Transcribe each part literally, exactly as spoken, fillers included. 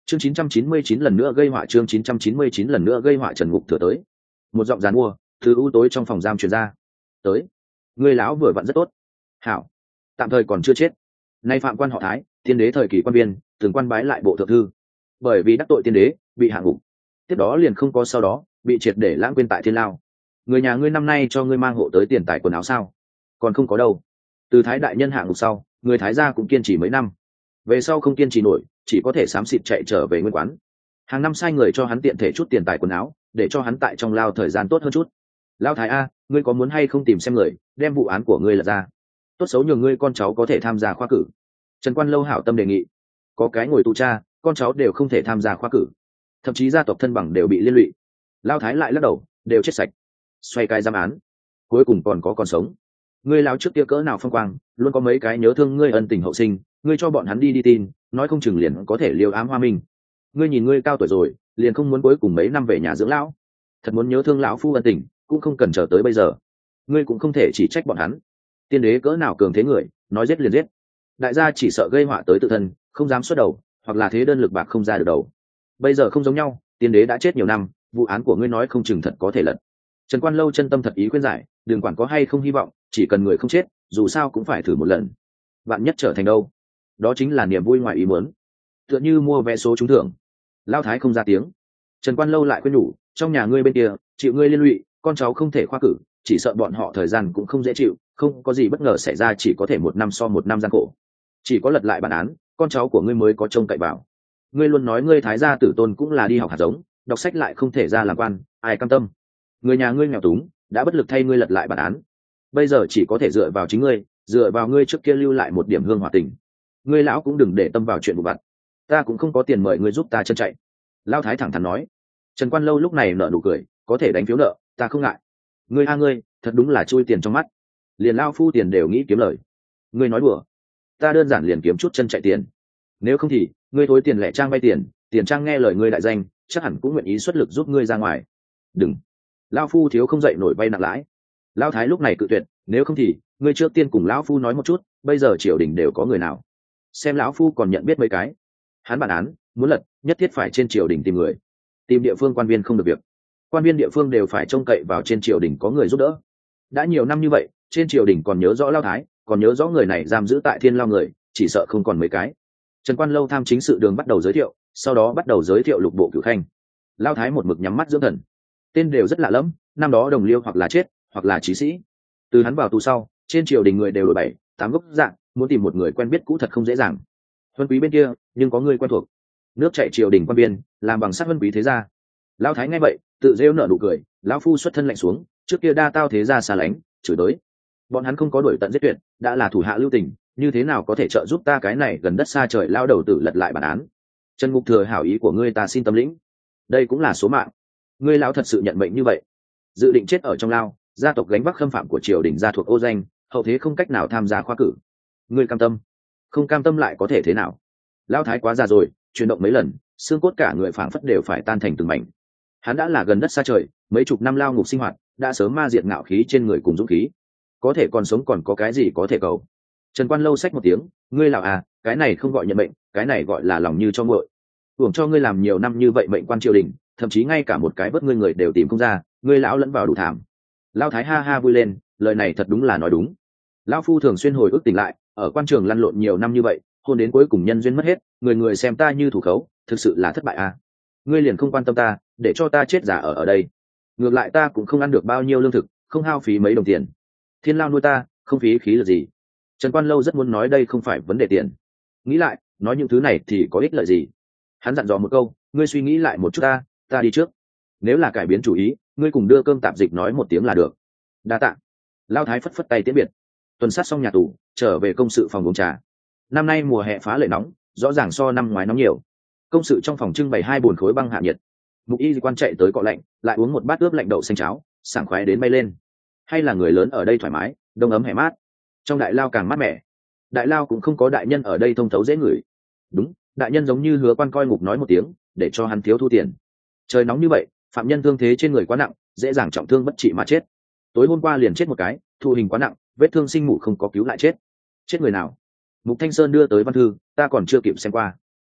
chương chín trăm chín mươi chín lần nữa gây họa chương chín trăm chín mươi chín lần nữa gây họa Trần Ngục Thừa tới. Một giọng dàn mua từ u tối trong phòng giam truyền ra. Tới. Người lão vừa vặn rất tốt. Hảo. Tạm thời còn chưa chết. Nay phạm quan họ Thái, tiên đế thời kỳ quan viên, từng quan bái lại bộ thượng thư. Bởi vì đắc tội tiên đế, bị hạ ngục. Tiếp đó liền không có sau đó, bị triệt để lãng quên tại thiên lao. Người nhà ngươi năm nay cho ngươi mang hộ tới tiền tài quần áo sao? Còn không có đâu. Từ Thái đại nhân hạ ngục sau, người Thái gia cũng kiên trì mấy năm. Về sau không kiên trì nổi, chỉ có thể xám xịt chạy trở về nguyên quán. Hàng năm sai người cho hắn tiện thể chút tiền tài quần áo, để cho hắn tại trong lao thời gian tốt hơn chút. Lao Thái a, ngươi có muốn hay không tìm xem người, đem vụ án của ngươi lật ra. Tốt xấu nhường ngươi con cháu có thể tham gia khoa cử. Trần Quan Lâu hảo tâm đề nghị. Có cái ngồi tù cha, con cháu đều không thể tham gia khoa cử, thậm chí gia tộc thân bằng đều bị liên lụy. Lao Thái lại lắc đầu, đều chết sạch. Xoay cái giam án, cuối cùng còn có còn sống. Ngươi lão trước kia cỡ nào phong quang, luôn có mấy cái nhớ thương ngươi ân tình hậu sinh, ngươi cho bọn hắn đi đi tin, nói không chừng liền có thể liều ám hoa minh. Ngươi nhìn ngươi cao tuổi rồi, liền không muốn cuối cùng mấy năm về nhà dưỡng lão. Thật muốn nhớ thương lão phu ân tình, cũng không cần chờ tới bây giờ. Ngươi cũng không thể chỉ trách bọn hắn. Tiên đế cỡ nào cường thế người, nói giết liền giết. Đại gia chỉ sợ gây họa tới tự thân, không dám xuất đầu, hoặc là thế đơn lực bạc không ra được đầu. Bây giờ không giống nhau, tiên đế đã chết nhiều năm, vụ án của ngươi nói không chừng thật có thể lật. Trần Quan Lâu chân tâm thật ý khuyên giải, đừng quản có hay không hy vọng, chỉ cần người không chết, dù sao cũng phải thử một lần. Vạn nhất trở thành đâu, đó chính là niềm vui ngoài ý muốn, tựa như mua vé số trúng thưởng. Lao Thái không ra tiếng. Trần Quan Lâu lại khuyên nhủ, trong nhà ngươi bên kia chịu ngươi liên lụy, con cháu không thể khoa cử, chỉ sợ bọn họ thời gian cũng không dễ chịu, không có gì bất ngờ xảy ra, chỉ có thể một năm so một năm gian khổ. Chỉ có lật lại bản án, con cháu của ngươi mới có trông cậy vào. Ngươi luôn nói ngươi Thái gia tử tôn cũng là đi học hạt giống, đọc sách lại không thể ra làm quan, ai cam tâm. Người nhà ngươi nghèo túng, đã bất lực thay ngươi lật lại bản án, bây giờ chỉ có thể dựa vào chính ngươi, dựa vào ngươi trước kia lưu lại một điểm hương hòa tình. Ngươi lão cũng đừng để tâm vào chuyện vụ vặt, ta cũng không có tiền mời ngươi giúp ta chân chạy. Lão Thái thẳng thắn nói. Trần Quan Lâu lúc này nở nụ cười, có thể đánh phiếu nợ, ta không ngại. Ngươi a ngươi, thật đúng là chui tiền trong mắt, liền lao phu tiền đều nghĩ kiếm lời. Ngươi nói đùa, ta đơn giản liền kiếm chút chân chạy tiền. Nếu không thì ngươi thối tiền lẻ trang vay tiền, tiền trang nghe lời ngươi đại danh, chắc hẳn cũng nguyện ý xuất lực giúp ngươi ra ngoài. Đừng, lao phu thiếu không dậy nổi vay nặng lãi. Lão Thái lúc này cự tuyệt, nếu không thì ngươi trước tiên cùng lão phu nói một chút, bây giờ triều đình đều có người nào, xem lão phu còn nhận biết mấy cái. Hắn bản án muốn lật, nhất thiết phải trên triều đình tìm người, tìm địa phương quan viên không được việc. Quan viên địa phương đều phải trông cậy vào trên triều đình có người giúp đỡ. Đã nhiều năm như vậy, trên triều đình còn nhớ rõ Lão Thái, còn nhớ rõ người này giam giữ tại Thiên Lao người, chỉ sợ không còn mấy cái. Trần Quan Lâu tham chính sự đường bắt đầu giới thiệu, sau đó bắt đầu giới thiệu lục bộ cửu khanh. Lão Thái một mực nhắm mắt dưỡng thần, tên đều rất lạ lẫm, năm đó đồng liêu hoặc là chết, hoặc là chí sĩ. Từ hắn vào tù sau, trên triều đình người đều đổi bảy tám gốc dạng, muốn tìm một người quen biết cũ thật không dễ dàng. Huân quý bên kia nhưng có người quen thuộc, nước chạy triều đình quan biên làm bằng sắt huân quý thế gia. Lão Thái nghe vậy tự rêu nở nụ cười, lão phu xuất thân lạnh xuống, trước kia đa tao thế gia xa lánh chửi tới, bọn hắn không có đuổi tận giết tuyệt, đã là thủ hạ lưu tình, như thế nào có thể trợ giúp ta cái này gần đất xa trời lao đầu tử lật lại bản án. Trần Ngục Thừa, hảo ý của ngươi ta xin tâm lĩnh, đây cũng là số mạng. Ngươi lão thật sự nhận mệnh như vậy, dự định chết ở trong lao, gia tộc gánh vác khâm phạm của triều đình gia thuộc ô danh, hậu thế không cách nào tham gia khoa cử. Ngươi cam tâm? Không cam tâm lại có thể thế nào? Lão Thái quá già rồi, chuyển động mấy lần, xương cốt cả người phảng phất đều phải tan thành từng mảnh. Hắn đã là gần đất xa trời, mấy chục năm lao ngục sinh hoạt, đã sớm ma diệt ngạo khí trên người cùng dũng khí, có thể còn sống còn có cái gì có thể cầu. Trần Quan Lâu xách một tiếng, ngươi lão à, cái này không gọi nhận mệnh, cái này gọi là lòng như cho nguội. Hưởng cho ngươi làm nhiều năm như vậy mệnh quan triều đình, thậm chí ngay cả một cái vớt ngươi người đều tìm không ra, ngươi lão lẫn vào đủ thảm. Lão Thái ha ha vui lên, lời này thật đúng là nói đúng. Lão phu thường xuyên hồi ức tỉnh lại, ở quan trường lăn lộn nhiều năm như vậy, hôn đến cuối cùng nhân duyên mất hết, người người xem ta như thủ khấu, thực sự là thất bại à. Ngươi liền không quan tâm ta, để cho ta chết giả ở ở đây. Ngược lại ta cũng không ăn được bao nhiêu lương thực, không hao phí mấy đồng tiền. Thiên Lao nuôi ta, không phí khí là gì. Trần Quan Lâu rất muốn nói đây không phải vấn đề tiền. Nghĩ lại, nói những thứ này thì có ích lợi gì. Hắn dặn dò một câu, ngươi suy nghĩ lại một chút ta, ta đi trước. Nếu là cải biến chủ ý, ngươi cùng đưa cơm tạp dịch nói một tiếng là được. Đa tạ. Lao Thái phất phất tay tiễn biệt. Tuần sát xong nhà tù, trở về công sự phòng uống trà. Năm nay mùa hè phá lệ nóng, rõ ràng so năm ngoái nóng nhiều. Công sự trong phòng trưng bày hai bồn khối băng hạ nhiệt. Mục Y quan chạy tới cọ lạnh, lại uống một bát ướp lạnh đậu xanh cháo, sảng khoái đến bay lên. Hay là người lớn ở đây thoải mái, đông ấm hè mát. Trong đại lao càng mát mẻ. Đại lao cũng không có đại nhân ở đây thông thấu dễ ngửi. Đúng, đại nhân giống như hứa quan coi ngục nói một tiếng, để cho hắn thiếu thu tiền. Trời nóng như vậy, phạm nhân thương thế trên người quá nặng, dễ dàng trọng thương bất trị mà chết. Tối hôm qua liền chết một cái, thụ hình quá nặng, vết thương sinh mủ không có cứu lại chết. Chết người nào? Mục Thanh Sơn đưa tới văn thư, ta còn chưa kịp xem qua.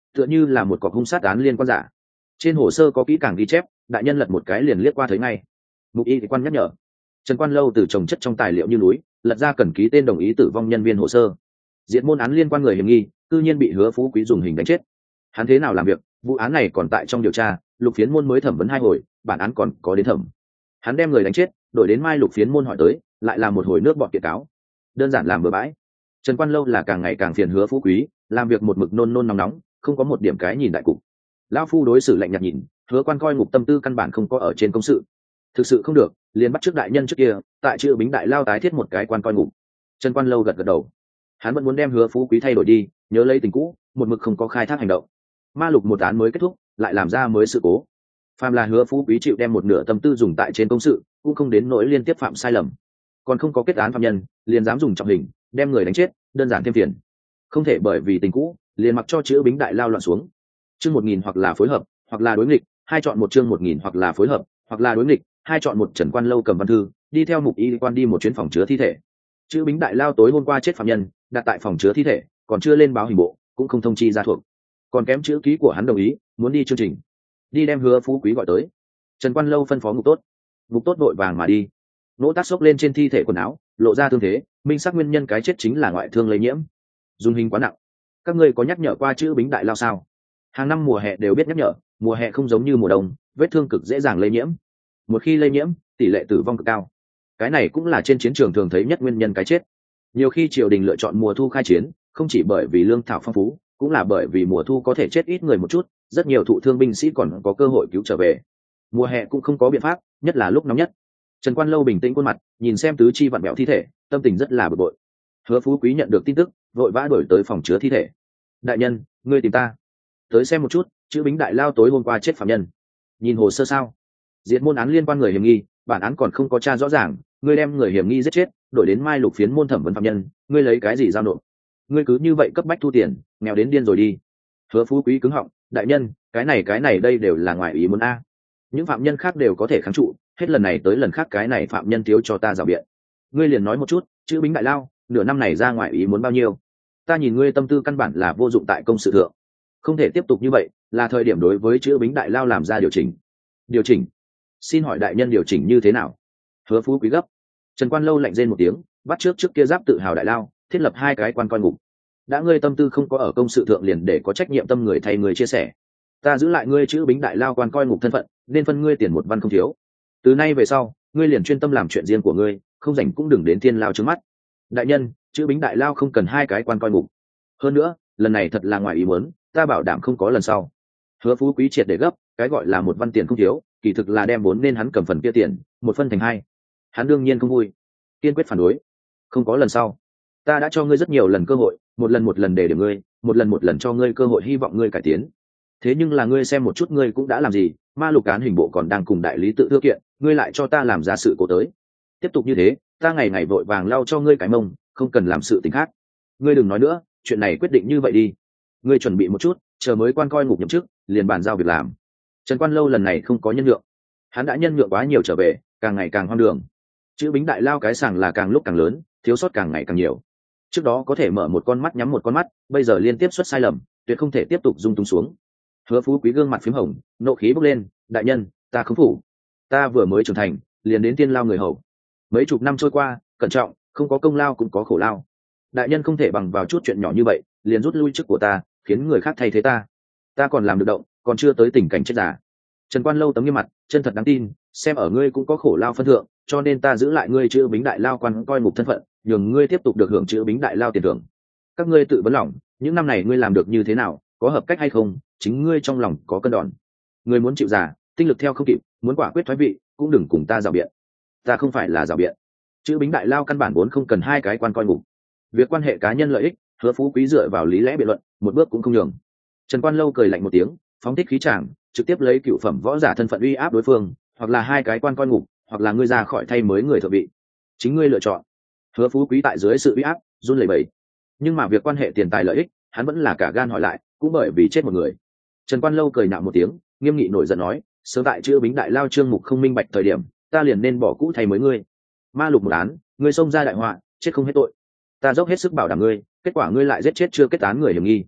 tựa như là một cọc hung sát án liên quan giả. Trên hồ sơ có kỹ càng ghi chép, đại nhân lật một cái liền liếc qua thấy ngay. Mục y quan nhắc nhở. Trần Quan Lâu từ trồng chất trong tài liệu như núi, lật ra cần ký tên đồng ý tử vong nhân viên hồ sơ. Diệt môn án liên quan người hiểm nghi, cư nhiên bị Hứa Phú Quý dùng hình đánh chết. Hắn thế nào làm việc, vụ án này còn tại trong điều tra, Lục Phiến môn mới thẩm vấn hai hồi, bản án còn có đến thẩm. Hắn đem người đánh chết, đổi đến mai Lục Phiến môn hỏi tới, lại là một hồi nước bọt kiện cáo. Đơn giản làm bừa bãi. Trần Quan Lâu là càng ngày càng phiền Hứa Phú Quý, làm việc một mực nôn nôn nóng nóng, không có một điểm cái nhìn đại cục. Lão phu đối xử lạnh nhạt nhìn, Hứa Quan coi ngục tâm tư căn bản không có ở trên công sự. Thực sự không được, liền bắt trước đại nhân trước kia, tại chữ Bính Đại Lao tái thiết một cái quan coi ngục. Trần Quan Lâu gật gật đầu. Hắn vẫn muốn đem Hứa Phú Quý thay đổi đi, nhớ lấy tình cũ, một mực không có khai thác hành động. Ma Lục một án mới kết thúc, lại làm ra mới sự cố. Phàm là Hứa Phú Quý chịu đem một nửa tâm tư dùng tại trên công sự, cũng không đến nỗi liên tiếp phạm sai lầm. Còn không có kết án phạm nhân, liền dám dùng trọng hình, đem người đánh chết, đơn giản thêm phiền. Không thể bởi vì tình cũ, liền mặc cho chữ Bính Đại Lao loạn xuống. Chương một nghìn hoặc là phối hợp, hoặc là đối nghịch, hai chọn một chương một nghìn hoặc là phối hợp, hoặc là đối nghịch, hai chọn một. Trần Quan Lâu cầm văn thư, đi theo Mục y quan đi một chuyến phòng chứa thi thể. Chữ Bính Đại Lao tối hôm qua chết phạm nhân, đặt tại phòng chứa thi thể, còn chưa lên báo hình bộ, cũng không thông chi gia thuộc. Còn kém chữ ký của hắn đồng ý, muốn đi chương trình. Đi đem Hứa Phú Quý gọi tới. Trần Quan Lâu phân phó Ngục Tốt. Ngục Tốt vội vàng mà đi. Nỗ Tác xốc lên trên thi thể quần áo, lộ ra thương thế, minh xác nguyên nhân cái chết chính là ngoại thương lây nhiễm. Dùng hình quá nặng. Các ngươi có nhắc nhở qua chữ Bính Đại Lao sao? Hàng năm mùa hè đều biết nhắc nhở, mùa hè không giống như mùa đông, vết thương cực dễ dàng lây nhiễm. Một khi lây nhiễm, tỷ lệ tử vong cực cao. Cái này cũng là trên chiến trường thường thấy nhất nguyên nhân cái chết. Nhiều khi triều đình lựa chọn mùa thu khai chiến, không chỉ bởi vì lương thảo phong phú, cũng là bởi vì mùa thu có thể chết ít người một chút, rất nhiều thụ thương binh sĩ còn có cơ hội cứu trở về. Mùa hè cũng không có biện pháp, nhất là lúc nóng nhất. Trần Quan Lâu bình tĩnh khuôn mặt, nhìn xem tứ chi vặn vẹo thi thể, tâm tình rất là bực bội. Hứa Phú Quý nhận được tin tức, vội vã đuổi tới phòng chứa thi thể. Đại nhân, ngươi tìm ta. Tới xem một chút, chữ Bính Đại Lao tối hôm qua chết phạm nhân. Nhìn hồ sơ sao? Diệt môn án liên quan người hiểm nghi, bản án còn không có tra rõ ràng, ngươi đem người hiểm nghi giết chết, đổi đến mai Lục Phiến môn thẩm vấn phạm nhân, ngươi lấy cái gì giao nộp? Ngươi cứ như vậy cấp bách thu tiền, nghèo đến điên rồi đi. Hứa Phú Quý cứng họng, đại nhân, cái này cái này đây đều là ngoài ý muốn a. Những phạm nhân khác đều có thể kháng trụ, hết lần này tới lần khác cái này phạm nhân thiếu cho ta rào biện. Ngươi liền nói một chút, chữ Bính Đại Lao, nửa năm này ra ngoài ý muốn bao nhiêu? Ta nhìn ngươi tâm tư căn bản là vô dụng tại công sự thượng. Không thể tiếp tục như vậy, là thời điểm đối với chữ Bính Đại Lao làm ra điều chỉnh. Điều chỉnh? Xin hỏi đại nhân điều chỉnh như thế nào? Hứa Phú Quý gấp. Trần Quan Lâu lạnh rên một tiếng, bắt trước trước kia giáp tự hào đại lao, thiết lập hai cái quan coi ngục. Đã ngươi tâm tư không có ở công sự thượng liền để có trách nhiệm tâm người thay người chia sẻ. Ta giữ lại ngươi chữ Bính Đại Lao quan coi ngục thân phận, nên phân ngươi tiền một văn không thiếu. Từ nay về sau, ngươi liền chuyên tâm làm chuyện riêng của ngươi, không rảnh cũng đừng đến thiên lao trước mắt. Đại nhân, chữ Bính Đại Lao không cần hai cái quan coi ngục. Hơn nữa, lần này thật là ngoài ý muốn, ta bảo đảm không có lần sau. Hứa Phú Quý triệt để gấp, cái gọi là một văn tiền không thiếu, kỳ thực là đem vốn nên hắn cầm phần kia tiền, một phân thành hai. Hắn đương nhiên không vui, kiên quyết phản đối. Không có lần sau. Ta đã cho ngươi rất nhiều lần cơ hội, một lần một lần để điểm ngươi, một lần một lần cho ngươi cơ hội hy vọng ngươi cải tiến. Thế nhưng là ngươi xem một chút ngươi cũng đã làm gì, ma lục án hình bộ còn đang cùng đại lý tự thư kiện, ngươi lại cho ta làm ra sự cố tới. Tiếp tục như thế, ta ngày ngày vội vàng lau cho ngươi cái mông, không cần làm sự tình khác. Ngươi đừng nói nữa, chuyện này quyết định như vậy đi. Ngươi chuẩn bị một chút, chờ mới quan coi ngục nhậm chức, liền bàn giao việc làm. Trần Quan Lâu lần này không có nhân nhượng, hắn đã nhân nhượng quá nhiều trở về, càng ngày càng hoang đường. Chữ Bính Đại Lao cái sàng là càng lúc càng lớn, thiếu sót càng ngày càng nhiều. Trước đó có thể mở một con mắt nhắm một con mắt, bây giờ liên tiếp xuất sai lầm, tuyệt không thể tiếp tục dung túng xuống. Hứa Phú Quý gương mặt phím hồng, nộ khí bốc lên, đại nhân, ta không phủ. Ta vừa mới trưởng thành, liền đến tiên lao người hầu. Mấy chục năm trôi qua, cẩn trọng, không có công lao cũng có khổ lao. Đại nhân không thể bằng vào chút chuyện nhỏ như vậy, liền rút lui chức của ta, khiến người khác thay thế ta. Ta còn làm được động, còn chưa tới tình cảnh chết già. Trần Quan Lâu tấm nghiêm mặt, chân thật đáng tin, xem ở ngươi cũng có khổ lao phân thượng, cho nên ta giữ lại ngươi chữ Bính Đại Lao quan coi ngục thân phận, nhường ngươi tiếp tục được hưởng chữ Bính Đại Lao tiền thưởng. Các ngươi tự vấn lòng, những năm này ngươi làm được như thế nào, có hợp cách hay không, chính ngươi trong lòng có cân đòn. Ngươi muốn chịu già, tinh lực theo không kịp, muốn quả quyết thoái vị, cũng đừng cùng ta rào biện. Ta không phải là rào biện. Chữ Bính Đại Lao căn bản vốn không cần hai cái quan coi ngục. Việc quan hệ cá nhân lợi ích, Hứa Phú Quý dựa vào lý lẽ biện luận, một bước cũng không nhường. Trần Quan Lâu cười lạnh một tiếng, phóng thích khí tràng, trực tiếp lấy cựu phẩm võ giả thân phận uy áp đối phương, hoặc là hai cái quan coi ngục, hoặc là ngươi ra khỏi thay mới người thượng vị. Chính ngươi lựa chọn. Hứa Phú Quý tại dưới sự uy áp, run lẩy bẩy. Nhưng mà việc quan hệ tiền tài lợi ích, hắn vẫn là cả gan hỏi lại, cũng bởi vì chết một người. Trần Quan Lâu cười nhạo một tiếng, nghiêm nghị nổi giận nói, sớm tại chữ Bính Đại Lao trương mục không minh bạch thời điểm, ta liền nên bỏ cũ thay mới ngươi. Ma lục một án, ngươi xông ra đại họa, chết không hết tội. Ta dốc hết sức bảo đảm ngươi, kết quả ngươi lại giết chết chưa kết án người hiểm nghi.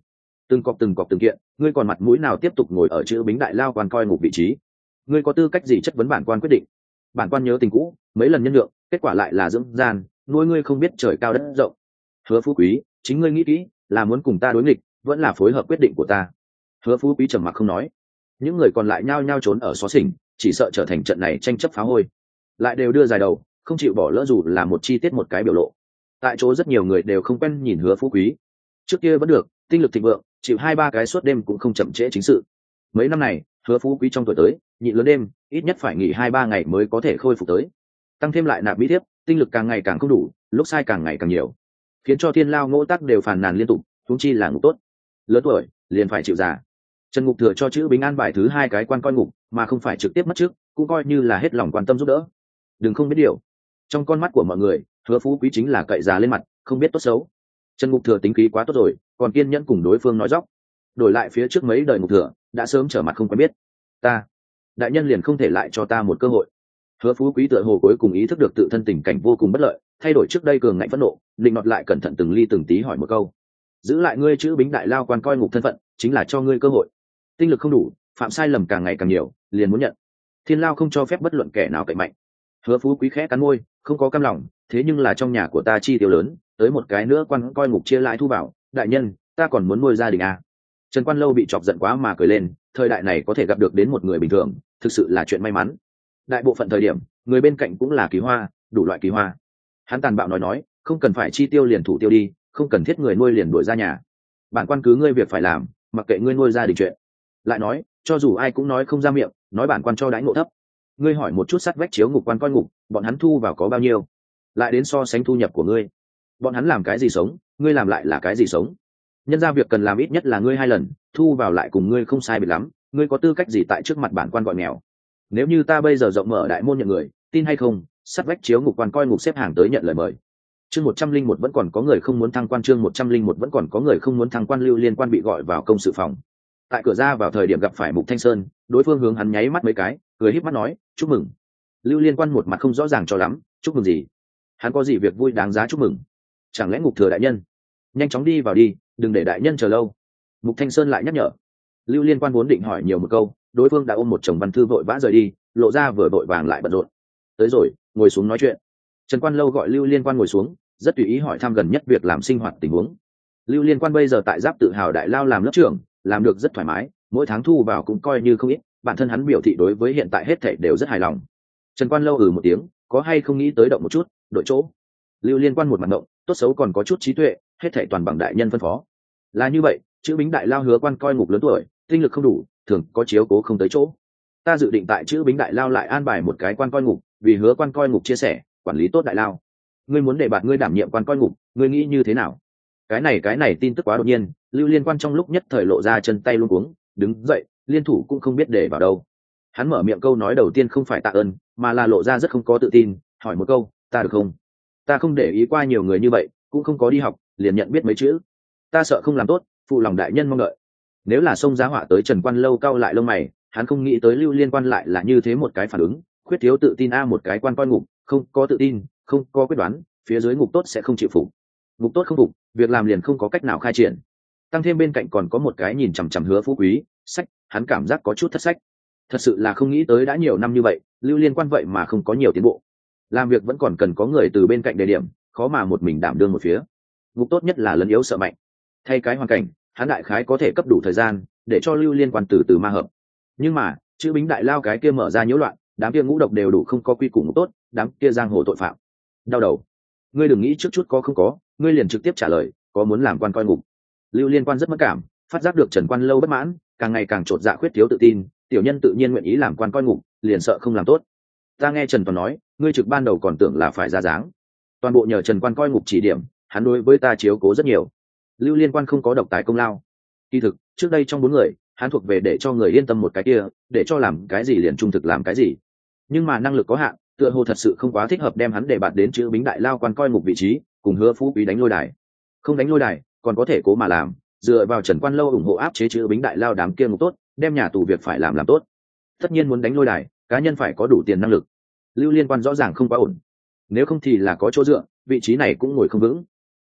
từng cọc từng cọc từng kiện, ngươi còn mặt mũi nào tiếp tục ngồi ở chữ bính đại lao quan coi ngục vị trí? Ngươi có tư cách gì chất vấn bản quan quyết định? Bản quan nhớ tình cũ, mấy lần nhân lượng, kết quả lại là dưỡng gian, nuôi ngươi không biết trời cao đất rộng. Hứa Phú Quý, chính ngươi nghĩ kỹ, là muốn cùng ta đối nghịch, vẫn là phối hợp quyết định của ta? Hứa Phú Quý trầm mặc không nói. Những người còn lại nhao nhao trốn ở xó xỉnh, chỉ sợ trở thành trận này tranh chấp phá hôi. Lại đều đưa dài đầu, không chịu bỏ lỡ dù là một chi tiết một cái biểu lộ. Tại chỗ rất nhiều người đều không quen nhìn Hứa Phú Quý. Trước kia vẫn được, tinh lực thịnh vượng, chịu hai ba cái suốt đêm cũng không chậm trễ chính sự. Mấy năm này, Hứa Phú Quý trong tuổi tới, nhịn lớn đêm, ít nhất phải nghỉ hai ba ngày mới có thể khôi phục tới. Tăng thêm lại nạp bí thiếp, tinh lực càng ngày càng không đủ, lúc sai càng ngày càng nhiều, khiến cho Thiên Lao Ngỗ Tắc đều phàn nàn liên tục, huống chi là ngục tốt. Lớn tuổi, liền phải chịu già. Trần Ngục Thừa cho chữ Bính an bài thứ hai cái quan coi ngục, mà không phải trực tiếp mất chức, cũng coi như là hết lòng quan tâm giúp đỡ. Đừng không biết điều. Trong con mắt của mọi người, Hứa Phú Quý chính là cậy già lên mặt, không biết tốt xấu. Trần Ngục Thừa tính khí quá tốt rồi, còn kiên nhẫn cùng đối phương nói dóc. Đổi lại phía trước mấy đời Ngục Thừa, đã sớm trở mặt không quen biết. Ta, đại nhân liền không thể lại cho ta một cơ hội? Hứa Phú Quý tựa hồ cuối cùng ý thức được tự thân tình cảnh vô cùng bất lợi, thay đổi trước đây cường ngạnh phẫn nộ, định nọt lại cẩn thận từng ly từng tí hỏi một câu: giữ lại ngươi chữ Bính đại lao quan coi ngục thân phận, chính là cho ngươi cơ hội. Tinh lực không đủ, phạm sai lầm càng ngày càng nhiều, liền muốn nhận. Thiên Lao không cho phép bất luận kẻ nào cậy mạnh. Hứa Phú Quý khẽ cắn môi, không có cam lòng, thế nhưng là trong nhà của ta chi tiêu lớn, tới một cái nữa quan coi ngục chia lại thu vào, đại nhân, ta còn muốn nuôi gia đình à? Trần Quan Lâu bị chọc giận quá mà cười lên, thời đại này có thể gặp được đến một người bình thường, thực sự là chuyện may mắn. Đại bộ phận thời điểm, người bên cạnh cũng là kỳ hoa, đủ loại kỳ hoa. Hắn tàn bạo nói nói, không cần phải chi tiêu liền thủ tiêu đi, không cần thiết người nuôi liền đuổi ra nhà. Bản quan cứ ngươi việc phải làm, mặc kệ ngươi nuôi gia đình chuyện. Lại nói, cho dù ai cũng nói không ra miệng, nói bản quan cho đãi ngộ thấp. Ngươi hỏi một chút sát vách chiếu ngục quan coi ngục, bọn hắn thu vào có bao nhiêu? Lại đến so sánh thu nhập của ngươi, bọn hắn làm cái gì sống, ngươi làm lại là cái gì sống? Nhân ra việc cần làm ít nhất là ngươi hai lần, thu vào lại cùng ngươi không sai biệt lắm, ngươi có tư cách gì tại trước mặt bản quan gọi nghèo? Nếu như ta bây giờ rộng mở đại môn nhận người, tin hay không, sát vách chiếu ngục quan coi ngục xếp hàng tới nhận lời mời. Chương một trăm linh một vẫn còn có người không muốn thăng quan, chương một trăm linh một vẫn còn có người không muốn thăng quan. Lưu Liên Quan bị gọi vào công sự phòng. Tại cửa ra vào thời điểm gặp phải Mục Thanh Sơn, đối phương hướng hắn nháy mắt mấy cái, cười híp mắt nói: "Chúc mừng." Lưu Liên Quan một mặt không rõ ràng cho lắm, "Chúc mừng gì? Hắn có gì việc vui đáng giá chúc mừng? Chẳng lẽ Ngục Thừa đại nhân?" "Nhanh chóng đi vào đi, đừng để đại nhân chờ lâu." Mục Thanh Sơn lại nhắc nhở. Lưu Liên Quan vốn định hỏi nhiều một câu, đối phương đã ôm một chồng văn thư vội vã rời đi, lộ ra vừa vội vàng lại bận rộn. "Tới rồi, ngồi xuống nói chuyện." Trần Quan Lâu gọi Lưu Liên Quan ngồi xuống, rất tùy ý hỏi thăm gần nhất việc làm sinh hoạt tình huống. Lưu Liên Quan bây giờ tại Giáp Tự Hào Đại Lao làm lớp trưởng, làm được rất thoải mái, mỗi tháng thu vào cũng coi như không ít, bản thân hắn biểu thị đối với hiện tại hết thảy đều rất hài lòng. Trần Quan Lâu ừ một tiếng, có hay không nghĩ tới động một chút, đổi chỗ? Lưu Liên Quan một mặt động, tốt xấu còn có chút trí tuệ, hết thảy toàn bằng đại nhân phân phó. Là như vậy, chữ Bính đại lao Hứa quan coi ngục lớn tuổi, tinh lực không đủ, thường có chiếu cố không tới chỗ. Ta dự định tại chữ Bính đại lao lại an bài một cái quan coi ngục, vì Hứa quan coi ngục chia sẻ, quản lý tốt đại lao. Ngươi muốn để bạn ngươi đảm nhiệm quan coi ngục, ngươi nghĩ như thế nào? Cái này cái này tin tức quá đột nhiên, Lưu Liên Quan trong lúc nhất thời lộ ra chân tay luống cuống, đứng dậy, liên thủ cũng không biết để vào đâu. Hắn mở miệng câu nói đầu tiên không phải tạ ơn, mà là lộ ra rất không có tự tin, hỏi một câu: "Ta được không?" Ta không để ý qua nhiều người như vậy, cũng không có đi học, liền nhận biết mấy chữ. Ta sợ không làm tốt, phụ lòng đại nhân mong đợi. Nếu là xông giá họa tới Trần Quan Lâu cau lại lông mày, hắn không nghĩ tới Lưu Liên Quan lại là như thế một cái phản ứng, khuyết thiếu tự tin a một cái quan coi ngục, không có tự tin, không có quyết đoán, phía dưới ngục tốt sẽ không chịu phục. Ngục tốt không phục, việc làm liền không có cách nào khai triển. Tăng thêm bên cạnh còn có một cái nhìn chằm chằm Hứa Phú Quý, sách, hắn cảm giác có chút thất sách. Thật sự là không nghĩ tới đã nhiều năm như vậy, Lưu Liên Quan vậy mà không có nhiều tiến bộ. Làm việc vẫn còn cần có người từ bên cạnh đề điểm, khó mà một mình đảm đương một phía. Ngục tốt nhất là lấn yếu sợ mạnh. Thay cái hoàn cảnh, hắn đại khái có thể cấp đủ thời gian để cho Lưu Liên Quan từ từ ma hợp. Nhưng mà, chữ Bính đại lao cái kia mở ra nhiễu loạn, đám kia ngũ độc đều đủ không có quy củ ngục tốt, đám kia giang hồ tội phạm. Đau đầu. Ngươi đừng nghĩ trước chút có không có, ngươi liền trực tiếp trả lời, có muốn làm quan coi ngục. Lưu Liên Quan rất mất cảm, phát giác được Trần Quan Lâu bất mãn, càng ngày càng trột dạ khuyết thiếu tự tin, tiểu nhân tự nhiên nguyện ý làm quan coi ngục, liền sợ không làm tốt. Ta nghe Trần Toàn nói, ngươi trực ban đầu còn tưởng là phải ra dáng, toàn bộ nhờ Trần Quan coi ngục chỉ điểm, hắn đối với ta chiếu cố rất nhiều. Lưu Liên Quan không có độc tài công lao. Kỳ thực, trước đây trong bốn người, hắn thuộc về để cho người yên tâm một cái kia, để cho làm cái gì liền trung thực làm cái gì. Nhưng mà năng lực có hạn, tựa hồ thật sự không quá thích hợp đem hắn để bạt đến chữ Bính đại lao quan coi ngục vị trí, cùng Hứa Phú Quý đánh lôi đài. Không đánh lôi đài, còn có thể cố mà làm, dựa vào Trần Quan Lâu ủng hộ áp chế chữ Bính đại lao đám kia ngục tốt, đem nhà tù việc phải làm làm tốt. Tất nhiên muốn đánh lôi đài, cá nhân phải có đủ tiền năng lực. Lưu Liên Quan rõ ràng không quá ổn, nếu không thì là có chỗ dựa, vị trí này cũng ngồi không vững.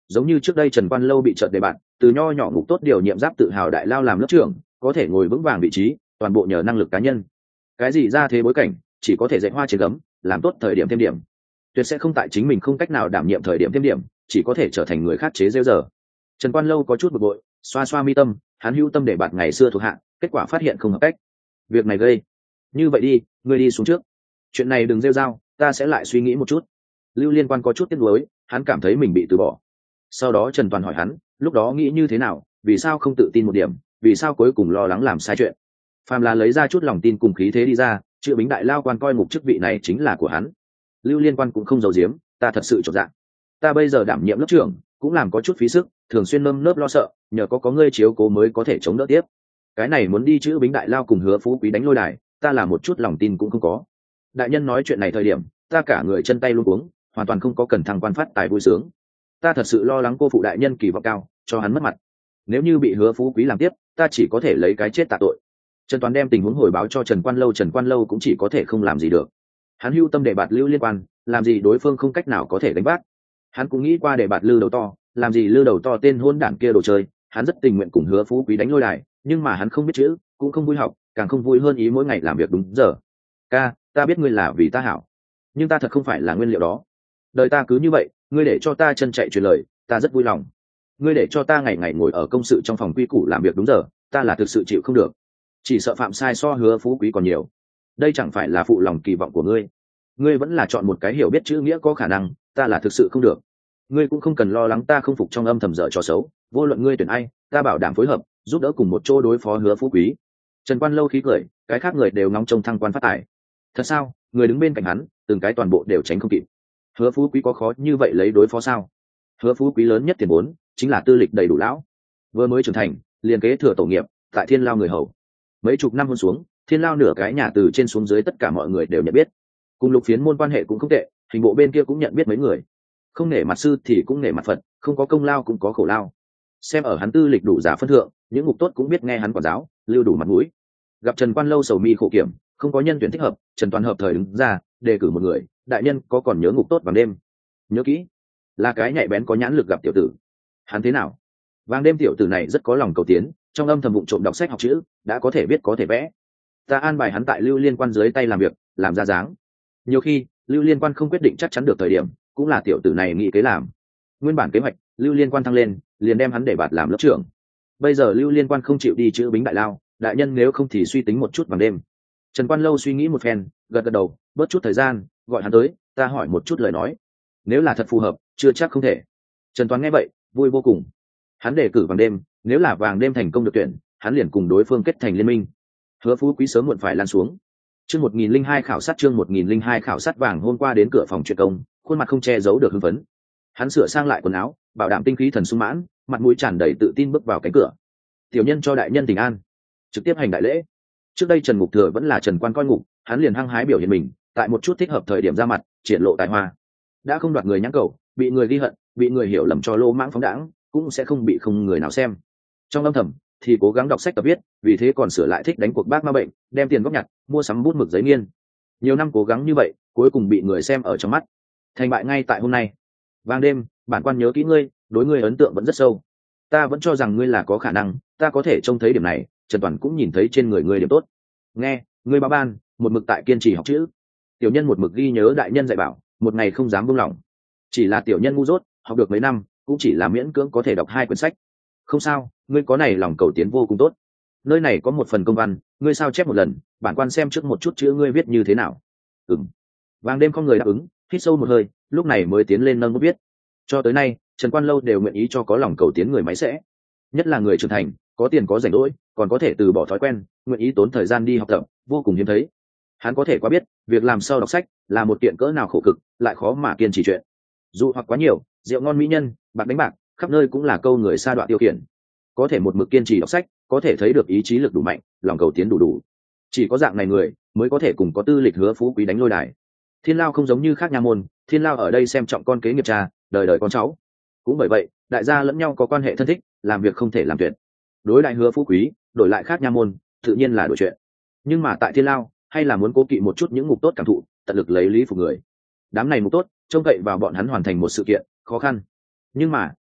giống như trước đây Trần Quan Lâu bị trợt đề bạt, từ nho nhỏ ngục tốt điều nhiệm giáp tự hào đại lao làm lớp trưởng, có thể ngồi vững vàng vị trí, toàn bộ nhờ năng lực cá nhân. Cái gì ra thế bối cảnh, chỉ có thể dạy hoa trên gấm, làm tốt thời điểm thêm điểm, tuyệt sẽ không tại chính mình không cách nào đảm nhiệm thời điểm thêm điểm, chỉ có thể trở thành người khác chế giễu giờ. Trần Quan Lâu có chút bực bội, xoa xoa mi tâm, hắn hữu tâm để bạt ngày xưa thuộc hạ, kết quả phát hiện không hợp cách. Việc này gây, như vậy đi, ngươi đi xuống trước. Chuyện này đừng rêu rao, ta sẽ lại suy nghĩ một chút. Lưu Liên Quan có chút tiếc nuối, hắn cảm thấy mình bị từ bỏ. Sau đó Trần Toàn hỏi hắn, lúc đó nghĩ như thế nào, vì sao không tự tin một điểm, vì sao cuối cùng lo lắng làm sai chuyện. Phàm là lấy ra chút lòng tin cùng khí thế đi ra, chữ Bính đại lao quan coi ngục chức vị này chính là của hắn. Lưu Liên Quan cũng không giấu giếm, ta thật sự chột dạ. Ta bây giờ đảm nhiệm lớp trưởng, cũng làm có chút phí sức, thường xuyên nơm nớp lo sợ, nhờ có có ngươi chiếu cố mới có thể chống đỡ tiếp. Cái này muốn đi chữ Bính đại lao cùng Hứa Phú Quý đánh lôi đài, ta là một chút lòng tin cũng không có. Đại nhân nói chuyện này thời điểm, ta cả người chân tay luống cuống, hoàn toàn không có cần thăng quan phát tài vui sướng. Ta thật sự lo lắng cô phụ đại nhân kỳ vọng cao, cho hắn mất mặt. Nếu như bị Hứa Phú Quý làm tiếp, ta chỉ có thể lấy cái chết tạ tội. Trần Toàn đem tình huống hồi báo cho Trần Quan Lâu, Trần Quan Lâu cũng chỉ có thể không làm gì được. Hắn hưu tâm để bạt Lưu Liên Quan, làm gì đối phương không cách nào có thể đánh bác. Hắn cũng nghĩ qua để bạt Lưu Đầu To, làm gì Lưu Đầu To tên hôn đản kia đồ chơi, hắn rất tình nguyện cùng Hứa Phú Quý đánh lôi đài, nhưng mà hắn không biết chữ, cũng không vui học, càng không vui hơn ý mỗi ngày làm việc đúng giờ. Ca, ta biết ngươi là vì ta hảo, nhưng ta thật không phải là nguyên liệu đó. Đời ta cứ như vậy, ngươi để cho ta chân chạy truyền lời, ta rất vui lòng. Ngươi để cho ta ngày ngày ngồi ở công sự trong phòng quy củ làm việc đúng giờ, ta là thực sự chịu không được. Chỉ sợ phạm sai so Hứa Phú Quý còn nhiều. Đây chẳng phải là phụ lòng kỳ vọng của ngươi. Ngươi vẫn là chọn một cái hiểu biết chữ nghĩa có khả năng, ta là thực sự không được. Ngươi cũng không cần lo lắng ta không phục trong âm thầm dở trò xấu, vô luận ngươi tuyển ai, ta bảo đảm phối hợp, giúp đỡ cùng một chỗ đối phó Hứa Phú Quý. Trần Quan Lâu khí cười, cái khác người đều ngóng trông thăng quan phát tài. Thật sao? Người đứng bên cạnh hắn, từng cái toàn bộ đều tránh không kịp. Hứa Phú Quý có khó như vậy lấy đối phó sao? Hứa Phú Quý lớn nhất tiền vốn chính là tư lịch đầy đủ lão, vừa mới trưởng thành, liền kế thừa tổ nghiệp, tại Thiên Lao người hầu. Mấy chục năm hôn xuống, Thiên Lao nửa cái nhà từ trên xuống dưới tất cả mọi người đều nhận biết. Cùng Lục Phiến môn quan hệ cũng không tệ, hình bộ bên kia cũng nhận biết mấy người. Không nể mặt sư thì cũng nể mặt Phật, không có công lao cũng có khổ lao. Xem ở hắn tư lịch đủ giả phân thượng, những ngục tốt cũng biết nghe hắn quản giáo, lưu đủ mặt mũi. Gặp Trần Quan Lâu sầu mi khổ kiểm, không có nhân tuyển thích hợp, Trần Toàn hợp thời đứng ra, đề cử một người, đại nhân có còn nhớ ngục tốt Vàng Đêm? Nhớ kỹ, là cái nhạy bén có nhãn lực gặp tiểu tử. Hắn thế nào? Vàng Đêm tiểu tử này rất có lòng cầu tiến, trong âm thầm vụng trộm đọc sách học chữ, đã có thể viết có thể vẽ. Ta an bài hắn tại Lưu Liên Quan dưới tay làm việc, làm ra dáng. Nhiều khi Lưu Liên Quan không quyết định chắc chắn được thời điểm, cũng là tiểu tử này nghĩ kế làm. Nguyên bản kế hoạch, Lưu Liên Quan thăng lên, liền đem hắn để bạt làm lớp trưởng. Bây giờ Lưu Liên Quan không chịu đi chữ Bính đại lao, đại nhân nếu không thì suy tính một chút Vàng Đêm. Trần Quan Lâu suy nghĩ một phen, gật gật đầu, bớt chút thời gian, gọi hắn tới, ta hỏi một chút lời nói. Nếu là thật phù hợp, chưa chắc không thể. Trần Toàn nghe vậy, vui vô cùng. Hắn đề cử Vàng Đêm, nếu là Vàng Đêm thành công được tuyển, hắn liền cùng đối phương kết thành liên minh. Hứa Phú Quý sớm muộn phải lan xuống. Chương một nghìn lẻ hai khảo sát chương một nghìn lẻ hai khảo sát Vàng hôm qua đến cửa phòng chuyện công, khuôn mặt không che giấu được hưng phấn. Hắn sửa sang lại quần áo, bảo đảm tinh khí thần sung mãn, mặt mũi tràn đầy tự tin bước vào cánh cửa. Tiểu nhân cho đại nhân tình an, trực tiếp hành đại lễ. Trước đây Trần Ngục Thừa vẫn là Trần Quan coi ngục, hắn liền hăng hái biểu hiện mình, tại một chút thích hợp thời điểm ra mặt, triển lộ tài hoa. Đã không đoạt người nhãn cầu, bị người ghi hận, bị người hiểu lầm cho lô mãng phóng đãng, cũng sẽ không bị không người nào xem. Trong âm thầm thì cố gắng đọc sách tập viết, vì thế còn sửa lại thích đánh cuộc bác ma bệnh, đem tiền góp nhặt, mua sắm bút mực giấy nghiên. Nhiều năm cố gắng như vậy, cuối cùng bị người xem ở trong mắt. Thành bại ngay tại hôm nay. Vàng Đêm, bản quan nhớ kỹ ngươi, đối ngươi ấn tượng vẫn rất sâu. Ta vẫn cho rằng ngươi là có khả năng, ta có thể trông thấy điểm này, Trần Toàn cũng nhìn thấy trên người ngươi điểm tốt. Nghe, ngươi báo ban, một mực tại kiên trì học chữ. Tiểu nhân một mực ghi nhớ đại nhân dạy bảo, một ngày không dám buông lỏng. Chỉ là tiểu nhân ngu dốt, học được mấy năm, cũng chỉ là miễn cưỡng có thể đọc hai quyển sách. Không sao, ngươi có này lòng cầu tiến vô cùng tốt. Nơi này có một phần công văn, ngươi sao chép một lần, bản quan xem trước một chút chữ ngươi viết như thế nào. Ừm. Vàng Đêm không người đáp ứng, hít sâu một hơi, lúc này mới tiến lên nâng bút viết. Cho tới nay, Trần Quan Lâu đều nguyện ý cho có lòng cầu tiến người máy sẽ. Nhất là người trưởng thành, có tiền có rảnh rỗi, còn có thể từ bỏ thói quen, nguyện ý tốn thời gian đi học tập, vô cùng hiếm thấy. Hắn có thể quá biết, việc làm sau đọc sách là một kiện cỡ nào khổ cực, lại khó mà kiên trì chuyện. Dù hoặc quá nhiều, rượu ngon mỹ nhân, bạc đánh bạc, khắp nơi cũng là câu người sa đọa tiêu khiển. Có thể một mực kiên trì đọc sách, có thể thấy được ý chí lực đủ mạnh, lòng cầu tiến đủ đủ. Chỉ có dạng này người mới có thể cùng có tư lịch Hứa Phú Quý đánh lôi đài. Thiên Lao không giống như khác nha môn, Thiên Lao ở đây xem trọng con kế nghiệp cha, đời đời con cháu. Cũng bởi vậy, đại gia lẫn nhau có quan hệ thân thích, làm việc không thể làm tuyệt. Đối đại Hứa Phú Quý, đổi lại khác nha môn, tự nhiên là đổi chuyện. Nhưng mà tại Thiên Lao, hay là muốn cố kỵ một chút những ngục tốt cảm thụ, tận lực lấy lý phục người. Đám này ngục tốt, trông cậy vào bọn hắn hoàn thành một sự kiện khó khăn. Nhưng mà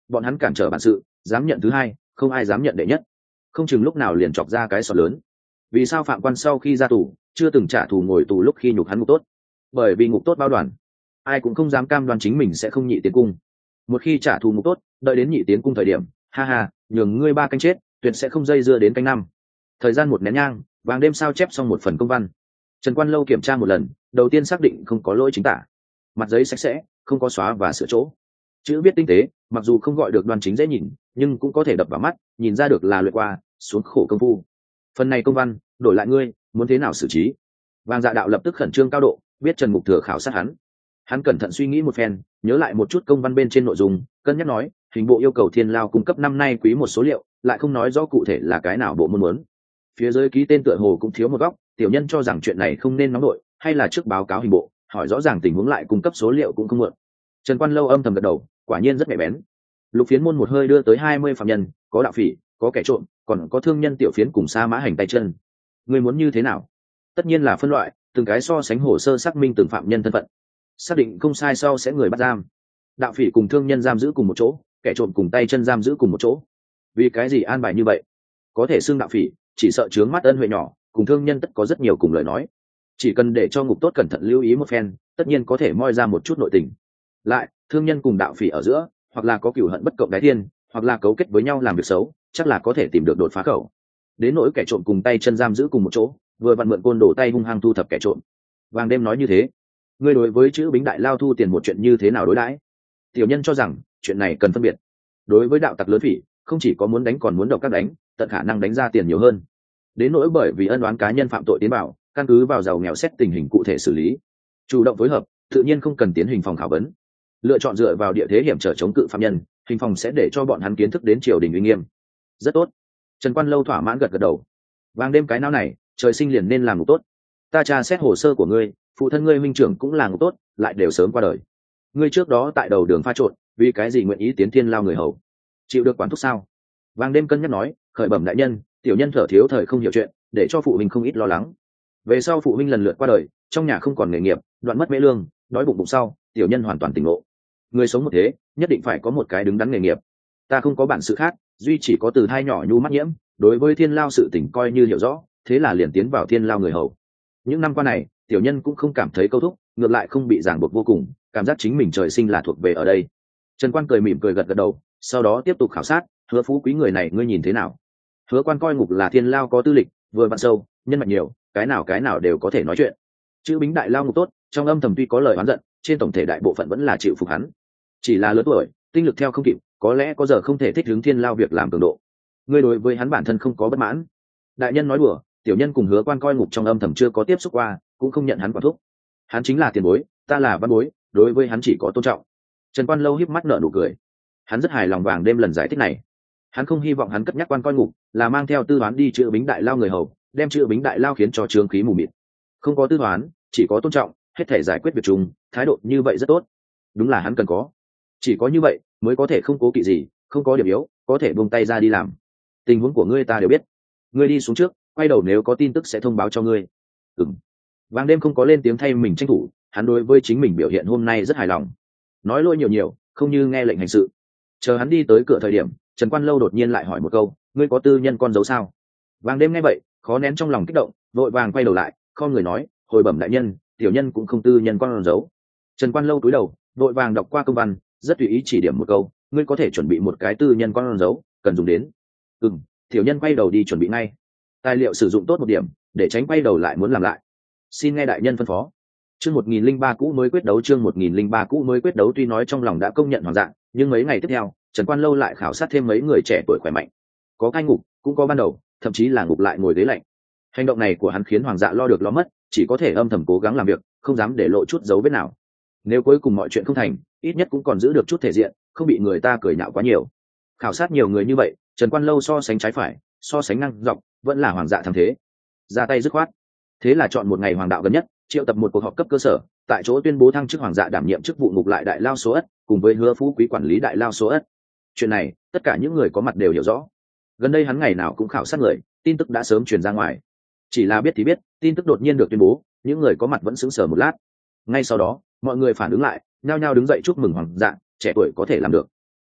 bọn hắn cản trở bản sự, dám nhận thứ hai, không ai dám nhận đệ nhất, không chừng lúc nào liền chọc ra cái sọt lớn. Vì sao Phạm Quan sau khi ra tù chưa từng trả thù ngồi tù lúc khi nhục hắn ngục tốt? Bởi vì ngục tốt bao đoàn, ai cũng không dám cam đoan chính mình sẽ không nhị tiến cung. Một khi trả thù ngục tốt, đợi đến nhị tiến cung thời điểm, ha ha, nhường ngươi ba canh chết, tuyệt sẽ không dây dưa đến canh năm. Thời gian một nén nhang, Vàng Đêm sao chép xong một phần công văn. Trần Quan Lâu kiểm tra một lần, đầu tiên xác định không có lỗi chính tả, mặt giấy sạch sẽ, không có xóa và sửa chỗ, chữ viết tinh tế, mặc dù không gọi được đoan chính dễ nhìn, nhưng cũng có thể đập vào mắt, nhìn ra được là luyện qua xuống khổ công phu. Phần này công văn đổi lại ngươi, muốn thế nào xử trí? Vàng Dạ Đạo lập tức khẩn trương cao độ, biết Trần Mục Thừa khảo sát hắn. Hắn cẩn thận suy nghĩ một phen, nhớ lại một chút công văn bên trên nội dung, cân nhắc nói, hình bộ yêu cầu Thiên Lao cung cấp năm nay quý một số liệu, lại không nói rõ cụ thể là cái nào bộ môn muốn. Phía dưới ký tên tựa hồ cũng thiếu một góc, tiểu nhân cho rằng chuyện này không nên nóng nổi, hay là trước báo cáo hình bộ, hỏi rõ ràng tình huống lại cung cấp số liệu cũng không muộn. Trần Quan Lâu âm thầm gật đầu, quả nhiên rất nhạy bén. Lục phiến môn một hơi đưa tới hai mươi phạm nhân, có đạo phỉ, có kẻ trộm, còn có thương nhân tiểu phiến cùng sa mã hành tay chân. Ngươi muốn như thế nào? Tất nhiên là phân loại, từng cái so sánh hồ sơ xác minh từng phạm nhân thân phận, xác định không sai sau sẽ người bắt giam. Đạo phỉ cùng thương nhân giam giữ cùng một chỗ, kẻ trộm cùng tay chân giam giữ cùng một chỗ. Vì cái gì an bài như vậy? Có thể xưng đạo phỉ, chỉ sợ chướng mắt ân huệ nhỏ, cùng thương nhân tất có rất nhiều cùng lời nói. Chỉ cần để cho ngục tốt cẩn thận lưu ý một phen, tất nhiên có thể moi ra một chút nội tình. Lại, thương nhân cùng đạo phỉ ở giữa, hoặc là có cửu hận bất cộng đái thiên, hoặc là cấu kết với nhau làm việc xấu, chắc là có thể tìm được đột phá khẩu. Đến nỗi kẻ trộm cùng tay chân giam giữ cùng một chỗ, vừa vặn mượn côn đổ tay hung hăng thu thập kẻ trộm. Vàng Đêm nói như thế, ngươi đối với chữ Bính Đại Lao thu tiền một chuyện như thế nào đối đãi? Tiểu nhân cho rằng chuyện này cần phân biệt. Đối với đạo tặc lớn phỉ, không chỉ có muốn đánh còn muốn độc các đánh, tận khả năng đánh ra tiền nhiều hơn. Đến nỗi bởi vì ân oán cá nhân phạm tội tiến bảo, căn cứ vào giàu nghèo xét tình hình cụ thể xử lý, chủ động phối hợp, tự nhiên không cần tiến hình phòng khảo vấn. Lựa chọn dựa vào địa thế hiểm trở chống cự phạm nhân, hình phòng sẽ để cho bọn hắn kiến thức đến triều đình uy nghiêm. Rất tốt. Trần Quan Lâu thỏa mãn gật gật đầu. Vàng Đêm cái não này, trời sinh liền nên làm ngục tốt. Ta tra xét hồ sơ của ngươi, phụ thân ngươi huynh trưởng cũng là ngục tốt, lại đều sớm qua đời. Ngươi trước đó tại đầu đường pha trộn, vì cái gì nguyện ý tiến Thiên Lao người hầu? Chịu được quản thúc sao? Vàng Đêm cân nhắc nói, khởi bẩm đại nhân, tiểu nhân thở thiếu thời không hiểu chuyện, để cho phụ huynh không ít lo lắng. Về sau phụ huynh lần lượt qua đời, trong nhà không còn nghề nghiệp, đoạn mất mễ lương, đói bụng bụng sau, tiểu nhân hoàn toàn tỉnh ngộ. Người sống một thế, nhất định phải có một cái đứng đắn nghề nghiệp. Ta không có bản sự khác, duy chỉ có từ hai nhỏ nhu mắt nhiễm, đối với Thiên Lao sự tỉnh coi như hiểu rõ, thế là liền tiến vào Thiên Lao người hầu. Những năm qua này, tiểu nhân cũng không cảm thấy câu thúc, ngược lại không bị ràng buộc vô cùng, cảm giác chính mình trời sinh là thuộc về ở đây. Trần Quan cười mỉm cười gật gật đầu, sau đó tiếp tục khảo sát, Hứa Phú Quý người này ngươi nhìn thế nào? Hứa Quan coi ngục là Thiên Lao có tư lịch, vừa vặn sâu, nhân mạch nhiều, cái nào cái nào đều có thể nói chuyện. Chữ Bính Đại Lao ngục tốt, trong âm thầm tuy có lời oán giận, trên tổng thể đại bộ phận vẫn là chịu phục hắn. Chỉ là lớn tuổi, tinh lực theo không kịp, có lẽ có giờ không thể thích ứng Thiên Lao việc làm cường độ. Ngươi đối với hắn bản thân không có bất mãn? Đại nhân nói đùa, tiểu nhân cùng Hứa Quan coi ngục trong âm thầm chưa có tiếp xúc qua, cũng không nhận hắn quản thúc. Hắn chính là tiền bối, ta là văn bối, đối với hắn chỉ có tôn trọng. Trần Quan Lâu híp mắt nở nụ cười. Hắn rất hài lòng Vàng Đêm lần giải thích này. Hắn không hy vọng hắn cất nhắc quan coi ngục là mang theo tư toán đi chữ Bính Đại Lao người hầu, đem chữ Bính Đại Lao khiến cho trương khí mù mịt. Không có tư toán, chỉ có tôn trọng, hết thể giải quyết việc chung, thái độ như vậy rất tốt. Đúng là hắn cần có. Chỉ có như vậy mới có thể không cố kỵ gì, không có điểm yếu, có thể buông tay ra đi làm. Tình huống của ngươi ta đều biết. Ngươi đi xuống trước, quay đầu nếu có tin tức sẽ thông báo cho ngươi. Ừm. Vàng Đêm không có lên tiếng thay mình tranh thủ, hắn đối với chính mình biểu hiện hôm nay rất hài lòng. Nói lôi nhiều nhiều, không như nghe lệnh hành sự. Chờ hắn đi tới cửa thời điểm, Trần Quan Lâu đột nhiên lại hỏi một câu, ngươi có tư nhân con dấu sao? Vàng Đêm nghe vậy, khó nén trong lòng kích động, vội vàng quay đầu lại, không người nói, hồi bẩm đại nhân, tiểu nhân cũng không tư nhân con dấu. Trần Quan Lâu cúi đầu, vội vàng đọc qua công văn, rất tùy ý chỉ điểm một câu, ngươi có thể chuẩn bị một cái tư nhân con dấu, cần dùng đến. Ừm, tiểu nhân quay đầu đi chuẩn bị ngay. Tài liệu sử dụng tốt một điểm, để tránh quay đầu lại muốn làm lại. Xin nghe đại nhân phân phó. Chương một nghìn lẻ ba cũ mới quyết đấu chương một nghìn lẻ ba cũ mới quyết đấu tuy nói trong lòng đã công nhận Hoàng Dạ, nhưng mấy ngày tiếp theo, Trần Quan Lâu lại khảo sát thêm mấy người trẻ tuổi khỏe mạnh. Có cai ngục, cũng có ban đầu, thậm chí là ngục lại ngồi ghế lạnh. Hành động này của hắn khiến Hoàng Dạ lo được lo mất, chỉ có thể âm thầm cố gắng làm việc, không dám để lộ chút dấu vết nào. Nếu cuối cùng mọi chuyện không thành, ít nhất cũng còn giữ được chút thể diện, không bị người ta cười nhạo quá nhiều. Khảo sát nhiều người như vậy, Trần Quan Lâu so sánh trái phải, so sánh năng dọc, vẫn là Hoàng Dạ thắng thế. Ra tay dứt khoát. Thế là chọn một ngày hoàng đạo gần nhất, triệu tập một cuộc họp cấp cơ sở, tại chỗ tuyên bố thăng chức Hoàng Dạ đảm nhiệm chức vụ ngục lại Đại Lao số ất, cùng với Hứa Phú Quý quản lý Đại Lao số ất. Chuyện này, tất cả những người có mặt đều hiểu rõ. Gần đây hắn ngày nào cũng khảo sát người, tin tức đã sớm truyền ra ngoài. Chỉ là biết thì biết, tin tức đột nhiên được tuyên bố, những người có mặt vẫn sững sờ một lát. Ngay sau đó, mọi người phản ứng lại, nhao nhao đứng dậy chúc mừng Hoàng Dạ, trẻ tuổi có thể làm được.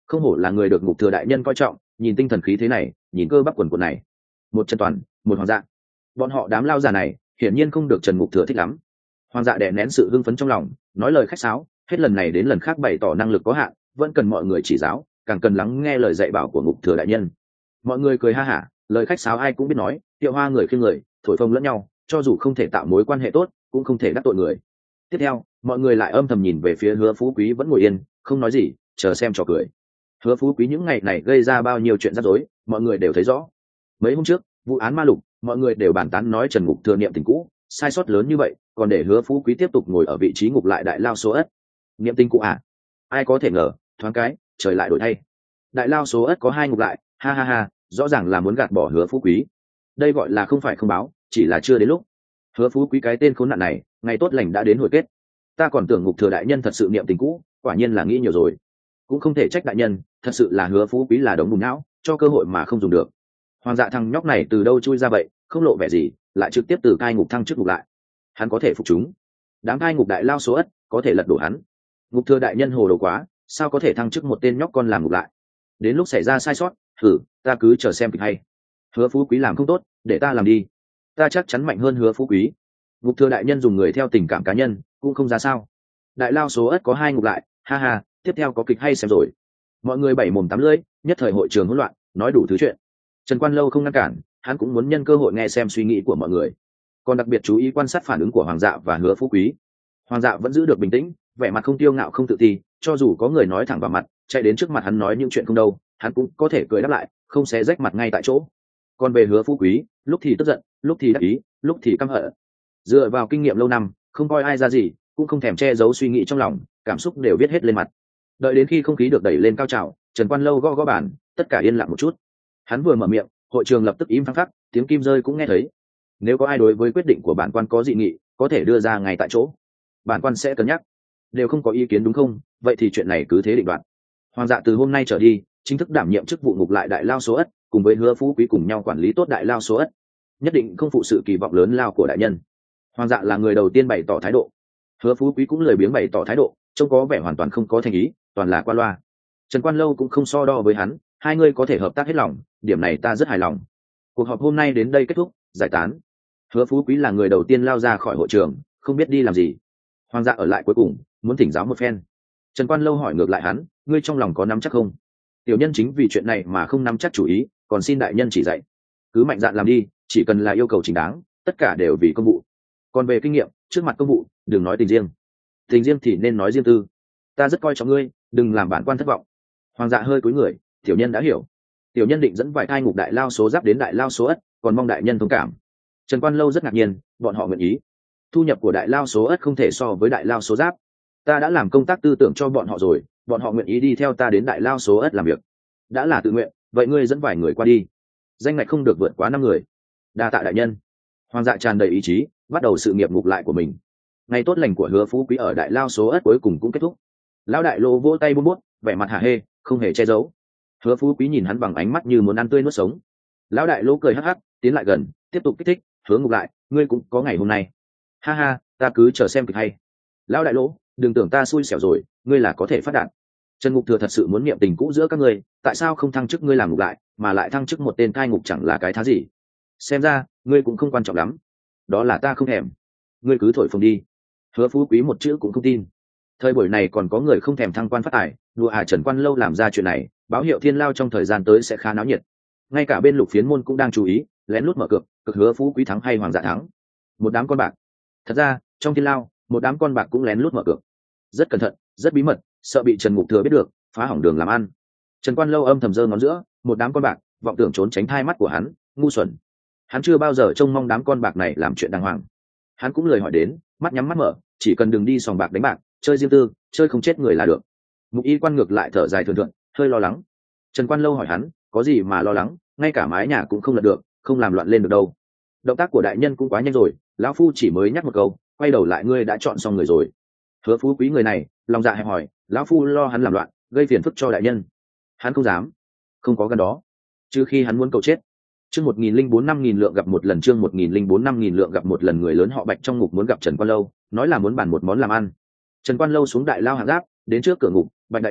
không hổ là người được ngục thừa đại nhân coi trọng, nhìn tinh thần khí thế này, nhìn cơ bắp quần quần này, một Trần Toàn, một Hoàng Dạ. Bọn họ đám lao già này hiển nhiên không được Trần Ngục Thừa thích lắm. Hoàng Dạ đè nén sự hưng phấn trong lòng, nói lời khách sáo, hết lần này đến lần khác bày tỏ năng lực có hạn, vẫn cần mọi người chỉ giáo, càng cần lắng nghe lời dạy bảo của Ngục Thừa đại nhân. Mọi người cười ha hả, lời khách sáo ai cũng biết nói, tiệu hoa người khiêng người, thổi phồng lẫn nhau, cho dù không thể tạo mối quan hệ tốt, cũng không thể đắc tội người. Tiếp theo, mọi người lại âm thầm nhìn về phía Hứa Phú Quý vẫn ngồi yên, không nói gì, chờ xem trò cười. Hứa Phú Quý những ngày này gây ra bao nhiêu chuyện rắc rối, mọi người đều thấy rõ. Mấy hôm trước, vụ án ma lục, mọi người đều bàn tán nói Trần Ngục Thừa niệm tình cũ, sai sót lớn như vậy, còn để Hứa Phú Quý tiếp tục ngồi ở vị trí ngục lại đại lao số ất. Niệm tình cũ à? Ai có thể ngờ, thoáng cái, trời lại đổi thay. Đại lao số ất có hai ngục lại, ha ha ha, rõ ràng là muốn gạt bỏ Hứa Phú Quý. Đây gọi là không phải không báo, chỉ là chưa đến lúc. Hứa Phú Quý cái tên khốn nạn này, ngày tốt lành đã đến hồi kết. Ta còn tưởng Ngục Thừa đại nhân thật sự niệm tình cũ, quả nhiên là nghĩ nhiều rồi. Cũng không thể trách đại nhân, thật sự là Hứa Phú Quý là đống bùn não, cho cơ hội mà không dùng được. Hoàng Dạ thằng nhóc này từ đâu chui ra vậy, không lộ vẻ gì, lại trực tiếp từ cai ngục thăng chức ngục lại. Hắn có thể phục chúng. Đám cai ngục đại lao số ất, có thể lật đổ hắn. Ngục Thừa đại nhân hồ đồ quá, sao có thể thăng chức một tên nhóc con làm ngục lại? Đến lúc xảy ra sai sót, thử, ta cứ chờ xem kịch hay. Hứa Phú Quý làm không tốt, để ta làm đi. Ta chắc chắn mạnh hơn Hứa Phú Quý. Ngục Thừa đại nhân dùng người theo tình cảm cá nhân, cũng không ra sao. Đại lao số ất có hai ngục lại, ha ha, tiếp theo có kịch hay xem rồi. Mọi người bảy mồm tám lưỡi, nhất thời hội trường hỗn loạn, nói đủ thứ chuyện. Trần Quan Lâu không ngăn cản, hắn cũng muốn nhân cơ hội nghe xem suy nghĩ của mọi người, còn đặc biệt chú ý quan sát phản ứng của Hoàng Dạ và Hứa Phú Quý. Hoàng Dạ vẫn giữ được bình tĩnh, vẻ mặt không tiêu ngạo không tự ti, cho dù có người nói thẳng vào mặt, chạy đến trước mặt hắn nói những chuyện không đâu, hắn cũng có thể cười đáp lại, không xé rách mặt ngay tại chỗ. Còn về Hứa Phú Quý, lúc thì tức giận, lúc thì đắc ý, lúc thì căm hận. Dựa vào kinh nghiệm lâu năm, không coi ai ra gì, cũng không thèm che giấu suy nghĩ trong lòng, cảm xúc đều viết hết lên mặt. Đợi đến khi không khí được đẩy lên cao trào, Trần Quan Lâu gõ gõ bàn, tất cả yên lặng một chút. Hắn vừa mở miệng, hội trường lập tức im phăng phắc, tiếng kim rơi cũng nghe thấy. Nếu có ai đối với quyết định của bản quan có dị nghị, có thể đưa ra ngay tại chỗ, bản quan sẽ cân nhắc. Đều không có ý kiến đúng không? Vậy thì chuyện này cứ thế định đoạt. Hoàng Dạ từ hôm nay trở đi, chính thức đảm nhiệm chức vụ ngục lại đại lao số ất, cùng với Hứa Phú Quý cùng nhau quản lý tốt đại lao số ất, nhất định không phụ sự kỳ vọng lớn lao của đại nhân. Hoàng Dạ là người đầu tiên bày tỏ thái độ. Hứa Phú Quý cũng lười biếng bày tỏ thái độ, trông có vẻ hoàn toàn không có thành ý, toàn là qua loa. Trần Quan Lâu cũng không so đo với hắn, hai người có thể hợp tác hết lòng, điểm này ta rất hài lòng. Cuộc họp hôm nay đến đây kết thúc, giải tán. Hứa Phú Quý là người đầu tiên lao ra khỏi hội trường, không biết đi làm gì. Hoàng Dạ ở lại cuối cùng, muốn thỉnh giáo một phen. Trần Quan Lâu hỏi ngược lại hắn, ngươi trong lòng có nắm chắc không? Tiểu nhân chính vì chuyện này mà không nắm chắc chủ ý, còn xin đại nhân chỉ dạy. Cứ mạnh dạn làm đi, chỉ cần là yêu cầu chính đáng, tất cả đều vì công vụ. Còn về kinh nghiệm, trước mặt công vụ, đừng nói tình riêng. Tình riêng thì nên nói riêng tư. Ta rất coi trọng ngươi, đừng làm bản quan thất vọng. Hoàng Dạ hơi cúi người, tiểu nhân đã hiểu. Tiểu nhân định dẫn vài thai ngục đại lao số giáp đến đại lao số ất, còn mong đại nhân thông cảm. Trần Quan Lâu rất ngạc nhiên, bọn họ nguyện ý. Thu nhập của đại lao số ất không thể so với đại lao số giáp. Ta đã làm công tác tư tưởng cho bọn họ rồi, bọn họ nguyện ý đi theo ta đến đại lao số ất làm việc. Đã là tự nguyện, vậy ngươi dẫn vài người qua đi. Danh ngạch không được vượt quá năm người. Đa tạ đại nhân. Hoàng Dạ tràn đầy ý chí, bắt đầu sự nghiệp ngục lại của mình. Ngày tốt lành của Hứa Phú Quý ở đại lao số ất cuối cùng cũng kết thúc. Lão đại lô vỗ tay buông bút, vẻ mặt hả hê, không hề che giấu. Hứa Phú Quý nhìn hắn bằng ánh mắt như muốn ăn tươi nuốt sống. Lão đại lô cười hắc hắc, tiến lại gần, tiếp tục kích thích, Hứa ngục lại, ngươi cũng có ngày hôm nay. Ha ha, ta cứ chờ xem kịch hay. Lão đại lô, đừng tưởng ta xui xẻo rồi, ngươi là có thể phát đạt. Trần Ngục Thừa thật sự muốn niệm tình cũ giữa các ngươi, tại sao không thăng chức ngươi làm ngục lại, mà lại thăng chức một tên cai ngục chẳng là cái thá gì? Xem ra, ngươi cũng không quan trọng lắm. Đó là ta không thèm. Ngươi cứ thổi phồng đi. Hứa Phú Quý một chữ cũng không tin. Thời buổi này còn có người không thèm thăng quan phát tài, đùa à? Trần Quan Lâu làm ra chuyện này, báo hiệu Thiên Lao trong thời gian tới sẽ khá náo nhiệt. Ngay cả bên Lục Phiến môn cũng đang chú ý, lén lút mở cược, cực Hứa Phú Quý thắng hay Hoàng Dạ thắng. Một đám con bạc. Thật ra, trong Thiên Lao, một đám con bạc cũng lén lút mở cược. Rất cẩn thận, rất bí mật, sợ bị Trần Ngục Thừa biết được, phá hỏng đường làm ăn. Trần Quan Lâu âm thầm giơ ngón giữa, một đám con bạc, vọng tưởng trốn tránh thai mắt của hắn, ngu xuẩn. Hắn chưa bao giờ trông mong đám con bạc này làm chuyện đàng hoàng. Hắn cũng lời hỏi đến, mắt nhắm mắt mở, chỉ cần đừng đi sòng bạc đánh bạc, chơi riêng tư, chơi không chết người là được. Mục Y Quan ngược lại thở dài thường thượng, hơi lo lắng. Trần Quan Lâu hỏi hắn, có gì mà lo lắng, ngay cả mái nhà cũng không lật được, không làm loạn lên được đâu. Động tác của đại nhân cũng quá nhanh rồi, lão phu chỉ mới nhắc một câu, quay đầu lại ngươi đã chọn xong người rồi. Hứa Phú Quý người này, lòng dạ hẹp hòi, lão phu lo hắn làm loạn, gây phiền phức cho đại nhân. Hắn không dám, không có gan đó, trừ khi hắn muốn cầu chết. Chương một nghìn linh bốn năm nghìn lượng gặp một lần, chương một nghìn linh bốn năm nghìn lượng gặp một lần. Người lớn họ Bạch trong ngục muốn gặp Trần Quan Lâu, nói là muốn bàn một món làm ăn. Trần Quan Lâu xuống đại lao hạng giáp, đến trước cửa ngục, Bạch đại nhân,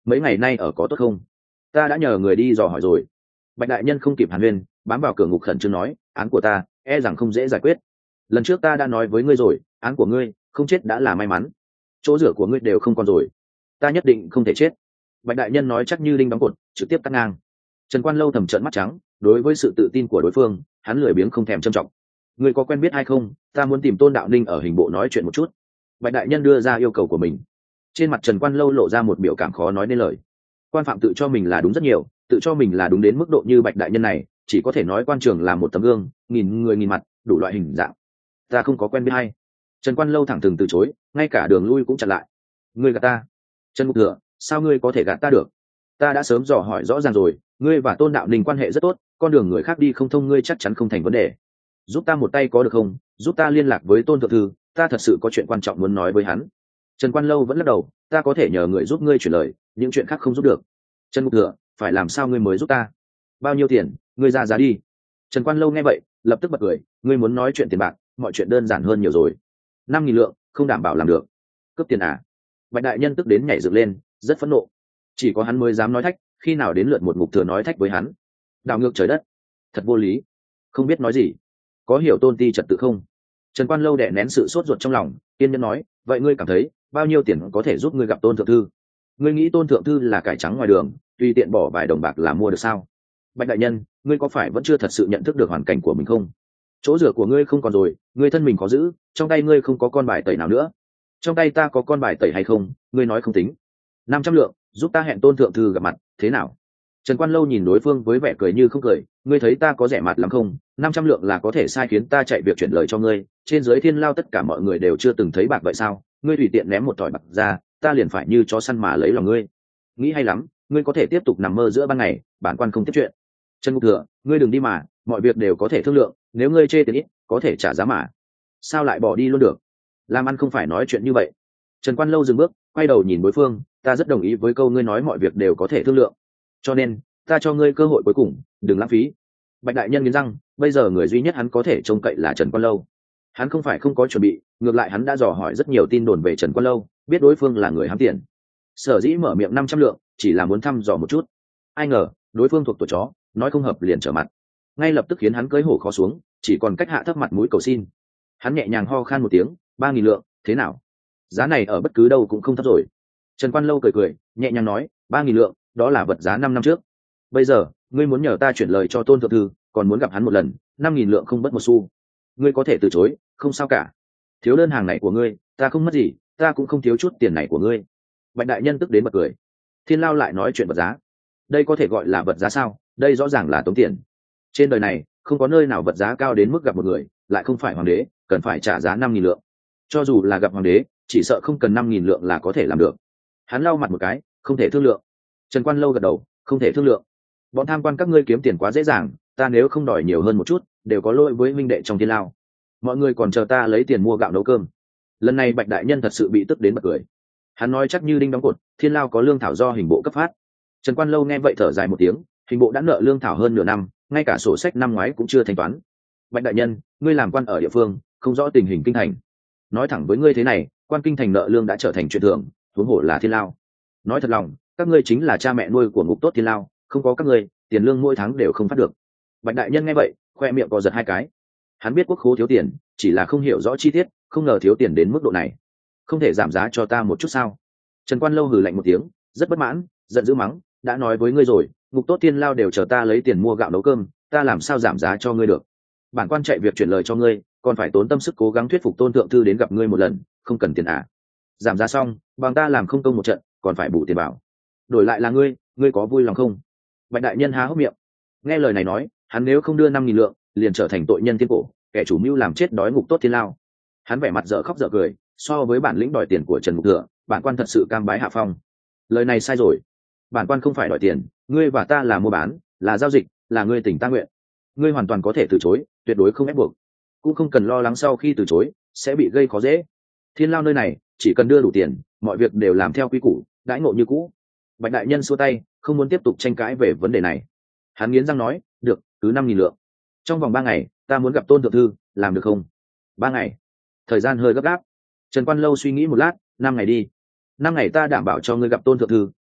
mấy ngày nay ở có tốt không? Ta đã nhờ người đi dò hỏi rồi. Bạch đại nhân không kịp hàn huyên, bám vào cửa ngục khẩn trương nói, án của ta e rằng không dễ giải quyết. Lần trước ta đã nói với ngươi rồi, án của ngươi không chết đã là may mắn, chỗ rửa của ngươi đều không còn rồi, ta nhất định không thể chết. Bạch đại nhân nói chắc như đinh đóng cột, trực tiếp cắt ngang. Trần Quan Lâu thầm trợn mắt trắng, đối với sự tự tin của đối phương hắn lười biếng không thèm trâm trọng. Ngươi có quen biết hay không? Ta muốn tìm Tôn Đạo Ninh ở hình bộ nói chuyện một chút. Bạch đại nhân đưa ra yêu cầu của mình. Trên mặt Trần Quan Lâu lộ ra một biểu cảm khó nói nên lời. Quan phạm tự cho mình là đúng rất nhiều, tự cho mình là đúng đến mức độ như Bạch đại nhân này, chỉ có thể nói quan trường là một tấm gương, nghìn người nghìn mặt, đủ loại hình dạng. Ta không có quen biết hay. Trần Quan Lâu thẳng thừng từ chối, ngay cả đường lui cũng chặn lại. Ngươi gạt ta. Trần Mục Thừa, sao ngươi có thể gạt ta được? Ta đã sớm dò hỏi rõ ràng rồi, ngươi và Tôn Đạo Ninh quan hệ rất tốt, con đường người khác đi không thông ngươi chắc chắn không thành vấn đề. Giúp ta một tay có được không? Giúp ta liên lạc với Tôn thượng thư, ta thật sự có chuyện quan trọng muốn nói với hắn. Trần Quan Lâu vẫn lắc đầu, ta có thể nhờ người giúp ngươi chuyển lời, những chuyện khác không giúp được. Trần Mục Thừa, phải làm sao ngươi mới giúp ta? Bao nhiêu tiền? Ngươi ra giá đi. Trần Quan Lâu nghe vậy lập tức bật cười, ngươi muốn nói chuyện tiền bạc, mọi chuyện đơn giản hơn nhiều rồi. Năm nghìn lượng không đảm bảo làm được. Cướp tiền à? Bạch đại nhân tức đến nhảy dựng lên, rất phẫn nộ. Chỉ có hắn mới dám nói thách, khi nào đến lượt một Ngục Thừa nói thách với hắn? Đảo ngược trời đất, thật vô lý. Không biết nói gì. Có hiểu tôn ti trật tự không? Trần Quan Lâu đè nén sự sốt ruột trong lòng, kiên nhẫn nói, vậy ngươi cảm thấy bao nhiêu tiền có thể giúp ngươi gặp Tôn thượng thư? Ngươi nghĩ Tôn thượng thư là cải trắng ngoài đường, tùy tiện bỏ vài đồng bạc là mua được sao? Bạch đại nhân, ngươi có phải vẫn chưa thật sự nhận thức được hoàn cảnh của mình không? Chỗ rửa của ngươi không còn rồi, ngươi thân mình có giữ, trong tay ngươi không có con bài tẩy nào nữa. Trong tay ta có con bài tẩy hay không, ngươi nói không tính. Năm trăm lượng, giúp ta hẹn Tôn thượng thư gặp mặt, thế nào? Trần Quan Lâu nhìn đối phương với vẻ cười như không cười, ngươi thấy ta có rẻ mặt lắm không? Năm trăm lượng là có thể sai khiến ta chạy việc chuyển lời cho ngươi, trên dưới thiên lao tất cả mọi người đều chưa từng thấy bạc vậy sao? Ngươi tùy tiện ném một tỏi bạc ra, ta liền phải như chó săn mà lấy lòng ngươi. Nghĩ hay lắm, ngươi có thể tiếp tục nằm mơ giữa ban ngày, bản quan không tiếp chuyện. Trần Ngục Thừa, ngươi đừng đi mà, mọi việc đều có thể thương lượng, nếu ngươi chê tiền ít, có thể trả giá mà. Sao lại bỏ đi luôn được? Làm ăn không phải nói chuyện như vậy. Trần Quan Lâu dừng bước, quay đầu nhìn đối phương, ta rất đồng ý với câu ngươi nói mọi việc đều có thể thương lượng. Cho nên, ta cho ngươi cơ hội cuối cùng, đừng lãng phí. Bạch đại nhân nghiến răng, bây giờ người duy nhất hắn có thể trông cậy là Trần Quan Lâu. Hắn không phải không có chuẩn bị, ngược lại hắn đã dò hỏi rất nhiều tin đồn về Trần Quan Lâu, biết đối phương là người hám tiền. Sở dĩ mở miệng năm trăm lượng, chỉ là muốn thăm dò một chút. Ai ngờ, đối phương thuộc tuổi chó, nói không hợp liền trở mặt. Ngay lập tức khiến hắn cưỡi hổ khó xuống, chỉ còn cách hạ thấp mặt mũi cầu xin. Hắn nhẹ nhàng ho khan một tiếng, ba nghìn lượng, thế nào? Giá này ở bất cứ đâu cũng không thấp rồi. Trần Quan Lâu cười cười, nhẹ nhàng nói, ba nghìn lượng, đó là vật giá năm năm trước. Bây giờ, ngươi muốn nhờ ta chuyển lời cho Tôn thượng thư, còn muốn gặp hắn một lần, năm nghìn lượng không mất một xu. Ngươi có thể từ chối, không sao cả. Thiếu đơn hàng này của ngươi, ta không mất gì, ta cũng không thiếu chút tiền này của ngươi. Bạch đại nhân tức đến bật cười. Thiên lao lại nói chuyện vật giá. Đây có thể gọi là vật giá sao? Đây rõ ràng là tống tiền. Trên đời này, không có nơi nào vật giá cao đến mức gặp một người, lại không phải hoàng đế, cần phải trả giá năm nghìn lượng. Cho dù là gặp hoàng đế, chỉ sợ không cần năm nghìn lượng là có thể làm được. Hắn lau mặt một cái, không thể thương lượng. Trần Quan Lâu gật đầu, không thể thương lượng. Bọn tham quan các ngươi kiếm tiền quá dễ dàng, ta nếu không đòi nhiều hơn một chút, đều có lỗi với minh đệ trong thiên lao. Mọi người còn chờ ta lấy tiền mua gạo nấu cơm. Lần này Bạch đại nhân thật sự bị tức đến bật cười. Hắn nói chắc như đinh đóng cột, thiên lao có lương thảo do hình bộ cấp phát. Trần Quan Lâu nghe vậy thở dài một tiếng, hình bộ đã nợ lương thảo hơn nửa năm, ngay cả sổ sách năm ngoái cũng chưa thanh toán. Bạch đại nhân, ngươi làm quan ở địa phương, không rõ tình hình kinh thành. Nói thẳng với ngươi thế này, quan kinh thành nợ lương đã trở thành chuyện thường, huống hồ là thiên lao. Nói thật lòng, các ngươi chính là cha mẹ nuôi của ngục tốt thiên lao, không có các ngươi, tiền lương mỗi tháng đều không phát được. Bạch đại nhân nghe vậy, khoe miệng co giật hai cái. Hắn biết quốc khố thiếu tiền, chỉ là không hiểu rõ chi tiết, không ngờ thiếu tiền đến mức độ này. Không thể giảm giá cho ta một chút sao? Trần Quan Lâu hừ lạnh một tiếng, rất bất mãn, giận dữ mắng, đã nói với ngươi rồi, ngục tốt thiên lao đều chờ ta lấy tiền mua gạo nấu cơm, ta làm sao giảm giá cho ngươi được? Bản quan chạy việc chuyển lời cho ngươi, còn phải tốn tâm sức cố gắng thuyết phục Tôn thượng thư đến gặp ngươi một lần, không cần tiền à? Giảm giá xong, bằng ta làm không công một trận, còn phải bù tiền bảo. Đổi lại là ngươi, ngươi có vui lòng không? Bạch đại nhân há hốc miệng. Nghe lời này nói, hắn nếu không đưa năm nghìn lượng, liền trở thành tội nhân thiên cổ, kẻ chủ mưu làm chết đói ngục tốt thiên lao. Hắn vẻ mặt dở khóc dở cười, so với bản lĩnh đòi tiền của Trần Mục Thừa, bản quan thật sự cam bái hạ phong. Lời này sai rồi. Bản quan không phải đòi tiền, ngươi và ta là mua bán, là giao dịch, là ngươi tỉnh ta nguyện. Ngươi hoàn toàn có thể từ chối, tuyệt đối không ép buộc, cũng không cần lo lắng sau khi từ chối sẽ bị gây khó dễ. Thiên lao nơi này, chỉ cần đưa đủ tiền, mọi việc đều làm theo quy củ, đãi ngộ như cũ. Bạch đại nhân xua tay, không muốn tiếp tục tranh cãi về vấn đề này. Hắn nghiến răng nói, được, cứ năm nghìn lượng. Trong vòng ba ngày, ta muốn gặp Tôn thượng thư, làm được không? Ba ngày. Thời gian hơi gấp gáp. Trần Quan Lâu suy nghĩ một lát, năm ngày đi. Năm ngày ta đảm bảo cho ngươi gặp Tôn thượng thư,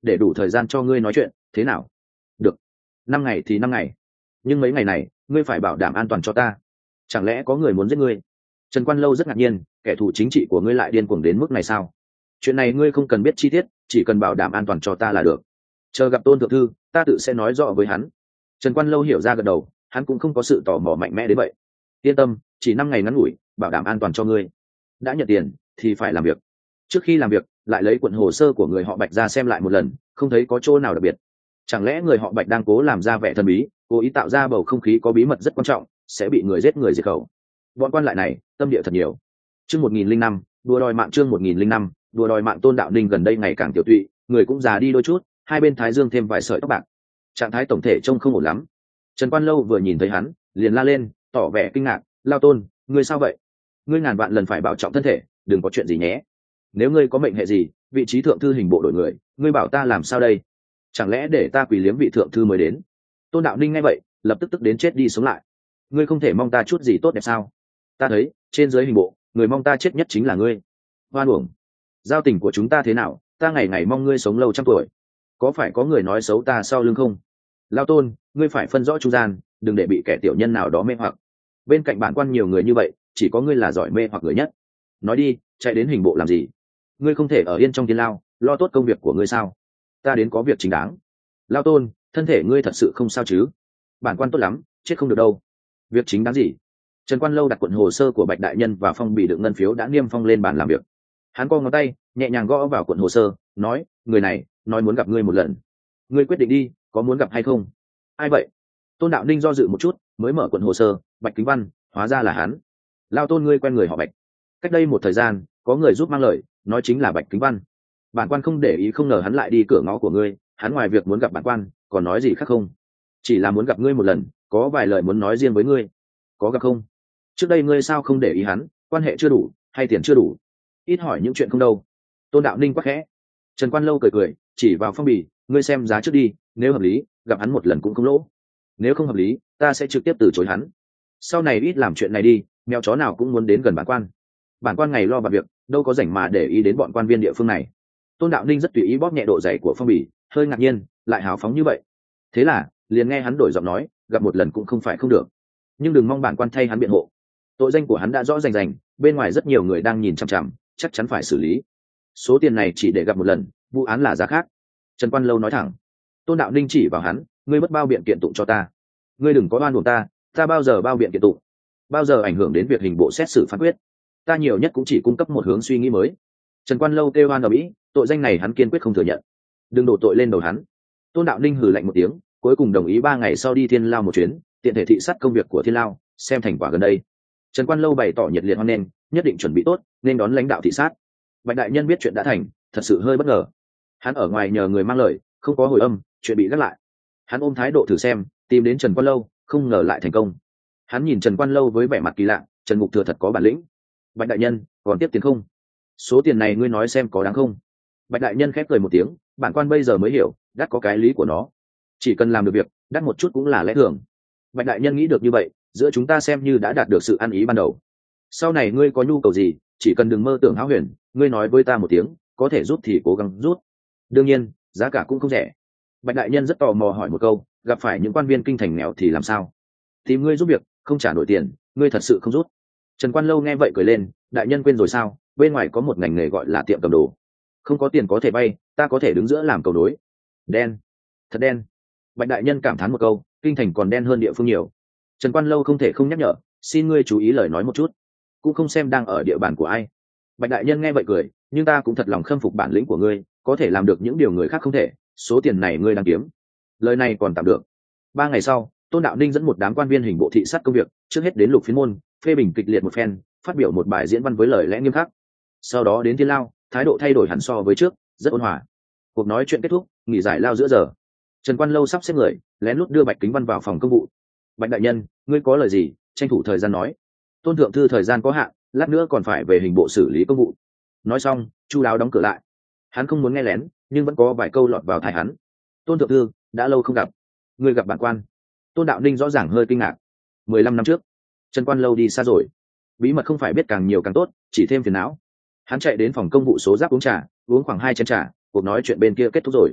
để đủ thời gian cho ngươi nói chuyện, thế nào? Được, năm ngày thì năm ngày, nhưng mấy ngày này ngươi phải bảo đảm an toàn cho ta. Chẳng lẽ có người muốn giết ngươi? Trần Quan Lâu rất ngạc nhiên, kẻ thù chính trị của ngươi lại điên cuồng đến mức này sao? Chuyện này ngươi không cần biết chi tiết, chỉ cần bảo đảm an toàn cho ta là được. Chờ gặp Tôn thượng thư, ta tự sẽ nói rõ với hắn. Trần Quan Lâu hiểu ra gật đầu, hắn cũng không có sự tò mò mạnh mẽ đến vậy. Yên tâm, chỉ năm ngày ngắn ngủi, bảo đảm an toàn cho ngươi. Đã nhận tiền thì phải làm việc. Trước khi làm việc, lại lấy cuộn hồ sơ của người họ Bạch ra xem lại một lần, không thấy có chỗ nào đặc biệt. Chẳng lẽ người họ Bạch đang cố làm ra vẻ thần bí, cố ý tạo ra bầu không khí có bí mật rất quan trọng, sẽ bị người giết người diệt khẩu. Bọn quan lại này, tâm địa thật nhiều. Chương một nghìn lẻ năm, đùa đòi mạng chương một nghìn lẻ năm, đùa đòi mạng. Tôn Đạo Ninh gần đây ngày càng tiểu tụy, người cũng già đi đôi chút, hai bên thái dương thêm vài sợi tóc bạc. Trạng thái tổng thể trông không ổn lắm. Trần Quan Lâu vừa nhìn thấy hắn, liền la lên, tỏ vẻ kinh ngạc, "Lao Tôn, ngươi sao vậy? Ngươi ngàn vạn lần phải bảo trọng thân thể, đừng có chuyện gì nhé. Nếu ngươi có mệnh hệ gì, vị trí thượng thư hình bộ đổi người, ngươi bảo ta làm sao đây? Chẳng lẽ để ta quỳ liếm vị thượng thư mới đến?" Tôn Đạo Ninh nghe vậy, lập tức tức đến chết đi sống lại. "Ngươi không thể mong ta chút gì tốt đẹp sao? Ta thấy trên dưới hình bộ, người mong ta chết nhất chính là ngươi. Hoan uổng. Giao tình của chúng ta thế nào, ta ngày ngày mong ngươi sống lâu trăm tuổi. Có phải có người nói xấu ta sau lưng không? Lao Tôn, ngươi phải phân rõ trung gian, đừng để bị kẻ tiểu nhân nào đó mê hoặc. Bên cạnh bản quan nhiều người như vậy, chỉ có ngươi là giỏi mê hoặc người nhất. Nói đi, chạy đến hình bộ làm gì? Ngươi không thể ở yên trong thiên lao, lo tốt công việc của ngươi sao? Ta đến có việc chính đáng. Lao Tôn, thân thể ngươi thật sự không sao chứ? Bản quan tốt lắm, chết không được đâu. Việc chính đáng gì? Trần Quan Lâu đặt cuộn hồ sơ của Bạch đại nhân và phong bì đựng ngân phiếu đã niêm phong lên bàn làm việc. Hắn co ngón tay, nhẹ nhàng gõ vào cuộn hồ sơ, nói, người này nói muốn gặp ngươi một lần. Ngươi quyết định đi, có muốn gặp hay không? Ai vậy? Tôn Đạo Ninh do dự một chút, mới mở cuộn hồ sơ. Bạch Kính Văn, hóa ra là hắn. Lao Tôn, ngươi quen người họ Bạch? Cách đây một thời gian, có người giúp mang lời, nói chính là Bạch Kính Văn. Bản quan không để ý, không ngờ hắn lại đi cửa ngõ của ngươi. Hắn ngoài việc muốn gặp bản quan, còn nói gì khác không? Chỉ là muốn gặp ngươi một lần, có vài lời muốn nói riêng với ngươi. Có gặp không? Trước đây ngươi sao không để ý hắn, quan hệ chưa đủ hay tiền chưa đủ? Ít hỏi những chuyện không đâu. Tôn Đạo Ninh quắc khẽ. Trần Quan Lâu cười cười, chỉ vào phong bì, ngươi xem giá trước đi, nếu hợp lý, gặp hắn một lần cũng không lỗ. Nếu không hợp lý, ta sẽ trực tiếp từ chối hắn. Sau này ít làm chuyện này đi, mèo chó nào cũng muốn đến gần bản quan. Bản quan ngày lo bạt việc, đâu có rảnh mà để ý đến bọn quan viên địa phương này. Tôn Đạo Ninh rất tùy ý bóp nhẹ độ dày của phong bì, hơi ngạc nhiên, lại hào phóng như vậy. Thế là, liền nghe hắn đổi giọng nói, gặp một lần cũng không phải không được, nhưng đừng mong bản quan thay hắn biện hộ. Tội danh của hắn đã rõ rành rành, bên ngoài rất nhiều người đang nhìn chằm chằm, chắc chắn phải xử lý. Số tiền này chỉ để gặp một lần, vụ án là giá khác. Trần Quan Lâu nói thẳng. Tôn Đạo Ninh chỉ vào hắn, ngươi mất bao biện kiện tụng cho ta. Ngươi đừng có oan uổng ta, ta bao giờ bao biện kiện tụng, bao giờ ảnh hưởng đến việc hình bộ xét xử phán quyết. Ta nhiều nhất cũng chỉ cung cấp một hướng suy nghĩ mới. Trần Quan Lâu kêu oan ở mỹ, tội danh này hắn kiên quyết không thừa nhận. Đừng đổ tội lên đầu hắn. Tôn Đạo Ninh hừ lạnh một tiếng, cuối cùng đồng ý ba ngày sau đi Thiên Lao một chuyến, tiện thể thị sát công việc của Thiên Lao, xem thành quả gần đây. Trần Quan Lâu bày tỏ nhiệt liệt hoan nghênh, nhất định chuẩn bị tốt nên đón lãnh đạo thị sát. Bạch đại nhân biết chuyện đã thành, thật sự hơi bất ngờ. Hắn ở ngoài nhờ người mang lời, không có hồi âm, chuyện bị gác lại. Hắn ôm thái độ thử xem, tìm đến Trần Quan Lâu, không ngờ lại thành công. Hắn nhìn Trần Quan Lâu với vẻ mặt kỳ lạ, Trần Ngục Thừa thật có bản lĩnh. Bạch đại nhân, còn tiếp tiền không? Số tiền này ngươi nói xem có đáng không? Bạch đại nhân khép cười một tiếng, bản quan bây giờ mới hiểu, đắt có cái lý của nó. Chỉ cần làm được việc, đắt một chút cũng là lẽ thường. Bạch đại nhân nghĩ được như vậy, giữa chúng ta xem như đã đạt được sự ăn ý ban đầu. Sau này ngươi có nhu cầu gì, chỉ cần đừng mơ tưởng hão huyền, ngươi nói với ta một tiếng, có thể rút thì cố gắng rút. Đương nhiên, giá cả cũng không rẻ. Bạch đại nhân rất tò mò hỏi một câu, gặp phải những quan viên kinh thành nghèo thì làm sao? Tìm ngươi giúp việc, không trả nổi tiền, ngươi thật sự không rút? Trần Quan Lâu nghe vậy cười lên, đại nhân quên rồi sao, bên ngoài có một ngành nghề gọi là tiệm cầm đồ. Không có tiền có thể vay, ta có thể đứng giữa làm cầu nối. Đen, thật đen. Bạch đại nhân cảm thán một câu, kinh thành còn đen hơn địa phương nhiều. Trần Quan Lâu không thể không nhắc nhở, xin ngươi chú ý lời nói một chút, cũng không xem đang ở địa bàn của ai. Bạch đại nhân nghe vậy cười, nhưng ta cũng thật lòng khâm phục bản lĩnh của ngươi, có thể làm được những điều người khác không thể. Số tiền này ngươi đang kiếm, lời này còn tạm được. Ba ngày sau, Tôn Đạo Ninh dẫn một đám quan viên hình bộ thị sát công việc, trước hết đến Lục Phiến môn, phê bình kịch liệt một phen, phát biểu một bài diễn văn với lời lẽ nghiêm khắc. Sau đó đến Thiên Lao, thái độ thay đổi hẳn so với trước, rất ôn hòa. Cuộc nói chuyện kết thúc, nghỉ giải lao giữa giờ. Trần Quan Lâu sắp xếp người, lén lút đưa Bạch Kính Văn vào phòng công vụ. Bạch đại nhân, ngươi có lời gì, tranh thủ thời gian nói. Tôn thượng thư thời gian có hạn, lát nữa còn phải về hình bộ xử lý công vụ. Nói xong, chu đáo đóng cửa lại. Hắn không muốn nghe lén, nhưng vẫn có vài câu lọt vào tai hắn. Tôn thượng thư, đã lâu không gặp, ngươi gặp bản quan. Tôn Đạo Ninh rõ ràng hơi kinh ngạc. Mười lăm năm trước, Trần Quan Lâu đi xa rồi, bí mật không phải biết càng nhiều càng tốt, chỉ thêm phiền não. Hắn chạy đến phòng công vụ số giáp uống trà, uống khoảng hai chén trà, cuộc nói chuyện bên kia kết thúc rồi.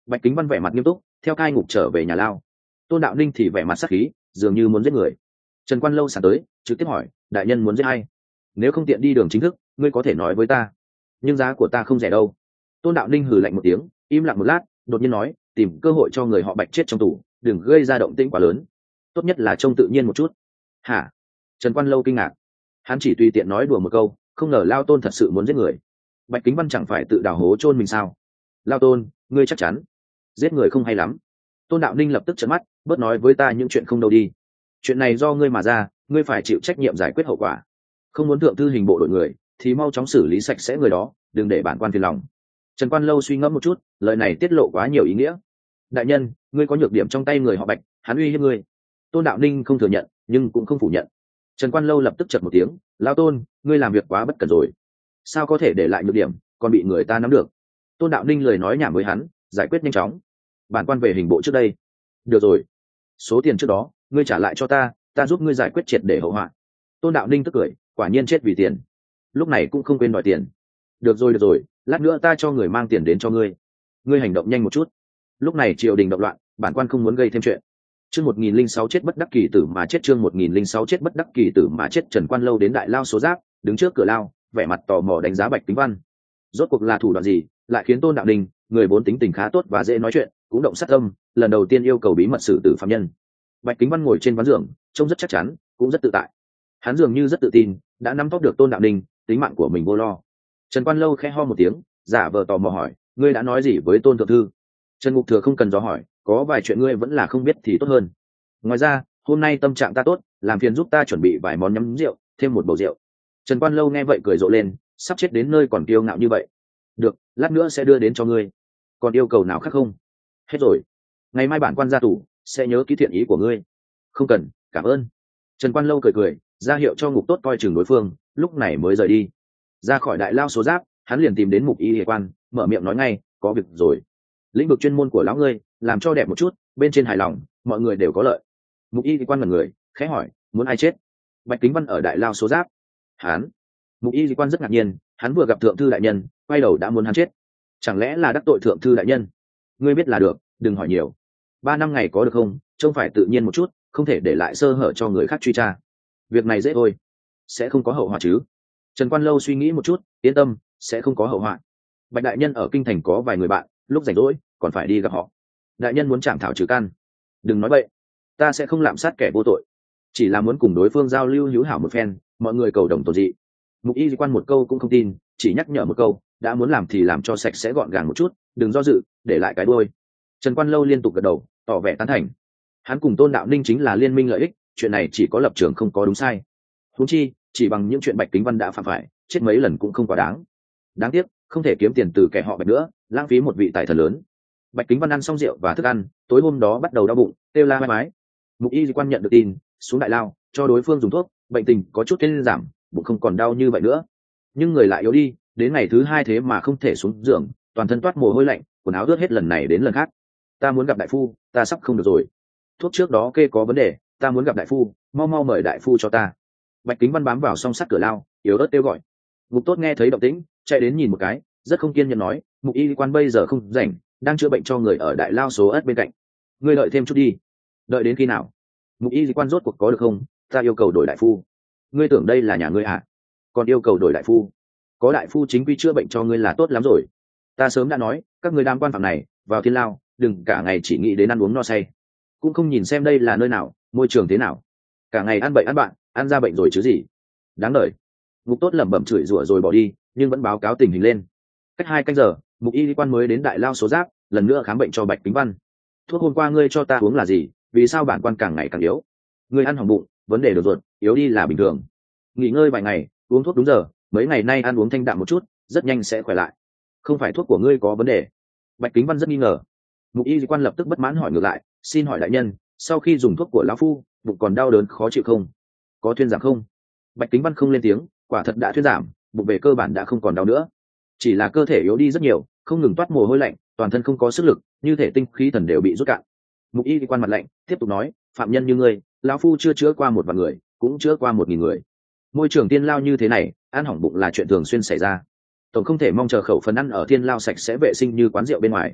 Bạch Kính Văn vẻ mặt nghiêm túc theo cai ngục trở về nhà lao. Tôn Đạo Ninh thì vẻ mặt sắc khí dường như muốn giết người. Trần Quan Lâu sẵn tới trực tiếp hỏi, đại nhân muốn giết ai? Nếu không tiện đi đường chính thức, ngươi có thể nói với ta, nhưng giá của ta không rẻ đâu. Tôn Đạo Ninh hừ lạnh một tiếng, im lặng một lát, đột nhiên nói, tìm cơ hội cho người họ Bạch chết trong tù, đừng gây ra động tĩnh quá lớn, tốt nhất là trông tự nhiên một chút. Hả? Trần Quan Lâu kinh ngạc, hắn chỉ tùy tiện nói đùa một câu, không ngờ Lao Tôn thật sự muốn giết người. Bạch Kính Văn chẳng phải tự đào hố chôn mình sao? Lao Tôn, ngươi chắc chắn giết người không hay lắm. Tôn Đạo Ninh lập tức trợn mắt, bớt nói với ta những chuyện không đâu đi. Chuyện này do ngươi mà ra, ngươi phải chịu trách nhiệm giải quyết hậu quả. Không muốn thượng thư hình bộ đội người thì mau chóng xử lý sạch sẽ người đó, đừng để bản quan phiền lòng. Trần Quan Lâu suy ngẫm một chút, lời này tiết lộ quá nhiều ý nghĩa. Đại nhân, ngươi có nhược điểm trong tay người họ Bạch, hắn uy hiếp ngươi. Tôn Đạo Ninh không thừa nhận nhưng cũng không phủ nhận. Trần Quan Lâu lập tức chật một tiếng, Lao Tôn, ngươi làm việc quá bất cẩn rồi, sao có thể để lại nhược điểm còn bị người ta nắm được. Tôn Đạo Ninh lời nói nhảm với hắn, giải quyết nhanh chóng. Bản quan về hình bộ trước đây. Được rồi, số tiền trước đó ngươi trả lại cho ta, ta giúp ngươi giải quyết triệt để hậu họa. Tôn Đạo Ninh tức cười, quả nhiên chết vì tiền, lúc này cũng không quên đòi tiền. Được rồi được rồi, lát nữa ta cho người mang tiền đến cho ngươi. Ngươi hành động nhanh một chút, lúc này triều đình động loạn, bản quan không muốn gây thêm chuyện. Chương một nghìn lẻ sáu chết bất đắc kỳ tử mà chết. Chương một nghìn lẻ sáu chết bất đắc kỳ tử mà chết. Trần Quan Lâu đến đại lao số giáp, đứng trước cửa lao, vẻ mặt tò mò đánh giá Bạch Kính Văn. Rốt cuộc là thủ đoạn gì lại khiến Tôn Đạo Ninh, người vốn tính tình khá tốt và dễ nói chuyện, cũng động sát tâm, lần đầu tiên yêu cầu bí mật xử tử phạm nhân. Bạch Kính Văn ngồi trên ván giường, trông rất chắc chắn, cũng rất tự tại. Hắn dường như rất tự tin, đã nắm tóc được Tôn Đạo Ninh, tính mạng của mình vô lo. Trần Quan Lâu khẽ ho một tiếng, giả vờ tò mò hỏi, ngươi đã nói gì với Tôn thượng thư? Trần Ngục Thừa không cần dò hỏi, có vài chuyện ngươi vẫn là không biết thì tốt hơn. Ngoài ra, hôm nay tâm trạng ta tốt, làm phiền giúp ta chuẩn bị vài món nhắm rượu, thêm một bầu rượu. Trần Quan Lâu nghe vậy cười rộ lên, sắp chết đến nơi còn kiêu ngạo như vậy. Được, lát nữa sẽ đưa đến cho ngươi. Còn yêu cầu nào khác không? Hết rồi. Ngày mai bản quan ra tù, sẽ nhớ kỹ thiện ý của ngươi. Không cần, cảm ơn. Trần Quan Lâu cười cười, ra hiệu cho Ngục Tốt coi chừng đối phương, lúc này mới rời đi. Ra khỏi đại lao số giáp, hắn liền tìm đến Mục Y Y Quan, mở miệng nói ngay, có việc rồi. Lĩnh vực chuyên môn của lão ngươi, làm cho đẹp một chút, bên trên hài lòng, mọi người đều có lợi. Mục Y Y Quan ngẩn người, khẽ hỏi, muốn ai chết? Bạch Kính Văn ở đại lao số giáp. Hắn. Mục Y Y Quan rất ngạc nhiên, hắn vừa gặp thượng thư đại nhân, quay đầu đã muốn hắn chết, chẳng lẽ là đắc tội thượng thư đại nhân? Ngươi biết là được, đừng hỏi nhiều. Ba năm ngày có được không? Trông phải tự nhiên một chút, không thể để lại sơ hở cho người khác truy tra. Việc này dễ thôi, sẽ không có hậu họa chứ? Trần Quan Lâu suy nghĩ một chút, yên tâm, sẽ không có hậu họa. Bạch đại nhân ở kinh thành có vài người bạn, lúc rảnh rỗi còn phải đi gặp họ. Đại nhân muốn chạm thảo trừ căn, đừng nói bậy, ta sẽ không lạm sát kẻ vô tội, chỉ là muốn cùng đối phương giao lưu hữu hảo một phen, mọi người cầu đồng tồn dị. Mục Y Quan một câu cũng không tin, chỉ nhắc nhở một câu, đã muốn làm thì làm cho sạch sẽ gọn gàng một chút, đừng do dự, để lại cái đuôi. Trần Quan Lâu liên tục gật đầu, tỏ vẻ tán thành. Hắn cùng Tôn Đạo Ninh chính là liên minh lợi ích, chuyện này chỉ có lập trường không có đúng sai. Huống chi, chỉ bằng những chuyện Bạch Kính Văn đã phạm phải, chết mấy lần cũng không quá đáng. Đáng tiếc, không thể kiếm tiền từ kẻ họ Bạch nữa, lãng phí một vị tài thần lớn. Bạch Kính Văn ăn xong rượu và thức ăn, tối hôm đó bắt đầu đau bụng, kêu la mai mái. Mục Y Quan nhận được tin, xuống đại lao, cho đối phương dùng thuốc, bệnh tình có chút tiến giảm, bụng không còn đau như vậy nữa. Nhưng người lại yếu đi, đến ngày thứ hai thế mà không thể xuống giường, toàn thân toát mồ hôi lạnh, quần áo ướt hết lần này đến lần khác. Ta muốn gặp đại phu, ta sắp không được rồi. Thuốc trước đó kê có vấn đề, ta muốn gặp đại phu, mau mau mời đại phu cho ta. Bạch Kính Văn bám vào song sắt cửa lao, yếu ớt kêu gọi. Ngục Tốt nghe thấy động tĩnh, chạy đến nhìn một cái, rất không kiên nhẫn nói, Mục Y Quan bây giờ không rảnh, đang chữa bệnh cho người ở đại lao số ất bên cạnh. Ngươi đợi thêm chút đi. Đợi đến khi nào? Mục Y Quan rốt cuộc có được không? Ta yêu cầu đổi đại phu. Ngươi tưởng đây là nhà ngươi à? Còn yêu cầu đổi đại phu? Có đại phu chính quy chữa bệnh cho ngươi là tốt lắm rồi. Ta sớm đã nói, các ngươi đam quan phạm này, vào thiên lao, đừng cả ngày chỉ nghĩ đến ăn uống no say, cũng không nhìn xem đây là nơi nào, môi trường thế nào, cả ngày ăn bậy ăn bạn, ăn ra bệnh rồi chứ gì. Đáng đời. Ngục Tốt lẩm bẩm chửi rủa rồi bỏ đi, nhưng vẫn báo cáo tình hình lên. Cách hai canh giờ, Mục Y Quan mới đến đại lao số giáp, lần nữa khám bệnh cho Bạch Kính Văn. Thuốc hôm qua ngươi cho ta uống là gì? Vì sao bản quan càng ngày càng yếu? Ngươi ăn hỏng bụng, vấn đề đường ruột, yếu đi là bình thường. Nghỉ ngơi vài ngày, uống thuốc đúng giờ, mấy ngày nay ăn uống thanh đạm một chút, rất nhanh sẽ khỏe lại. Không phải thuốc của ngươi có vấn đề? Bạch Kính Văn rất nghi ngờ. Mục Y Quan lập tức bất mãn hỏi ngược lại, xin hỏi đại nhân, sau khi dùng thuốc của lão phu, bụng còn đau đớn khó chịu không? Có thuyên giảm không? Bạch Kính Văn không lên tiếng, quả thật đã thuyên giảm, bụng về cơ bản đã không còn đau nữa, chỉ là cơ thể yếu đi rất nhiều, không ngừng toát mồ hôi lạnh, toàn thân không có sức lực, như thể tinh khí thần đều bị rút cạn. Mục Y Quan mặt lạnh, tiếp tục nói, phạm nhân như ngươi, lão phu chưa chữa qua một vạn người, cũng chữa qua một nghìn người. Môi trường tiên lao như thế này, ăn hỏng bụng là chuyện thường xuyên xảy ra. Tổng không thể mong chờ khẩu phần ăn ở thiên lao sạch sẽ vệ sinh như quán rượu bên ngoài.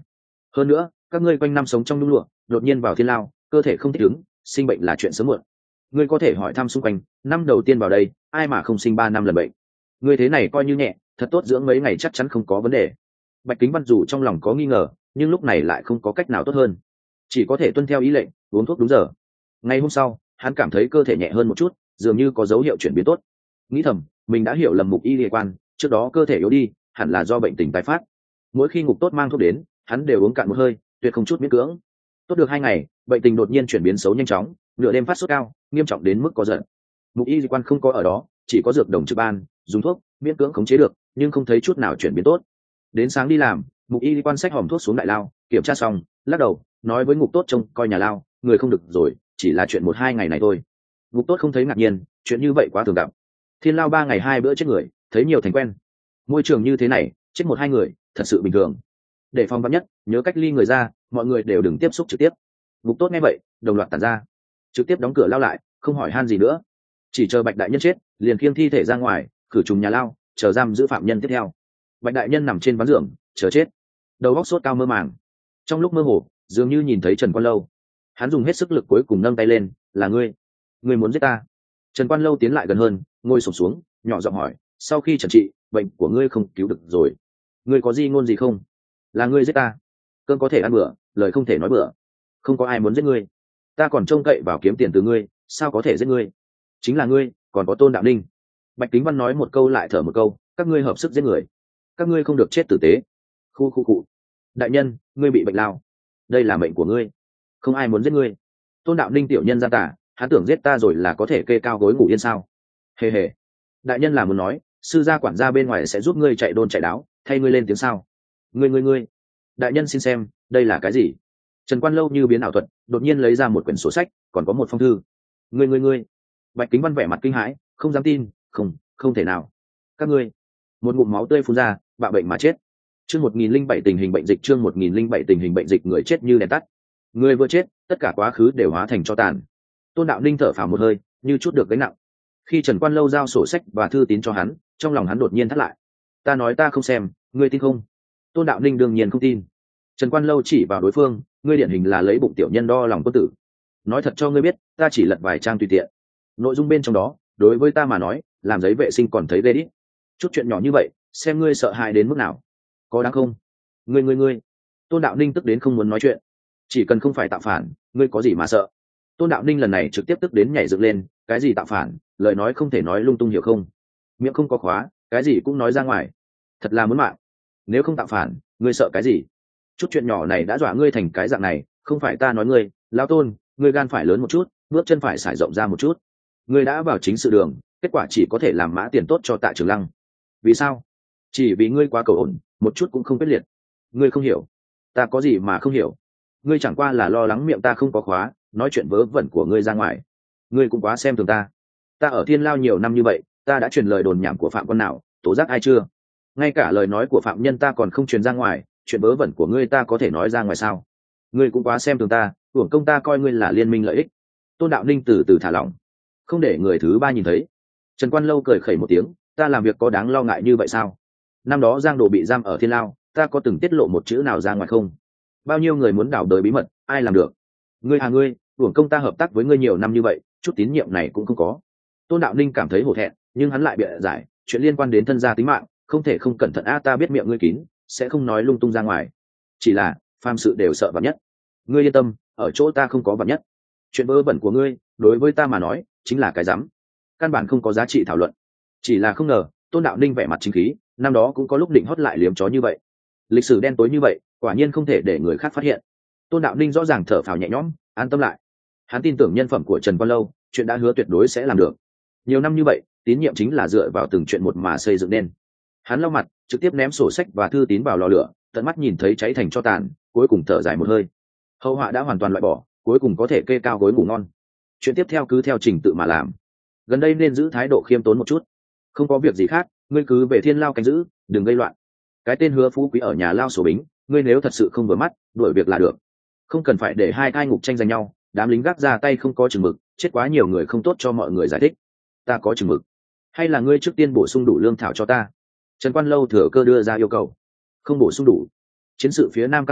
hơn nữa các ngươi quanh năm sống trong nhung lụa đột nhiên vào thiên lao, cơ thể không thích ứng, sinh bệnh là chuyện sớm muộn. Ngươi có thể hỏi thăm xung quanh, năm đầu tiên vào đây ai mà không sinh ba năm lần bệnh. Ngươi thế này coi như nhẹ, thật tốt dưỡng mấy ngày chắc chắn không có vấn đề. Bạch Kính Văn dù trong lòng có nghi ngờ, nhưng lúc này lại không có cách nào tốt hơn, chỉ có thể tuân theo ý lệnh, uống thuốc đúng giờ. Ngày hôm sau hắn cảm thấy cơ thể nhẹ hơn một chút, dường như có dấu hiệu chuyển biến tốt. Nghĩ thầm mình đã hiểu lầm Mục Y Lệ Quan, trước đó cơ thể yếu đi hẳn là do bệnh tình tái phát. Mỗi khi Ngục Tốt mang thuốc đến, hắn đều uống cạn một hơi, tuyệt không chút miễn cưỡng. Tốt được hai ngày, bệnh tình đột nhiên chuyển biến xấu nhanh chóng, nửa đêm phát sốt cao, nghiêm trọng đến mức có giận. Mục Y Lệ Quan không có ở đó, chỉ có dược đồng trực ban, dùng thuốc miễn cưỡng khống chế được, nhưng không thấy chút nào chuyển biến tốt. Đến sáng đi làm, Mục Y Lệ Quan xách hòm thuốc xuống đại lao, kiểm tra xong lắc đầu nói với Ngục Tốt trông coi nhà lao, người không được rồi, chỉ là chuyện một hai ngày này thôi. Ngục Tốt không thấy ngạc nhiên, chuyện như vậy quá thường gặp. Thiên lao ba ngày hai bữa chết người, thấy nhiều thành quen. Môi trường như thế này, chết một hai người thật sự bình thường. Để phòng vắn nhất, nhớ cách ly người ra, mọi người đều đừng tiếp xúc trực tiếp. Ngục Tốt nghe vậy đồng loạt tản ra, trực tiếp đóng cửa lao lại, không hỏi han gì nữa, chỉ chờ Bạch đại nhân chết liền khiêng thi thể ra ngoài, khử trùng nhà lao, chờ giam giữ phạm nhân tiếp theo. Bạch đại nhân nằm trên ván giường chờ chết, đầu óc sốt cao mơ màng. Trong lúc mơ hồ dường như nhìn thấy Trần Quan Lâu, hắn dùng hết sức lực cuối cùng nâng tay lên, là ngươi ngươi muốn giết ta? Trần Quan Lâu tiến lại gần hơn, ngồi xổm xuống nhỏ giọng hỏi, sau khi trần trị bệnh của ngươi không cứu được rồi, ngươi có gì ngôn gì không? Là ngươi giết ta, cơm có thể ăn bữa, lời không thể nói bữa. Không có ai muốn giết ngươi, ta còn trông cậy vào kiếm tiền từ ngươi, sao có thể giết ngươi? Chính là ngươi, còn có Tôn Đạo Ninh. Bạch Kính Văn nói một câu lại thở một câu, các ngươi hợp sức giết người, các ngươi không được chết tử tế. Khu khu cụ. Đại nhân, ngươi bị bệnh lao, đây là mệnh của ngươi, không ai muốn giết ngươi. Tôn Đạo Ninh tiểu nhân gian tả, hắn tưởng giết ta rồi là có thể kê cao gối ngủ yên sao? Hề hề. Đại nhân là muốn nói sư gia quản gia bên ngoài sẽ giúp ngươi chạy đôn chạy đáo, thay ngươi lên tiếng sao? Ngươi ngươi ngươi. Đại nhân xin xem, đây là cái gì? Trần Quan Lâu như biến ảo thuật, đột nhiên lấy ra một quyển sổ sách, còn có một phong thư. Ngươi ngươi ngươi. Bạch Kính Văn vẻ mặt kinh hãi, không dám tin, không, không thể nào. Các ngươi. Một ngụm máu tươi phun ra, bạo bệnh mà chết. Chương một nghìn lẻ bảy tình hình bệnh dịch, chương một nghìn lẻ bảy tình hình bệnh dịch, người chết như đèn tắt. Người vừa chết, tất cả quá khứ đều hóa thành tro tàn. Tôn Đạo Ninh thở phào một hơi, như chút được gánh nặng. Khi Trần Quan Lâu giao sổ sách và thư tín cho hắn, trong lòng hắn đột nhiên thắt lại. Ta nói ta không xem, ngươi tin không? Tôn Đạo Ninh đương nhiên không tin. Trần Quan Lâu chỉ vào đối phương, ngươi điển hình là lấy bụng tiểu nhân đo lòng quân tử. Nói thật cho ngươi biết, ta chỉ lật vài trang tùy tiện. Nội dung bên trong đó, đối với ta mà nói, làm giấy vệ sinh còn thấy ghê đi. Chút chuyện nhỏ như vậy, xem ngươi sợ hãi đến mức nào. Có đáng không? Ngươi ngươi ngươi. Tôn Đạo Ninh tức đến không muốn nói chuyện. Chỉ cần không phải tạo phản, ngươi có gì mà sợ? Tôn Đạo Ninh lần này trực tiếp tức đến nhảy dựng lên, cái gì tạo phản, lời nói không thể nói lung tung hiểu không? Miệng không có khóa, cái gì cũng nói ra ngoài. Thật là muốn mạng. Nếu không tạo phản, ngươi sợ cái gì? Chút chuyện nhỏ này đã dọa ngươi thành cái dạng này, không phải ta nói ngươi, lão Tôn, ngươi gan phải lớn một chút, bước chân phải sải rộng ra một chút. Ngươi đã vào chính sự đường, kết quả chỉ có thể làm mã tiền tốt cho Tạ Trường Lăng. Vì sao? Chỉ vì ngươi quá cầu ổn, một chút cũng không quyết liệt. Ngươi không hiểu. Ta có gì mà không hiểu? Ngươi chẳng qua là lo lắng miệng ta không có khóa, nói chuyện vớ vẩn của ngươi ra ngoài. Ngươi cũng quá xem thường ta. Ta ở thiên lao nhiều năm như vậy, ta đã truyền lời đồn nhảm của phạm quân nào, tố giác ai chưa? Ngay cả lời nói của phạm nhân ta còn không truyền ra ngoài, chuyện vớ vẩn của ngươi ta có thể nói ra ngoài sao? Ngươi cũng quá xem thường ta, hưởng công ta coi ngươi là liên minh lợi ích. Tôn Đạo Ninh từ từ thả lỏng, không để người thứ ba nhìn thấy. Trần Quan Lâu cười khẩy một tiếng, ta làm việc có đáng lo ngại như vậy sao? Năm đó Giang Đồ bị giam ở thiên lao, ta có từng tiết lộ một chữ nào ra ngoài không? Bao nhiêu người muốn đào đời bí mật, ai làm được? Ngươi à ngươi, hưởng công ta hợp tác với ngươi nhiều năm như vậy, chút tín nhiệm này cũng không có. Tôn Đạo Ninh cảm thấy hổ thẹn, nhưng hắn lại bịa giải, chuyện liên quan đến thân gia tính mạng, không thể không cẩn thận. A ta biết miệng ngươi kín, sẽ không nói lung tung ra ngoài. Chỉ là phàm sự đều sợ vạn nhất. Ngươi yên tâm, ở chỗ ta không có vạn nhất. Chuyện vớ vẩn của ngươi, đối với ta mà nói, chính là cái rắm, căn bản không có giá trị thảo luận. Chỉ là không ngờ, Tôn Đạo Ninh vẻ mặt chính khí, năm đó cũng có lúc định hót lại liếm chó như vậy. Lịch sử đen tối như vậy, quả nhiên không thể để người khác phát hiện. Tôn Đạo Ninh rõ ràng thở phào nhẹ nhõm, an tâm lại. Hắn tin tưởng nhân phẩm của Trần Quan Lâu, chuyện đã hứa tuyệt đối sẽ làm được. Nhiều năm như vậy, tín nhiệm chính là dựa vào từng chuyện một mà xây dựng nên. Hắn lau mặt, trực tiếp ném sổ sách và thư tín vào lò lửa, tận mắt nhìn thấy cháy thành tro tàn, cuối cùng thở dài một hơi. Hậu họa đã hoàn toàn loại bỏ, cuối cùng có thể kê cao gối ngủ ngon. Chuyện tiếp theo cứ theo trình tự mà làm. Gần đây nên giữ thái độ khiêm tốn một chút. Không có việc gì khác, ngươi cứ về thiên lao canh giữ, đừng gây loạn. Cái tên Hứa Phú Quý ở nhà lao sổ bính, ngươi nếu thật sự không vừa mắt, đuổi việc là được. Không cần phải để hai cai ngục tranh giành nhau, đám lính gác ra tay không có chừng mực, chết quá nhiều người không tốt cho mọi người giải thích. Ta có chừng mực, hay là ngươi trước tiên bổ sung đủ lương thảo cho ta? Trần Quan Lâu thừa cơ đưa ra yêu cầu. Không bổ sung đủ, chiến sự phía nam căng thẳng,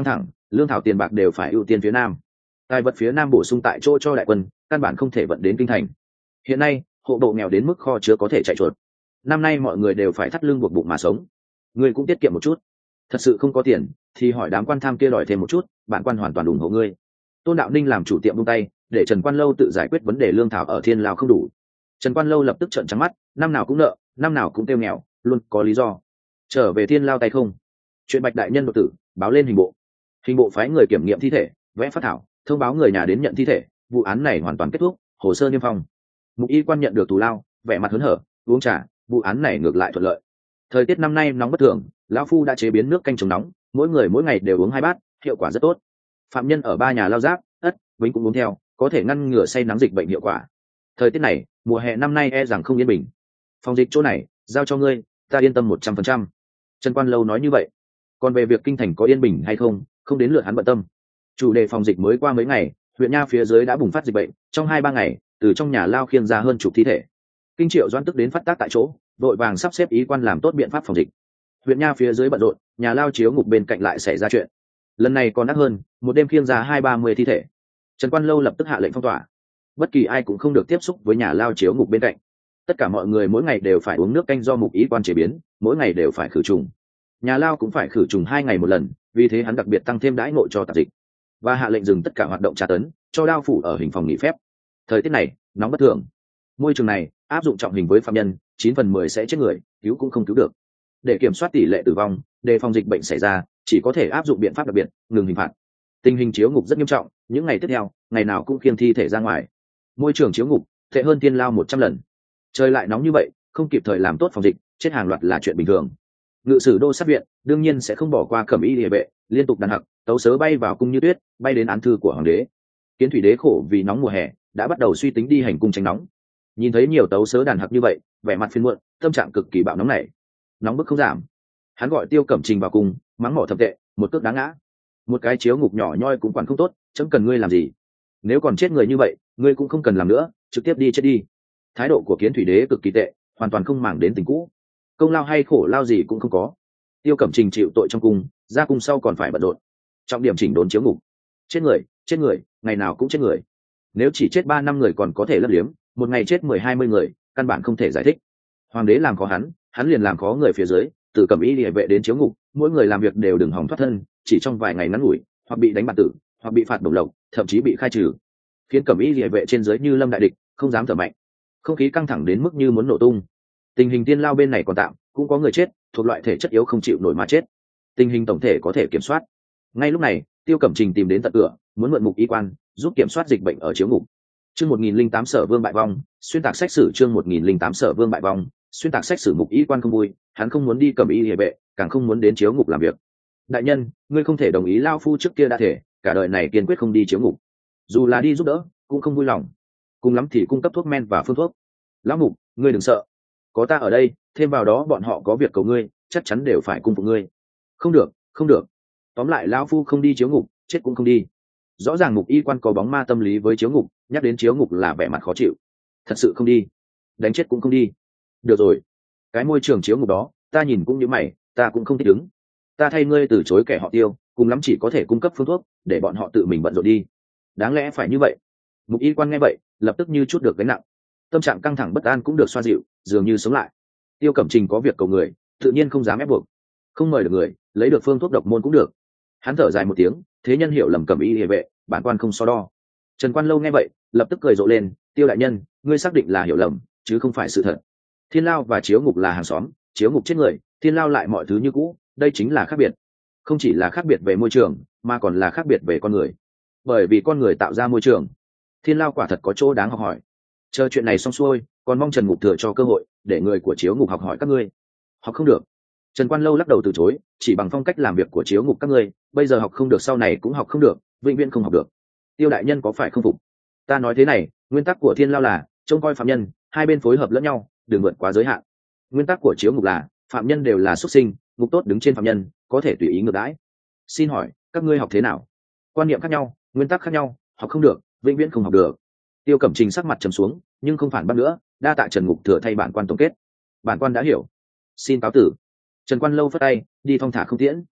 lương thảo tiền bạc đều phải ưu tiên phía nam, tài vật phía nam bổ sung tại chỗ cho đại quân, căn bản không thể vận đến kinh thành. Hiện nay hộ bộ nghèo đến mức kho chứa có thể chạy chuột, năm nay mọi người đều phải thắt lưng buộc bụng mà sống. Ngươi cũng tiết kiệm một chút, thật sự không có tiền thì hỏi đám quan tham kia đòi thêm một chút, bản quan hoàn toàn ủng hộ ngươi. Tôn Đạo Ninh làm chủ tiệm buông tay, để Trần Quan Lâu tự giải quyết vấn đề lương thảo ở Thiên Lao không đủ. Trần Quan Lâu lập tức trợn trắng mắt, năm nào cũng nợ, năm nào cũng tiêu nghèo, luôn có lý do. Trở về Thiên Lao tay không. Chuyện Bạch đại nhân đột tử báo lên hình bộ. Hình bộ phái người kiểm nghiệm thi thể, vẽ phát thảo, thông báo người nhà đến nhận thi thể. Vụ án này hoàn toàn kết thúc, hồ sơ niêm phong. Mục y quan nhận được thù lao, vẻ mặt hớn hở, uống trà. Vụ án này ngược lại thuận lợi. Thời tiết năm nay nóng bất thường, lão phu đã chế biến nước canh chống nóng, mỗi người mỗi ngày đều uống hai bát, hiệu quả rất tốt. Phạm nhân ở ba nhà Lao Giáp, Ất, Vĩnh cũng uống theo, có thể ngăn ngừa say nắng dịch bệnh hiệu quả. Thời tiết này, mùa hè năm nay e rằng không yên bình. Phòng dịch chỗ này, giao cho ngươi, ta yên tâm một trăm phần trăm. Trần Quan Lâu nói như vậy. Còn về việc kinh thành có yên bình hay không, không đến lượt hắn bận tâm. Chủ đề phòng dịch mới qua mấy ngày, huyện nha phía dưới đã bùng phát dịch bệnh, trong hai ba ngày, từ trong nhà Lao khiêng ra hơn chục thi thể. Kinh Triệu Doãn tức đến phát tác tại chỗ, đội vàng sắp xếp ý quan làm tốt biện pháp phòng dịch. Huyện nha phía dưới bận rộn, nhà Lao chiếu ngục bên cạnh lại xảy ra chuyện. Lần này còn đắt hơn, một đêm khiêng ra hai ba mươi thi thể. Trần Quan Lâu lập tức hạ lệnh phong tỏa, bất kỳ ai cũng không được tiếp xúc với nhà Lao chiếu ngục bên cạnh. Tất cả mọi người mỗi ngày đều phải uống nước canh do mục ý quan chế biến, mỗi ngày đều phải khử trùng. Nhà Lao cũng phải khử trùng hai ngày một lần, vì thế hắn đặc biệt tăng thêm đãi ngộ cho tạp dịch, và hạ lệnh dừng tất cả hoạt động tra tấn, cho đao phủ ở hình phòng nghỉ phép. Thời tiết này nóng bất thường, môi trường này áp dụng trọng hình với phạm nhân, chín phần mười sẽ chết người, cứu cũng không cứu được. Để kiểm soát tỷ lệ tử vong, đề phòng dịch bệnh xảy ra, chỉ có thể áp dụng biện pháp đặc biệt, ngừng hình phạt. Tình hình chiếu ngục rất nghiêm trọng, những ngày tiếp theo, ngày nào cũng khiêng thi thể ra ngoài. Môi trường chiếu ngục tệ hơn Thiên Lao một trăm lần. Trời lại nóng như vậy, không kịp thời làm tốt phòng dịch, chết hàng loạt là chuyện bình thường. Ngự sử đô sát viện đương nhiên sẽ không bỏ qua cẩm y địa vệ, liên tục đàn hặc, tấu sớ bay vào cung như tuyết, bay đến án thư của hoàng đế. Kiến Thủy đế khổ vì nóng mùa hè, đã bắt đầu suy tính đi hành cung tránh nóng. Nhìn thấy nhiều tấu sớ đàn hặc như vậy, vẻ mặt phiền muộn, tâm trạng cực kỳ bạo nóng này, nóng bức không giảm. Hắn gọi Tiêu Cẩm Trình vào cung, mắng mỏ thậm tệ, một cước đá ngã. Một cái chiếu ngục nhỏ nhoi cũng quản không tốt, chẳng cần ngươi làm gì. Nếu còn chết người như vậy, ngươi cũng không cần làm nữa, trực tiếp đi chết đi. Thái độ của Kiến Thủy đế cực kỳ tệ, hoàn toàn không màng đến tình cũ, công lao hay khổ lao gì cũng không có. Tiêu Cẩm Trình chịu tội trong cung, ra cung sau còn phải bận rộn, trọng điểm chỉnh đốn chiếu ngục. Chết người, chết người, ngày nào cũng chết người. Nếu chỉ chết ba năm người còn có thể lấp liếm, một ngày chết mười hai mươi người, căn bản không thể giải thích. Hoàng đế làm khó hắn, hắn liền làm khó người phía dưới, từ cẩm y địa vệ đến chiếu ngục, mỗi người làm việc đều đừng hòng thoát thân, chỉ trong vài ngày ngắn ngủi, hoặc bị đánh bạt tử, hoặc bị phạt đồng lộc, thậm chí bị khai trừ, khiến cẩm y địa vệ trên dưới như lâm đại địch, không dám thở mạnh. Không khí căng thẳng đến mức như muốn nổ tung. Tình hình Thiên Lao bên này còn tạm, cũng có người chết, thuộc loại thể chất yếu không chịu nổi mà chết. Tình hình tổng thể có thể kiểm soát. Ngay lúc này, Tiêu Cẩm Trình tìm đến tận cửa, muốn mượn mục y quan giúp kiểm soát dịch bệnh ở chiếu ngục. Chương một nghìn lẻ tám Sở Vương bại vong, xuyên tạc sách sử chương một nghìn lẻ tám Sở Vương bại vong, xuyên tạc sách sử mục y quan không vui, hắn không muốn đi cẩm y địa vệ, càng không muốn đến chiếu ngục làm việc. Đại nhân, ngươi không thể đồng ý lao phu trước kia đã thể, cả đời này kiên quyết không đi chiếu ngục. Dù là đi giúp đỡ, cũng không vui lòng. Cùng lắm thì cung cấp thuốc men và phương thuốc. Lão mục, ngươi đừng sợ, có ta ở đây, thêm vào đó bọn họ có việc cầu ngươi, chắc chắn đều phải cung phục ngươi. Không được, không được. Tóm lại lão phu không đi chiếu ngục, chết cũng không đi. Rõ ràng mục y quan có bóng ma tâm lý với chiếu ngục, nhắc đến chiếu ngục là vẻ mặt khó chịu. Thật sự không đi, đánh chết cũng không đi. Được rồi, cái môi trường chiếu ngục đó, ta nhìn cũng như mày, ta cũng không thích ứng. Ta thay ngươi từ chối kẻ họ Tiêu, cùng lắm chỉ có thể cung cấp phương thuốc, để bọn họ tự mình bận rộn đi. Đáng lẽ phải như vậy. Mục y quan nghe vậy, lập tức như chút được gánh nặng, tâm trạng căng thẳng bất an cũng được xoa dịu, dường như sống lại. Tiêu Cẩm Trình có việc cầu người, tự nhiên không dám ép buộc, không mời được người, lấy được phương thuốc độc môn cũng được. Hắn thở dài một tiếng, thế nhân hiểu lầm cẩm y địa vệ, bản quan không so đo. Trần Quan Lâu nghe vậy, lập tức cười rộ lên, Tiêu đại nhân, ngươi xác định là hiểu lầm, chứ không phải sự thật. Thiên Lao và chiếu ngục là hàng xóm, chiếu ngục chết người, Thiên Lao lại mọi thứ như cũ, đây chính là khác biệt. Không chỉ là khác biệt về môi trường, mà còn là khác biệt về con người. Bởi vì con người tạo ra môi trường, Thiên Lao quả thật có chỗ đáng học hỏi. Chờ chuyện này xong xuôi, còn mong Trần Ngục Thừa cho cơ hội để người của chiếu ngục học hỏi các ngươi. Học không được. Trần Quan Lâu lắc đầu từ chối, chỉ bằng phong cách làm việc của chiếu ngục các ngươi, bây giờ học không được sau này cũng học không được, vĩnh viễn không học được. Tiêu đại nhân có phải không phục? Ta nói thế này, nguyên tắc của Thiên Lao là trông coi phạm nhân, hai bên phối hợp lẫn nhau, đừng vượt quá giới hạn. Nguyên tắc của chiếu ngục là phạm nhân đều là xuất sinh, ngục tốt đứng trên phạm nhân, có thể tùy ý ngược đãi. Xin hỏi, các ngươi học thế nào? Quan niệm khác nhau, nguyên tắc khác nhau, học không được, vĩnh viễn không học được. Tiêu Cẩm Trình sắc mặt trầm xuống, nhưng không phản bác nữa, đa tạ Trần Ngục Thừa thay bản quan tổng kết. Bản quan đã hiểu, xin cáo tử. Trần Quan Lâu phất tay, đi thong thả không tiễn.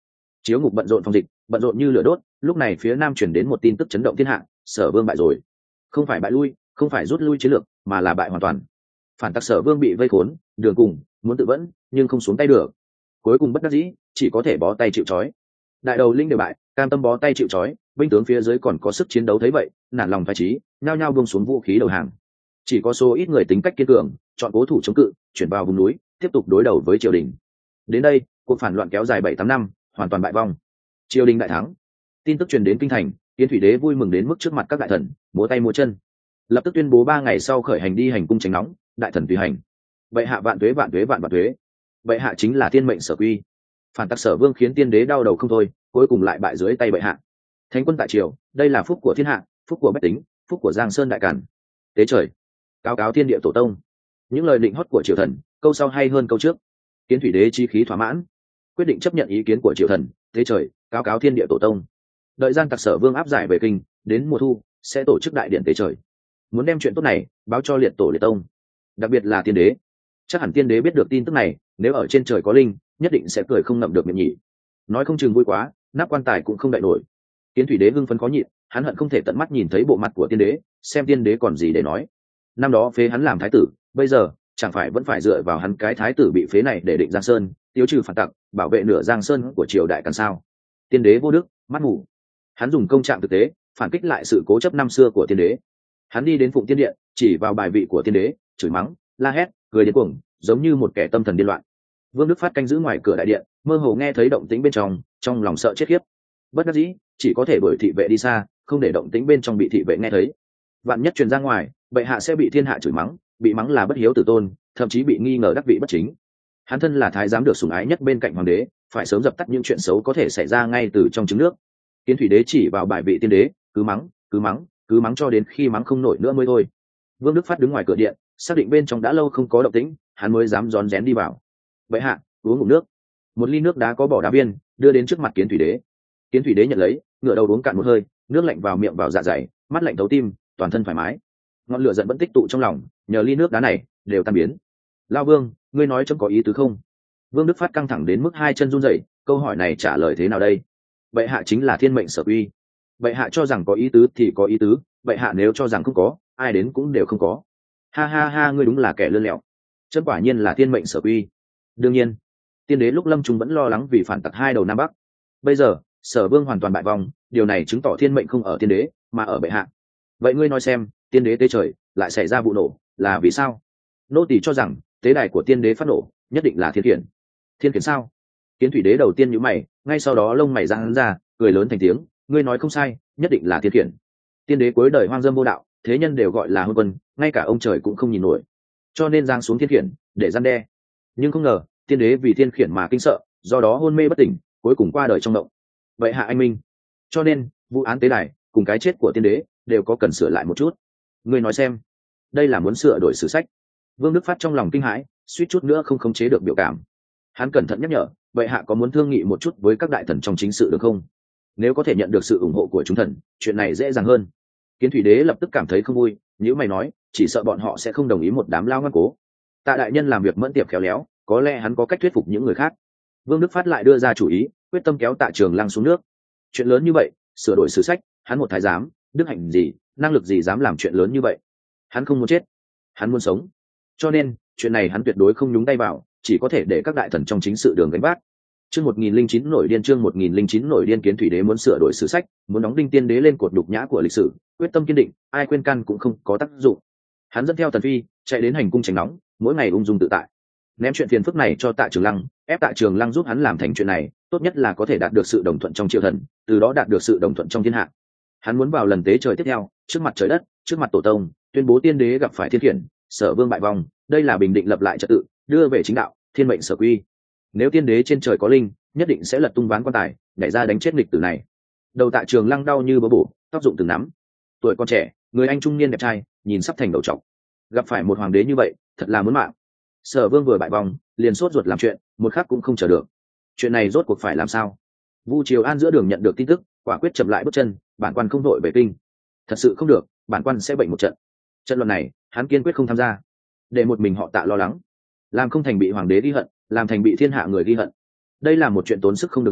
Chiếu ngục bận rộn phòng dịch, bận rộn như lửa đốt. Lúc này phía nam chuyển đến một tin tức chấn động thiên hạ, Sở Vương bại rồi. Không phải bại lui, không phải rút lui chiến lược, mà là bại hoàn toàn. Phản tặc Sở Vương bị vây khốn, đường cùng muốn tự vẫn, nhưng không xuống tay được. Cuối cùng bất đắc dĩ, chỉ có thể bó tay chịu trói. Đại đầu linh đều bại, cam tâm bó tay chịu trói. Binh tướng phía dưới còn có sức chiến đấu thấy vậy, nản lòng phái trí, nhao nhao buông xuống vũ khí đầu hàng. Chỉ có số ít người tính cách kiên cường, chọn cố thủ chống cự, chuyển vào vùng núi, tiếp tục đối đầu với triều đình. Đến đây, cuộc phản loạn kéo dài bảy tám năm, hoàn toàn bại vong. Triều đình đại thắng. Tin tức truyền đến kinh thành, Kiến Thủy Đế vui mừng đến mức trước mặt các đại thần, múa tay múa chân. Lập tức tuyên bố ba ngày sau khởi hành đi hành cung tránh nóng, đại thần tùy hành. Bệ hạ vạn tuế vạn tuế vạn vạn tuế. Bệ hạ chính là thiên mệnh Sở Quy. Phản tặc Sở Vương khiến tiên đế đau đầu không thôi, cuối cùng lại bại dưới tay bệ hạ. Thánh quân tại triều, đây là phúc của thiên hạ, phúc của bách tính, phúc của Giang Sơn đại càn. Tế trời, cáo cáo thiên địa tổ tông. Những lời định hót của triều thần, câu sau hay hơn câu trước. Kiến Thủy Đế chi khí thỏa mãn, quyết định chấp nhận ý kiến của triều thần. Tế trời, cáo cáo thiên địa tổ tông. Đợi gian tặc Sở Vương áp giải về kinh, đến mùa thu sẽ tổ chức đại điện tế trời. Muốn đem chuyện tốt này báo cho liệt tổ liệt tông, đặc biệt là tiên đế. Chắc hẳn tiên đế biết được tin tức này, nếu ở trên trời có linh, nhất định sẽ cười không ngậm được miệng nhỉ. Nói không chừng vui quá, nắp quan tài cũng không đậy nổi. Kiến Thủy Đế hưng phấn khó nhịn, hắn hận không thể tận mắt nhìn thấy bộ mặt của tiên đế, xem tiên đế còn gì để nói. Năm đó phế hắn làm thái tử, bây giờ chẳng phải vẫn phải dựa vào hắn cái thái tử bị phế này để định Giang Sơn, tiêu trừ phản tặc, bảo vệ nửa Giang Sơn của triều đại cần sao? Tiên đế vô đức, mắt mù. Hắn dùng công trạng thực tế phản kích lại sự cố chấp năm xưa của tiên đế. Hắn đi đến Phụng Tiên Điện, chỉ vào bài vị của tiên đế, chửi mắng, la hét, cười điên cuồng, giống như một kẻ tâm thần điên loạn. Vương Đức Phát canh giữ ngoài cửa đại điện, mơ hồ nghe thấy động tĩnh bên trong, trong lòng sợ chết khiếp. Bất đắc dĩ, chỉ có thể đuổi thị vệ đi xa, không để động tĩnh bên trong bị thị vệ nghe thấy. Vạn nhất truyền ra ngoài, bệ hạ sẽ bị thiên hạ chửi mắng, bị mắng là bất hiếu tử tôn, thậm chí bị nghi ngờ đắc vị bất chính. Hắn thân là thái giám được sủng ái nhất bên cạnh hoàng đế, phải sớm dập tắt những chuyện xấu có thể xảy ra ngay từ trong trứng nước. Kiến Thủy Đế chỉ vào bài vị tiên đế, cứ mắng, cứ mắng, cứ mắng cho đến khi mắng không nổi nữa mới thôi. Vương Đức Phát đứng ngoài cửa điện, xác định bên trong đã lâu không có động tĩnh, hắn mới dám rón rén đi vào. Bệ hạ, uống ngụm nước. Một ly nước đá có bỏ đá viên đưa đến trước mặt Kiến Thủy Đế. Kiến Thủy Đế nhận lấy, ngửa đầu uống cạn một hơi, nước lạnh vào miệng vào dạ dày, mắt lạnh thấu tim, toàn thân thoải mái. Ngọn lửa giận vẫn tích tụ trong lòng, nhờ ly nước đá này đều tan biến. Lao Vương, ngươi nói chấm có ý tứ không? Vương Đức Phát căng thẳng đến mức hai chân run rẩy, câu hỏi này trả lời thế nào đây? Bệ hạ chính là thiên mệnh Sở Quy. Bệ hạ cho rằng có ý tứ thì có ý tứ, bệ hạ nếu cho rằng không có, ai đến cũng đều không có. Ha ha ha, ngươi đúng là kẻ lươn lẹo. Chấm quả nhiên là thiên mệnh Sở Quy. Đương nhiên, tiên đế lúc lâm trung vẫn lo lắng vì phản tặc hai đầu nam bắc. Bây giờ Sở Vương hoàn toàn bại vong, điều này chứng tỏ thiên mệnh không ở tiên đế mà ở bệ hạ. Vậy ngươi nói xem, tiên đế tế trời lại xảy ra vụ nổ là vì sao? Nô tỳ cho rằng tế đài của tiên đế phát nổ nhất định là thiên khiển. Thiên khiển sao? Kiến Thủy Đế đầu tiên nhíu mày, ngay sau đó lông mày giãn ra, cười lớn thành tiếng, ngươi nói không sai, nhất định là thiên khiển. Tiên đế cuối đời hoang dâm vô đạo, thế nhân đều gọi là hôn quân, ngay cả ông trời cũng không nhìn nổi, cho nên giáng xuống thiên khiển để gian đe. Nhưng không ngờ tiên đế vì thiên khiển mà kinh sợ, do đó hôn mê bất tỉnh, cuối cùng qua đời trong động. Vậy hạ anh minh, cho nên vụ án tế đài cùng cái chết của tiên đế đều có cần sửa lại một chút. Ngươi nói xem, đây là muốn sửa đổi sử sách. Vương Đức Phát trong lòng kinh hãi, suýt chút nữa không khống chế được biểu cảm. Hắn cẩn thận nhắc nhở, vậy hạ có muốn thương nghị một chút với các đại thần trong chính sự được không? Nếu có thể nhận được sự ủng hộ của chúng thần, chuyện này dễ dàng hơn. Kiến Thủy Đế lập tức cảm thấy không vui, nếu mày nói, chỉ sợ bọn họ sẽ không đồng ý một đám lao ngoan cố. Tạ đại nhân làm việc mẫn tiệp khéo léo, có lẽ hắn có cách thuyết phục những người khác. Vương Đức Phát lại đưa ra chủ ý, quyết tâm kéo Tạ Trường Lăng xuống nước. Chuyện lớn như vậy, sửa đổi sử sách, hắn một thái giám, đức hạnh gì, năng lực gì dám làm chuyện lớn như vậy? Hắn không muốn chết, hắn muốn sống. Cho nên, chuyện này hắn tuyệt đối không nhúng tay vào, chỉ có thể để các đại thần trong chính sự đường gánh vác. Chương một nghìn lẻ chín nổi điên chương một nghìn lẻ chín nổi điên Kiến Thủy Đế muốn sửa đổi sử sách, muốn đóng đinh tiên đế lên cột đục nhã của lịch sử, quyết tâm kiên định, ai khuyên can cũng không có tác dụng. Hắn dẫn theo Tần Phi, chạy đến hành cung tránh nóng, mỗi ngày ung dung tự tại. Ném chuyện phiền phức này cho Tạ Trường Lăng, ép Tạ Trường Lăng giúp hắn làm thành chuyện này, tốt nhất là có thể đạt được sự đồng thuận trong triều thần, từ đó đạt được sự đồng thuận trong thiên hạ. Hắn muốn vào lần tế trời tiếp theo, trước mặt trời đất, trước mặt tổ tông, tuyên bố tiên đế gặp phải thiên khiển, Sở Vương bại vong, đây là bình định lập lại trật tự, đưa về chính đạo, thiên mệnh Sở Quy. Nếu tiên đế trên trời có linh, nhất định sẽ lật tung ván quan tài, nhảy ra đánh chết nghịch tử này. Đầu Tạ Trường Lăng đau như bớ bổ, tóc rụng từng nắm. Tuổi còn trẻ, người anh trung niên đẹp trai, nhìn sắp thành đầu trọc. Gặp phải một hoàng đế như vậy, thật là muốn mạng. Sở Vương vừa bại vong, liền sốt ruột làm chuyện, một khắc cũng không chờ được. Chuyện này rốt cuộc phải làm sao? Vu Triều An giữa đường nhận được tin tức, quả quyết chậm lại bước chân, bản quan không đội về kinh. Thật sự không được, bản quan sẽ bệnh một trận. Trận luận này, hắn kiên quyết không tham gia, để một mình họ Tạ lo lắng, làm không thành bị hoàng đế ghi hận, làm thành bị thiên hạ người ghi hận. Đây là một chuyện tốn sức không được lợi,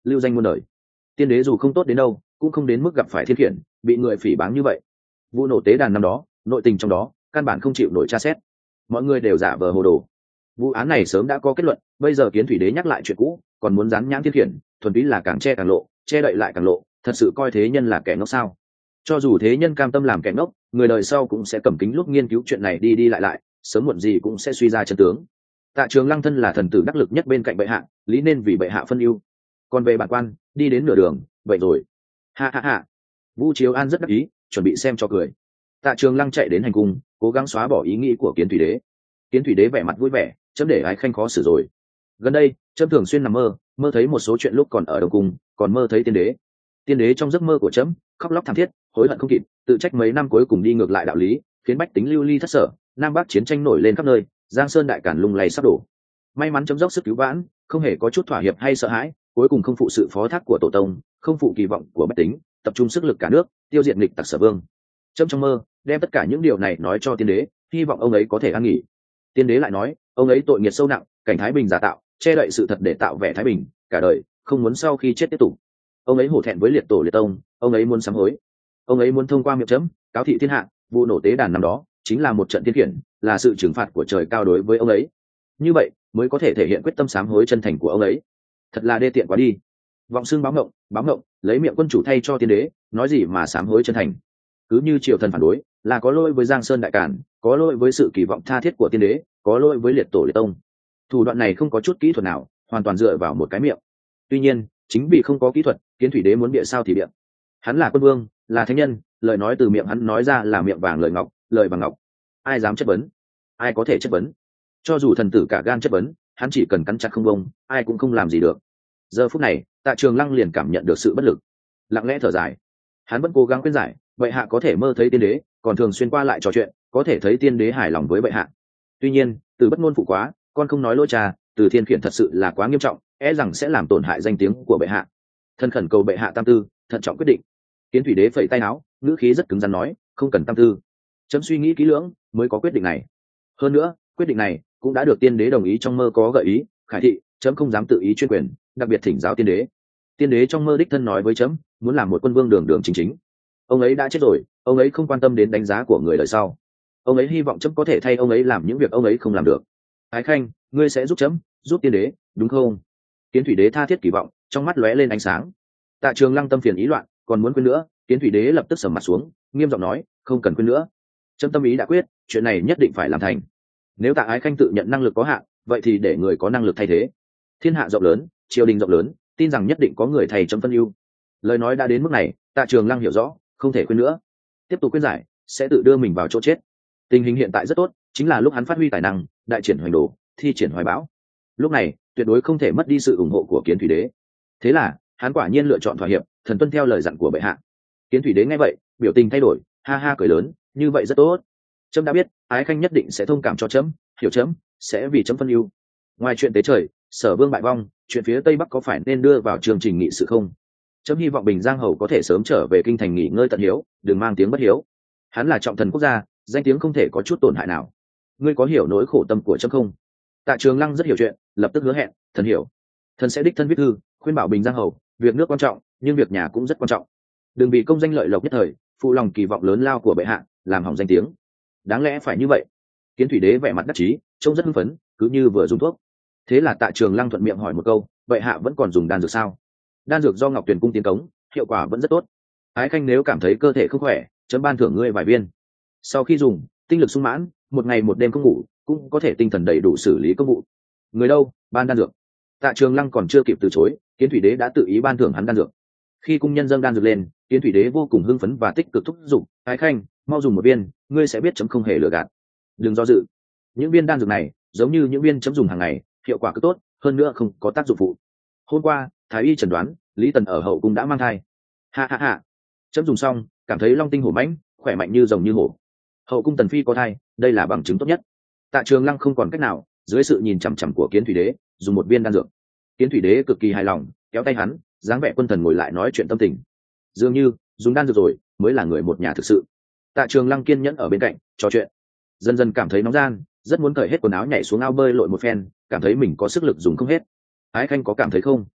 lưu danh muôn đời. Tiên đế dù không tốt đến đâu cũng không đến mức gặp phải thiên khiển, bị người phỉ báng như vậy. Vụ nổ tế đàn năm đó, nội tình trong đó căn bản không chịu nổi tra xét, mọi người đều giả vờ hồ đồ. Vụ án này sớm đã có kết luận, bây giờ Kiến Thủy Đế nhắc lại chuyện cũ, còn muốn dán nhãn thiên khiển, thuần túy là càng che càng lộ, che đậy lại càng lộ, thật sự coi thế nhân là kẻ ngốc sao? Cho dù thế nhân cam tâm làm kẻ ngốc, người đời sau cũng sẽ cầm kính lúc nghiên cứu chuyện này đi đi lại lại, sớm muộn gì cũng sẽ suy ra chân tướng. Tạ Trường Lăng thân là thần tử đắc lực nhất bên cạnh bệ hạ, lý nên vì bệ hạ phân ưu. Còn về bản quan, đi đến nửa đường, vậy rồi. Ha ha ha. Vũ Chiếu An rất đắc ý, chuẩn bị xem cho cười. Tạ Trường Lăng chạy đến hành cung, cố gắng xóa bỏ ý nghĩ của Kiến Thủy Đế. Kiến Thủy Đế vẻ mặt vui vẻ, chấm để Ái Khanh khó xử rồi. Gần đây, chấm thường xuyên nằm mơ, mơ thấy một số chuyện lúc còn ở Đông Cung, còn mơ thấy tiên đế. Tiên đế trong giấc mơ của chấm, khóc lóc thảm thiết, hối hận không kịp, tự trách mấy năm cuối cùng đi ngược lại đạo lý, khiến bách tính lưu ly thất sở, nam bắc chiến tranh nổi lên khắp nơi, giang sơn đại càn lung lay sắp đổ. May mắn chấm dốc sức cứu vãn, không hề có chút thỏa hiệp hay sợ hãi, cuối cùng không phụ sự phó thác của tổ tông, không phụ kỳ vọng của bách tính, tập trung sức lực cả nước, tiêu diệt nghịch tặc Sở Vương. Chấm trong mơ đem tất cả những điều này nói cho tiên đế, hy vọng ông ấy có thể an nghỉ. Tiên đế lại nói, ông ấy tội nghiệp sâu nặng, cảnh thái bình giả tạo, che đậy sự thật để tạo vẻ thái bình, cả đời không muốn sau khi chết tiếp tục. Ông ấy hổ thẹn với liệt tổ liệt tông, ông ấy muốn sám hối. Ông ấy muốn thông qua miệng chấm cáo thị thiên hạ, vụ nổ tế đàn năm đó chính là một trận thiên khiển, là sự trừng phạt của trời cao đối với ông ấy. Như vậy mới có thể thể hiện quyết tâm sám hối chân thành của ông ấy. Thật là đê tiện quá đi. Vọng xưng báo ngộng, báo ngộng, lấy miệng quân chủ thay cho tiên đế, nói gì mà sám hối chân thành. Cứ như triều thần phản đối, là có lỗi với giang sơn đại càn, có lỗi với sự kỳ vọng tha thiết của tiên đế, có lỗi với liệt tổ liệt tông. Thủ đoạn này không có chút kỹ thuật nào, hoàn toàn dựa vào một cái miệng. Tuy nhiên, chính vì không có kỹ thuật, Kiến Thủy Đế muốn bịa sao thì bịa. Hắn là quân vương, là thánh nhân, lời nói từ miệng hắn nói ra là miệng vàng lời ngọc, lời bằng ngọc. Ai dám chất vấn? Ai có thể chất vấn? Cho dù thần tử cả gan chất vấn, hắn chỉ cần cắn chặt không bông, ai cũng không làm gì được. Giờ phút này, Tạ Trường Lăng liền cảm nhận được sự bất lực, lặng lẽ thở dài. Hắn vẫn cố gắng khuyên giải, bệ hạ có thể mơ thấy tiên đế, còn thường xuyên qua lại trò chuyện, có thể thấy tiên đế hài lòng với bệ hạ. Tuy nhiên, từ bất ngôn phụ quá, con không nói lỗi cha, từ thiên khiển thật sự là quá nghiêm trọng, e rằng sẽ làm tổn hại danh tiếng của bệ hạ. Thân khẩn cầu bệ hạ tam tư, thận trọng quyết định. Kiến Thủy Đế phẩy tay áo, ngữ khí rất cứng rắn nói, không cần tam tư, chấm suy nghĩ kỹ lưỡng mới có quyết định này. Hơn nữa, quyết định này cũng đã được tiên đế đồng ý, trong mơ có gợi ý, khải thị, chấm không dám tự ý chuyên quyền, đặc biệt thỉnh giáo tiên đế. Tiên đế trong mơ đích thân nói với chấm, muốn làm một quân vương đường đường chính chính. Ông ấy đã chết rồi, ông ấy không quan tâm đến đánh giá của người đời sau. Ông ấy hy vọng chấm có thể thay ông ấy làm những việc ông ấy không làm được. Ái Khanh, ngươi sẽ giúp chấm, giúp tiên đế, đúng không? Kiến Thủy Đế tha thiết kỳ vọng, trong mắt lóe lên ánh sáng. Tạ Trường Lăng tâm phiền ý loạn, còn muốn quên nữa, Kiến Thủy Đế lập tức sầm mặt xuống, nghiêm giọng nói, không cần quên nữa. Chấm tâm ý đã quyết, chuyện này nhất định phải làm thành. Nếu Tạ Ái Khanh tự nhận năng lực có hạn, vậy thì để người có năng lực thay thế. Thiên hạ rộng lớn, triều đình rộng lớn, tin rằng nhất định có người thầy chấm phân ưu. Lời nói đã đến mức này, Tạ Trường Lăng hiểu rõ, không thể quên nữa. Tiếp tục khuyên giải, sẽ tự đưa mình vào chỗ chết. Tình hình hiện tại rất tốt, chính là lúc hắn phát huy tài năng, đại triển hoành đồ, thi triển hoài bão. Lúc này, tuyệt đối không thể mất đi sự ủng hộ của Kiến Thủy Đế. Thế là, hắn quả nhiên lựa chọn thỏa hiệp, thần tuân theo lời dặn của bệ hạ. Kiến Thủy Đế nghe vậy, biểu tình thay đổi, ha ha cười lớn, như vậy rất tốt. Chấm đã biết, Ái Khanh nhất định sẽ thông cảm cho chấm, hiểu chấm, sẽ vì chấm phân ưu. Ngoài chuyện tế trời, Sở Vương bại vong, chuyện phía Tây Bắc có phải nên đưa vào chương trình nghị sự không? Chấm hy vọng Bình Giang Hầu có thể sớm trở về kinh thành nghỉ ngơi tận hiếu, đừng mang tiếng bất hiếu. Hắn là trọng thần quốc gia, danh tiếng không thể có chút tổn hại nào. Ngươi có hiểu nỗi khổ tâm của chấm không? Tạ Trường Lăng rất hiểu chuyện, lập tức hứa hẹn, thần hiểu. Thần sẽ đích thân viết thư, khuyên bảo Bình Giang Hầu, việc nước quan trọng, nhưng việc nhà cũng rất quan trọng. Đừng vì công danh lợi lộc nhất thời, phụ lòng kỳ vọng lớn lao của bệ hạ, làm hỏng danh tiếng. Đáng lẽ phải như vậy. Kiến Thủy Đế vẻ mặt đắc chí, trông rất hưng phấn, cứ như vừa dùng thuốc. Thế là Tạ Trường Lăng thuận miệng hỏi một câu, bệ hạ vẫn còn dùng đan dược sao? Đan dược do Ngọc Tuyền cung tiến cống, hiệu quả vẫn rất tốt. Ái Khanh nếu cảm thấy cơ thể không khỏe, chấm ban thưởng ngươi vài viên. Sau khi dùng, tinh lực sung mãn, một ngày một đêm không ngủ, cũng có thể tinh thần đầy đủ xử lý công vụ. Người đâu, ban đan dược. Tạ Trường Lăng còn chưa kịp từ chối, Kiến Thủy Đế đã tự ý ban thưởng hắn đan dược. Khi cung nhân dâng đan dược lên, Kiến Thủy Đế vô cùng hưng phấn và tích cực thúc giục, Ái Khanh, mau dùng một viên, ngươi sẽ biết chấm không hề lừa gạt. Đừng do dự. Những viên đan dược này, giống như những viên chấm dùng hàng ngày, hiệu quả cứ tốt, hơn nữa không có tác dụng phụ. Hôm qua, thái y chẩn đoán, Lý Tần ở hậu cung đã mang thai. Ha ha ha. Chấm dùng xong, cảm thấy long tinh hổ mãnh, khỏe mạnh như rồng như hổ. Hậu cung Tần phi có thai, đây là bằng chứng tốt nhất. Tạ Trường Lăng không còn cách nào, dưới sự nhìn chằm chằm của Kiến Thủy Đế, dùng một viên đan dược. Kiến Thủy Đế cực kỳ hài lòng, kéo tay hắn, dáng vẻ quân thần ngồi lại nói chuyện tâm tình. Dường như dùng đan dược rồi mới là người một nhà thực sự. Tạ Trường Lăng kiên nhẫn ở bên cạnh trò chuyện, dần dần cảm thấy nóng gian, rất muốn cởi hết quần áo nhảy xuống ao bơi lội một phen, cảm thấy mình có sức lực dùng không hết. Ái Khanh có cảm thấy không?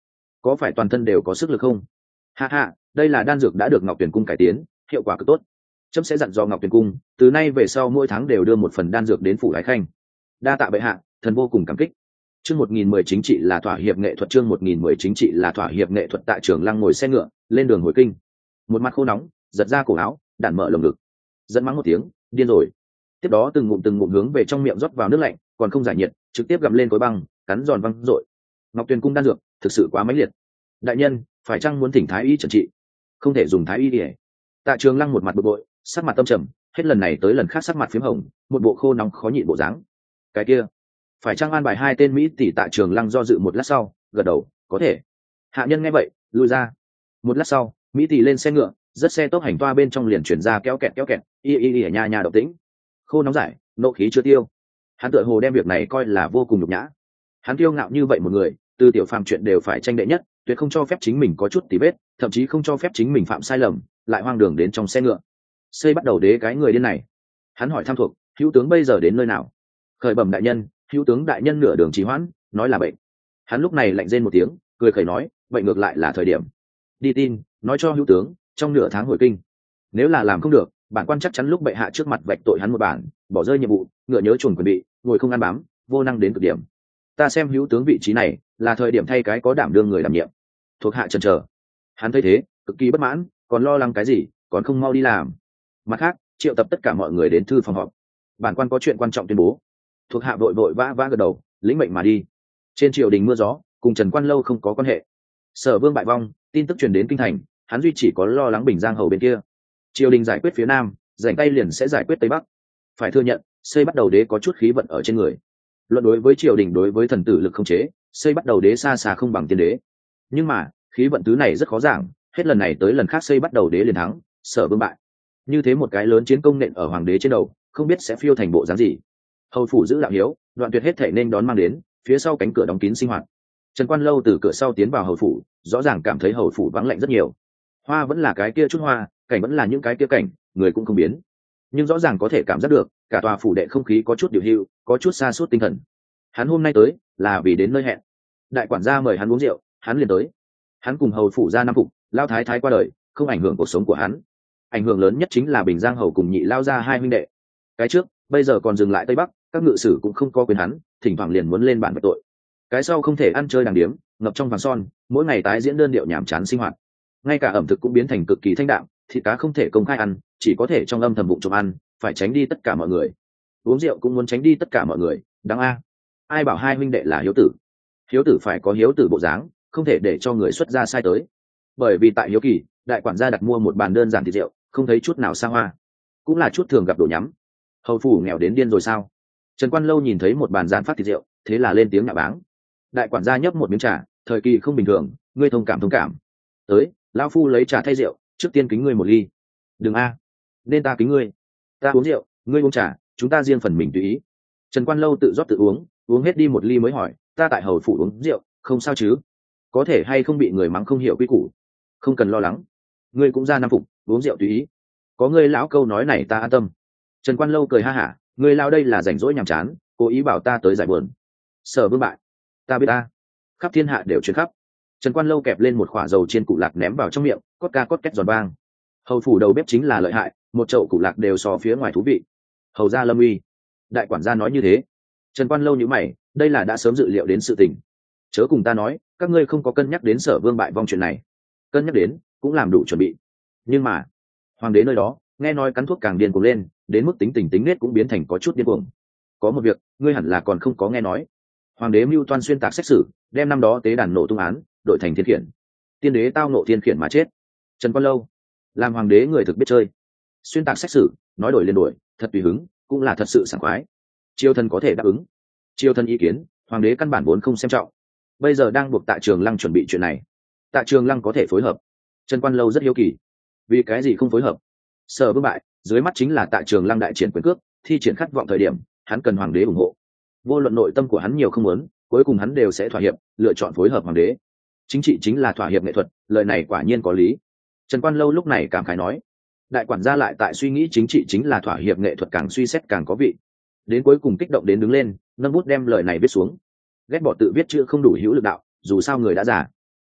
có phải toàn thân đều có sức lực không? Ha ha, đây là đan dược đã được Ngọc Tuyền cung cải tiến, hiệu quả cực tốt. Chấm sẽ dặn dò Ngọc Tuyền cung, từ nay về sau mỗi tháng đều đưa một phần đan dược đến phủ Ái Khanh. Đa tạ bệ hạ, thần vô cùng cảm kích. Chương một nghìn mười chính trị là thỏa hiệp nghệ thuật, chương một nghìn mười chính trị là thỏa hiệp nghệ thuật. Tại Trường Lăng ngồi xe ngựa, lên đường hồi kinh. Một mặt khô nóng, giật ra cổ áo, đản mở lồng ngực. Dẫn mắng một tiếng, điên rồi. Tiếp đó từng ngụm từng ngụm hướng về trong miệng rót vào nước lạnh, còn không giải nhiệt, trực tiếp gặm lên khối băng, cắn giòn văng rội. Ngọc Tuyền cung đan dược, thực sự quá mãnh liệt. Đại nhân, phải chăng muốn thỉnh thái y trần trị? Không thể dùng thái y để. Tạ Trường Lăng một mặt bực bội, sắc mặt tâm trầm, hết lần này tới lần khác sắc mặt phím hồng, một bộ khô nóng khó nhịn bộ dáng. Cái kia, phải chăng an bài hai tên mỹ tỷ? Tạ Trường Lăng do dự một lát sau, gật đầu, có thể. Hạ nhân nghe vậy, lui ra. Một lát sau, mỹ tỷ lên xe ngựa, rất xe tốc hành toa bên trong liền chuyển ra kéo kẹt kéo kẹt, y y y ở nhà nhà động tĩnh. Khô nóng giải, nộ khí chưa tiêu. Hắn tựa hồ đem việc này coi là vô cùng nhục nhã. Hắn kiêu ngạo như vậy một người, từ tiểu phàm chuyện đều phải tranh đệ nhất, tuyệt không cho phép chính mình có chút tì vết, thậm chí không cho phép chính mình phạm sai lầm, lại hoang đường đến trong xe ngựa. Xây bắt đầu đế cái người điên này. Hắn hỏi thăm thuộc, hữu tướng bây giờ đến nơi nào? Khởi bẩm đại nhân, hữu tướng đại nhân nửa đường trì hoãn, nói là bệnh. Hắn lúc này lạnh rên một tiếng, cười khẩy nói, vậy ngược lại là thời điểm. Đi tin, nói cho hữu tướng, trong nửa tháng hồi kinh. Nếu là làm không được, bản quan chắc chắn lúc bệ hạ trước mặt vạch tội hắn một bản, bỏ rơi nhiệm vụ, ngựa nhớ chuồn quyền bị, ngồi không ăn bám, vô năng đến cực điểm. Ta xem hữu tướng vị trí này là thời điểm thay cái có đảm đương người đảm nhiệm. Thuộc hạ chần chờ. Hắn thấy thế, cực kỳ bất mãn, còn lo lắng cái gì, còn không mau đi làm. Mặt khác, triệu tập tất cả mọi người đến thư phòng họp. Bản quan có chuyện quan trọng tuyên bố. Thuộc hạ vội vội vã vã gật đầu, lĩnh mệnh mà đi. Trên triều đình mưa gió, cùng Trần Quan Lâu không có quan hệ. Sở Vương bại vong, tin tức truyền đến kinh thành, hắn duy chỉ có lo lắng Bình Giang hầu bên kia. Triều đình giải quyết phía nam, rảnh tay liền sẽ giải quyết tây bắc. Phải thừa nhận, xây bắt đầu đế có chút khí vận ở trên người. Luận đối với triều đình đối với thần tử lực không chế, xây bắt đầu đế xa xa không bằng tiên đế. Nhưng mà khí vận thứ này rất khó giảng, hết lần này tới lần khác xây bắt đầu đế liền thắng, Sở Vương bại. Như thế một cái lớn chiến công nện ở hoàng đế trên đầu, không biết sẽ phiêu thành bộ dáng gì. Hầu phủ giữ đạo hiếu, đoạn tuyệt hết thể nên đón mang đến, phía sau cánh cửa đóng kín sinh hoạt. Trần Quan Lâu từ cửa sau tiến vào hầu phủ, rõ ràng cảm thấy hầu phủ vắng lạnh rất nhiều. Hoa vẫn là cái kia chút hoa, cảnh vẫn là những cái kia cảnh, người cũng không biến. Nhưng rõ ràng có thể cảm giác được, cả tòa phủ đệ không khí có chút điều hưu, có chút sa sút tinh thần. Hắn hôm nay tới, là vì đến nơi hẹn. Đại quản gia mời hắn uống rượu, hắn liền tới. Hắn cùng hầu phủ ra năm phục, lao thái thái qua đời, không ảnh hưởng cuộc sống của hắn. Ảnh hưởng lớn nhất chính là Bình Giang hầu cùng nhị lao ra hai huynh đệ. Cái trước, bây giờ còn dừng lại Tây Bắc, các ngự sử cũng không có quyền hắn, thỉnh thoảng liền muốn lên bản vạch tội. Cái sau không thể ăn chơi đàng điếm, ngập trong vàng son, mỗi ngày tái diễn đơn điệu nhảm chán sinh hoạt. Ngay cả ẩm thực cũng biến thành cực kỳ thanh đạm, thịt cá không thể công khai ăn, chỉ có thể trong âm thầm bụng trộm ăn, phải tránh đi tất cả mọi người. Uống rượu cũng muốn tránh đi tất cả mọi người, đáng a. Ai bảo hai huynh đệ là hiếu tử? Hiếu tử phải có hiếu tử bộ dáng, không thể để cho người xuất gia sai tới. Bởi vì tại hiếu kỳ, đại quản gia đặt mua một bàn đơn giản thịt rượu, không thấy chút nào xa hoa, cũng là chút thường gặp đồ nhắm. Hầu phủ nghèo đến điên rồi sao? Trần Quan Lâu nhìn thấy một bàn gian phát thịt rượu, thế là lên tiếng nhạo báng. Đại quản gia nhấp một miếng trà, thời kỳ không bình thường, ngươi thông cảm thông cảm. Tới, lão phu lấy trà thay rượu, trước tiên kính ngươi một ly. Đừng a, nên ta kính ngươi. Ta uống rượu, ngươi uống trà, chúng ta riêng phần mình tùy ý. Trần Quan Lâu tự rót tự uống, uống hết đi một ly mới hỏi, ta tại hầu phủ uống rượu, không sao chứ? Có thể hay không bị người mắng không hiểu quy củ? Không cần lo lắng, ngươi cũng ra năm phục, uống rượu tùy ý. Có ngươi lão câu nói này ta an tâm. Trần Quan Lâu cười ha hả, ngươi lao đây là rảnh rỗi nhàm chán, cố ý bảo ta tới giải buồn. Sở Vương bại, ta biết ta, khắp thiên hạ đều truyền khắp. Trần Quan Lâu kẹp lên một khỏa dầu chiên cụ lạc ném vào trong miệng, cốt ca cốt két giòn vang. Hầu phủ đầu bếp chính là lợi hại, một chậu cụ lạc đều so phía ngoài thú vị. Hầu gia lâm uy. Đại quản gia nói như thế. Trần Quan Lâu nhíu mày, đây là đã sớm dự liệu đến sự tình. Chớ cùng ta nói, các ngươi không có cân nhắc đến Sở Vương bại vong chuyện này. Cân nhắc đến, cũng làm đủ chuẩn bị. Nhưng mà, hoàng đế nơi đó, nghe nói cắn thuốc càng điên cuồng lên, đến mức tính tình tính nết cũng biến thành có chút điên cuồng. Có một việc, ngươi hẳn là còn không có nghe nói. Hoàng đế mưu toan xuyên tạc xét xử, đem năm đó tế đàn nổ tung án, đổi thành thiên khiển. Tiên đế tao nộ thiên khiển mà chết. Trần Quan Lâu, làm hoàng đế người thực biết chơi. Xuyên tạc xét xử, nói đổi liền đổi, thật tùy hứng, cũng là thật sự sảng khoái. Triều thần có thể đáp ứng. Triều thần ý kiến, hoàng đế căn bản vốn không xem trọng. Bây giờ đang buộc Tạ Trường Lăng chuẩn bị chuyện này. Tạ Trường Lăng có thể phối hợp. Trần Quan Lâu rất hiếu kỳ. Vì cái gì không phối hợp? Sở Vương bại, dưới mắt chính là Tạ Trường Lăng đại triển quyền cước, thi triển khát vọng thời điểm, hắn cần hoàng đế ủng hộ. Vô luận nội tâm của hắn nhiều không muốn, cuối cùng hắn đều sẽ thỏa hiệp, lựa chọn phối hợp hoàng đế. Chính trị chính là thỏa hiệp nghệ thuật, lời này quả nhiên có lý. Trần Quan Lâu lúc này cảm khái nói. Đại quản gia lại tại suy nghĩ chính trị chính là thỏa hiệp nghệ thuật, càng suy xét càng có vị. Đến cuối cùng kích động đến đứng lên, nâng bút đem lời này viết xuống. Ghét bỏ tự viết chữ không đủ hữu lực đạo, dù sao người đã già.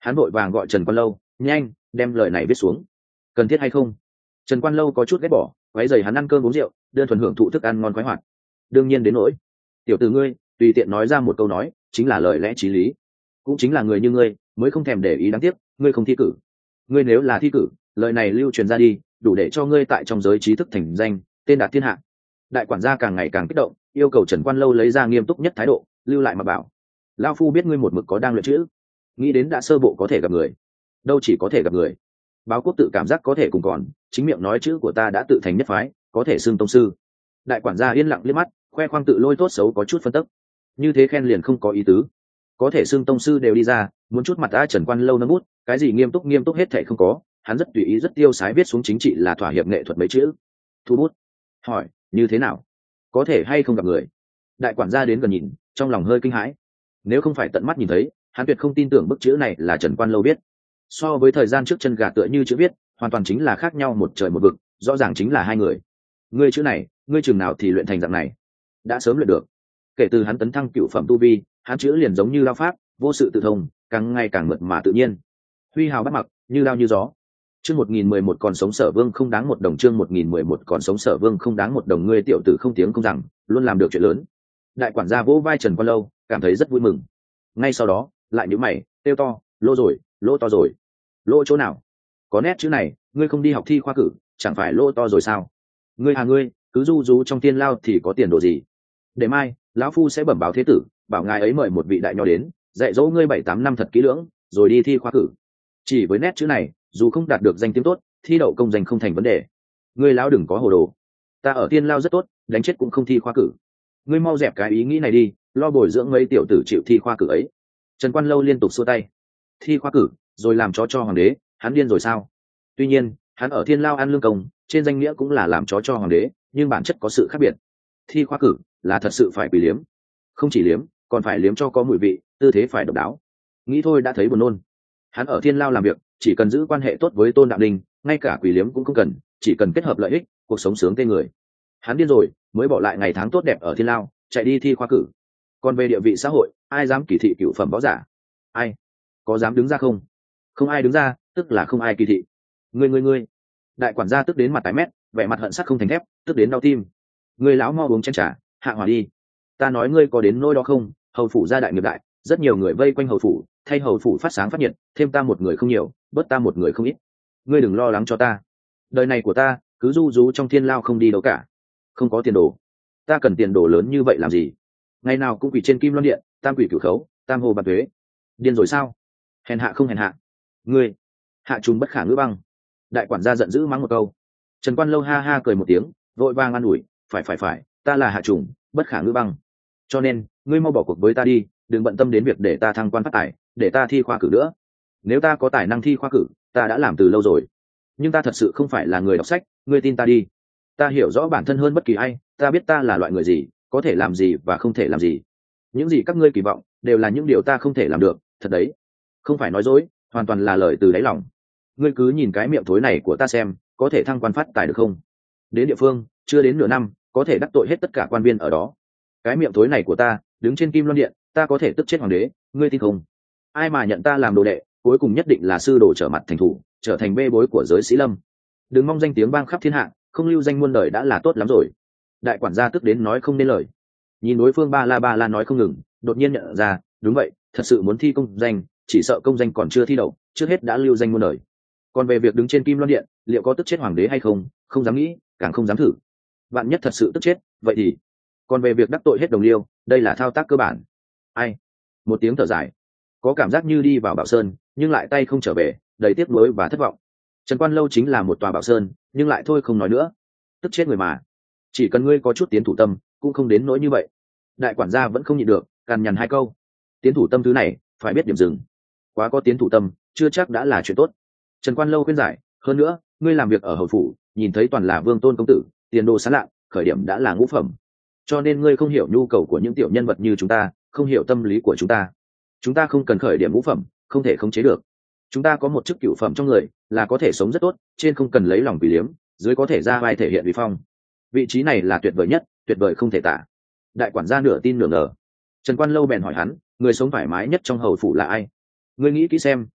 Hắn vội vàng gọi Trần Quan Lâu, nhanh đem lời này viết xuống. Cần thiết hay không? Trần Quan Lâu có chút ghét bỏ, váy giày hắn ăn cơm uống rượu, đơn thuần hưởng thụ thức ăn ngon khoái hoạt. Đương nhiên đến nỗi tiểu tử ngươi tùy tiện nói ra một câu nói chính là lời lẽ chí lý, cũng chính là người như ngươi mới không thèm để ý. Đáng tiếc ngươi không thi cử. Ngươi nếu là thi cử, lời này lưu truyền ra đi, đủ để cho ngươi tại trong giới trí thức thành danh, tên đạt thiên hạ. Đại quản gia càng ngày càng kích động, yêu cầu Trần Quan Lâu lấy ra nghiêm túc nhất thái độ, lưu lại mà bảo lao phu biết ngươi một mực có đang luyện chữ, nghĩ đến đã sơ bộ có thể gặp người. Đâu chỉ có thể gặp người, báo quốc tự cảm giác có thể cùng còn, chính miệng nói chữ của ta đã tự thành nhất phái, có thể xưng tông sư. Đại quản gia yên lặng liếc mắt, khoe khoang tự lôi tốt xấu có chút phân tức, như thế khen liền không có ý tứ. Có thể xưng tông sư đều đi ra, muốn chút mặt ta. Trần Quan Lâu nâng bút, cái gì nghiêm túc nghiêm túc hết thảy không có, hắn rất tùy ý rất tiêu sái viết xuống chính trị là thỏa hiệp nghệ thuật mấy chữ. Thu bút, hỏi như thế nào, có thể hay không gặp người? Đại quản gia đến gần nhìn, trong lòng hơi kinh hãi. Nếu không phải tận mắt nhìn thấy, hắn tuyệt không tin tưởng bức chữ này là Trần Quan Lâu viết. So với thời gian trước chân gà tựa như chữ viết, hoàn toàn chính là khác nhau một trời một vực, rõ ràng chính là hai người. Ngươi chữ này, ngươi chừng nào thì luyện thành dạng này? Đã sớm luyện được. Kể từ hắn tấn thăng cựu phẩm tu vi, hắn chữ liền giống như lao pháp, vô sự tự thông, càng ngày càng mượt mà tự nhiên, huy hào bắt mặc, như lao như gió. Chương một nghìn mười một còn sống Sở Vương không đáng một đồng. Chương một nghìn mười một còn sống Sở Vương không đáng một đồng. Ngươi tiểu tử không tiếng không rằng, luôn làm được chuyện lớn. Đại quản gia vỗ vai Trần Quan Lâu, cảm thấy rất vui mừng. Ngay sau đó, lại nhíu mày, kêu to, lỗ rồi, lỗ to rồi. Lỗ chỗ nào? Có nét chữ này, ngươi không đi học thi khoa cử, chẳng phải lỗ to rồi sao? Ngươi à ngươi, cứ du rú trong tiên lao thì có tiền đồ gì? Để mai, lão phu sẽ bẩm báo thế tử, bảo ngài ấy mời một vị đại nho đến, dạy dỗ ngươi bảy tám năm thật kỹ lưỡng, rồi đi thi khoa cử. Chỉ với nét chữ này, dù không đạt được danh tiếng tốt, thi đậu công danh không thành vấn đề. Ngươi lão đừng có hồ đồ. Ta ở tiên lao rất tốt, đánh chết cũng không thi khoa cử. Ngươi mau dẹp cái ý nghĩ này đi, lo bồi dưỡng mấy tiểu tử chịu thi khoa cử ấy. Trần Quan Lâu liên tục xua tay. Thi khoa cử, rồi làm chó cho hoàng đế, hắn điên rồi sao? Tuy nhiên, hắn ở thiên lao ăn lương công, trên danh nghĩa cũng là làm chó cho hoàng đế, nhưng bản chất có sự khác biệt. Thi khoa cử là thật sự phải quỷ liếm, không chỉ liếm, còn phải liếm cho có mùi vị, tư thế phải độc đáo. Nghĩ thôi đã thấy buồn nôn. Hắn ở thiên lao làm việc, chỉ cần giữ quan hệ tốt với Tôn Đạo Đình, ngay cả quỷ liếm cũng không cần, chỉ cần kết hợp lợi ích, cuộc sống sướng tê người. Hắn điên rồi, mới bỏ lại ngày tháng tốt đẹp ở thiên lao, chạy đi thi khoa cử. Còn về địa vị xã hội, ai dám kỳ thị cựu phẩm võ giả? Ai có dám đứng ra không? Không ai đứng ra, tức là không ai kỳ thị. Ngươi ngươi ngươi! Đại quản gia tức đến mặt tái mét, vẻ mặt hận sắt không thành thép, tức đến đau tim. Ngươi lão mo uống chén trà, hạ hỏa đi. Ta nói ngươi có đến nỗi đó không? Hầu phủ gia đại nghiệp đại, rất nhiều người vây quanh hầu phủ, thay hầu phủ phát sáng phát nhiệt, thêm ta một người không nhiều, bớt ta một người không ít. Ngươi đừng lo lắng cho ta. Đời này của ta, cứ du rú trong thiên lao không đi đâu cả. Không có tiền đồ. Ta cần tiền đồ lớn như vậy làm gì? Ngày nào cũng quỷ trên kim loan điện, tam quỷ cửu khấu, tam hồ bạc thuế. Điên rồi sao? Hèn hạ không hèn hạ. Ngươi, hạ trùng bất khả ngữ băng. Đại quản gia giận dữ mắng một câu. Trần Quan Lâu ha ha cười một tiếng, vội vàng an ủi, phải phải phải, ta là hạ trùng, bất khả ngữ băng. Cho nên, ngươi mau bỏ cuộc với ta đi, đừng bận tâm đến việc để ta thăng quan phát tài, để ta thi khoa cử nữa. Nếu ta có tài năng thi khoa cử, ta đã làm từ lâu rồi. Nhưng ta thật sự không phải là người đọc sách, ngươi tin ta đi. Ta hiểu rõ bản thân hơn bất kỳ ai, ta biết ta là loại người gì, có thể làm gì và không thể làm gì. Những gì các ngươi kỳ vọng đều là những điều ta không thể làm được, thật đấy. Không phải nói dối, hoàn toàn là lời từ đáy lòng. Ngươi cứ nhìn cái miệng thối này của ta xem, có thể thăng quan phát tài được không? Đến địa phương, chưa đến nửa năm, có thể đắc tội hết tất cả quan viên ở đó. Cái miệng thối này của ta, đứng trên kim loan điện, ta có thể tức chết hoàng đế, ngươi tin không? Ai mà nhận ta làm đồ đệ, cuối cùng nhất định là sư đồ trở mặt thành thủ, trở thành bê bối của giới sĩ lâm. Đừng mong danh tiếng vang khắp thiên hạ, không lưu danh muôn đời đã là tốt lắm rồi. Đại quản gia tức đến nói không nên lời. Nhìn đối phương ba la ba la nói không ngừng, đột nhiên nhận ra, đúng vậy, thật sự muốn thi công danh, chỉ sợ công danh còn chưa thi đậu, trước hết đã lưu danh muôn đời. Còn về việc đứng trên kim loan điện, liệu có tức chết hoàng đế hay không, không dám nghĩ, càng không dám thử. Bạn nhất thật sự tức chết, vậy thì còn về việc đắc tội hết đồng liêu, đây là thao tác cơ bản. Ai? Một tiếng thở dài, có cảm giác như đi vào Bảo Sơn, nhưng lại tay không trở về, đầy tiếc nuối và thất vọng. Trần Quan Lâu chính là một tòa Bảo Sơn, nhưng lại thôi không nói nữa. Tức chết người mà. Chỉ cần ngươi có chút tiến thủ tâm, cũng không đến nỗi như vậy. Đại quản gia vẫn không nhịn được, cằn nhằn hai câu. Tiến thủ tâm thứ này, phải biết điểm dừng. Quá có tiến thủ tâm, chưa chắc đã là chuyện tốt. Trần Quan Lâu khuyên giải, hơn nữa, ngươi làm việc ở hầu phủ, nhìn thấy toàn là vương tôn công tử, tiền đồ sáng lạng, khởi điểm đã là ngũ phẩm. Cho nên ngươi không hiểu nhu cầu của những tiểu nhân vật như chúng ta, không hiểu tâm lý của chúng ta. Chúng ta không cần khởi điểm ngũ phẩm, không thể khống chế được. Chúng ta có một chức cửu phẩm trong người, là có thể sống rất tốt, trên không cần lấy lòng vì liếm, dưới có thể ra vai thể hiện vì phong. Vị trí này là tuyệt vời nhất, tuyệt vời không thể tả. Đại quản gia nửa tin nửa ngờ. Trần Quan Lâu bèn hỏi hắn, người sống thoải mái nhất trong hầu phủ là ai? Ngươi nghĩ kỹ xem,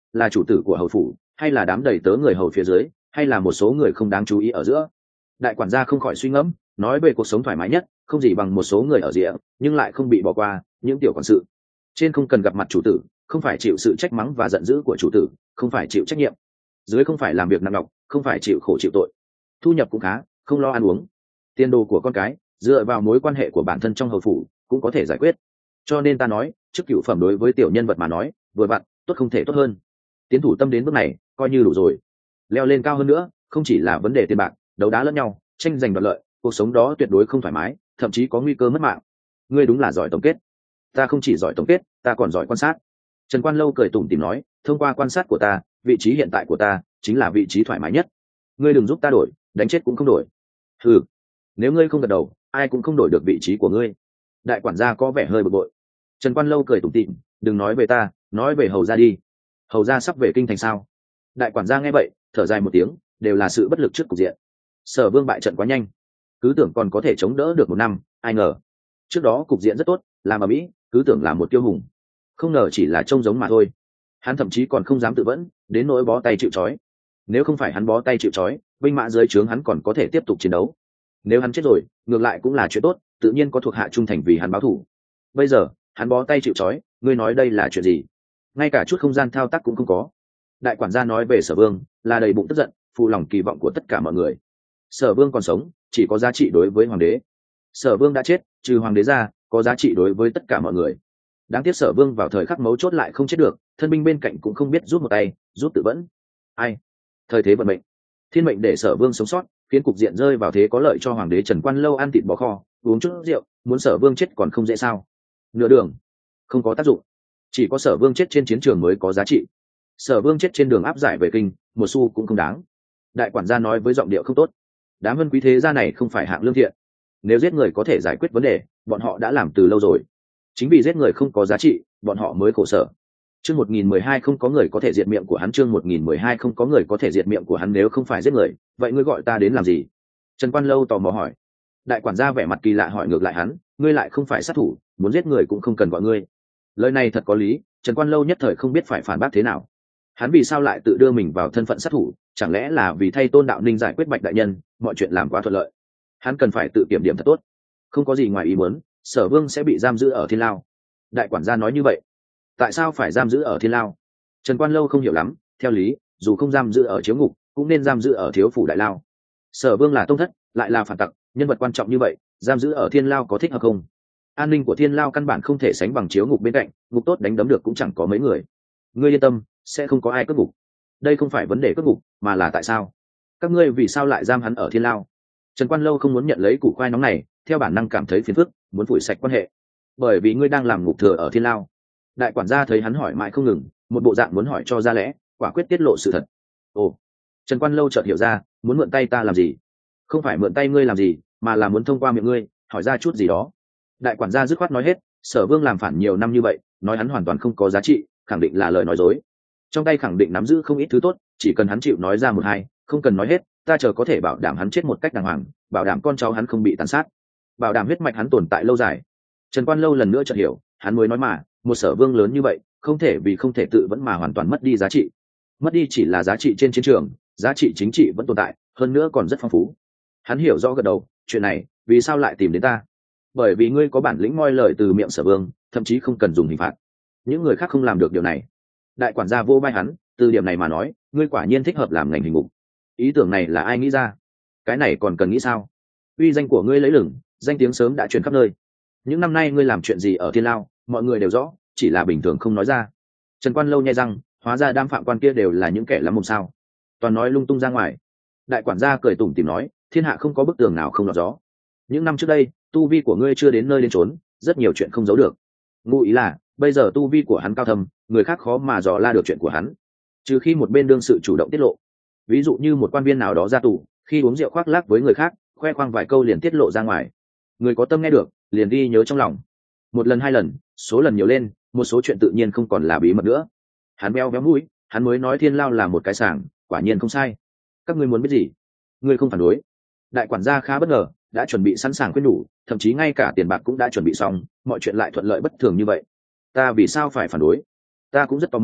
là chủ tử của hầu phủ, hay là đám đầy tớ người hầu phía dưới, hay là một số người không đáng chú ý ở giữa? Đại quản gia không khỏi suy ngẫm, nói về cuộc sống thoải mái nhất không gì bằng một số người ở rìa nhưng lại không bị bỏ qua những tiểu quản sự. Trên không cần gặp mặt chủ tử, không phải chịu sự trách mắng và giận dữ của chủ tử, không phải chịu trách nhiệm. Dưới không phải làm việc nặng nhọc, không phải chịu khổ chịu tội. Thu nhập cũng khá, không lo ăn uống. Tiền đồ của con cái dựa vào mối quan hệ của bản thân trong hầu phủ cũng có thể giải quyết. Cho nên ta nói, chức cửu phẩm đối với tiểu nhân vật mà nói, vừa vặn, tốt không thể tốt hơn. Tiến thủ tâm đến bước này, coi như đủ rồi. Leo lên cao hơn nữa, không chỉ là vấn đề tiền bạc, đấu đá lẫn nhau, tranh giành đoạt lợi, cuộc sống đó tuyệt đối không thoải mái, thậm chí có nguy cơ mất mạng. Ngươi đúng là giỏi tổng kết. Ta không chỉ giỏi tổng kết, ta còn giỏi quan sát. Trần Quan Lâu cười tủm tỉm nói, thông qua quan sát của ta, vị trí hiện tại của ta chính là vị trí thoải mái nhất. Ngươi đừng giúp ta đổi, đánh chết cũng không đổi. Ừ, nếu ngươi không gật đầu, ai cũng không đổi được vị trí của ngươi. Đại quản gia có vẻ hơi bực bội. Trần Quan Lâu cười tủm tỉm, đừng nói về ta, nói về hầu gia đi. Hầu gia sắp về kinh thành sao? Đại quản gia nghe vậy, thở dài một tiếng, đều là sự bất lực trước cục diện. Sở Vương bại trận quá nhanh, cứ tưởng còn có thể chống đỡ được một năm, ai ngờ trước đó cục diện rất tốt, làm ở mỹ, cứ tưởng là một tiêu hùng, không ngờ chỉ là trông giống mà thôi. Hắn thậm chí còn không dám tự vẫn, đến nỗi bó tay chịu trói. Nếu không phải hắn bó tay chịu trói, binh mã dưới trướng hắn còn có thể tiếp tục chiến đấu. Nếu hắn chết rồi, ngược lại cũng là chuyện tốt, tự nhiên có thuộc hạ trung thành vì hắn báo thù. Bây giờ hắn bó tay chịu trói, ngươi nói đây là chuyện gì? Ngay cả chút không gian thao tác cũng không có. Đại quản gia nói về Sở Vương là đầy bụng tức giận, phụ lòng kỳ vọng của tất cả mọi người. Sở Vương còn sống chỉ có giá trị đối với hoàng đế, Sở Vương đã chết trừ hoàng đế ra có giá trị đối với tất cả mọi người. Đáng tiếc Sở Vương vào thời khắc mấu chốt lại không chết được, thân binh bên cạnh cũng không biết giúp một tay, giúp tự vẫn. Ai? Thời thế vận mệnh, thiên mệnh để Sở Vương sống sót, khiến cục diện rơi vào thế có lợi cho hoàng đế Trần Quan Lâu ăn thịt bò kho, uống chút rượu, muốn Sở Vương chết còn không dễ sao? Nửa đường không có tác dụng, chỉ có Sở Vương chết trên chiến trường mới có giá trị. Sở Vương chết trên đường áp giải về kinh, một xu cũng không đáng. Đại quản gia nói với giọng điệu không tốt. Đám vân quý thế gia này không phải hạng lương thiện, nếu giết người có thể giải quyết vấn đề, bọn họ đã làm từ lâu rồi. Chính vì giết người không có giá trị, bọn họ mới khổ sở. Chương một nghìn mười hai không có người có thể diệt miệng của hắn. Chương một nghìn mười hai không có người có thể diệt miệng của hắn. Nếu không phải giết người, vậy ngươi gọi ta đến làm gì? Trần Quan Lâu tò mò hỏi. Đại quản gia vẻ mặt kỳ lạ hỏi ngược lại hắn, ngươi lại không phải sát thủ, muốn giết người cũng không cần gọi ngươi. Lời này thật có lý. Trần Quan Lâu nhất thời không biết phải phản bác thế nào. Hắn vì sao lại tự đưa mình vào thân phận sát thủ? Chẳng lẽ là vì thay Tôn Đạo Ninh giải quyết Bạch đại nhân, mọi chuyện làm quá thuận lợi? Hắn cần phải tự kiểm điểm thật tốt. Không có gì ngoài ý muốn, Sở Vương sẽ bị giam giữ ở Thiên Lao. Đại quản gia nói như vậy. Tại sao phải giam giữ ở Thiên Lao? Trần Quan Lâu không hiểu lắm. Theo lý, dù không giam giữ ở chiếu ngục, cũng nên giam giữ ở thiếu phủ đại lao. Sở Vương là tông thất, lại là phản tặc, nhân vật quan trọng như vậy, giam giữ ở Thiên Lao có thích hợp không? An ninh của Thiên Lao căn bản không thể sánh bằng chiếu ngục bên cạnh, ngục tốt đánh đấm được cũng chẳng có mấy người. Ngươi yên tâm, sẽ không có ai cướp ngục. Đây không phải vấn đề cướp ngục, mà là tại sao các ngươi vì sao lại giam hắn ở Thiên Lao? Trần Quan Lâu không muốn nhận lấy củ khoai nóng này, theo bản năng cảm thấy phiền phức, muốn phủi sạch quan hệ. Bởi vì ngươi đang làm ngục thừa ở Thiên Lao. Đại quản gia thấy hắn hỏi mãi không ngừng, một bộ dạng muốn hỏi cho ra lẽ, quả quyết tiết lộ sự thật. Ồ, Trần Quan Lâu chợt hiểu ra, muốn mượn tay ta làm gì? Không phải mượn tay ngươi làm gì, mà là muốn thông qua miệng ngươi hỏi ra chút gì đó. Đại quản gia dứt khoát nói hết, Sở Vương làm phản nhiều năm như vậy, nói hắn hoàn toàn không có giá trị, khẳng định là lời nói dối. Trong tay khẳng định nắm giữ không ít thứ tốt, chỉ cần hắn chịu nói ra một hai, không cần nói hết, ta chờ có thể bảo đảm hắn chết một cách đàng hoàng, bảo đảm con cháu hắn không bị tàn sát, bảo đảm huyết mạch hắn tồn tại lâu dài. Trần Quan Lâu lần nữa chợt hiểu, hắn mới nói mà, một Sở Vương lớn như vậy, không thể vì không thể tự vẫn mà hoàn toàn mất đi giá trị. Mất đi chỉ là giá trị trên chiến trường, giá trị chính trị vẫn tồn tại, hơn nữa còn rất phong phú. Hắn hiểu rõ gật đầu, chuyện này, vì sao lại tìm đến ta? Bởi vì ngươi có bản lĩnh moi lời từ miệng Sở Vương, thậm chí không cần dùng hình phạt. Những người khác không làm được điều này. Đại quản gia vô vai hắn, từ điểm này mà nói, ngươi quả nhiên thích hợp làm ngành hình ngục. Ý tưởng này là ai nghĩ ra? Cái này còn cần nghĩ sao? Uy danh của ngươi lấy lừng, danh tiếng sớm đã truyền khắp nơi. Những năm nay ngươi làm chuyện gì ở Thiên Lao, mọi người đều rõ, chỉ là bình thường không nói ra. Trần Quan Lâu nhai răng, hóa ra đám phạm quan kia đều là những kẻ lắm mồm sao? Toàn nói lung tung ra ngoài. Đại quản gia cười tủm tỉm nói, thiên hạ không có bức tường nào không lọt gió. Những năm trước đây, tu vi của ngươi chưa đến nơi đến chốn, rất nhiều chuyện không giấu được. Ngụ ý là, bây giờ tu vi của hắn cao thâm, người khác khó mà dò la được chuyện của hắn, trừ khi một bên đương sự chủ động tiết lộ. Ví dụ như một quan viên nào đó ra tù, khi uống rượu khoác lác với người khác, khoe khoang vài câu liền tiết lộ ra ngoài. Người có tâm nghe được, liền ghi nhớ trong lòng. Một lần hai lần, số lần nhiều lên, một số chuyện tự nhiên không còn là bí mật nữa. Hắn beo véo mũi, hắn mới nói Thiên Lao là một cái sảng, quả nhiên không sai. Các ngươi muốn biết gì? Ngươi không phản đối. Đại quản gia khá bất ngờ, đã chuẩn bị sẵn sàng khuyên đủ, thậm chí ngay cả tiền bạc cũng đã chuẩn bị xong, mọi chuyện lại thuận lợi bất thường như vậy. Ta vì sao phải phản đối? Ta cũng rất tò mò,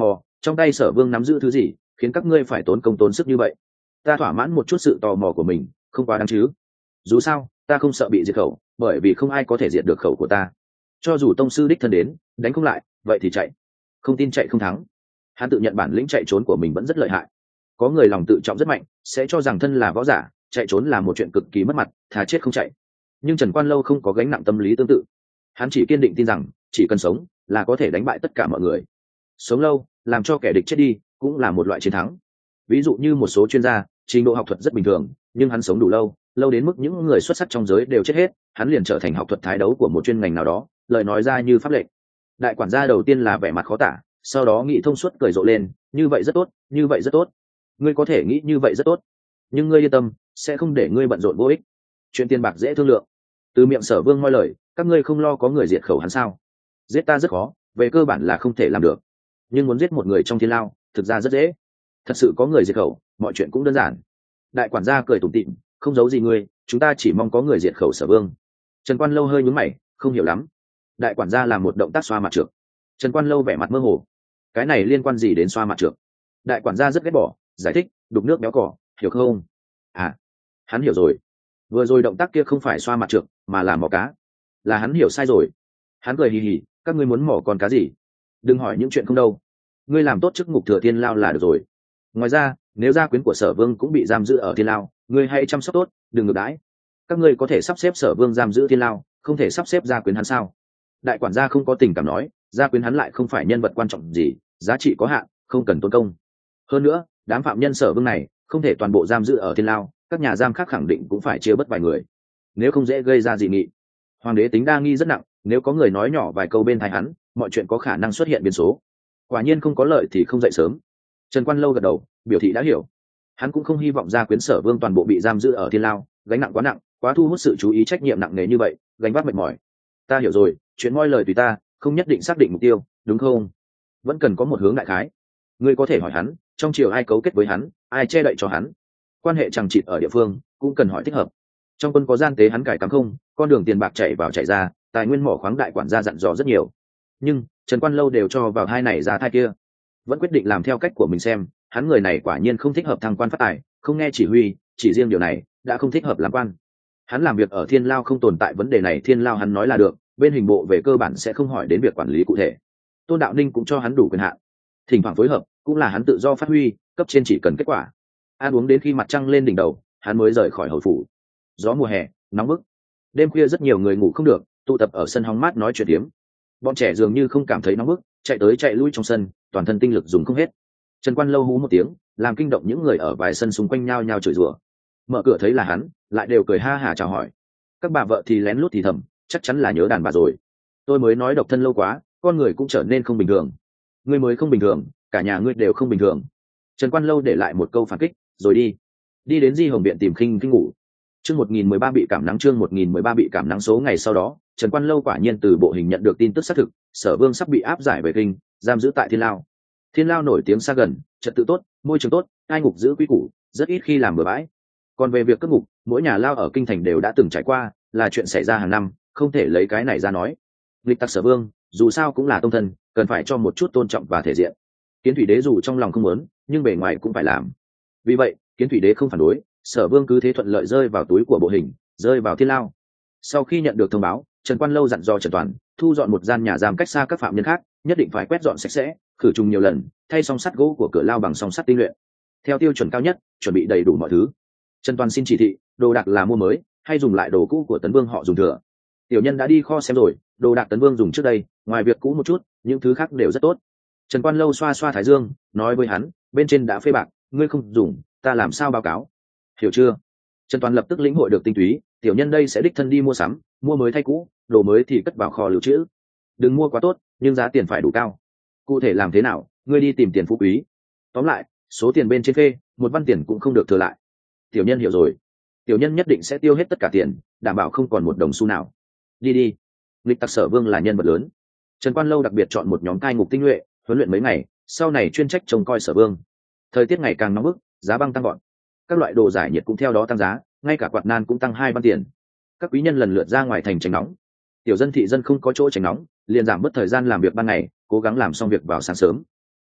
trong tay Sở Vương nắm giữ thứ gì khiến các ngươi phải tốn công tốn sức như vậy? Ta thỏa mãn một chút sự tò mò của mình không quá đáng chứ? Dù sao ta không sợ bị diệt khẩu, bởi vì không ai có thể diệt được khẩu của ta. Cho dù tông sư đích thân đến đánh không lại, vậy thì chạy. Không tin chạy không thắng. Hắn tự nhận bản lĩnh chạy trốn của mình vẫn rất lợi hại. Có người lòng tự trọng rất mạnh, sẽ cho rằng thân là võ giả, chạy trốn là một chuyện cực kỳ mất mặt, thà chết không chạy. Nhưng Trần Quan Lâu không có gánh nặng tâm lý tương tự. Hắn chỉ kiên định tin rằng chỉ cần sống là có thể đánh bại tất cả mọi người. Sống lâu, làm cho kẻ địch chết đi, cũng là một loại chiến thắng. Ví dụ như một số chuyên gia, trình độ học thuật rất bình thường, nhưng hắn sống đủ lâu, lâu đến mức những người xuất sắc trong giới đều chết hết, hắn liền trở thành học thuật thái đấu của một chuyên ngành nào đó, lời nói ra như pháp lệnh. Đại quản gia đầu tiên là vẻ mặt khó tả, sau đó nghĩ thông suốt cười rộ lên, như vậy rất tốt, như vậy rất tốt. Ngươi có thể nghĩ như vậy rất tốt, nhưng ngươi yên tâm, sẽ không để ngươi bận rộn vô ích. Chuyện tiền bạc dễ thương lượng. Từ miệng Sở Vương moi lời, các ngươi không lo có người diệt khẩu hắn sao? Giết ta rất khó, về cơ bản là không thể làm được, nhưng muốn giết một người trong thiên lao thực ra rất dễ. Thật sự có người diệt khẩu, mọi chuyện cũng đơn giản. Đại quản gia cười tủm tỉm, không giấu gì ngươi, chúng ta chỉ mong có người diệt khẩu Sở Vương. Trần Quan Lâu hơi nhướng mày, không hiểu lắm. Đại quản gia làm một động tác xoa mặt trược. Trần Quan Lâu vẻ mặt mơ hồ, cái này liên quan gì đến xoa mặt trược? Đại quản gia rất ghét bỏ, giải thích, đục nước béo cỏ, hiểu không? À, hắn hiểu rồi. Vừa rồi động tác kia không phải xoa mặt trược, mà là mò cá. Là hắn hiểu sai rồi. Hắn cười hì hì, các ngươi muốn mò con cá gì? Đừng hỏi những chuyện không đâu. Ngươi làm tốt chức ngục thừa thiên lao là được rồi. Ngoài ra, nếu gia quyến của Sở Vương cũng bị giam giữ ở thiên lao, ngươi hãy chăm sóc tốt, đừng ngược đãi. Các ngươi có thể sắp xếp Sở Vương giam giữ thiên lao, không thể sắp xếp gia quyến hắn sao? Đại quản gia không có tình cảm nói, gia quyến hắn lại không phải nhân vật quan trọng gì, giá trị có hạn, không cần tốn công. Hơn nữa, đám phạm nhân Sở Vương này không thể toàn bộ giam giữ ở thiên lao, các nhà giam khác khẳng định cũng phải chia bất vài người, nếu không dễ gây ra dị nghị. Hoàng đế tính đa nghi rất nặng, nếu có người nói nhỏ vài câu bên tai hắn, mọi chuyện có khả năng xuất hiện biến số. Quả nhiên không có lợi thì không dậy sớm. Trần Quan Lâu gật đầu, biểu thị đã hiểu. Hắn cũng không hy vọng gia quyến Sở Vương toàn bộ bị giam giữ ở thiên lao, gánh nặng quá nặng, quá thu hút sự chú ý, trách nhiệm nặng nề như vậy, gánh vác mệt mỏi. Ta hiểu rồi, chuyện moi lời tùy ta, không nhất định xác định mục tiêu, đúng không? Vẫn cần có một hướng đại khái. Ngươi có thể hỏi hắn, trong triều ai cấu kết với hắn, ai che đậy cho hắn. Quan hệ chằng chịt ở địa phương, cũng cần hỏi thích hợp. Trong quân có gian tế hắn cải cắm không, con đường tiền bạc chảy vào chảy ra, tài nguyên mỏ khoáng đại quản gia dặn dò rất nhiều. Nhưng Trần Quan Lâu đều cho vào hai này ra thai kia, vẫn quyết định làm theo cách của mình xem. Hắn người này quả nhiên không thích hợp thăng quan phát tài, không nghe chỉ huy, chỉ riêng điều này đã không thích hợp làm quan. Hắn làm việc ở thiên lao không tồn tại vấn đề này, thiên lao hắn nói là được, bên hình bộ về cơ bản sẽ không hỏi đến việc quản lý cụ thể. Tôn Đạo Ninh cũng cho hắn đủ quyền hạn, thỉnh thoảng phối hợp cũng là hắn tự do phát huy, cấp trên chỉ cần kết quả. Ăn uống đến khi mặt trăng lên đỉnh đầu, hắn mới rời khỏi hầu phủ. Gió mùa hè nóng bức, đêm khuya rất nhiều người ngủ không được, tụ tập ở sân hóng mát nói chuyện tiếm. Bọn trẻ dường như không cảm thấy nóng bức, chạy tới chạy lui trong sân, toàn thân tinh lực dùng không hết. Trần Quan Lâu hú một tiếng, làm kinh động những người ở vài sân xung quanh nhau nhau chửi rủa. Mở cửa thấy là hắn, lại đều cười ha hả chào hỏi. Các bà vợ thì lén lút thì thầm, chắc chắn là nhớ đàn bà rồi. Tôi mới nói độc thân lâu quá, con người cũng trở nên không bình thường. Ngươi mới không bình thường, cả nhà ngươi đều không bình thường. Trần Quan Lâu để lại một câu phản kích, rồi đi. Đi đến Di Hồng Viện tìm Khinh Khinh ngủ. Chương một nghìn mười ba bị cảm nắng, chương một nghìn mười ba bị cảm nắng. Số ngày sau đó, Trần Quan Lâu quả nhiên từ bộ hình nhận được tin tức xác thực, Sở Vương sắp bị áp giải về Kinh, giam giữ tại Thiên Lao. Thiên Lao nổi tiếng xa gần, trật tự tốt, môi trường tốt, ai ngục giữ quy củ, rất ít khi làm bừa bãi. Còn về việc cất ngục, mỗi nhà lao ở kinh thành đều đã từng trải qua, là chuyện xảy ra hàng năm, không thể lấy cái này ra nói. Lịch tặc Sở Vương, dù sao cũng là tông thân, cần phải cho một chút tôn trọng và thể diện. Kiến Thủy Đế dù trong lòng không muốn, nhưng bề ngoài cũng phải làm. Vì vậy, Kiến Thủy Đế không phản đối, Sở Vương cứ thế thuận lợi rơi vào túi của bộ hình, rơi vào Thiên Lao. Sau khi nhận được thông báo, Trần Quan Lâu dặn dò Trần Toàn thu dọn một gian nhà giam cách xa các phạm nhân khác, nhất định phải quét dọn sạch sẽ, khử trùng nhiều lần, thay song sắt gỗ của cửa lao bằng song sắt tinh luyện, theo tiêu chuẩn cao nhất, chuẩn bị đầy đủ mọi thứ. Trần Toàn xin chỉ thị, đồ đạc là mua mới, hay dùng lại đồ cũ của Tấn Vương họ dùng thừa. Tiểu nhân đã đi kho xem rồi, đồ đạc Tấn Vương dùng trước đây, ngoài việc cũ một chút, những thứ khác đều rất tốt. Trần Quan Lâu xoa xoa thái dương, nói với hắn, bên trên đã phê bạc, ngươi không dùng, ta làm sao báo cáo? Hiểu chưa? Trần Toàn lập tức lĩnh hội được tinh túy, tiểu nhân đây sẽ đích thân đi mua sắm, mua mới thay cũ, đồ mới thì cất vào kho lưu trữ. Đừng mua quá tốt, nhưng giá tiền phải đủ cao. Cụ thể làm thế nào, ngươi đi tìm tiền phú quý. Tóm lại, số tiền bên trên phê, một văn tiền cũng không được thừa lại. Tiểu nhân hiểu rồi. Tiểu nhân nhất định sẽ tiêu hết tất cả tiền, đảm bảo không còn một đồng xu nào. Đi đi. Lịch tặc Sở Vương là nhân vật lớn. Trần Quan Lâu đặc biệt chọn một nhóm cai ngục tinh nhuệ, huấn luyện mấy ngày, sau này chuyên trách trông coi Sở Vương. Thời tiết ngày càng nóng bức, giá băng tăng gọn, các loại đồ giải nhiệt cũng theo đó tăng giá, ngay cả quạt nan cũng tăng hai văn tiền. Các quý nhân lần lượt ra ngoài thành tránh nóng. Tiểu dân thị dân không có chỗ tránh nóng, liền giảm bớt thời gian làm việc ban ngày, cố gắng làm xong việc vào sáng sớm.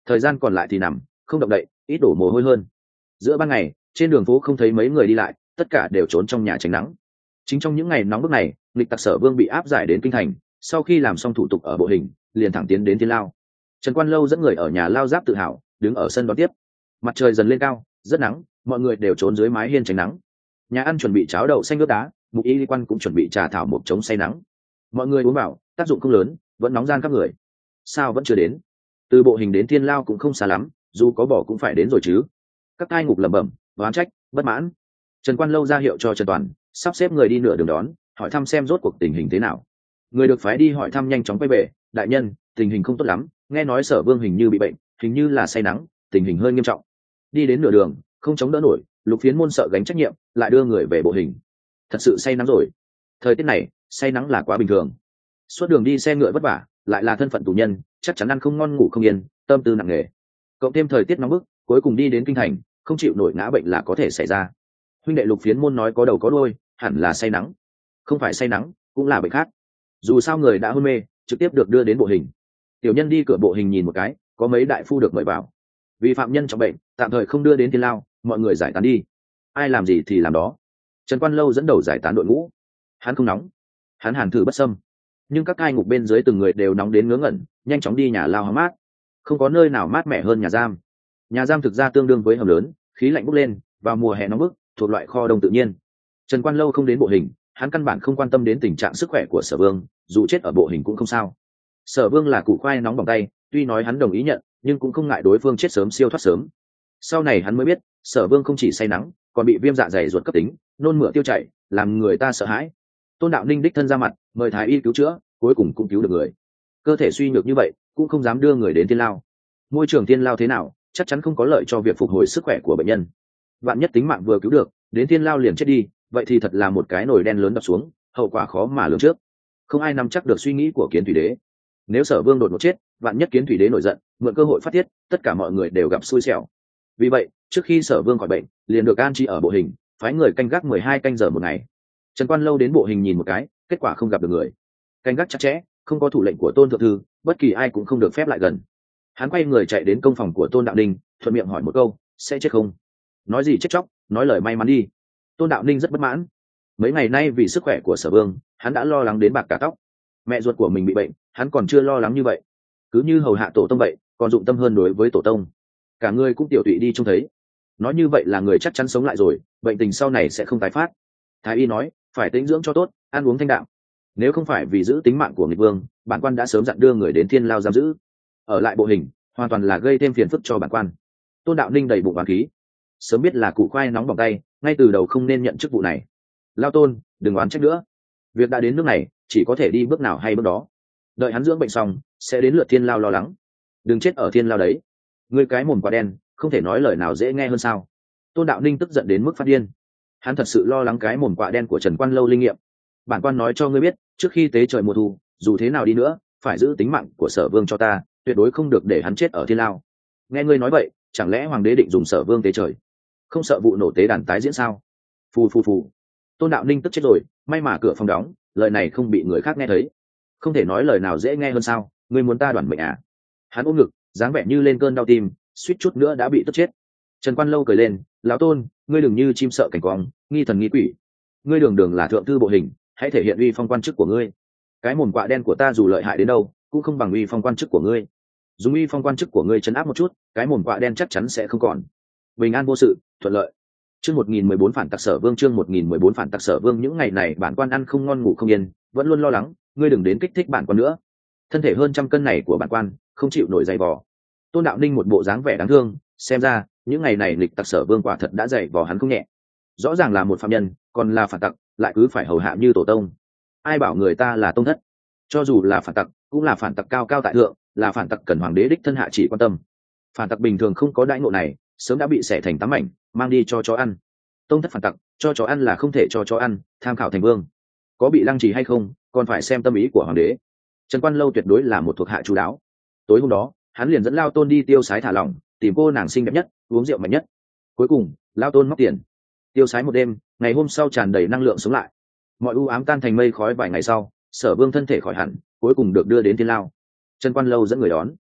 thời gian còn lại thì nằm không động đậy, ít đổ mồ hôi hơn. Giữa ban ngày trên đường phố không thấy mấy người đi lại, tất cả đều trốn trong nhà tránh nắng. Chính trong những ngày nóng bức này, nghịch tặc Sở Vương bị áp giải đến kinh thành, sau khi làm xong thủ tục ở bộ hình liền thẳng tiến đến thiên lao. Trần Quan Lâu dẫn người ở nhà lao giáp tự hào đứng ở sân đón tiếp. Mặt trời dần lên cao, rất nắng, mọi người đều trốn dưới mái hiên tránh nắng. Nhà ăn chuẩn bị cháo đậu xanh nước đá, Mục Y Quan cũng chuẩn bị trà thảo mộc chống say nắng. Mọi người uống vào, tác dụng không lớn, vẫn nóng gian các người. Sao vẫn chưa đến? Từ bộ hình đến thiên lao cũng không xa lắm, dù có bỏ cũng phải đến rồi chứ. Các cai ngục lẩm bẩm, oán trách, bất mãn. Trần Quan Lâu ra hiệu cho Trần Toàn sắp xếp người đi nửa đường đón, hỏi thăm xem rốt cuộc tình hình thế nào. Người được phái đi hỏi thăm nhanh chóng quay về, đại nhân, tình hình không tốt lắm, nghe nói Sở Vương hình như bị bệnh, hình như là say nắng, tình hình hơi nghiêm trọng. Đi đến nửa đường không chống đỡ nổi, Lục Phiến Môn sợ gánh trách nhiệm, lại đưa người về bộ hình. Thật sự say nắng rồi. Thời tiết này say nắng là quá bình thường. Suốt đường đi xe ngựa vất vả, lại là thân phận tù nhân, chắc chắn ăn không ngon ngủ không yên, tâm tư nặng nề. Cộng thêm thời tiết nóng bức, cuối cùng đi đến kinh thành, không chịu nổi ngã bệnh là có thể xảy ra. Huynh đệ Lục Phiến Môn nói có đầu có đuôi, hẳn là say nắng. Không phải say nắng, cũng là bệnh khác. Dù sao người đã hôn mê, trực tiếp được đưa đến bộ hình. Tiểu nhân đi cửa bộ hình nhìn một cái, có mấy đại phu được mời vào. Vì phạm nhân trọng bệnh, tạm thời không đưa đến thiên lao, mọi người giải tán đi. Ai làm gì thì làm đó. Trần Quan Lâu dẫn đầu giải tán đội ngũ. Hắn không nóng, hắn hàn thử bất xâm, nhưng các cai ngục bên dưới từng người đều nóng đến ngớ ngẩn, nhanh chóng đi nhà lao hóng mát. Không có nơi nào mát mẻ hơn nhà giam. Nhà giam thực ra tương đương với hầm lớn, khí lạnh bốc lên, vào mùa hè nóng bức, thuộc loại kho đông tự nhiên. Trần Quan Lâu không đến bộ hình, hắn căn bản không quan tâm đến tình trạng sức khỏe của Sở Vương, dù chết ở bộ hình cũng không sao. Sở Vương là củ khoai nóng bỏng tay, tuy nói hắn đồng ý nhận, nhưng cũng không ngại đối phương chết sớm siêu thoát sớm. Sau này hắn mới biết, Sở Vương không chỉ say nắng, còn bị viêm dạ dày ruột cấp tính, nôn mửa tiêu chảy, làm người ta sợ hãi. Tôn Đạo Ninh đích thân ra mặt, mời thái y cứu chữa, cuối cùng cũng cứu được người. Cơ thể suy nhược như vậy, cũng không dám đưa người đến thiên lao. Môi trường thiên lao thế nào, chắc chắn không có lợi cho việc phục hồi sức khỏe của bệnh nhân. Vạn nhất tính mạng vừa cứu được, đến thiên lao liền chết đi, vậy thì thật là một cái nồi đen lớn đập xuống, hậu quả khó mà lường trước. Không ai nắm chắc được suy nghĩ của Kiến Thủy Đế. Nếu Sở Vương đột ngột chết, vạn nhất Kiến Thủy Đế nổi giận, mượn cơ hội phát tiết, tất cả mọi người đều gặp xui xẻo. Vì vậy, trước khi Sở Vương khỏi bệnh, liền được an trí ở bộ hình, phái người canh gác mười hai canh giờ một ngày. Trần Quan Lâu đến bộ hình nhìn một cái, kết quả không gặp được người. Canh gác chặt chẽ, không có thủ lệnh của Tôn thượng thư, bất kỳ ai cũng không được phép lại gần. Hắn quay người chạy đến công phòng của Tôn Đạo Ninh, thuận miệng hỏi một câu, sẽ chết không? Nói gì chết chóc, nói lời may mắn đi. Tôn Đạo Ninh rất bất mãn. Mấy ngày nay vì sức khỏe của Sở Vương, hắn đã lo lắng đến bạc cả tóc. Mẹ ruột của mình bị bệnh, hắn còn chưa lo lắng như vậy. Cứ như hầu hạ tổ tông vậy, còn dụng tâm hơn đối với tổ tông. Cả người cũng tiểu tụy đi trông thấy. Nói như vậy là người chắc chắn sống lại rồi, bệnh tình sau này sẽ không tái phát. Thái y nói, phải tĩnh dưỡng cho tốt, ăn uống thanh đạm. Nếu không phải vì giữ tính mạng của nghịch vương, bản quan đã sớm dặn đưa người đến thiên lao giam giữ. Ở lại bộ hình, hoàn toàn là gây thêm phiền phức cho bản quan. Tôn Đạo Ninh đầy bụng oán khí. Sớm biết là củ khoai nóng bỏng tay, ngay từ đầu không nên nhận chức vụ này. Lao Tôn, đừng oán trách nữa. Việc đã đến nước này, chỉ có thể đi bước nào hay bước đó. Đợi hắn dưỡng bệnh xong, sẽ đến lượt thiên lao lo lắng. Đừng chết ở thiên lao đấy. Ngươi cái mồm quá đen, không thể nói lời nào dễ nghe hơn sao? Tôn Đạo Ninh tức giận đến mức phát điên. Hắn thật sự lo lắng cái mồm quạ đen của Trần Quan Lâu linh nghiệm. Bản quan nói cho ngươi biết, trước khi tế trời mùa thu, dù thế nào đi nữa, phải giữ tính mạng của Sở Vương cho ta, tuyệt đối không được để hắn chết ở thiên lao. Nghe ngươi nói vậy, chẳng lẽ hoàng đế định dùng Sở Vương tế trời? Không sợ vụ nổ tế đàn tái diễn sao? Phù phù phù. Tôn Đạo Ninh tức chết rồi, may mà cửa phòng đóng, lời này không bị người khác nghe thấy. Không thể nói lời nào dễ nghe hơn sao? Ngươi muốn ta đoản mệnh à? Hắn ôm ngực, dáng vẻ như lên cơn đau tim, suýt chút nữa đã bị tức chết. Trần Quan Lâu cười lên, lão Tôn, ngươi đừng như chim sợ cảnh quang, nghi thần nghi quỷ. Ngươi đường đường là thượng thư bộ hình, hãy thể hiện uy phong quan chức của ngươi. Cái mồm quạ đen của ta dù lợi hại đến đâu, cũng không bằng uy phong quan chức của ngươi. Dùng uy phong quan chức của ngươi chấn áp một chút, cái mồm quạ đen chắc chắn sẽ không còn. Bình an vô sự, thuận lợi. Chương một nghìn mười bốn phản tặc Sở Vương, chương một nghìn mười bốn phản tặc Sở Vương. Những ngày này bản quan ăn không ngon ngủ không yên, vẫn luôn lo lắng, ngươi đừng đến kích thích bản quan nữa. Thân thể hơn trăm cân này của bản quan, không chịu nổi dày vò. Tôn Đạo Ninh một bộ dáng vẻ đáng thương, xem ra những ngày này lịch tặc Sở Vương quả thật đã dày vò hắn không nhẹ. Rõ ràng là một phạm nhân, còn là phản tặc, lại cứ phải hầu hạ như tổ tông. Ai bảo người ta là tông thất? Cho dù là phản tặc, cũng là phản tặc cao cao tại thượng, là phản tặc cần hoàng đế đích thân hạ chỉ quan tâm. Phản tặc bình thường không có đãi ngộ này, sớm đã bị xẻ thành tám mảnh, mang đi cho chó ăn. Tông thất phản tặc, cho chó ăn là không thể cho chó ăn, tham khảo thành vương. Có bị lăng trì hay không, còn phải xem tâm ý của hoàng đế. Trần Quan Lâu tuyệt đối là một thuộc hạ chu đáo. Tối hôm đó, hắn liền dẫn Lao Tôn đi tiêu sái thả lỏng, tìm cô nàng xinh đẹp nhất, uống rượu mạnh nhất. Cuối cùng, Lao Tôn móc tiền. Tiêu sái một đêm, ngày hôm sau tràn đầy năng lượng sống lại. Mọi u ám tan thành mây khói vài ngày sau, Sở Vương thân thể khỏi hẳn, cuối cùng được đưa đến thiên lao. Trần Quan Lâu dẫn người đón.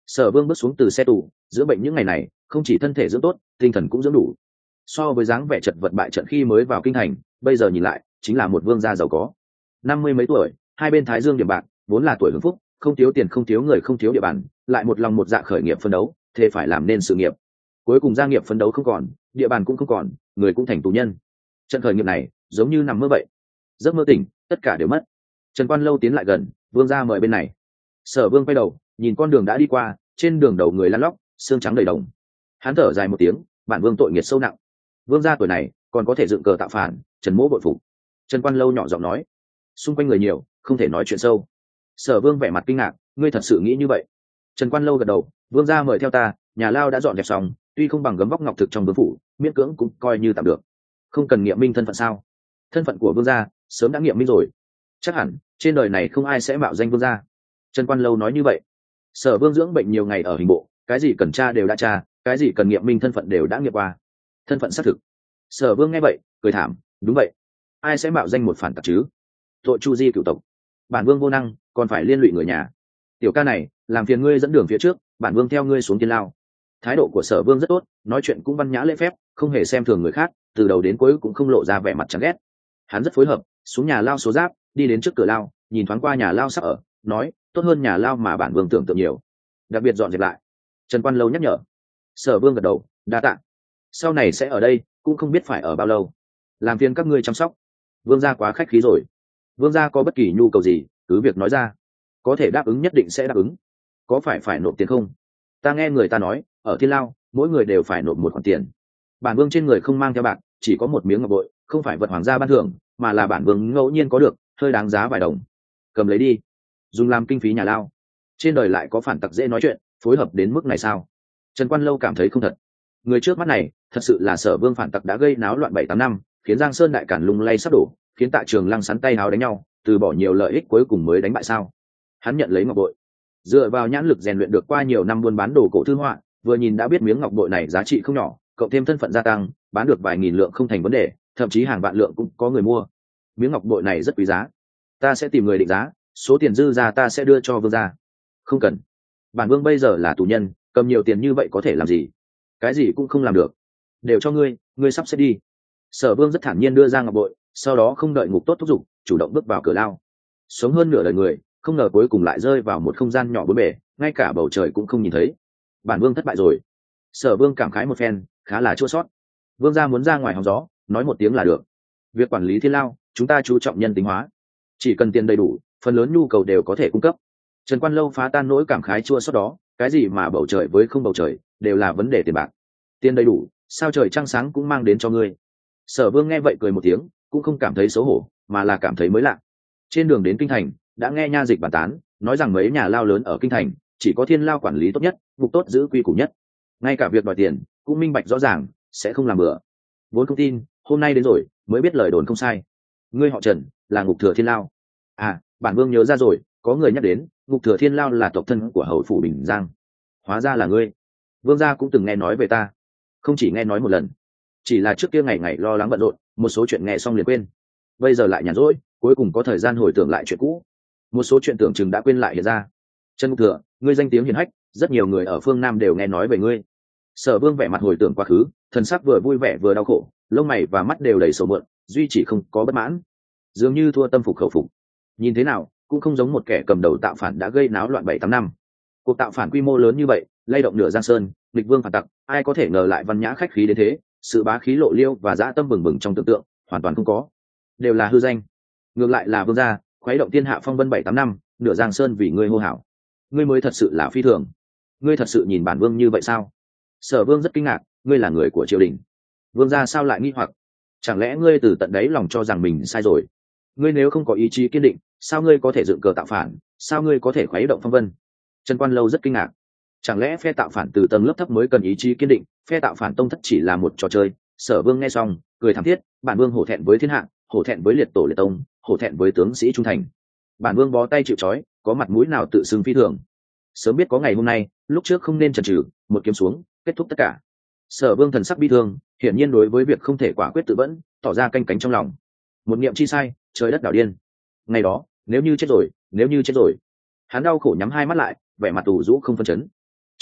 Sở Vương bước xuống từ xe tù, dưỡng bệnh những ngày này không chỉ thân thể dưỡng tốt, tinh thần cũng dưỡng đủ. So với dáng vẻ chật vật bại trận khi mới vào kinh thành, bây giờ nhìn lại chính là một vương gia giàu có. Năm mươi mấy tuổi, hai bên thái dương điểm bạc, vốn là tuổi hưng phúc, không thiếu tiền không thiếu người không thiếu địa bàn, lại một lòng một dạ khởi nghiệp phấn đấu, thế phải làm nên sự nghiệp. Cuối cùng gia nghiệp phấn đấu không còn, địa bàn cũng không còn, người cũng thành tù nhân. Trận khởi nghiệp này giống như nằm mơ vậy, giấc mơ tỉnh, tất cả đều mất. Trần Quan Lâu tiến lại gần, vương gia mời bên này. Sở Vương quay đầu nhìn con đường đã đi qua, trên đường đầu người lăn lóc, xương trắng đầy đồng. Hắn thở dài một tiếng, bản vương tội nghiệt sâu nặng. Vương gia tuổi này còn có thể dựng cờ tạo phản, Trần Mỗ bội phục. Trần Quan Lâu nhỏ giọng nói. Xung quanh người nhiều, không thể nói chuyện sâu. Sở Vương vẻ mặt kinh ngạc, ngươi thật sự nghĩ như vậy? Trần Quan Lâu gật đầu, vương gia mời theo ta, nhà lao đã dọn dẹp xong, tuy không bằng gấm vóc ngọc thực trong vương phủ, miễn cưỡng cũng coi như tạm được. Không cần nghiệm minh thân phận sao? Thân phận của vương gia sớm đã nghiệm minh rồi. Chắc hẳn trên đời này không ai sẽ mạo danh vương gia. Trần Quan Lâu nói như vậy. Sở Vương dưỡng bệnh nhiều ngày ở hình bộ, cái gì cần tra đều đã tra, cái gì cần nghiệm minh thân phận đều đã nghiệm qua. Thân phận xác thực. Sở Vương nghe vậy cười thảm, đúng vậy, ai sẽ mạo danh một phản tặc chứ? Tội chu di cửu tộc, bản vương vô năng, còn phải liên lụy người nhà. Tiểu ca này làm phiền ngươi dẫn đường phía trước, bản vương theo ngươi xuống thiên lao. Thái độ của Sở Vương rất tốt, nói chuyện cũng văn nhã lễ phép, không hề xem thường người khác, từ đầu đến cuối cũng không lộ ra vẻ mặt chán ghét. Hắn rất phối hợp, xuống nhà lao số giáp, đi đến trước cửa lao, nhìn thoáng qua nhà lao sắp ở, nói tốt hơn nhà lao mà bản vương tưởng tượng nhiều, đặc biệt dọn dẹp lại. Trần Quan Lâu nhắc nhở. Sở Vương gật đầu, đa tạ. Sau này sẽ ở đây, cũng không biết phải ở bao lâu, làm phiền các ngươi chăm sóc. Vương gia quá khách khí rồi. Vương gia có bất kỳ nhu cầu gì cứ việc nói ra, có thể đáp ứng nhất định sẽ đáp ứng. Có phải phải nộp tiền không? Ta nghe người ta nói ở thiên lao mỗi người đều phải nộp một khoản tiền. Bản vương trên người không mang theo bạc, chỉ có một miếng ngọc bội, không phải vật hoàng gia ban thưởng, mà là bản vương ngẫu nhiên có được, hơi đáng giá vài đồng. Cầm lấy đi, dùng làm kinh phí nhà lao. Trên đời lại có phản tặc dễ nói chuyện, phối hợp đến mức này sao? Trần Quan Lâu cảm thấy không thật. Người trước mắt này thật sự là Sở Vương phản tặc đã gây náo loạn bảy tám năm, khiến Giang Sơn đại cản lung lay sắp đổ, khiến Tạ Trường Lăng sắn tay háo đánh nhau, từ bỏ nhiều lợi ích cuối cùng mới đánh bại sao? Hắn nhận lấy ngọc bội, dựa vào nhãn lực rèn luyện được qua nhiều năm buôn bán đồ cổ thư họa, vừa nhìn đã biết miếng ngọc bội này giá trị không nhỏ, cộng thêm thân phận gia tăng, bán được vài nghìn lượng không thành vấn đề, thậm chí hàng vạn lượng cũng có người mua. Miếng ngọc bội này rất quý giá, ta sẽ tìm người định giá, số tiền dư ra ta sẽ đưa cho vương gia. Không cần, bản vương bây giờ là tù nhân, cầm nhiều tiền như vậy có thể làm gì? Cái gì cũng không làm được, đều cho ngươi, ngươi sắp xếp đi. Sở Vương rất thản nhiên đưa ra ngọc bội, sau đó không đợi ngục tốt thúc giục, chủ động bước vào cửa lao. Sống hơn nửa đời người, không ngờ cuối cùng lại rơi vào một không gian nhỏ bốn bể, ngay cả bầu trời cũng không nhìn thấy. Bản vương thất bại rồi. Sở Vương cảm khái một phen, khá là chua sót. Vương gia muốn ra ngoài hóng gió, nói một tiếng là được. Việc quản lý thiên lao, chúng ta chú trọng nhân tính hóa, chỉ cần tiền đầy đủ, phần lớn nhu cầu đều có thể cung cấp. Trần Quan Lâu phá tan nỗi cảm khái chua xót đó, cái gì mà bầu trời với không bầu trời, đều là vấn đề tiền bạc. Tiền đầy đủ, sao trời trăng sáng cũng mang đến cho ngươi. Sở Vương nghe vậy cười một tiếng, cũng không cảm thấy xấu hổ, mà là cảm thấy mới lạ. Trên đường đến kinh thành, đã nghe nha dịch bàn tán, nói rằng mấy nhà lao lớn ở kinh thành, chỉ có thiên lao quản lý tốt nhất, ngục tốt giữ quy củ nhất. Ngay cả việc đòi tiền, cũng minh bạch rõ ràng, sẽ không làm bừa. Vốn không tin, hôm nay đến rồi, mới biết lời đồn không sai. Ngươi họ Trần, là ngục thừa thiên lao. À, bản vương nhớ ra rồi, có người nhắc đến, ngục thừa thiên lao là tộc thân của hầu phủ Bình Giang. Hóa ra là ngươi. Vương gia cũng từng nghe nói về ta. Không chỉ nghe nói một lần, chỉ là trước kia ngày ngày lo lắng bận rộn, một số chuyện nghe xong liền quên. Bây giờ lại nhàn rỗi, cuối cùng có thời gian hồi tưởng lại chuyện cũ. Một số chuyện tưởng chừng đã quên lại hiện ra. Trần Ngục Thừa, ngươi danh tiếng hiển hách, rất nhiều người ở phương Nam đều nghe nói về ngươi. Sở Vương vẻ mặt hồi tưởng quá khứ, thần sắc vừa vui vẻ vừa đau khổ, lông mày và mắt đều đầy sầu mượn, duy chỉ không có bất mãn, dường như thua tâm phục khẩu phục. Nhìn thế nào cũng không giống một kẻ cầm đầu tạo phản đã gây náo loạn bảy tám năm. Cuộc tạo phản quy mô lớn như vậy, lay động nửa Giang Sơn, nghịch vương phản tặc, ai có thể ngờ lại văn nhã khách khí đến thế, sự bá khí lộ liêu và dã tâm bừng bừng trong tưởng tượng, hoàn toàn không có, đều là hư danh. Ngược lại là vương gia, khuấy động thiên hạ phong vân bảy tám năm, nửa Giang Sơn vì ngươi hô hào, ngươi mới thật sự là phi thường. Ngươi thật sự nhìn bản vương như vậy sao? Sở Vương rất kinh ngạc, ngươi là người của triều đình. Vương gia sao lại nghi hoặc? Chẳng lẽ ngươi từ tận đáy lòng cho rằng mình sai rồi? Ngươi nếu không có ý chí kiên định, sao ngươi có thể dựng cờ tạo phản, sao ngươi có thể khuấy động phong vân? Trần Quan Lâu rất kinh ngạc. Chẳng lẽ phe tạo phản từ tầng lớp thấp mới cần ý chí kiên định, phe tạo phản tông thất chỉ là một trò chơi? Sở Vương nghe xong cười thảm thiết, bản vương hổ thẹn với thiên hạ, hổ thẹn với liệt tổ liệt tông, hổ thẹn với tướng sĩ trung thành. Bản vương bó tay chịu trói, có mặt mũi nào tự xưng phi thường? Sớm biết có ngày hôm nay, lúc trước không nên chần chừ, một kiếm xuống, kết thúc tất cả. Sở Vương thần sắc bi thương, hiển nhiên đối với việc không thể quả quyết tự vẫn, tỏ ra canh cánh trong lòng. Một niệm chi sai, trời đất đảo điên. Ngày đó, nếu như chết rồi, nếu như chết rồi. Hắn đau khổ nhắm hai mắt lại, vẻ mặt tù rũ không phân chấn.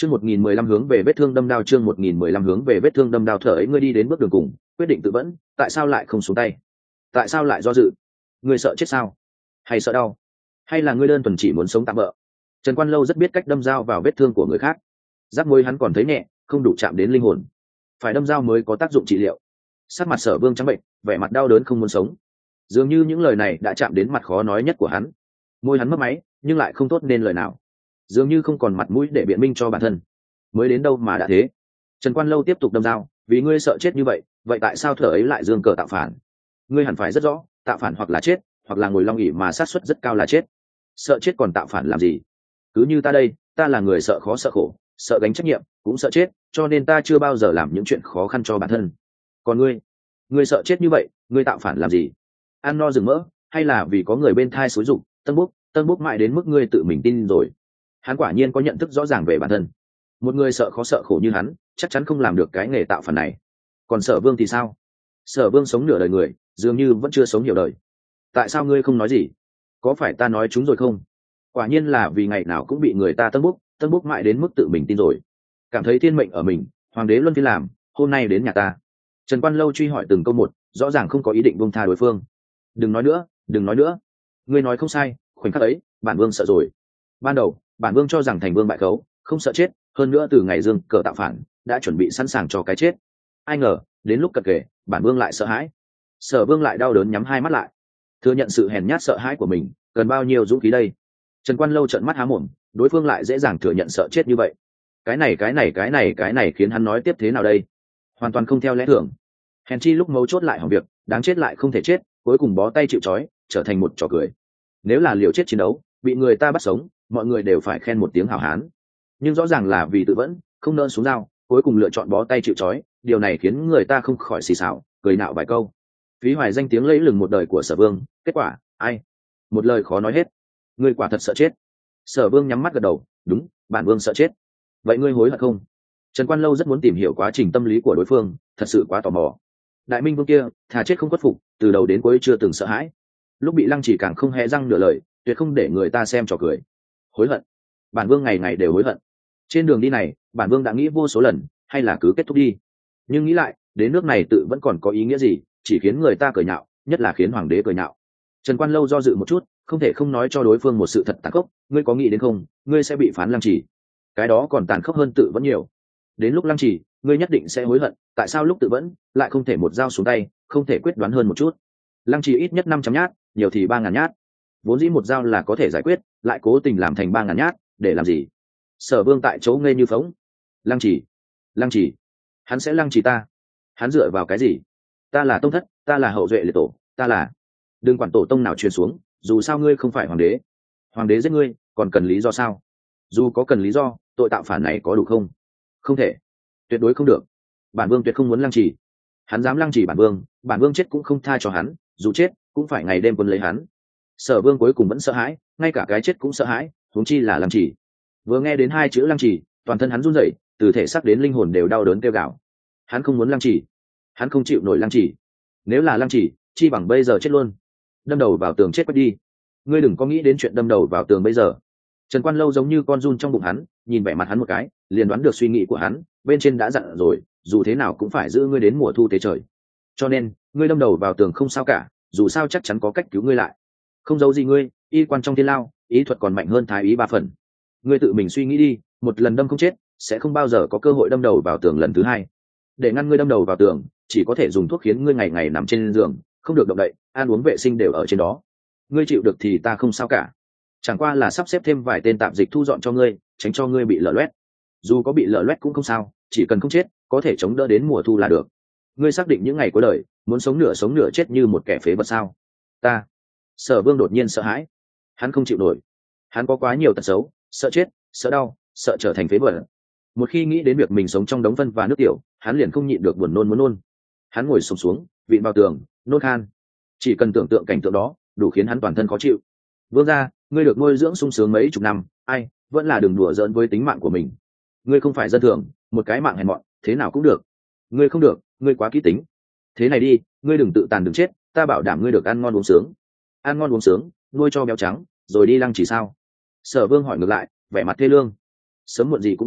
chương một nghìn mười lăm hướng về vết thương đâm đao, chương một nghìn mười lăm hướng về vết thương đâm đao. Thở ấy, ngươi đi đến bước đường cùng, quyết định tự vẫn, tại sao lại không xuống tay? Tại sao lại do dự? Ngươi sợ chết sao? Hay sợ đau? Hay là ngươi đơn thuần chỉ muốn sống tạm bỡ? Trần Quan Lâu rất biết cách đâm dao vào vết thương của người khác. Giáp môi hắn còn thấy nhẹ, không đủ chạm đến linh hồn, phải đâm dao mới có tác dụng trị liệu. Sắc mặt Sở Vương trắng bệnh, vẻ mặt đau đớn không muốn sống. Dường như những lời này đã chạm đến mặt khó nói nhất của hắn. Môi hắn mấp máy, nhưng lại không tốt nên lời nào. Dường như không còn mặt mũi để biện minh cho bản thân. Mới đến đâu mà đã thế? Trần Quan Lâu tiếp tục đâm dao, vì ngươi sợ chết như vậy, vậy tại sao Thở ấy lại dương cờ tạo phản? Ngươi hẳn phải rất rõ, tạo phản hoặc là chết, hoặc là ngồi long ỷ mà sát suất rất cao là chết. Sợ chết còn tạo phản làm gì? Cứ như ta đây, ta là người sợ khó sợ khổ, sợ gánh trách nhiệm, cũng sợ chết, cho nên ta chưa bao giờ làm những chuyện khó khăn cho bản thân. Còn ngươi, ngươi sợ chết như vậy, ngươi tạo phản làm gì? Ăn no rừng mỡ, hay là vì có người bên thai xúi giục, tân bốc, tân bốc mãi đến mức ngươi tự mình tin rồi? Hắn quả nhiên có nhận thức rõ ràng về bản thân. Một người sợ khó sợ khổ như hắn, chắc chắn không làm được cái nghề tạo phản này. Còn Sở Vương thì sao? Sở Vương sống nửa đời người, dường như vẫn chưa sống nhiều đời. Tại sao ngươi không nói gì? Có phải ta nói chúng rồi không? Quả nhiên là vì ngày nào cũng bị người ta tân bốc, tân bốc mãi đến mức tự mình tin rồi. Cảm thấy thiên mệnh ở mình, hoàng đế luân phiên làm, hôm nay đến nhà ta. Trần Quan Lâu truy hỏi từng câu một, rõ ràng không có ý định buông tha đối phương. Đừng nói nữa, đừng nói nữa. Ngươi nói không sai, khoảnh khắc ấy, bản vương sợ rồi. Ban đầu, bản vương cho rằng thành vương bại khấu, không sợ chết, hơn nữa từ ngày dương cờ tạo phản, đã chuẩn bị sẵn sàng cho cái chết. Ai ngờ, đến lúc cận kề, bản vương lại sợ hãi. Sở Vương lại đau đớn nhắm hai mắt lại, thừa nhận sự hèn nhát sợ hãi của mình, cần bao nhiêu dũng khí đây? Trần Quan Lâu trợn mắt há mồm, đối phương lại dễ dàng thừa nhận sợ chết như vậy. Cái này cái này cái này cái này khiến hắn nói tiếp thế nào đây? Hoàn toàn không theo lẽ thường. Hèn chi lúc mấu chốt lại hỏng việc, đáng chết lại không thể chết, cuối cùng bó tay chịu trói, trở thành một trò cười. Nếu là liều chết chiến đấu, bị người ta bắt sống, mọi người đều phải khen một tiếng hào hán. Nhưng rõ ràng là vì tự vẫn, không nỡ xuống dao, cuối cùng lựa chọn bó tay chịu trói, điều này khiến người ta không khỏi xì xào, cười nạo vài câu. Phí hoài danh tiếng lẫy lừng một đời của Sở Vương, kết quả, ai? Một lời khó nói hết. Ngươi quả thật sợ chết. Sở Vương nhắm mắt gật đầu, đúng, bản vương sợ chết. Vậy ngươi hối hận không? Trần Quan Lâu rất muốn tìm hiểu quá trình tâm lý của đối phương, thật sự quá tò mò. Đại Minh Vương kia, thà chết không khuất phục, từ đầu đến cuối chưa từng sợ hãi. Lúc bị lăng chỉ càng không hé răng nửa lời, tuyệt không để người ta xem trò cười. Hối hận? Bản vương ngày ngày đều hối hận. Trên đường đi này, bản vương đã nghĩ vô số lần, hay là cứ kết thúc đi. Nhưng nghĩ lại, đến nước này tự vẫn còn có ý nghĩa gì, chỉ khiến người ta cười nhạo, nhất là khiến hoàng đế cười nhạo. Trần Quan Lâu do dự một chút, không thể không nói cho đối phương một sự thật tàn khốc. Ngươi có nghĩ đến không, ngươi sẽ bị phán lăng trì. Cái đó còn tàn khốc hơn tự vẫn nhiều. Đến lúc lăng trì, ngươi nhất định sẽ hối hận, tại sao lúc tự vẫn lại không thể một dao xuống tay, không thể quyết đoán hơn một chút. Lăng trì ít nhất năm trăm nhát, nhiều thì ba ngàn nhát. Vốn dĩ một dao là có thể giải quyết, lại cố tình làm thành ba ngàn nhát, để làm gì? Sở Vương tại chỗ ngây như phóng. Lăng trì, lăng trì, hắn sẽ lăng trì ta? Hắn dựa vào cái gì? Ta là tông thất, ta là hậu duệ liệt tổ, ta là... Đừng quản tổ tông nào truyền xuống, dù sao ngươi không phải hoàng đế. Hoàng đế giết ngươi, còn cần lý do sao? Dù có cần lý do, tội tạo phản này có đủ không? Không thể, tuyệt đối không được. Bản vương tuyệt không muốn lăng trì. Hắn dám lăng trì bản vương, bản vương chết cũng không tha cho hắn, dù chết cũng phải ngày đêm quân lấy hắn. Sở Vương cuối cùng vẫn sợ hãi, ngay cả cái chết cũng sợ hãi, huống chi là lăng trì. Vừa nghe đến hai chữ lăng trì, toàn thân hắn run rẩy, từ thể xác đến linh hồn đều đau đớn kêu gào. Hắn không muốn lăng trì, hắn không chịu nổi lăng trì. Nếu là lăng trì, chi bằng bây giờ chết luôn, đâm đầu vào tường chết quách đi. Ngươi đừng có nghĩ đến chuyện đâm đầu vào tường bây giờ. Trần Quan Lâu giống như con giun trong bụng hắn, nhìn vẻ mặt hắn một cái, liền đoán được suy nghĩ của hắn, bên trên đã dặn rồi, dù thế nào cũng phải giữ ngươi đến mùa thu tế trời. Cho nên, ngươi đâm đầu vào tường không sao cả, dù sao chắc chắn có cách cứu ngươi lại. Không giấu gì ngươi, y quan trong thiên lao, ý thuật còn mạnh hơn thái ý ba phần. Ngươi tự mình suy nghĩ đi, một lần đâm không chết, sẽ không bao giờ có cơ hội đâm đầu vào tường lần thứ hai. Để ngăn ngươi đâm đầu vào tường, chỉ có thể dùng thuốc khiến ngươi ngày ngày nằm trên giường, không được động đậy, ăn uống vệ sinh đều ở trên đó. Ngươi chịu được thì ta không sao cả, chẳng qua là sắp xếp thêm vài tên tạp dịch thu dọn cho ngươi, tránh cho ngươi bị lở loét. Dù có bị lở loét cũng không sao, chỉ cần không chết, có thể chống đỡ đến mùa thu là được. Ngươi xác định những ngày cuối đời muốn sống nửa sống nửa chết như một kẻ phế vật sao? Ta... Sở Vương đột nhiên sợ hãi, hắn không chịu nổi. Hắn có quá nhiều tật xấu, sợ chết, sợ đau, sợ trở thành phế vật. Một khi nghĩ đến việc mình sống trong đống phân và nước tiểu, hắn liền không nhịn được buồn nôn muốn nôn. Hắn ngồi xổm xuống, vịn vào tường, nôn khan. Chỉ cần tưởng tượng cảnh tượng đó, đủ khiến hắn toàn thân khó chịu. Vương gia, ngươi được nuôi dưỡng sung sướng mấy chục năm, ai vẫn là đừng đùa giỡn với tính mạng của mình. Ngươi không phải dân thường, một cái mạng hèn mọn, thế nào cũng được. Ngươi không được, ngươi quá kỹ tính. Thế này đi, ngươi đừng tự tàn đừng chết, ta bảo đảm ngươi được ăn ngon uống sướng. Ăn ngon uống sướng, nuôi cho béo trắng, rồi đi lăng chỉ sao? Sở Vương hỏi ngược lại, vẻ mặt thê lương. Sớm muộn gì cũng chết,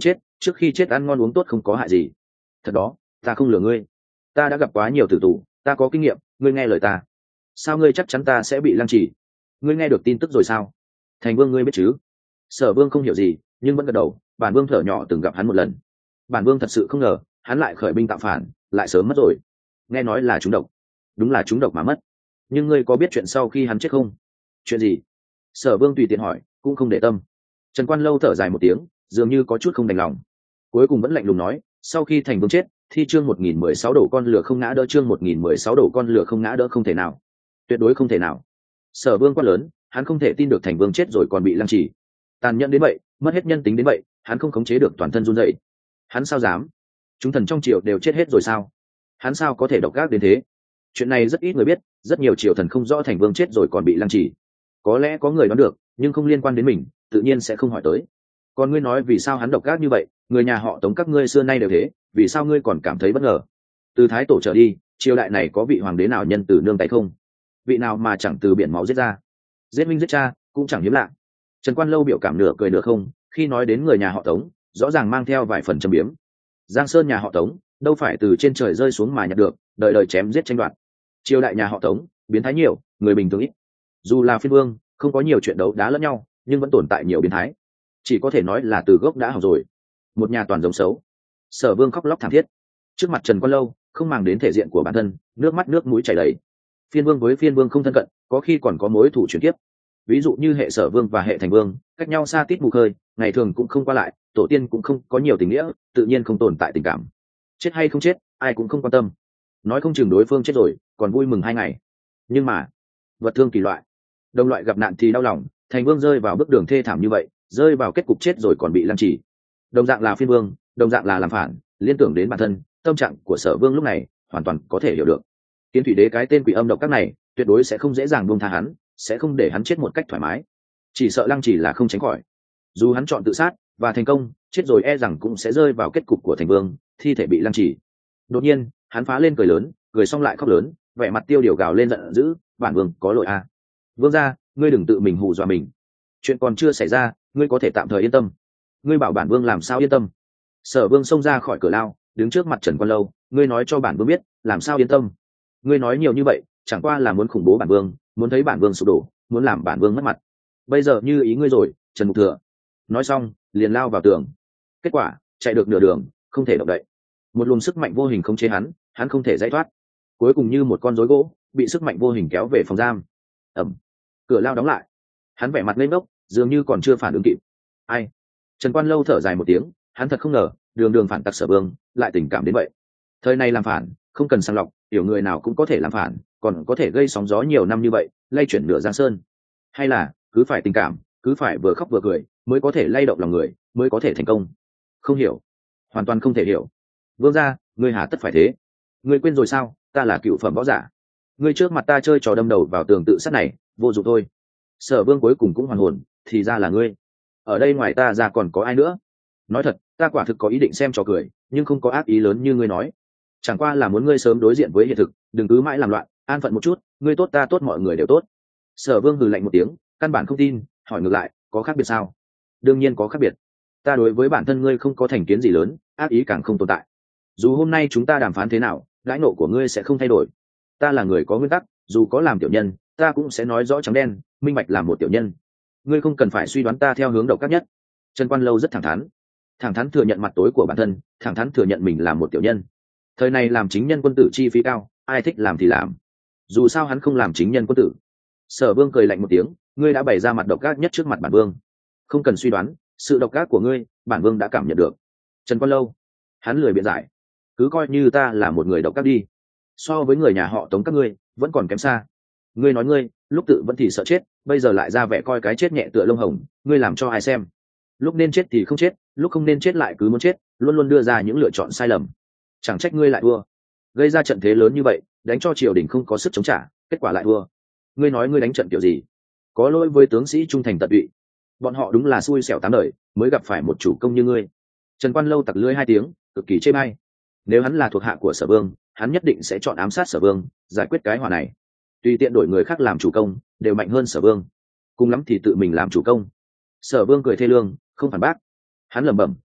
trước khi chết ăn ngon uống tốt không có hại gì. Thật đó, ta không lừa ngươi, ta đã gặp quá nhiều tử tù, ta có kinh nghiệm, ngươi nghe lời ta. Sao ngươi chắc chắn ta sẽ bị lăng trì? Ngươi nghe được tin tức rồi sao? Thành Vương ngươi biết chứ? Sở Vương không hiểu gì, nhưng vẫn gật đầu. Bản Vương thở nhỏ từng gặp hắn một lần. Bản Vương thật sự không ngờ hắn lại khởi binh tạo phản, lại sớm mất rồi. Nghe nói là trúng độc. Đúng là trúng độc mà mất. Nhưng ngươi có biết chuyện sau khi hắn chết không? Chuyện gì? Sở Vương tùy tiện hỏi, cũng không để tâm. Trần Quan Lâu thở dài một tiếng, dường như có chút không đành lòng, cuối cùng vẫn lạnh lùng nói, sau khi Thành Vương chết, thi chương một nghìn mười sáu đổ con lửa không ngã đỡ, chương một nghìn mười sáu đổ con lửa không ngã đỡ. Không thể nào, tuyệt đối không thể nào. Sở Vương quát lớn, hắn không thể tin được Thành Vương chết rồi còn bị lăng trì, tàn nhẫn đến vậy, mất hết nhân tính đến vậy, hắn không khống chế được toàn thân run rẩy. Hắn sao dám? Chúng thần trong triều đều chết hết rồi sao? Hắn sao có thể độc ác đến thế? Chuyện này rất ít người biết, rất nhiều triều thần không rõ Thành Vương chết rồi còn bị lăng trì. Có lẽ có người đoán được, nhưng không liên quan đến mình, tự nhiên sẽ không hỏi tới. Còn ngươi nói vì sao hắn độc ác như vậy? Người nhà họ Tống các ngươi xưa nay đều thế, vì sao ngươi còn cảm thấy bất ngờ? Từ thái tổ trở đi, triều đại này có vị hoàng đế nào nhân từ nương tay không? Vị nào mà chẳng từ biển máu giết ra, giết minh giết cha, cũng chẳng hiếm lạ. Trần Quan Lâu biểu cảm nửa cười nửa không, khi nói đến người nhà họ Tống, rõ ràng mang theo vài phần châm biếm. Giang Sơn nhà họ Tống, đâu phải từ trên trời rơi xuống mà nhặt được, đời đời chém giết tranh đoạt. Triều đại nhà họ Tống, biến thái nhiều, người bình thường ít. Dù là phiên vương, không có nhiều chuyện đấu đá lẫn nhau, nhưng vẫn tồn tại nhiều biến thái. Chỉ có thể nói là từ gốc đã hỏng rồi. Một nhà toàn giống xấu. Sở Vương khóc lóc thảm thiết. Trước mặt Trần Quan Lâu, không màng đến thể diện của bản thân, nước mắt nước mũi chảy đầy. Phiên vương với phiên vương không thân cận, có khi còn có mối thù chuyển kiếp. Ví dụ như hệ Sở Vương và hệ Thành Vương, cách nhau xa tít mù khơi, ngày thường cũng không qua lại, tổ tiên cũng không có nhiều tình nghĩa, tự nhiên không tồn tại tình cảm. Chết hay không chết, ai cũng không quan tâm. Nói không chừng đối phương chết rồi, còn vui mừng hai ngày. Nhưng mà, vật thương kỳ loại, đồng loại gặp nạn thì đau lòng. Thành Vương rơi vào bước đường thê thảm như vậy, rơi vào kết cục chết rồi còn bị lăng trì. Đồng dạng là phiên vương, đồng dạng là làm phản, liên tưởng đến bản thân, tâm trạng của Sở Vương lúc này hoàn toàn có thể hiểu được. Kiến Thủy Đế cái tên quỷ âm độc các này, tuyệt đối sẽ không dễ dàng buông tha hắn, sẽ không để hắn chết một cách thoải mái. Chỉ sợ lăng trì là không tránh khỏi. Dù hắn chọn tự sát và thành công, chết rồi e rằng cũng sẽ rơi vào kết cục của Thành Vương, thi thể bị lăng trì. Đột nhiên, hắn phá lên cười lớn, cười xong lại khóc lớn, vẻ mặt tiêu điều gào lên giận dữ, bản vương có lỗi à? Vương gia, ngươi đừng tự mình hù dọa mình. Chuyện còn chưa xảy ra, ngươi có thể tạm thời yên tâm. Ngươi bảo bản vương làm sao yên tâm? Sở Vương xông ra khỏi cửa lao, đứng trước mặt Trần Quan Lâu, ngươi nói cho bản vương biết, làm sao yên tâm? Ngươi nói nhiều như vậy, chẳng qua là muốn khủng bố bản vương, muốn thấy bản vương sụp đổ, muốn làm bản vương mất mặt. Bây giờ như ý ngươi rồi, Trần Mục Thừa. Nói xong, liền lao vào tường. Kết quả, chạy được nửa đường, không thể động đậy. Một luồng sức mạnh vô hình không chế hắn, hắn không thể giải thoát. Cuối cùng như một con rối gỗ, bị sức mạnh vô hình kéo về phòng giam. Ẩm. Cửa lao đóng lại. Hắn vẻ mặt ngây ngốc, dường như còn chưa phản ứng kịp. Ai? Trần Quan Lâu thở dài một tiếng, hắn thật không ngờ, đường đường phản tặc Sở Vương, lại tình cảm đến vậy. Thời này làm phản, không cần sàng lọc, hiểu người nào cũng có thể làm phản, còn có thể gây sóng gió nhiều năm như vậy, lay chuyển nửa Giang Sơn. Hay là, cứ phải tình cảm, cứ phải vừa khóc vừa cười, mới có thể lay động lòng người, mới có thể thành công. Không hiểu, hoàn toàn không thể hiểu. Vương gia, ngươi hà tất phải thế? Ngươi quên rồi sao, ta là cựu phẩm võ giả. Ngươi trước mặt ta chơi trò đâm đầu vào tường tự sát này, vô dụng thôi. Sở Vương cuối cùng cũng hoàn hồn, thì ra là ngươi. Ở đây ngoài ta ra còn có ai nữa? Nói thật, ta quả thực có ý định xem trò cười, nhưng không có ác ý lớn như ngươi nói. Chẳng qua là muốn ngươi sớm đối diện với hiện thực, đừng cứ mãi làm loạn, an phận một chút, ngươi tốt ta tốt mọi người đều tốt. Sở Vương hừ lạnh một tiếng, căn bản không tin, hỏi ngược lại, có khác biệt sao? Đương nhiên có khác biệt. Ta đối với bản thân ngươi không có thành kiến gì lớn, ác ý càng không tồn tại. Dù hôm nay chúng ta đàm phán thế nào, đãi nộ của ngươi sẽ không thay đổi. Ta là người có nguyên tắc, dù có làm tiểu nhân, ta cũng sẽ nói rõ trắng đen, minh bạch làm một tiểu nhân. Ngươi không cần phải suy đoán ta theo hướng độc ác nhất. Trần Quan Lâu rất thẳng thắn, thẳng thắn thừa nhận mặt tối của bản thân, thẳng thắn thừa nhận mình là một tiểu nhân. Thời này làm chính nhân quân tử chi phí cao, ai thích làm thì làm. Dù sao hắn không làm chính nhân quân tử. Sở Vương cười lạnh một tiếng, ngươi đã bày ra mặt độc ác nhất trước mặt bản vương, không cần suy đoán, sự độc ác của ngươi, bản vương đã cảm nhận được. Trần Quan Lâu, hắn lười biện giải, cứ coi như ta là một người độc ác đi. So với người nhà họ Tống các ngươi, vẫn còn kém xa. Ngươi nói ngươi, lúc tự vẫn thì sợ chết, bây giờ lại ra vẻ coi cái chết nhẹ tựa lông hồng, ngươi làm cho ai xem? Lúc nên chết thì không chết, lúc không nên chết lại cứ muốn chết, luôn luôn đưa ra những lựa chọn sai lầm. Chẳng trách ngươi lại thua, gây ra trận thế lớn như vậy, đánh cho triều đình không có sức chống trả, kết quả lại thua. Ngươi nói ngươi đánh trận kiểu gì? Có lỗi với tướng sĩ trung thành tận tụy. Bọn họ đúng là xui xẻo tám đời, mới gặp phải một chủ công như ngươi. Trần Quan Lâu tặc lưỡi hai tiếng, cực kỳ chê bai. Nếu hắn là thuộc hạ của Sở Vương, hắn nhất định sẽ chọn ám sát Sở Vương, giải quyết cái hỏa này. Tùy tiện đổi người khác làm chủ công, đều mạnh hơn Sở Vương. Cùng lắm thì tự mình làm chủ công. Sở Vương cười thê lương, không phản bác. Hắn lẩm bẩm,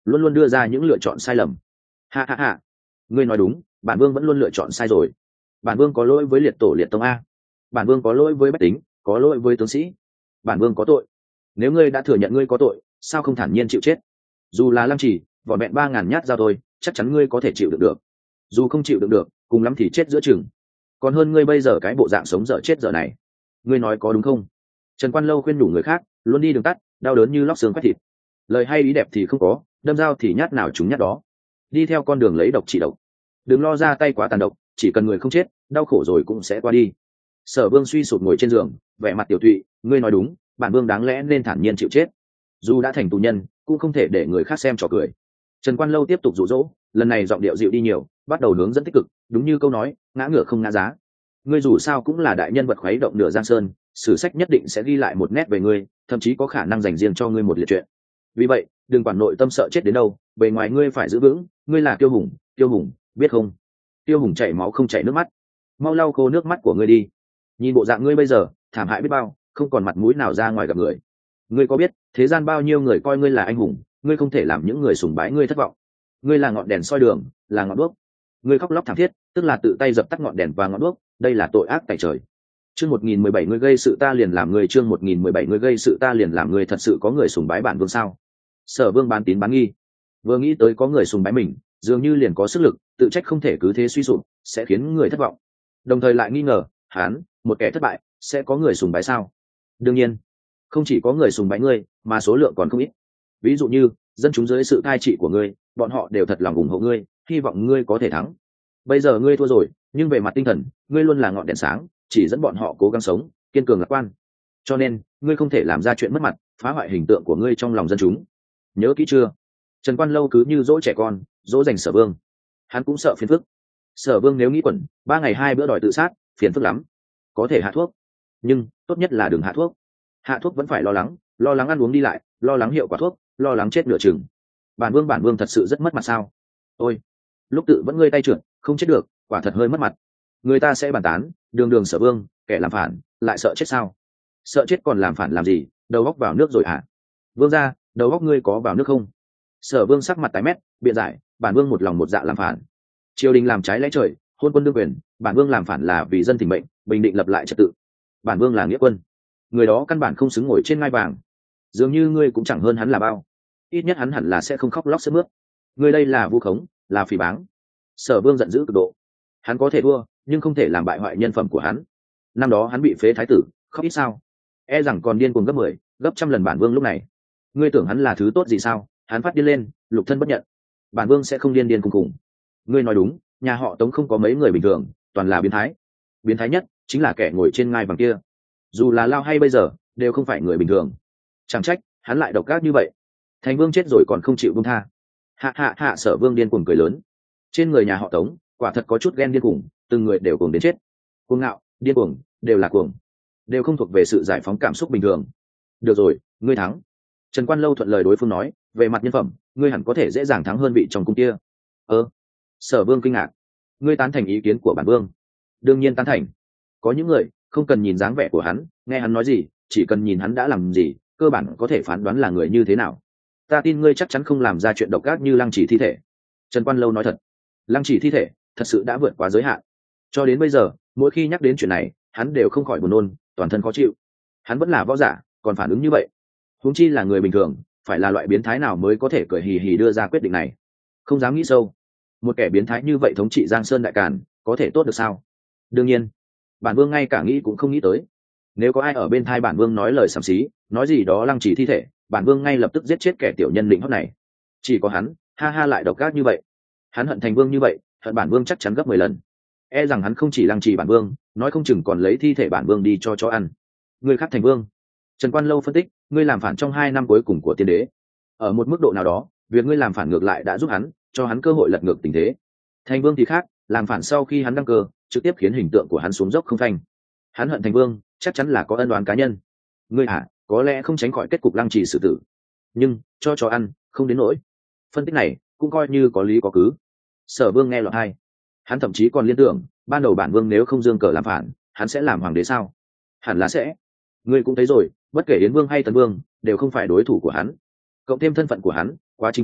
luôn luôn đưa ra những lựa chọn sai lầm. Ha ha ha, ngươi nói đúng, bản vương vẫn luôn lựa chọn sai rồi. Bản vương có lỗi với liệt tổ liệt tông a, bản vương có lỗi với bách tính, có lỗi với tướng sĩ, bản vương có tội. Nếu ngươi đã thừa nhận ngươi có tội, sao không thản nhiên chịu chết? Dù là Lăng Trì vỏn vẹn ba ngàn nhát dao thôi, chắc chắn ngươi có thể chịu được được. Dù không chịu được được, cùng lắm thì chết giữa chừng, còn hơn ngươi bây giờ cái bộ dạng sống dở chết dở này. Ngươi nói có đúng không? Trần Quan Lâu khuyên đủ người khác luôn đi đường tắt, đau đớn như lóc xương quét thịt, lời hay ý đẹp thì không có, đâm dao thì nhát nào chúng nhát đó, đi theo con đường lấy độc trị độc, đừng lo ra tay quá tàn độc, chỉ cần người không chết, đau khổ rồi cũng sẽ qua đi. Sở Vương suy sụp ngồi trên giường, vẻ mặt tiểu tụy. Ngươi nói đúng, bản vương đáng lẽ nên thản nhiên chịu chết, dù đã thành tù nhân cũng không thể để người khác xem trò cười. Trần Quan Lâu tiếp tục dụ dỗ, lần này giọng điệu dịu đi nhiều, bắt đầu hướng dẫn tích cực, đúng như câu nói, ngã ngựa không ngã giá. Ngươi dù sao cũng là đại nhân vật khuấy động nửa giang sơn, sử sách nhất định sẽ ghi lại một nét về ngươi, thậm chí có khả năng dành riêng cho ngươi một liệt truyện. Vì vậy đừng quản nội tâm sợ chết đến đâu, bề ngoài ngươi phải giữ vững. Ngươi là Tiêu Hùng, Tiêu Hùng, biết không? Tiêu Hùng chảy máu không chảy nước mắt, mau lau khô nước mắt của ngươi đi. Nhìn bộ dạng ngươi bây giờ, thảm hại biết bao, không còn mặt mũi nào ra ngoài gặp người. Ngươi có biết thế gian bao nhiêu người coi ngươi là anh hùng, ngươi không thể làm những người sùng bái ngươi thất vọng. Ngươi là ngọn đèn soi đường, là ngọn đuốc. Ngươi khóc lóc thảm thiết, tức là tự tay dập tắt ngọn đèn và ngọn đuốc, đây là tội ác tại trời. Chương một nghìn mười bảy ngươi gây sự ta liền làm người, chương một nghìn mười bảy ngươi gây sự ta liền làm người. Thật sự có người sùng bái bản vương sao? Sở Vương bán tín bán nghi, vừa nghĩ tới có người sùng bái mình, dường như liền có sức lực, tự trách không thể cứ thế suy sụp, sẽ khiến người thất vọng. Đồng thời lại nghi ngờ, hắn, một kẻ thất bại, sẽ có người sùng bái sao? Đương nhiên, không chỉ có người sùng bái ngươi, mà số lượng còn không ít. Ví dụ như dân chúng dưới sự cai trị của ngươi, bọn họ đều thật lòng ủng hộ ngươi, hy vọng ngươi có thể thắng. Bây giờ ngươi thua rồi, nhưng về mặt tinh thần, ngươi luôn là ngọn đèn sáng, chỉ dẫn bọn họ cố gắng sống, kiên cường lạc quan. Cho nên ngươi không thể làm ra chuyện mất mặt, phá hoại hình tượng của ngươi trong lòng dân chúng. Nhớ kỹ chưa? Trần Quan Lâu cứ như dỗ trẻ con, dỗ dành Sở Vương. Hắn cũng sợ phiền phức. Sở Vương nếu nghĩ quẩn, ba ngày hai bữa đòi tự sát, phiền phức lắm. Có thể hạ thuốc, nhưng tốt nhất là đừng hạ thuốc. Hạ thuốc vẫn phải lo lắng, lo lắng ăn uống đi lại, lo lắng hiệu quả thuốc, lo lắng chết nửa chừng. Bản vương bản vương thật sự rất mất mặt sao? Ôi, lúc tự vẫn ngươi tay trượt, không chết được, quả thật hơi mất mặt. Người ta sẽ bàn tán, đường đường Sở Vương, kẻ làm phản, lại sợ chết sao? Sợ chết còn làm phản làm gì? Đầu góc vào nước rồi hả? Vương gia, đầu góc ngươi có vào nước không? Sở Vương sắc mặt tái mét, biện giải, bản vương một lòng một dạ làm phản. Triều đình làm trái lẽ trời, hôn quân đương quyền, bản vương làm phản là vì dân tình mệnh, bình định lập lại trật tự. Bản vương là nghĩa quân, người đó căn bản không xứng ngồi trên ngai vàng. Dường như ngươi cũng chẳng hơn hắn là bao, ít nhất hắn hẳn là sẽ không khóc lóc sướt mướt. Ngươi đây là vu khống, là phỉ báng. Sở Vương giận dữ cực độ. Hắn có thể thua, nhưng không thể làm bại hoại nhân phẩm của hắn. Năm đó hắn bị phế thái tử, khóc ít sao? E rằng còn điên cuồng gấp mười, gấp trăm lần bản vương lúc này. Ngươi tưởng hắn là thứ tốt gì sao? Hắn phát điên lên, lục thân bất nhận. Bản vương sẽ không điên điên cùng cùng. Ngươi nói đúng, nhà họ Tống không có mấy người bình thường, toàn là biến thái. Biến thái nhất chính là kẻ ngồi trên ngai vàng kia. Dù là Lao hay bây giờ, đều không phải người bình thường. Chẳng trách hắn lại độc ác như vậy. Thành vương chết rồi còn không chịu buông tha. Hạ hạ hạ, Sở Vương điên cuồng cười lớn. Trên người nhà họ Tống quả thật có chút ghen điên cuồng, từng người đều cuồng đến chết. Cuồng ngạo, điên cuồng, đều là cuồng, đều không thuộc về sự giải phóng cảm xúc bình thường. Được rồi, ngươi thắng. Trần Quan Lâu thuận lời đối phương nói, về mặt nhân phẩm, ngươi hẳn có thể dễ dàng thắng hơn vị trong cung kia. Ơ, Sở Vương kinh ngạc. Ngươi tán thành ý kiến của bản vương? Đương nhiên tán thành. Có những người không cần nhìn dáng vẻ của hắn, nghe hắn nói gì, chỉ cần nhìn hắn đã làm gì, cơ bản có thể phán đoán là người như thế nào. Ta tin ngươi chắc chắn không làm ra chuyện độc ác như Lăng Chỉ thi thể. Trần Quan Lâu nói thật. Lăng Chỉ thi thể thật sự đã vượt quá giới hạn. Cho đến bây giờ, mỗi khi nhắc đến chuyện này, hắn đều không khỏi buồn nôn, toàn thân khó chịu. Hắn vẫn là võ giả, còn phản ứng như vậy. Huống chi là người bình thường, phải là loại biến thái nào mới có thể cười hì hì đưa ra quyết định này. Không dám nghĩ sâu. Một kẻ biến thái như vậy thống trị Giang Sơn đại càn, có thể tốt được sao? Đương nhiên, bản vương ngay cả nghĩ cũng không nghĩ tới. Nếu có ai ở bên thai bản vương nói lời sàm xí, nói gì đó Lăng Chỉ thi thể, bản vương ngay lập tức giết chết kẻ tiểu nhân lĩnh hót này. Chỉ có hắn, ha ha, lại độc ác như vậy. Hắn hận thành vương như vậy, hận bản vương chắc chắn gấp mười lần. E rằng hắn không chỉ Lăng Trì bản vương, nói không chừng còn lấy thi thể bản vương đi cho chó ăn. Người khác thành vương. Trần Quan Lâu phân tích, ngươi làm phản trong hai năm cuối cùng của tiên đế, ở một mức độ nào đó, việc ngươi làm phản ngược lại đã giúp hắn, cho hắn cơ hội lật ngược tình thế. Thành vương thì khác, làm phản sau khi hắn đăng cơ, trực tiếp khiến hình tượng của hắn xuống dốc không phanh. Hắn hận thành vương, chắc chắn là có ân oán cá nhân. Ngươi hả, có lẽ không tránh khỏi kết cục Lăng Trì xử tử, nhưng cho chó ăn, không đến nỗi. Phân tích này cũng coi như có lý có cứ. Sở Vương nghe lọt hai, hắn thậm chí còn liên tưởng, ban đầu bản vương nếu không dương cờ làm phản, hắn sẽ làm hoàng đế sao? Hẳn là sẽ. Ngươi cũng thấy rồi, bất kể Yến Vương hay Tấn Vương, đều không phải đối thủ của hắn. Cộng thêm thân phận của hắn quá chính thống,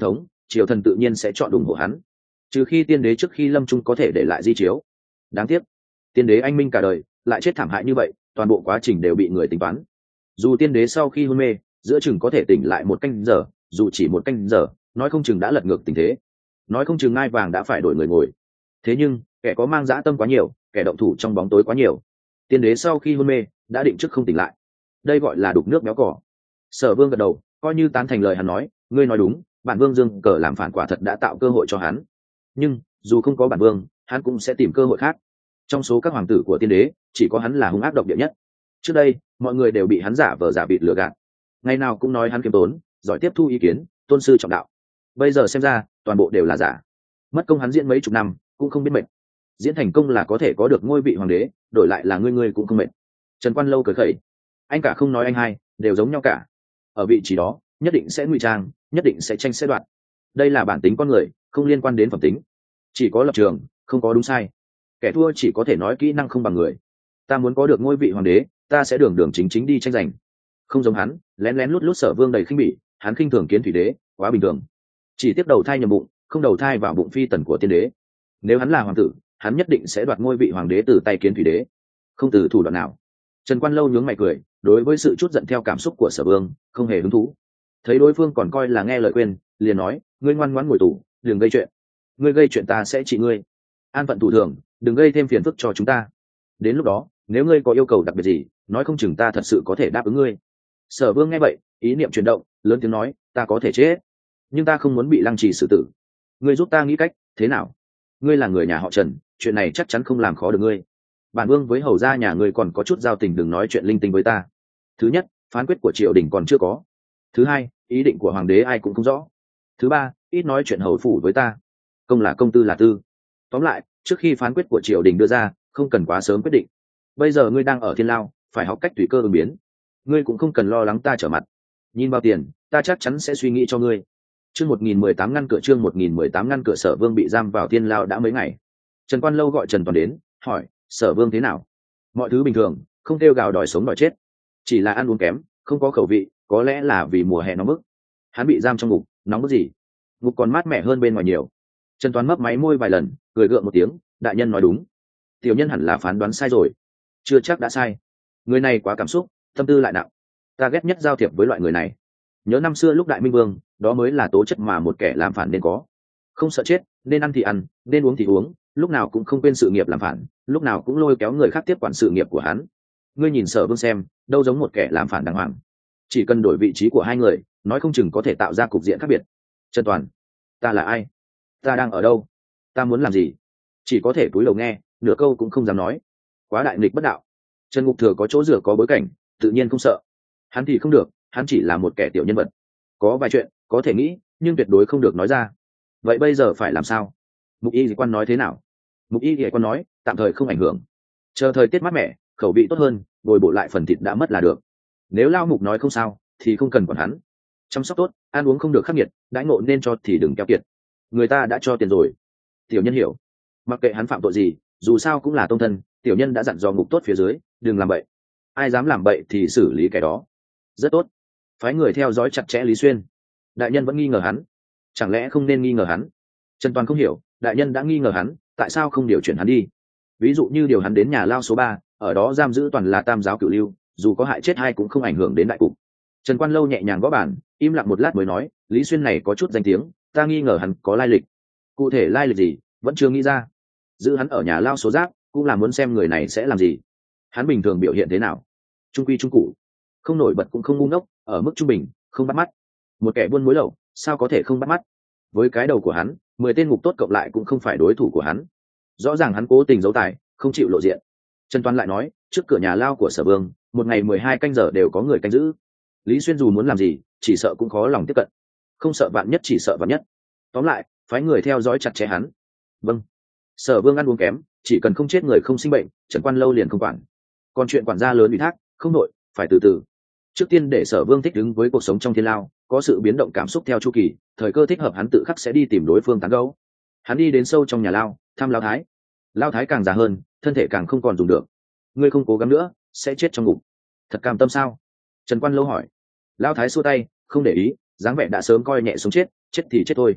triều thần tự nhiên sẽ chọn ủng hộ hắn, trừ khi tiên đế trước khi lâm chung có thể để lại di chiếu. Đáng tiếc tiên đế anh minh cả đời lại chết thảm hại như vậy, toàn bộ quá trình đều bị người tính toán. Dù tiên đế sau khi hôn mê giữa chừng có thể tỉnh lại một canh giờ, dù chỉ một canh giờ, nói không chừng đã lật ngược tình thế, nói không chừng ngai vàng đã phải đổi người ngồi. Thế nhưng kẻ có mang dã tâm quá nhiều, kẻ động thủ trong bóng tối quá nhiều. Tiên đế sau khi hôn mê đã định trước không tỉnh lại, đây gọi là đục nước béo cỏ. Sở Vương gật đầu coi như tán thành lời hắn nói, ngươi nói đúng, bản vương Dương Cờ làm phản quả thật đã tạo cơ hội cho hắn, nhưng dù không có bản vương, hắn cũng sẽ tìm cơ hội khác. Trong số các hoàng tử của tiên đế chỉ có hắn là hung ác độc địa nhất. Trước đây mọi người đều bị hắn giả vờ giả vịt lừa gạt, ngày nào cũng nói hắn kiêm tốn, giỏi tiếp thu ý kiến, tôn sư trọng đạo. Bây giờ xem ra toàn bộ đều là giả. Mất công hắn diễn mấy chục năm cũng không biết mệt, diễn thành công là có thể có được ngôi vị hoàng đế, đổi lại là ngươi ngươi cũng không mệt. Trần Quan Lâu cười khẩy, anh cả không nói anh hai, đều giống nhau cả. Ở vị trí đó nhất định sẽ ngụy trang, nhất định sẽ tranh sẽ đoạt. Đây là bản tính con người, không liên quan đến phẩm tính, chỉ có lập trường, không có đúng sai. Kẻ thua chỉ có thể nói kỹ năng không bằng người. Ta muốn có được ngôi vị hoàng đế, ta sẽ đường đường chính chính đi tranh giành. Không giống hắn lén lén lút lút. Sở Vương đầy khinh bỉ, hắn khinh thường kiến thủy đế, quá bình thường. Chỉ tiếp đầu thai nhầm bụng, không đầu thai vào bụng phi tần của tiên đế. Nếu hắn là hoàng tử, hắn nhất định sẽ đoạt ngôi vị hoàng đế từ tay kiến thủy đế, không từ thủ đoạn nào. Trần Quan Lâu nhướng mày cười, đối với sự chút giận theo cảm xúc của Sở Vương không hề hứng thú. Thấy đối phương còn coi là nghe lời khuyên, liền nói, ngươi ngoan ngoãn ngồi tù, đừng gây chuyện. Ngươi gây chuyện ta sẽ trị ngươi. An phận thủ thường, đừng gây thêm phiền phức cho chúng ta. Đến lúc đó nếu ngươi có yêu cầu đặc biệt gì, nói không chừng ta thật sự có thể đáp ứng ngươi. Sở Vương nghe vậy ý niệm chuyển động, lớn tiếng nói, ta có thể chết, nhưng ta không muốn bị lăng trì xử tử. Ngươi giúp ta nghĩ cách thế nào? Ngươi là người nhà họ Trần, chuyện này chắc chắn không làm khó được ngươi. Bản vương với hầu gia nhà ngươi còn có chút giao tình, đừng nói chuyện linh tinh với ta. Thứ nhất, phán quyết của triều đình còn chưa có. Thứ hai, ý định của hoàng đế ai cũng không rõ. Thứ ba, ít nói chuyện hầu phủ với ta. Công là công, tư là tư. Tóm lại, trước khi phán quyết của triều đình đưa ra, không cần quá sớm quyết định. Bây giờ ngươi đang ở thiên lao, phải học cách tùy cơ ứng biến. Ngươi cũng không cần lo lắng ta trở mặt. Nhìn vào tiền, ta chắc chắn sẽ suy nghĩ cho ngươi. Chương một nghìn mười tám ngăn cửa chương một nghìn mười tám ngăn cửa. Sở Vương bị giam vào thiên lao đã mấy ngày. Trần Quan Lâu gọi Trần Toàn đến, hỏi, Sở Vương thế nào? Mọi thứ bình thường, không kêu gào đòi sống đòi chết, chỉ là ăn uống kém, không có khẩu vị, có lẽ là vì mùa hè nóng bức. Hắn bị giam trong ngục, nóng bức gì? Ngục còn mát mẻ hơn bên ngoài nhiều. Trần Toàn mấp máy môi vài lần, cười gượng một tiếng, đại nhân nói đúng. Tiểu nhân hẳn là phán đoán sai rồi. Chưa chắc đã sai. Người này quá cảm xúc, tâm tư lại nặng. Ta ghét nhất giao thiệp với loại người này. Nhớ năm xưa lúc Đại Minh Vương, đó mới là tố chất mà một kẻ làm phản nên có. Không sợ chết, nên ăn thì ăn, nên uống thì uống, lúc nào cũng không quên sự nghiệp làm phản, lúc nào cũng lôi kéo người khác tiếp quản sự nghiệp của hắn. Ngươi nhìn Sở Vương xem, đâu giống một kẻ làm phản đàng hoàng. Chỉ cần đổi vị trí của hai người, nói không chừng có thể tạo ra cục diện khác biệt. Trần Toàn, ta là ai? Ta đang ở đâu? Ta muốn làm gì? Chỉ có thể cúi đầu nghe, nửa câu cũng không dám nói. Quá đại nghịch bất đạo. Trần Ngục Thừa có chỗ dựa có bối cảnh, tự nhiên không sợ. Hắn thì không được, hắn chỉ là một kẻ tiểu nhân vật, có vài chuyện có thể nghĩ nhưng tuyệt đối không được nói ra. Vậy bây giờ phải làm sao? Mục Y Dị Quan nói thế nào? Mục Y Dị Quan nói tạm thời không ảnh hưởng, chờ thời tiết mát mẻ, khẩu vị tốt hơn, bồi bổ lại phần thịt đã mất là được. Nếu Lao Mục nói không sao thì không cần quản hắn. Chăm sóc tốt, ăn uống không được khắc nghiệt, đãi ngộ nên cho thì đừng keo kiệt. Người ta đã cho tiền rồi. Tiểu nhân hiểu. Mặc kệ hắn phạm tội gì, dù sao cũng là tông thân, tiểu nhân đã dặn dò ngục tốt phía dưới, đừng làm bậy. Ai dám làm bậy thì xử lý kẻ đó. Rất tốt. Phái người theo dõi chặt chẽ Lý Xuyên. Đại nhân vẫn nghi ngờ hắn, chẳng lẽ không nên nghi ngờ hắn? Trần Toàn không hiểu, đại nhân đã nghi ngờ hắn, tại sao không điều chuyển hắn đi? Ví dụ như điều hắn đến nhà lao số ba, ở đó giam giữ toàn là tam giáo cửu lưu, dù có hại chết hay cũng không ảnh hưởng đến đại cục. Trần Quan Lâu nhẹ nhàng gõ bàn, im lặng một lát mới nói, Lý Xuyên này có chút danh tiếng, ta nghi ngờ hắn có lai lịch. Cụ thể lai lịch gì vẫn chưa nghĩ ra. Giữ hắn ở nhà lao số giáp cũng là muốn xem người này sẽ làm gì. Hắn bình thường biểu hiện thế nào? Trung quy trung cụ, không nổi bật cũng không ngu ngốc, ở mức trung bình, không bắt mắt. Một kẻ buôn mối lậu sao có thể không bắt mắt? Với cái đầu của hắn, mười tên ngục tốt cộng lại cũng không phải đối thủ của hắn. Rõ ràng hắn cố tình giấu tài, không chịu lộ diện. Trần Toàn lại nói, trước cửa nhà lao của Sở Vương, một ngày mười hai canh giờ đều có người canh giữ. Lý Xuyên dù muốn làm gì, chỉ sợ cũng khó lòng tiếp cận. Không sợ vạn nhất, chỉ sợ vạn nhất. Tóm lại, phái người theo dõi chặt chẽ hắn. Vâng. Sở Vương ăn uống kém, chỉ cần không chết người không sinh bệnh, Trần Quan Lâu liền không quản. Còn chuyện quản gia lớn ủy thác, không nội, phải từ từ. Trước tiên để Sở Vương thích ứng với cuộc sống trong thiên lao, có sự biến động cảm xúc theo chu kỳ, thời cơ thích hợp hắn tự khắc sẽ đi tìm đối phương tán gẫu. Hắn đi đến sâu trong nhà lao, thăm Lao Thái. Lao Thái càng già hơn, thân thể càng không còn dùng được. Ngươi không cố gắng nữa, sẽ chết trong ngục. Thật cam tâm sao? Trần Quan Lâu hỏi. Lao Thái xua tay, không để ý, dáng vẻ đã sớm coi nhẹ sống chết, chết thì chết thôi.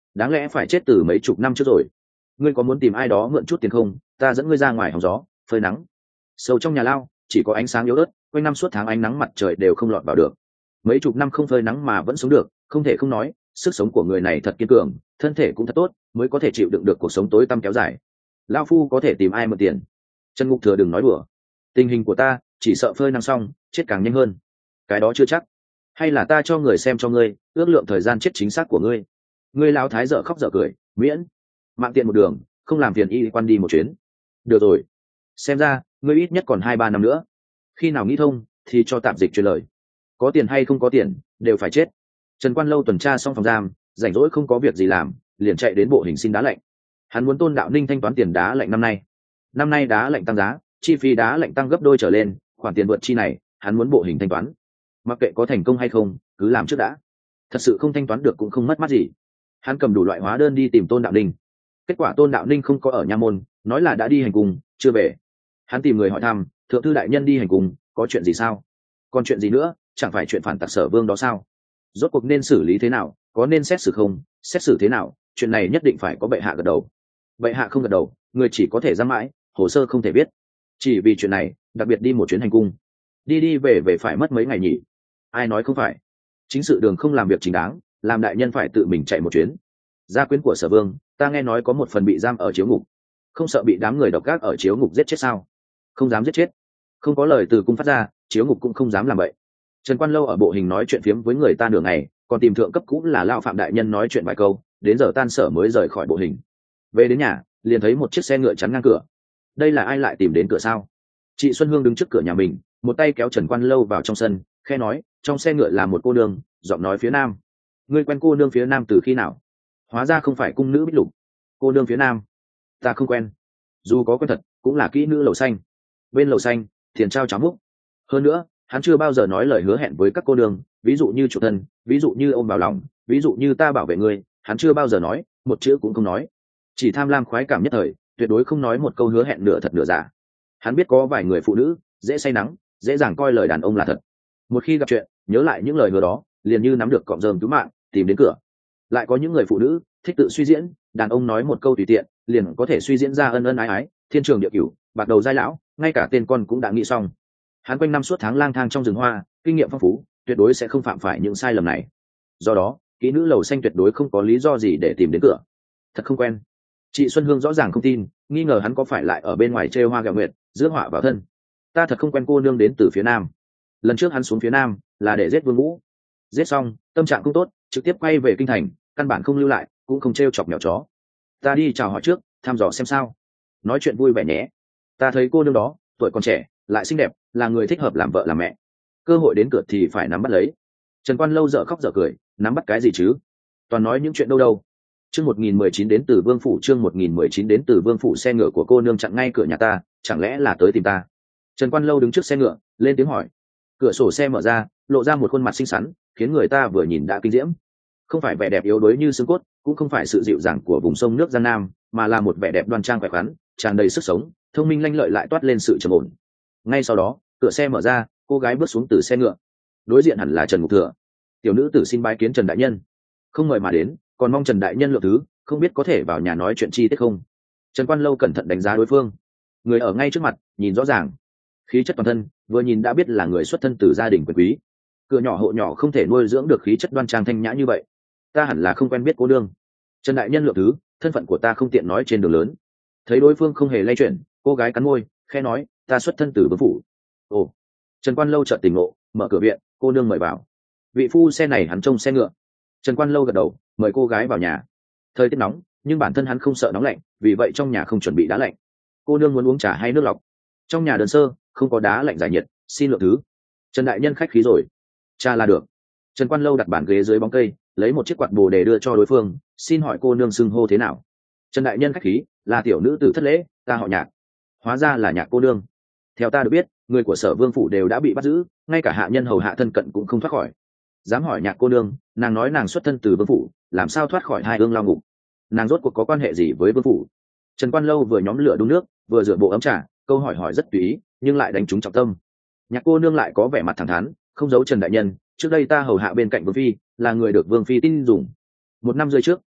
đáng lẽ phải chết từ mấy chục năm trước rồi. Ngươi có muốn tìm ai đó mượn chút tiền không? Ta dẫn ngươi ra ngoài hóng gió phơi nắng. Sâu trong nhà lao chỉ có ánh sáng yếu ớt, quanh năm suốt tháng ánh nắng mặt trời đều không lọt vào được. Mấy chục năm không phơi nắng mà vẫn sống được, không thể không nói sức sống của người này thật kiên cường, thân thể cũng thật tốt, mới có thể chịu đựng được cuộc sống tối tăm kéo dài. Lao phu có thể tìm ai mượn tiền? Trần Ngục Thừa đừng nói đùa, tình hình của ta chỉ sợ phơi nắng xong chết càng nhanh hơn. Cái đó chưa chắc, hay là ta cho người xem cho ngươi ước lượng thời gian chết chính xác của ngươi. Ngươi lão thái dở khóc dở cười, miễn mạng tiện một đường, không làm phiền y quan đi một chuyến. Được rồi, xem ra ngươi ít nhất còn hai ba năm nữa, khi nào nghĩ thông thì cho tạm dịch truyền lời. Có tiền hay không có tiền đều phải chết. Trần Quan Lâu tuần tra xong phòng giam, rảnh rỗi không có việc gì làm, liền chạy đến bộ hình xin đá lạnh. Hắn muốn Tôn Đạo Ninh thanh toán tiền đá lạnh năm nay. Năm nay đá lạnh tăng giá, chi phí đá lạnh tăng gấp đôi trở lên, khoản tiền vượt chi này hắn muốn bộ hình thanh toán. Mặc kệ có thành công hay không, cứ làm trước đã. Thật sự không thanh toán được cũng không mất mát gì. Hắn cầm đủ loại hóa đơn đi tìm Tôn Đạo Ninh. Kết quả Tôn Đạo Ninh không có ở nha môn, nói là đã đi hành cung, chưa về. Hắn tìm người hỏi thăm, thượng thư đại nhân đi hành cung, có chuyện gì sao? Còn chuyện gì nữa, chẳng phải chuyện phản tặc Sở Vương đó sao? Rốt cuộc nên xử lý thế nào, có nên xét xử không, xét xử thế nào, chuyện này nhất định phải có bệ hạ gật đầu. Bệ hạ không gật đầu, người chỉ có thể giam mãi, hồ sơ không thể viết. Chỉ vì chuyện này, đặc biệt đi một chuyến hành cung, đi đi về về phải mất mấy ngày nhỉ? Ai nói không phải? Chính sự đường không làm việc chính đáng, làm đại nhân phải tự mình chạy một chuyến. Gia quyến của Sở Vương, ta nghe nói có một phần bị giam ở chiếu ngục, không sợ bị đám người độc ác ở chiếu ngục giết chết sao? Không dám giết chết, không có lời từ cung phát ra, chiếu ngục cũng không dám làm vậy. Trần Quan Lâu ở bộ hình nói chuyện phiếm với người ta nửa ngày, còn tìm thượng cấp cũng là Lao Phạm đại nhân nói chuyện vài câu, đến giờ tan sở mới rời khỏi bộ hình. Về đến nhà, liền thấy một chiếc xe ngựa chắn ngang cửa. Đây là ai lại tìm đến cửa sao? Chị Xuân Hương đứng trước cửa nhà mình, một tay kéo Trần Quan Lâu vào trong sân, khe nói, trong xe ngựa là một cô nương, giọng nói phía nam. Ngươi quen cô nương phía nam từ khi nào? Hóa ra không phải cung nữ Bích Lục. Cô nương phía nam, ta không quen. Dù có quen thật, cũng là kỹ nữ lầu xanh. Bên lầu xanh, tiền trao cháo múc. Hơn nữa, hắn chưa bao giờ nói lời hứa hẹn với các cô nương, ví dụ như chủ thân, ví dụ như ôm vào lòng, ví dụ như ta bảo vệ ngươi, hắn chưa bao giờ nói, một chữ cũng không nói. Chỉ tham lam khoái cảm nhất thời, tuyệt đối không nói một câu hứa hẹn nửa thật nửa giả. Hắn biết có vài người phụ nữ dễ say nắng, dễ dàng coi lời đàn ông là thật. Một khi gặp chuyện, nhớ lại những lời hứa đó, liền như nắm được cọng rơm cứu mạng, tìm đến cửa. Lại có những người phụ nữ thích tự suy diễn, đàn ông nói một câu tùy tiện, liền có thể suy diễn ra ân ân ái ái, thiên trường địa cửu, bạc đầu giai lão, ngay cả tên con cũng đã nghĩ xong. Hắn quanh năm suốt tháng lang thang trong rừng hoa, kinh nghiệm phong phú, tuyệt đối sẽ không phạm phải những sai lầm này. Do đó, kỹ nữ lầu xanh tuyệt đối không có lý do gì để tìm đến cửa. Thật không quen. Chị Xuân Hương rõ ràng không tin, nghi ngờ hắn có phải lại ở bên ngoài trêu hoa gẹo nguyệt, rước họa vào thân. Ta thật không quen cô nương đến từ phía nam. Lần trước hắn xuống phía nam là để giết Vương Vũ, giết xong tâm trạng cũng tốt, trực tiếp quay về kinh thành, căn bản không lưu lại, cũng không trêu chọc mèo chó. Ta đi chào hỏi trước, thăm dò xem sao. Nói chuyện vui vẻ nhé. Ta thấy cô nương đó tuổi còn trẻ, lại xinh đẹp, là người thích hợp làm vợ làm mẹ. Cơ hội đến cửa thì phải nắm bắt lấy. Trần Quan Lâu dở khóc dở cười, nắm bắt cái gì chứ? Toàn nói những chuyện đâu đâu. Chương một nghìn mười chín đến từ Vương phủ, chương một nghìn mười chín đến từ Vương phủ. Xe ngựa của cô nương chặn ngay cửa nhà ta, chẳng lẽ là tới tìm ta? Trần Quan Lâu đứng trước xe ngựa, lên tiếng hỏi. Cửa sổ xe mở ra, lộ ra một khuôn mặt xinh xắn, khiến người ta vừa nhìn đã kinh diễm. Không phải vẻ đẹp yếu đuối như xương cốt, cũng không phải sự dịu dàng của vùng sông nước Giang Nam, mà là một vẻ đẹp đoan trang khỏe khoắn, tràn đầy sức sống, thông minh lanh lợi lại toát lên sự trầm ổn. Ngay sau đó, cửa xe mở ra, cô gái bước xuống từ xe ngựa. Đối diện hẳn là Trần Ngục Thừa. Tiểu nữ tử xin bái kiến Trần đại nhân. Không mời mà đến, còn mong Trần đại nhân lượng thứ, không biết có thể vào nhà nói chuyện chi tiết không? Trần Quan Lâu cẩn thận đánh giá đối phương. Người ở ngay trước mặt, nhìn rõ ràng, khí chất toàn thân, vừa nhìn đã biết là người xuất thân từ gia đình quyền quý. Cửa nhỏ hộ nhỏ không thể nuôi dưỡng được khí chất đoan trang thanh nhã như vậy. Ta hẳn là không quen biết cô nương. Trần đại nhân lượng thứ, thân phận của ta không tiện nói trên đường lớn. Thấy đối phương không hề lay chuyển, cô gái cắn môi, khẽ nói, ta xuất thân từ Vương phủ. Ồ. Trần Quan Lâu chợt tỉnh ngộ, mở cửa viện, cô nương mời vào. Vị phu xe này hắn trông xe ngựa. Trần Quan Lâu gật đầu, mời cô gái vào nhà. Thời tiết nóng, nhưng bản thân hắn không sợ nóng lạnh, vì vậy trong nhà không chuẩn bị đá lạnh. Cô nương muốn uống trà hay nước lọc? Trong nhà đơn sơ, không có đá lạnh giải nhiệt, xin lượng thứ. Trần đại nhân khách khí rồi. Trà là được. Trần Quan Lâu đặt bàn ghế dưới bóng cây, lấy một chiếc quạt bồ đề đưa cho đối phương, xin hỏi cô nương xưng hô thế nào? Trần đại nhân khách khí, là tiểu nữ tử thất lễ, ta họ Nhạc. Hóa ra là Nhạc cô nương. Theo ta được biết, người của Sở Vương phủ đều đã bị bắt giữ, ngay cả hạ nhân hầu hạ thân cận cũng không thoát khỏi. Dám hỏi Nhạc cô nương, nàng nói nàng xuất thân từ Vương phủ, làm sao thoát khỏi hai ương lao ngục? Nàng rốt cuộc có quan hệ gì với Vương phủ? Trần Quan Lâu vừa nhóm lửa đun nước, vừa rửa bộ ấm trà, câu hỏi hỏi rất tùy ý, nhưng lại đánh trúng trọng tâm. Nhạc cô nương lại có vẻ mặt thẳng thắn, không giấu Trần đại nhân, trước đây ta hầu hạ bên cạnh Vương phi, là người được Vương phi tin dùng. Một năm rưỡi trước,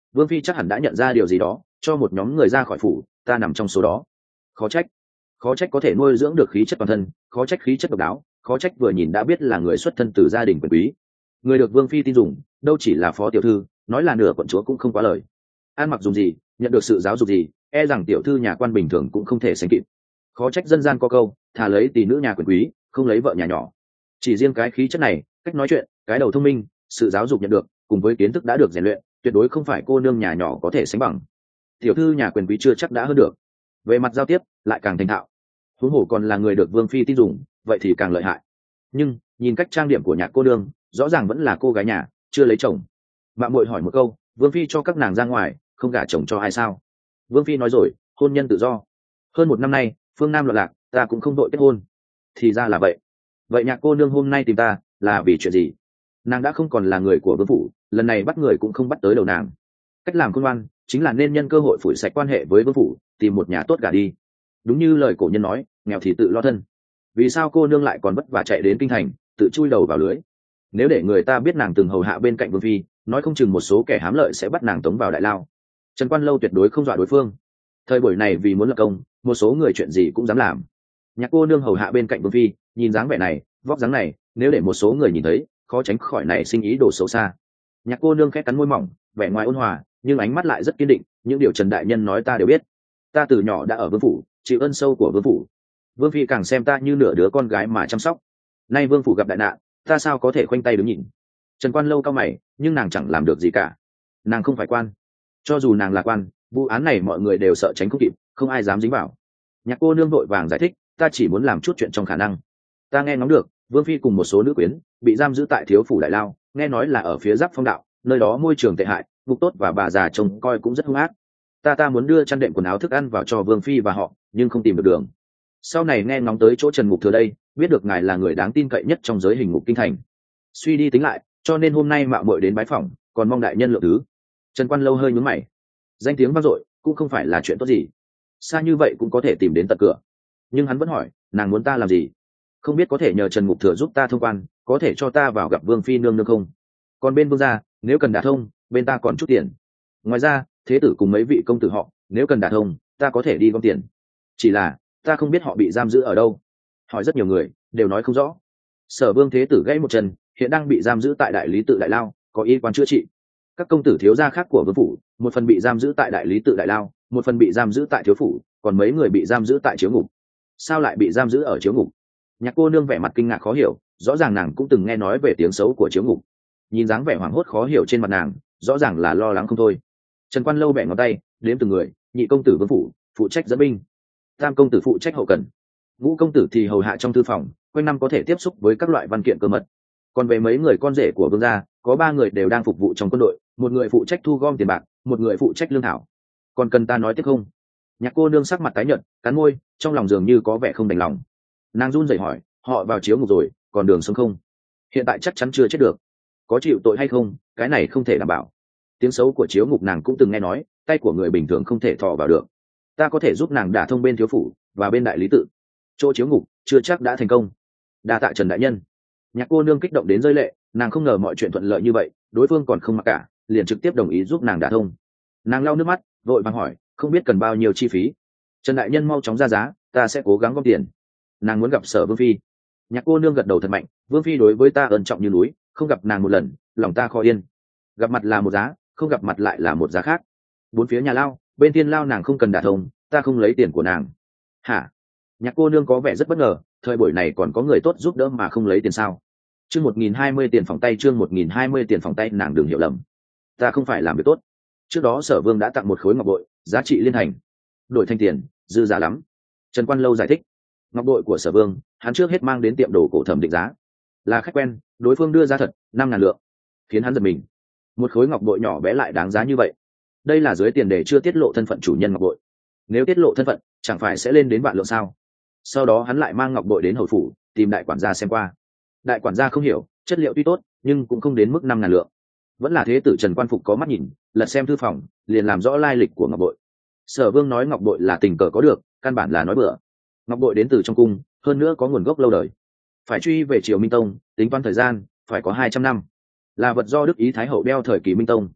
Vương phi chắc hẳn đã nhận ra điều gì đó, cho một nhóm người ra khỏi phủ, ta nằm trong số đó. Khó trách, khó trách có thể nuôi dưỡng được khí chất toàn thân, khó trách khí chất độc đáo, khó trách vừa nhìn đã biết là người xuất thân từ gia đình quyền quý. Người được Vương phi tin dùng, đâu chỉ là phó tiểu thư, nói là nửa quận chúa cũng không quá lời. Ăn mặc dùng gì, nhận được sự giáo dục gì, e rằng tiểu thư nhà quan bình thường cũng không thể sánh kịp. Khó trách dân gian có câu, thà lấy tỷ nữ nhà quyền quý, không lấy vợ nhà nhỏ. Chỉ riêng cái khí chất này, cách nói chuyện, cái đầu thông minh, sự giáo dục nhận được, cùng với kiến thức đã được rèn luyện, tuyệt đối không phải cô nương nhà nhỏ có thể sánh bằng. Tiểu thư nhà quyền quý chưa chắc đã hơn được. Về mặt giao tiếp, lại càng thành thạo. Huống hồ còn là người được Vương phi tin dùng, vậy thì càng lợi hại. Nhưng nhìn cách trang điểm của nhạc cô nương, rõ ràng vẫn là cô gái nhà, chưa lấy chồng. Mạng muội hỏi một câu, Vương phi cho các nàng ra ngoài, không gả chồng cho ai sao? Vương phi nói rồi, hôn nhân tự do. Hơn một năm nay, phương Nam loạn lạc, ta cũng không đội kết hôn. Thì ra là vậy. Vậy nhạc cô nương hôm nay tìm ta là vì chuyện gì? Nàng đã không còn là người của vương phủ, lần này bắt người cũng không bắt tới đầu nàng. Cách làm khôn ngoan chính là nên nhân cơ hội phủi sạch quan hệ với vương phủ, tìm một nhà tốt gả đi. Đúng như lời cổ nhân nói, nghèo thì tự lo thân. Vì sao cô nương lại còn vất vả chạy đến kinh thành, tự chui đầu vào lưới? Nếu để người ta biết nàng từng hầu hạ bên cạnh vương phi, nói không chừng một số kẻ hám lợi sẽ bắt nàng tống vào đại lao. Trần Quan Lâu tuyệt đối không dọa đối phương. Thời buổi này vì muốn lập công, một số người chuyện gì cũng dám làm. Nhạc cô nương hầu hạ bên cạnh vương phi, nhìn dáng vẻ này, vóc dáng này, nếu để một số người nhìn thấy, khó tránh khỏi này sinh ý đồ xấu xa. Nhạc cô nương khẽ cắn môi mỏng, vẻ ngoài ôn hòa, nhưng ánh mắt lại rất kiên định. Những điều Trần đại nhân nói ta đều biết. Ta từ nhỏ đã ở vương phủ, chịu ơn sâu của vương phủ. Vương phi càng xem ta như nửa đứa con gái mà chăm sóc. Nay vương phủ gặp đại nạn, ta sao có thể khoanh tay đứng nhìn? Trần Quan Lâu cao mày, nhưng nàng chẳng làm được gì cả. Nàng không phải quan. Cho dù nàng là quan, vụ án này mọi người đều sợ tránh không kịp, không ai dám dính vào. Nhạc cô nương vội vàng giải thích, ta chỉ muốn làm chút chuyện trong khả năng. Ta nghe ngóng được, vương phi cùng một số nữ quyến bị giam giữ tại thiếu phủ đại lao, nghe nói là ở phía giáp phong đạo, nơi đó môi trường tệ hại, ngục tốt và bà già trông coi cũng rất hung ác. Ta ta muốn đưa chăn đệm quần áo thức ăn vào cho vương phi và họ, nhưng không tìm được đường. Sau này nghe ngóng tới chỗ Trần Ngục Thừa đây, biết được ngài là người đáng tin cậy nhất trong giới hình ngục kinh thành. Suy đi tính lại, cho nên hôm nay mạo muội đến bái phỏng, còn mong đại nhân lượng thứ. Trần Quan Lâu hơi nhướng mày. Danh tiếng vang dội cũng không phải là chuyện tốt gì, xa như vậy cũng có thể tìm đến tận cửa. Nhưng hắn vẫn hỏi, nàng muốn ta làm gì? Không biết có thể nhờ Trần Ngục Thừa giúp ta thông quan, có thể cho ta vào gặp vương phi nương nương không? Còn bên vương gia, nếu cần đả thông, bên ta còn chút tiền. Ngoài ra, thế tử cùng mấy vị công tử họ, nếu cần đả thông, ta có thể đi gom tiền. Chỉ là ta không biết họ bị giam giữ ở đâu. Hỏi rất nhiều người, đều nói không rõ. Sở Vương thế tử gãy một chân, hiện đang bị giam giữ tại đại lý tự đại lao, có y quan chữa trị. Các công tử thiếu gia khác của vương phủ, một phần bị giam giữ tại đại lý tự đại lao, một phần bị giam giữ tại thiếu phủ, còn mấy người bị giam giữ tại chiếu ngục. Sao lại bị giam giữ ở chiếu ngục? Nhạc cô nương vẻ mặt kinh ngạc khó hiểu, rõ ràng nàng cũng từng nghe nói về tiếng xấu của chiếu ngục. Nhìn dáng vẻ hoảng hốt khó hiểu trên mặt nàng, rõ ràng là lo lắng không thôi. Trần Quan Lâu bẻ ngón tay, đếm từng người. Nhị công tử vương phủ, phụ trách dẫn binh. Tam công tử phụ trách hậu cần. Ngũ công tử thì hầu hạ trong thư phòng, quanh năm có thể tiếp xúc với các loại văn kiện cơ mật. Còn về mấy người con rể của vương gia, có ba người đều đang phục vụ trong quân đội, một người phụ trách thu gom tiền bạc, một người phụ trách lương thảo. Còn cần ta nói tiếp không? Nhạc cô nương sắc mặt tái nhợt, cắn môi, trong lòng dường như có vẻ không đành lòng. Nàng run rẩy hỏi, họ vào chiếu ngục rồi, còn đường sống không? Hiện tại chắc chắn chưa chết được. Có chịu tội hay không, cái này không thể đảm bảo. Tiếng xấu của chiếu ngục nàng cũng từng nghe nói, tay của người bình thường không thể thò vào được. Ta có thể giúp nàng đả thông bên thiếu phủ và bên đại lý tự. Chỗ chiếu ngục chưa chắc đã thành công. Đa tạ Trần đại nhân. Nhạc cô nương kích động đến rơi lệ, nàng không ngờ mọi chuyện thuận lợi như vậy, đối phương còn không mặc cả, liền trực tiếp đồng ý giúp nàng đả thông. Nàng lau nước mắt, vội vàng hỏi, không biết cần bao nhiêu chi phí? Trần đại nhân mau chóng ra giá, ta sẽ cố gắng gom tiền. Nàng muốn gặp Sở Vương phi. Nhạc cô nương gật đầu thật mạnh, Vương phi đối với ta ân trọng như núi, không gặp nàng một lần, lòng ta khó yên. Gặp mặt là một giá, không gặp mặt lại là một giá khác. Bốn phía nhà lao, bên tiên lao nàng không cần đả thông, ta không lấy tiền của nàng. Hả? Nhạc cô nương có vẻ rất bất ngờ, thời buổi này còn có người tốt giúp đỡ mà không lấy tiền sao? Chương một nghìn hai mươi tiền phòng tay, chương một nghìn hai mươi tiền phòng tay, nàng đừng hiểu lầm. Ta không phải làm việc tốt. Trước đó Sở Vương đã tặng một khối ngọc bội, giá trị liên thành. Đổi thành tiền, dư giả lắm. Trần Quan Lâu giải thích. Ngọc bội của Sở Vương, hắn trước hết mang đến tiệm đồ cổ thẩm định giá. Là khách quen, đối phương đưa ra thật, năm ngàn lượng. Khiến hắn giật mình. Một khối ngọc bội nhỏ bé lại đáng giá như vậy. Đây là dưới tiền đề chưa tiết lộ thân phận chủ nhân ngọc bội. Nếu tiết lộ thân phận, chẳng phải sẽ lên đến vạn lượng sao? Sau đó hắn lại mang ngọc bội đến hầu phủ, tìm đại quản gia xem qua. Đại quản gia không hiểu, chất liệu tuy tốt, nhưng cũng không đến mức năm ngàn lượng. Vẫn là thế tử Trần Quan Phục có mắt nhìn, lật xem thư phòng, liền làm rõ lai lịch của ngọc bội. Sở Vương nói ngọc bội là tình cờ có được, căn bản là nói bừa. Ngọc bội đến từ trong cung, hơn nữa có nguồn gốc lâu đời. Phải truy về triều Minh Tông, tính toán thời gian, phải có hai trăm năm. Là vật do Đức Ý Thái hậu đeo thời kỳ Minh Tông.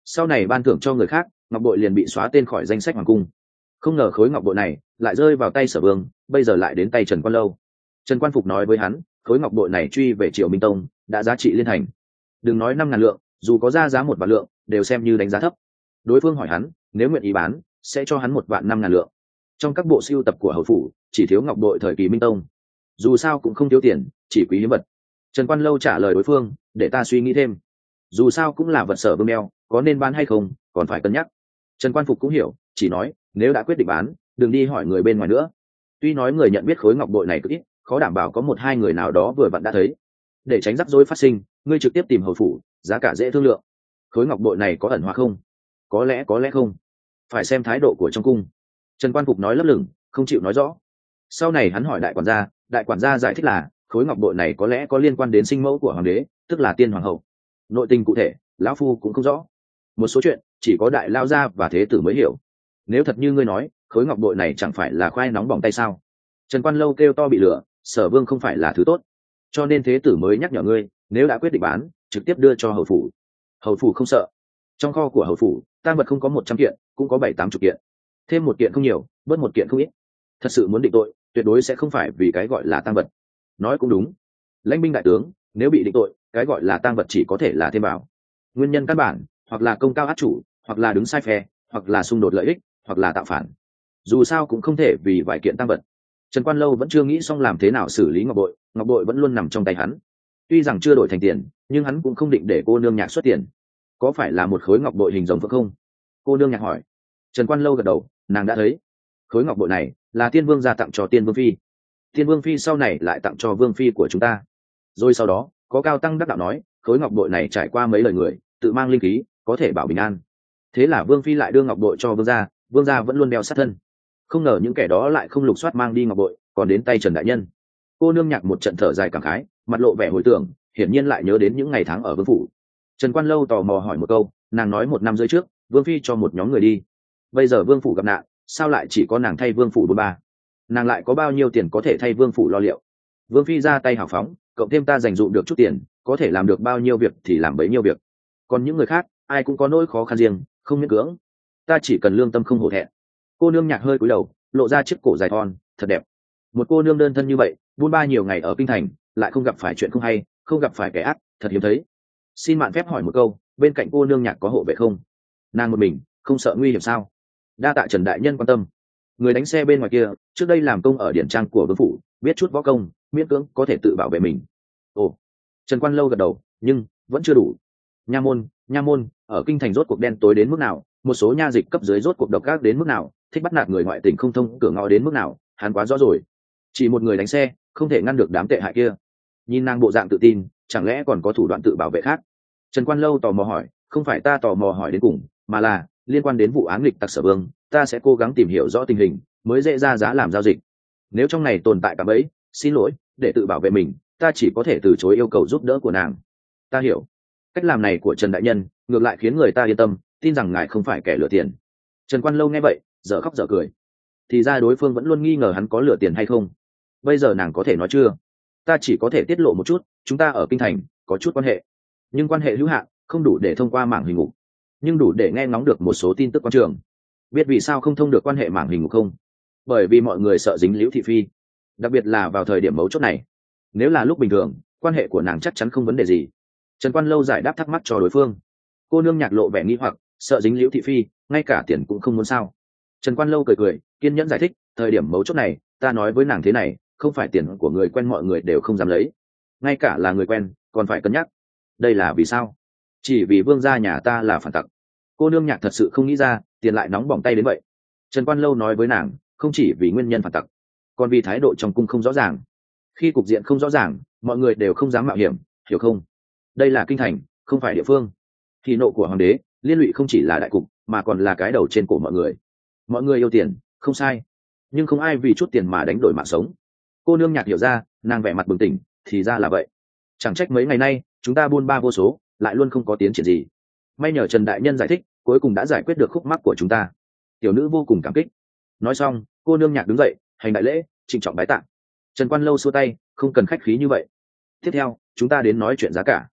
sau này ban thưởng cho người khác, ngọc bội liền bị xóa tên khỏi danh sách hoàng cung. Không ngờ khối ngọc bội này lại rơi vào tay Sở Vương, bây giờ lại đến tay Trần Quan Lâu. Trần Quan Phục nói với hắn, khối ngọc bội này truy về Triệu Minh Tông đã giá trị liên thành, đừng nói năm ngàn lượng, dù có ra giá một vạn lượng đều xem như đánh giá thấp. Đối phương hỏi hắn nếu nguyện ý bán sẽ cho hắn một vạn năm ngàn lượng. Trong các bộ sưu tập của hầu phủ chỉ thiếu ngọc bội thời kỳ Minh Tông, dù sao cũng không thiếu tiền, chỉ quý hiếm vật. Trần Quan Lâu trả lời đối phương, để ta suy nghĩ thêm, dù sao cũng là vật Sở Vương đeo, có nên bán hay không còn phải cân nhắc. Trần Quan Phục cũng hiểu, chỉ nói nếu đã quyết định bán đừng đi hỏi người bên ngoài nữa. Tuy nói người nhận biết khối ngọc bội này cực ít, khó đảm bảo có một hai người nào đó vừa vặn đã thấy. Để tránh rắc rối phát sinh, ngươi trực tiếp tìm hầu phủ, giá cả dễ thương lượng. Khối ngọc bội này có ẩn hóa không? Có lẽ có lẽ không, phải xem thái độ của trong cung. Trần Quan Phục nói lấp lửng, không chịu nói rõ. Sau này hắn hỏi đại quản gia, đại quản gia giải thích là khối ngọc bội này có lẽ có liên quan đến sinh mẫu của hoàng đế, tức là tiên hoàng hậu. Nội tình cụ thể lão phu cũng không rõ, một số chuyện chỉ có đại lao gia và thế tử mới hiểu. Nếu thật như ngươi nói, khối ngọc bội này chẳng phải là khoai nóng bỏng tay sao? Trần Quan Lâu kêu to bị lửa, Sở Vương không phải là thứ tốt, cho nên thế tử mới nhắc nhở ngươi, nếu đã quyết định bán trực tiếp đưa cho hầu phủ. Hầu phủ không sợ, trong kho của hầu phủ tang vật không có một trăm kiện cũng có bảy tám chục kiện, thêm một kiện không nhiều, bớt một kiện không ít. Thật sự muốn định tội tuyệt đối sẽ không phải vì cái gọi là tang vật. Nói cũng đúng, lãnh binh đại tướng nếu bị định tội, cái gọi là tang vật chỉ có thể là thêm vào. Nguyên nhân căn bản hoặc là công cao át chủ, hoặc là đứng sai phe, hoặc là xung đột lợi ích, hoặc là tạo phản. Dù sao cũng không thể vì vài kiện tang vật. Trần Quan Lâu vẫn chưa nghĩ xong làm thế nào xử lý ngọc bội, ngọc bội vẫn luôn nằm trong tay hắn. Tuy rằng chưa đổi thành tiền, nhưng hắn cũng không định để cô nương nhạc xuất tiền. Có phải là một khối ngọc bội hình rồng phượng không? Cô nương nhạc hỏi. Trần Quan Lâu gật đầu, nàng đã thấy. Khối ngọc bội này là Tiên Vương gia tặng cho Tiên Vương phi, Tiên Vương phi sau này lại tặng cho Vương phi của chúng ta. Rồi sau đó có cao tăng đắc đạo nói, khối ngọc bội này trải qua mấy lời người, tự mang linh khí, có thể bảo bình an. Thế là Vương phi lại đưa ngọc bội cho Vương gia, Vương gia vẫn luôn đeo sát thân. Không ngờ những kẻ đó lại không lục soát mang đi ngọc bội, còn đến tay Trần đại nhân. Cô nương nhạc một trận thở dài cảm khái, mặt lộ vẻ hồi tưởng, hiển nhiên lại nhớ đến những ngày tháng ở vương phủ. Trần Quan Lâu tò mò hỏi một câu, nàng nói một năm rưỡi trước Vương phi cho một nhóm người đi, bây giờ vương phủ gặp nạn, sao lại chỉ có nàng thay vương phủ bốn ba? Nàng lại có bao nhiêu tiền có thể thay vương phủ lo liệu? Vương phi ra tay hào phóng, cộng thêm ta dành dụm được chút tiền, có thể làm được bao nhiêu việc thì làm bấy nhiêu việc. Còn những người khác ai cũng có nỗi khó khăn riêng, không miễn cưỡng. Ta chỉ cần lương tâm không hổ thẹn. Cô nương nhạc hơi cúi đầu, lộ ra chiếc cổ dài thon thật đẹp. Một cô nương đơn thân như vậy, buôn ba nhiều ngày ở kinh thành, lại không gặp phải chuyện không hay, không gặp phải kẻ ác, thật hiếm thấy. Xin mạn phép hỏi một câu, bên cạnh cô nương nhạc có hộ vệ không? Nàng một mình, không sợ nguy hiểm sao? Đa tạ Trần đại nhân quan tâm. Người đánh xe bên ngoài kia trước đây làm công ở điển trang của vương phủ, biết chút võ công, miễn cưỡng có thể tự bảo vệ mình. Ồ. Trần Quan Lâu gật đầu, nhưng vẫn chưa đủ. Nha môn, nha môn ở kinh thành rốt cuộc đen tối đến mức nào, một số nha dịch cấp dưới rốt cuộc độc ác đến mức nào, thích bắt nạt người ngoại tình không thông cửa ngõ đến mức nào, hắn quá rõ rồi. Chỉ một người đánh xe không thể ngăn được đám tệ hại kia. Nhìn nàng bộ dạng tự tin, chẳng lẽ còn có thủ đoạn tự bảo vệ khác? Trần Quan Lâu tò mò hỏi, không phải ta tò mò hỏi đến cùng, mà là liên quan đến vụ án nghịch tặc Sở Vương, ta sẽ cố gắng tìm hiểu rõ tình hình, mới dễ ra giá làm giao dịch. Nếu trong này tồn tại cả bẫy, xin lỗi, để tự bảo vệ mình, ta chỉ có thể từ chối yêu cầu giúp đỡ của nàng. Ta hiểu. Cách làm này của Trần đại nhân ngược lại khiến người ta yên tâm, tin rằng ngài không phải kẻ lừa tiền. Trần Quan Lâu nghe vậy, dở khóc dở cười. Thì ra đối phương vẫn luôn nghi ngờ hắn có lừa tiền hay không. Bây giờ nàng có thể nói chưa? Ta chỉ có thể tiết lộ một chút, chúng ta ở kinh thành có chút quan hệ, nhưng quan hệ hữu hạn, không đủ để thông qua mảng hình ngục, nhưng đủ để nghe ngóng được một số tin tức quan trường. Biết vì sao không thông được quan hệ mảng hình ngục không? Bởi vì mọi người sợ dính Liễu thị phi, đặc biệt là vào thời điểm mấu chốt này. Nếu là lúc bình thường, quan hệ của nàng chắc chắn không vấn đề gì. Trần Quan Lâu giải đáp thắc mắc cho đối phương. Cô nương nhạc lộ vẻ nghi hoặc, sợ dính Liễu thị phi, ngay cả tiền cũng không muốn sao? Trần Quan Lâu cười cười, kiên nhẫn giải thích, thời điểm mấu chốt này, ta nói với nàng thế này, không phải tiền của người quen mọi người đều không dám lấy, ngay cả là người quen còn phải cân nhắc. Đây là vì sao? Chỉ vì vương gia nhà ta là phản tặc. Cô nương nhạc thật sự không nghĩ ra tiền lại nóng bỏng tay đến vậy. Trần Quan Lâu nói với nàng, không chỉ vì nguyên nhân phản tặc, còn vì thái độ trong cung không rõ ràng. Khi cục diện không rõ ràng, mọi người đều không dám mạo hiểm, hiểu không? Đây là kinh thành, không phải địa phương. Thì nộ của hoàng đế liên lụy không chỉ là đại cục, mà còn là cái đầu trên cổ mọi người. Mọi người yêu tiền, không sai, nhưng không ai vì chút tiền mà đánh đổi mạng sống. Cô nương nhạc hiểu ra, nàng vẻ mặt bừng tỉnh, thì ra là vậy. Chẳng trách mấy ngày nay chúng ta buôn ba vô số, lại luôn không có tiến triển gì. May nhờ Trần đại nhân giải thích, cuối cùng đã giải quyết được khúc mắc của chúng ta. Tiểu nữ vô cùng cảm kích. Nói xong, cô nương nhạc đứng dậy, hành đại lễ, trịnh trọng bái tạ. Trần Quan Lâu xua tay, không cần khách khí như vậy. Tiếp theo, chúng ta đến nói chuyện giá cả.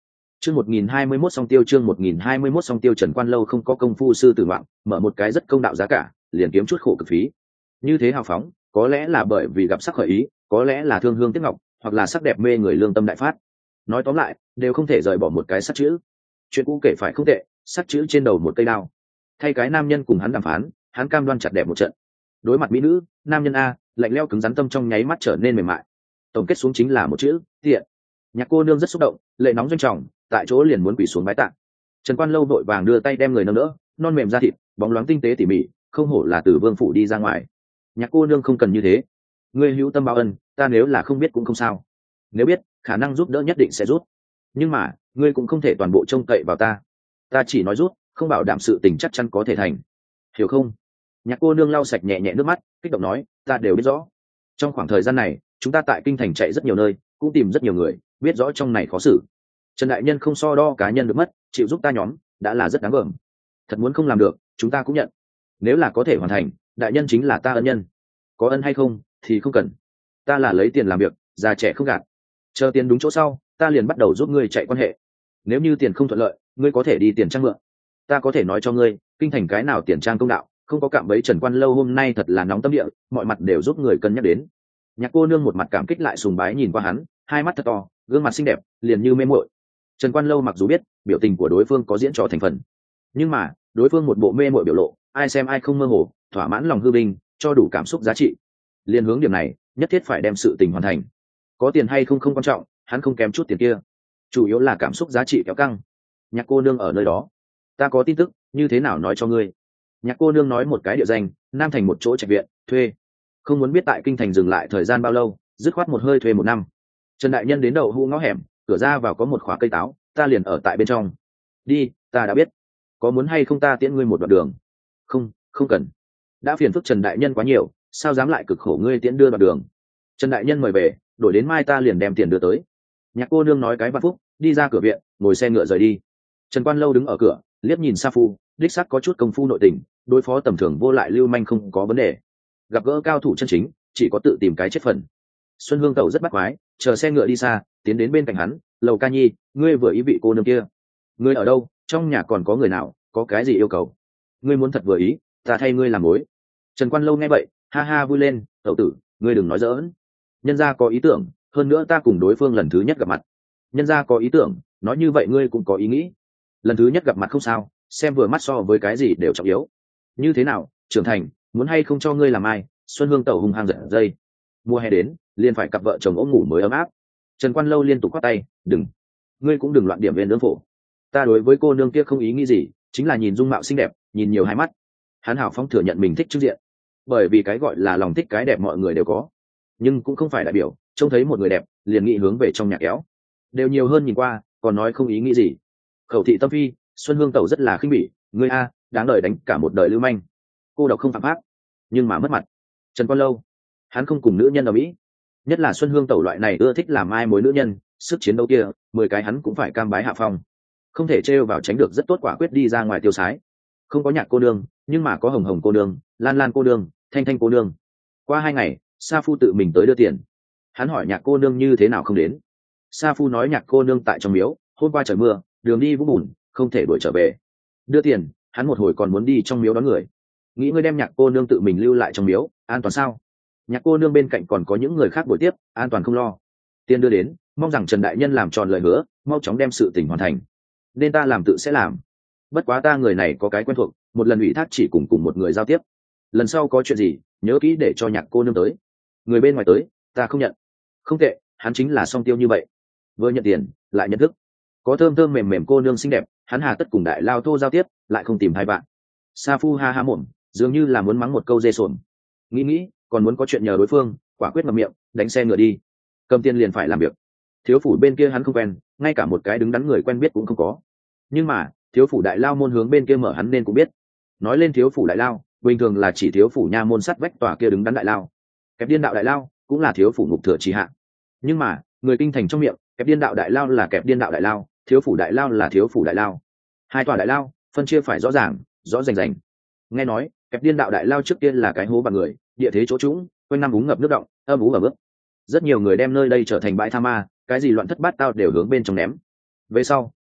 Chương một nghìn hai mươi mốt song tiêu chương một nghìn hai mươi mốt song tiêu Trần Quan Lâu không có công phu sư tử ngoạn, mở một cái rất công đạo giá cả, liền kiếm chút khổ cực phí. Như thế hào phóng, có lẽ là bởi vì gặp sắc khởi ý, có lẽ là thương hương tiếc ngọc, hoặc là sắc đẹp mê người lương tâm đại phát. Nói tóm lại, đều không thể rời bỏ một cái sắc chữ. Chuyện cũ kể phải không tệ, sắc chữ trên đầu một cây đao. Thay cái nam nhân cùng hắn đàm phán, hắn cam đoan chặt đẹp một trận. Đối mặt mỹ nữ, nam nhân a, lạnh lẽo cứng rắn tâm trong nháy mắt trở nên mềm mại. Tổng kết xuống chính là một chữ, tiện. Nhạc cô nương rất xúc động, lệ nóng doanh trọng, tại chỗ liền muốn quỳ xuống bái tạ. Trần Quan Lâu vội vàng đưa tay đem người nâng đỡ, non mềm da thịt, bóng loáng tinh tế tỉ mỉ, không hổ là từ vương phủ đi ra ngoài. Nhạc cô nương không cần như thế, ngươi hữu tâm báo ân, ta nếu là không biết cũng không sao, nếu biết khả năng giúp đỡ nhất định sẽ rút, nhưng mà ngươi cũng không thể toàn bộ trông cậy vào ta, ta chỉ nói rút, không bảo đảm sự tình chắc chắn có thể thành, hiểu không? Nhạc cô nương lau sạch nhẹ nhẹ nước mắt, kích động nói, ta đều biết rõ. Trong khoảng thời gian này chúng ta tại kinh thành chạy rất nhiều nơi, cũng tìm rất nhiều người, biết rõ trong này khó xử. Trần đại nhân không so đo cá nhân được mất, chịu giúp ta nhóm đã là rất đáng gờm. Thật muốn không làm được, chúng ta cũng nhận. Nếu là có thể hoàn thành, đại nhân chính là ta ân nhân. Có ân hay không thì không cần, ta là lấy tiền làm việc, già trẻ không gạt. Chờ tiền đúng chỗ sau, ta liền bắt đầu giúp ngươi chạy quan hệ. Nếu như tiền không thuận lợi, ngươi có thể đi tiền trang mượn. Ta có thể nói cho ngươi, kinh thành cái nào tiền trang công đạo, không có cạm bẫy. Trần Quan Lâu hôm nay thật là nóng tâm địa, mọi mặt đều giúp người cân nhắc đến. Nhạc cô nương một mặt cảm kích lại sùng bái nhìn qua hắn, hai mắt thật to, gương mặt xinh đẹp liền như mê muội. Trần Quan Lâu mặc dù biết biểu tình của đối phương có diễn trò thành phần, nhưng mà đối phương một bộ mê muội biểu lộ, ai xem ai không mơ hồ, thỏa mãn lòng hư vinh, cho đủ cảm xúc giá trị. Liên hướng điểm này, nhất thiết phải đem sự tình hoàn thành. Có tiền hay không không quan trọng, hắn không kém chút tiền kia, chủ yếu là cảm xúc giá trị kéo căng. Nhạc cô nương ở nơi đó, ta có tin tức, như thế nào nói cho ngươi. Nhạc cô nương nói một cái địa danh, Nam Thành một chỗ trạch viện thuê, không muốn biết tại kinh thành dừng lại thời gian bao lâu, dứt khoát một hơi thuê một năm. Trần đại nhân đến đầu hũ ngõ hẻm, cửa ra vào có một khóa cây táo, ta liền ở tại bên trong. Đi, ta đã biết. Có muốn hay không ta tiễn ngươi một đoạn đường? Không, không cần. Đã phiền phức Trần đại nhân quá nhiều, sao dám lại cực khổ ngươi tiễn đưa đoạn đường. Trần đại nhân mời về, đổi đến mai ta liền đem tiền đưa tới. Nhạc cô nương nói cái vạn phúc, đi ra cửa viện, ngồi xe ngựa rời đi. Trần Quan Lâu đứng ở cửa, liếc nhìn Sa Phu, đích xác có chút công phu nội tình, đối phó tầm thường vô lại lưu manh không có vấn đề. Gặp gỡ cao thủ chân chính, chỉ có tự tìm cái chết phần. Xuân Hương Tẩu rất bắt quái, chờ xe ngựa đi xa, tiến đến bên cạnh hắn, Lầu ca nhi, ngươi vừa ý vị cô nương kia, ngươi ở đâu, trong nhà còn có người nào, có cái gì yêu cầu, ngươi muốn thật vừa ý, ta thay ngươi làm mối. Trần Quan Lâu nghe vậy, ha ha vui lên, tẩu tử, ngươi đừng nói giỡn, nhân gia có ý tưởng, hơn nữa ta cùng đối phương lần thứ nhất gặp mặt, nhân gia có ý tưởng, nói như vậy ngươi cũng có ý nghĩ. Lần thứ nhất gặp mặt không sao, xem vừa mắt so với cái gì đều trọng yếu. Như thế nào, trưởng thành, muốn hay không cho ngươi làm ai? Xuân Hương Tẩu hung hăng giật dây. Mùa hè đến, liền phải cặp vợ chồng ôm ngủ mới ấm áp. Trần Quan Lâu liên tục quát tay, đừng, ngươi cũng đừng loạn điểm viên lưỡng phổ. Ta đối với cô nương kia không ý nghĩ gì, chính là nhìn dung mạo xinh đẹp, nhìn nhiều hai mắt. Hắn hào phóng thừa nhận mình thích trước diện, bởi vì cái gọi là lòng thích cái đẹp mọi người đều có, nhưng cũng không phải đại biểu trông thấy một người đẹp liền nghĩ hướng về trong nhà kéo, đều nhiều hơn nhìn qua, còn nói không ý nghĩ gì. Khẩu thị tâm phi, Xuân Hương Tẩu rất là khinh bỉ, ngươi a, đáng đời đánh cả một đời lưu manh, cô độc không phạm pháp, nhưng mà mất mặt. Trần Quan Lâu, hắn không cùng nữ nhân ở mỹ, nhất là Xuân Hương Tẩu loại này ưa thích làm ai mối nữ nhân, sức chiến đấu kia mười cái hắn cũng phải cam bái hạ phong, không thể trêu vào tránh được rất tốt, quả quyết đi ra ngoài tiêu sái. Không có Nhạc cô nương, nhưng mà có Hồng Hồng cô nương, Lan Lan cô nương, Thanh Thanh cô nương. Qua hai ngày, Sa Phu tự mình tới đưa tiền. Hắn hỏi Nhạc cô nương như thế nào không đến. Sa Phu nói Nhạc cô nương tại trong miếu, hôm qua trời mưa, đường đi vũng bùn, không thể đuổi trở về. Đưa tiền, hắn một hồi còn muốn đi trong miếu đón người. Nghĩ ngươi đem Nhạc cô nương tự mình lưu lại trong miếu, an toàn sao? Nhạc cô nương bên cạnh còn có những người khác buổi tiếp, an toàn không lo. Tiền đưa đến, mong rằng Trần đại nhân làm tròn lời hứa, mau chóng đem sự tình hoàn thành. Nên ta làm tự sẽ làm. Bất quá ta người này có cái quen thuộc, một lần ủy thác chỉ cùng cùng một người giao tiếp. Lần sau có chuyện gì, nhớ kỹ để cho Nhạc cô nương tới. Người bên ngoài tới, ta không nhận. Không tệ, hắn chính là song tiêu như vậy. Vừa nhận tiền, lại nhận thức. Có thơm thơm mềm mềm cô nương xinh đẹp, hắn hà tất cùng đại lao thô giao tiếp, lại không tìm hai bạn. Sa Phu ha ha mồm, dường như là muốn mắng một câu dê sồn. Nghĩ nghĩ, còn muốn có chuyện nhờ đối phương, quả quyết ngậm miệng, đánh xe ngựa đi. Cầm tiền liền phải làm việc. Thiếu phủ bên kia hắn không quen, ngay cả một cái đứng đắn người quen biết cũng không có. Nhưng mà thiếu phủ đại lao môn hướng bên kia mở hắn nên cũng biết. Nói lên thiếu phủ đại lao, bình thường là chỉ thiếu phủ nha môn sắt vách tòa kia đứng đắn đại lao. Kẹp điên đạo đại lao cũng là thiếu phủ ngục thừa trì hạ. Nhưng mà người kinh thành trong miệng, kẹp điên đạo đại lao là kẹp điên đạo đại lao, thiếu phủ đại lao là thiếu phủ đại lao. Hai tòa đại lao phân chia phải rõ ràng, rõ rành rành. Nghe nói kẹp điên đạo đại lao trước tiên là cái hố bằng người, địa thế chỗ trũng, quanh năm úng ngập nước động, âm ú ở bước. Rất nhiều người đem nơi đây trở thành bãi tha ma, cái gì loạn thất bát tao đều hướng bên trong ném. Về sau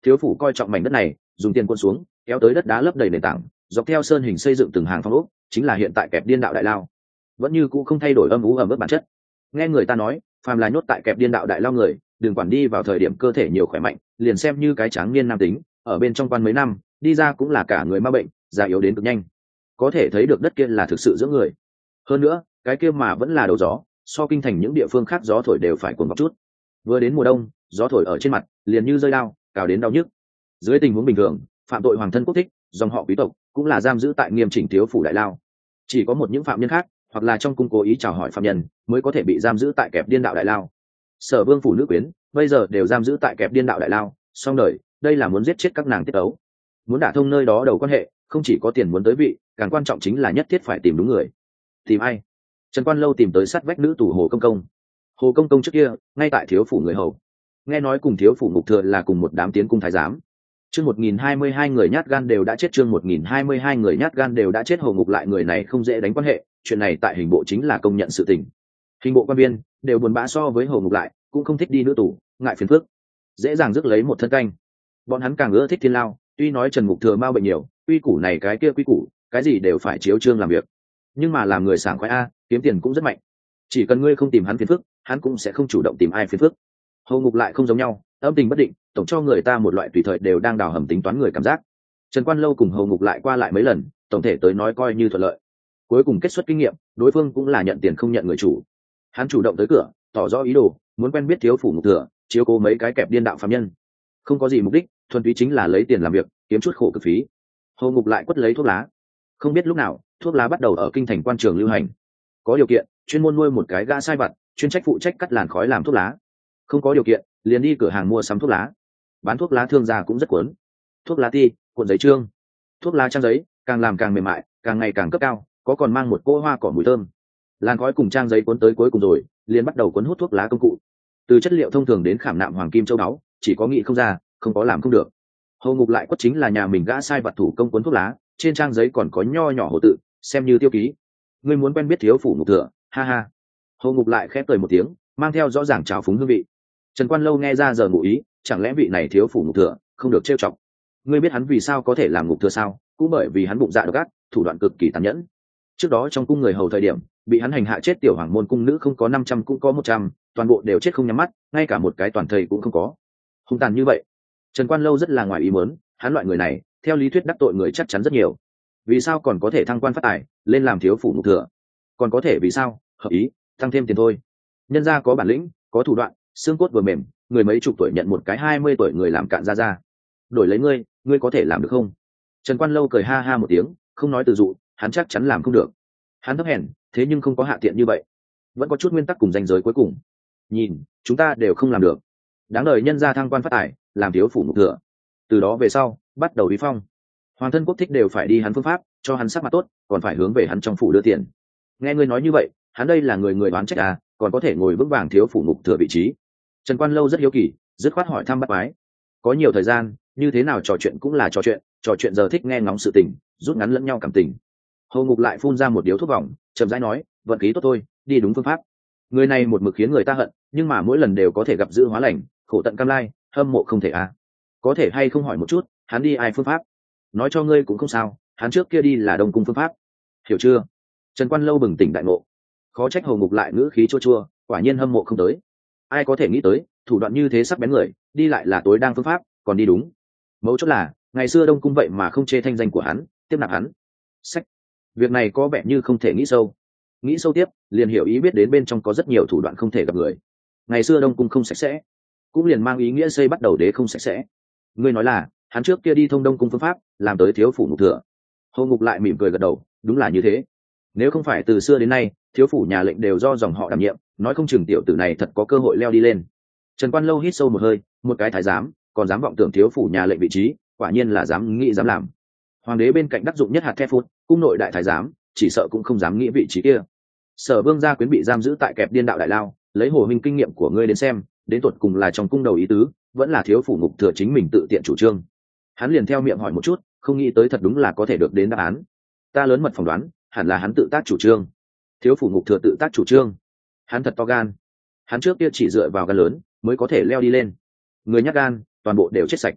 Thiếu phủ coi trọng mảnh đất này, dùng tiền quân xuống kéo tới đất đá lấp đầy nền tảng, dọc theo sơn hình xây dựng từng hàng phong ốc, chính là hiện tại kẹp điên đạo đại lao. Vẫn như cũ không thay đổi âm ú ẩm ướt bản chất. Nghe người ta nói, phàm là nhốt tại kẹp điên đạo đại lao người, đừng quản đi vào thời điểm cơ thể nhiều khỏe mạnh, liền xem như cái tráng niên nam tính, ở bên trong quan mấy năm, đi ra cũng là cả người ma bệnh, già yếu đến cực nhanh. Có thể thấy được đất kia là thực sự giữa người. Hơn nữa, cái kia mà vẫn là đầu gió, so kinh thành những địa phương khác gió thổi đều phải cuồng vọng chút. Vừa đến mùa đông, gió thổi ở trên mặt, liền như rơi đao, cào đến đau nhức. Dưới tình huống bình thường, phạm tội hoàng thân quốc thích, dòng họ quý tộc, cũng là giam giữ tại nghiêm chỉnh thiếu phủ đại lao. Chỉ có một những phạm nhân khác, hoặc là trong cung cố ý chào hỏi phạm nhân, mới có thể bị giam giữ tại kẹp điên đạo đại lao. Sở vương phủ nữ quyến bây giờ đều giam giữ tại kẹp điên đạo đại lao, xong đời, đây là muốn giết chết các nàng tiết ấu. Muốn đả thông nơi đó đầu quan hệ, không chỉ có tiền muốn tới vị, càng quan trọng chính là nhất thiết phải tìm đúng người. Tìm ai? Trần Quan Lâu tìm tới sát vách nữ tù Hồ Công Công. Hồ Công Công trước kia ngay tại thiếu phủ người hầu, nghe nói cùng thiếu phủ Ngục Thừa là cùng một đám tiến cung thái giám. Chương một nghìn hai mươi hai người nhát gan đều đã chết, chương một nghìn hai mươi hai người nhát gan đều đã chết. Hồ Ngục Lại người này không dễ đánh quan hệ, chuyện này tại hình bộ chính là công nhận sự tình. Hình bộ quan viên đều buồn bã so với Hồ Ngục Lại, cũng không thích đi nữ tù, ngại phiền phức, dễ dàng rước lấy một thân canh. Bọn hắn càng ưa thích thiên lao, tuy nói Trần Ngục Thừa mau bệnh nhiều, quy củ này cái kia quy củ, cái gì đều phải chiếu chương làm việc, nhưng mà làm người sảng khoái a, kiếm tiền cũng rất mạnh. Chỉ cần ngươi không tìm hắn phiền phức, hắn cũng sẽ không chủ động tìm ai phiền phức. Hồ Ngục Lại không giống nhau, âm tình bất định, tổng cho người ta một loại tùy thời đều đang đào hầm tính toán người cảm giác. Trần Quan Lâu cùng Hồ Ngục Lại qua lại mấy lần, tổng thể tới nói coi như thuận lợi. Cuối cùng kết xuất kinh nghiệm, đối phương cũng là nhận tiền không nhận người chủ. Hắn chủ động tới cửa, tỏ rõ ý đồ, muốn quen biết thiếu phủ Ngục Thừa, chiếu cố mấy cái kẹp điên đạo phạm nhân. Không có gì mục đích, thuần túy chính là lấy tiền làm việc, kiếm chút khổ cực phí. Hồ Ngục Lại quất lấy thuốc lá. Không biết lúc nào, thuốc lá bắt đầu ở kinh thành quan trường lưu hành. Có điều kiện, chuyên môn nuôi một cái gã sai vặt, chuyên trách phụ trách cắt làn khói làm thuốc lá. Không có điều kiện, liền đi cửa hàng mua sắm thuốc lá. Bán thuốc lá thương gia cũng rất cuốn. Thuốc lá ti, cuộn giấy trương, thuốc lá trang giấy, càng làm càng mềm mại, càng ngày càng cấp cao, có còn mang một cỗ hoa cỏ mùi thơm. Làn khói cùng trang giấy cuốn tới cuối cùng rồi, liền bắt đầu cuốn hút thuốc lá công cụ. Từ chất liệu thông thường đến khảm nạm hoàng kim châu báu, chỉ có nghĩ không ra, không có làm không được. Hồ Ngục Lại quất chính là nhà mình gã sai vặt thủ công cuốn thuốc lá, trên trang giấy còn có nho nhỏ hồ tự, xem như tiêu ký. Ngươi muốn quen biết thiếu phủ Ngục Thừa, ha ha. Hồ Ngục Lại khép cười một tiếng, mang theo rõ ràng trào phúng hương vị. Trần Quan Lâu nghe ra giờ ngụ ý, chẳng lẽ vị này thiếu phủ Ngục Thừa không được trêu chọc? Ngươi biết hắn vì sao có thể làm Ngục Thừa sao? Cũng bởi vì hắn bụng dạ độc ác, thủ đoạn cực kỳ tàn nhẫn. Trước đó trong cung người hầu thời điểm, bị hắn hành hạ chết tiểu hoàng môn cung nữ không có năm trăm cũng có một trăm, toàn bộ đều chết không nhắm mắt, ngay cả một cái toàn thây cũng không có. Hung tàn như vậy. Trần Quan Lâu rất là ngoài ý muốn, hắn loại người này, theo lý thuyết đắc tội người chắc chắn rất nhiều. Vì sao còn có thể thăng quan phát tài, lên làm thiếu phủ Ngục Thừa? Còn có thể vì sao? Hợp ý, tăng thêm tiền thôi. Nhân gia có bản lĩnh, có thủ đoạn, xương cốt vừa mềm, người mấy chục tuổi nhận một cái hai mươi tuổi người làm cạn ra ra. Đổi lấy ngươi, ngươi có thể làm được không? Trần Quan Lâu cười ha ha một tiếng, không nói từ dụ, hắn chắc chắn làm không được. Hắn thấp hèn, thế nhưng không có hạ tiện như vậy, vẫn có chút nguyên tắc cùng ranh giới cuối cùng. Nhìn, chúng ta đều không làm được. Đáng đời nhân gia thăng quan phát tài, làm thiếu phủ Ngục Thừa. Từ đó về sau, bắt đầu uy phong. Hoàng thân quốc thích đều phải đi hắn phương pháp, cho hắn sắc mặt tốt, còn phải hướng về hắn trong phủ đưa tiền. Nghe ngươi nói như vậy, hắn đây là người người đoán trách à, còn có thể ngồi vững vàng thiếu phủ Ngục Thừa vị trí. Trần Quan Lâu rất hiếu kỳ, dứt khoát hỏi thăm bắt bái. Có nhiều thời gian, như thế nào trò chuyện cũng là trò chuyện, trò chuyện giờ thích nghe ngóng sự tình, rút ngắn lẫn nhau cảm tình. Hồ Ngục Lại phun ra một điếu thuốc vòng, chậm rãi nói, vận khí tốt thôi, đi đúng phương pháp. Người này một mực khiến người ta hận, nhưng mà mỗi lần đều có thể gặp dữ hóa lành, khổ tận cam lai, hâm mộ không thể à. Có thể hay không hỏi một chút, hắn đi ai phương pháp? Nói cho ngươi cũng không sao, hắn trước kia đi là Đông cung phương pháp. Hiểu chưa? Trần Quan Lâu bừng tỉnh đại ngộ. Khó trách Hồ Ngục Lại ngữ khí chua chua, quả nhiên hâm mộ không tới. Ai có thể nghĩ tới, thủ đoạn như thế sắc bén người, đi lại là tối đang phương pháp, còn đi đúng. Mấu chốt là, ngày xưa Đông cung vậy mà không chê thanh danh của hắn, tiếp nạp hắn. Sách, việc này có vẻ như không thể nghĩ sâu. Nghĩ sâu tiếp, liền hiểu ý biết đến bên trong có rất nhiều thủ đoạn không thể gặp người. Ngày xưa Đông cung không sạch sẽ, cũng liền mang ý nghĩa xây bắt đầu đế không sạch sẽ. Ngươi nói là, hắn trước kia đi thông Đông cung phương pháp, làm tới thiếu phủ Ngục Thừa. Hồ Ngục Lại mỉm cười gật đầu, đúng là như thế. Nếu không phải từ xưa đến nay, thiếu phủ nhà lệnh đều do dòng họ đảm nhiệm, nói không chừng tiểu tử này thật có cơ hội leo đi lên. Trần Quan Lâu hít sâu một hơi, một cái thái giám, còn dám vọng tưởng thiếu phủ nhà lệnh vị trí, quả nhiên là dám nghĩ dám làm. Hoàng đế bên cạnh đắc dụng nhất hạt the phút, cung nội đại thái giám, chỉ sợ cũng không dám nghĩ vị trí kia. Sở Vương gia quyến bị giam giữ tại kẹp điên đạo đại lao, lấy Hồ huynh kinh nghiệm của ngươi đến xem, đến tuột cùng là trong cung đầu ý tứ, vẫn là thiếu phủ Ngục Thừa chính mình tự tiện chủ trương. Hắn liền theo miệng hỏi một chút, không nghĩ tới thật đúng là có thể được đến đáp án. Ta lớn mật phỏng đoán, hẳn là hắn tự tác chủ trương. Thiếu phủ Ngục Thừa tự tác chủ trương. Hắn thật to gan. Hắn trước kia chỉ dựa vào gan lớn mới có thể leo đi lên. Người nhát gan, toàn bộ đều chết sạch.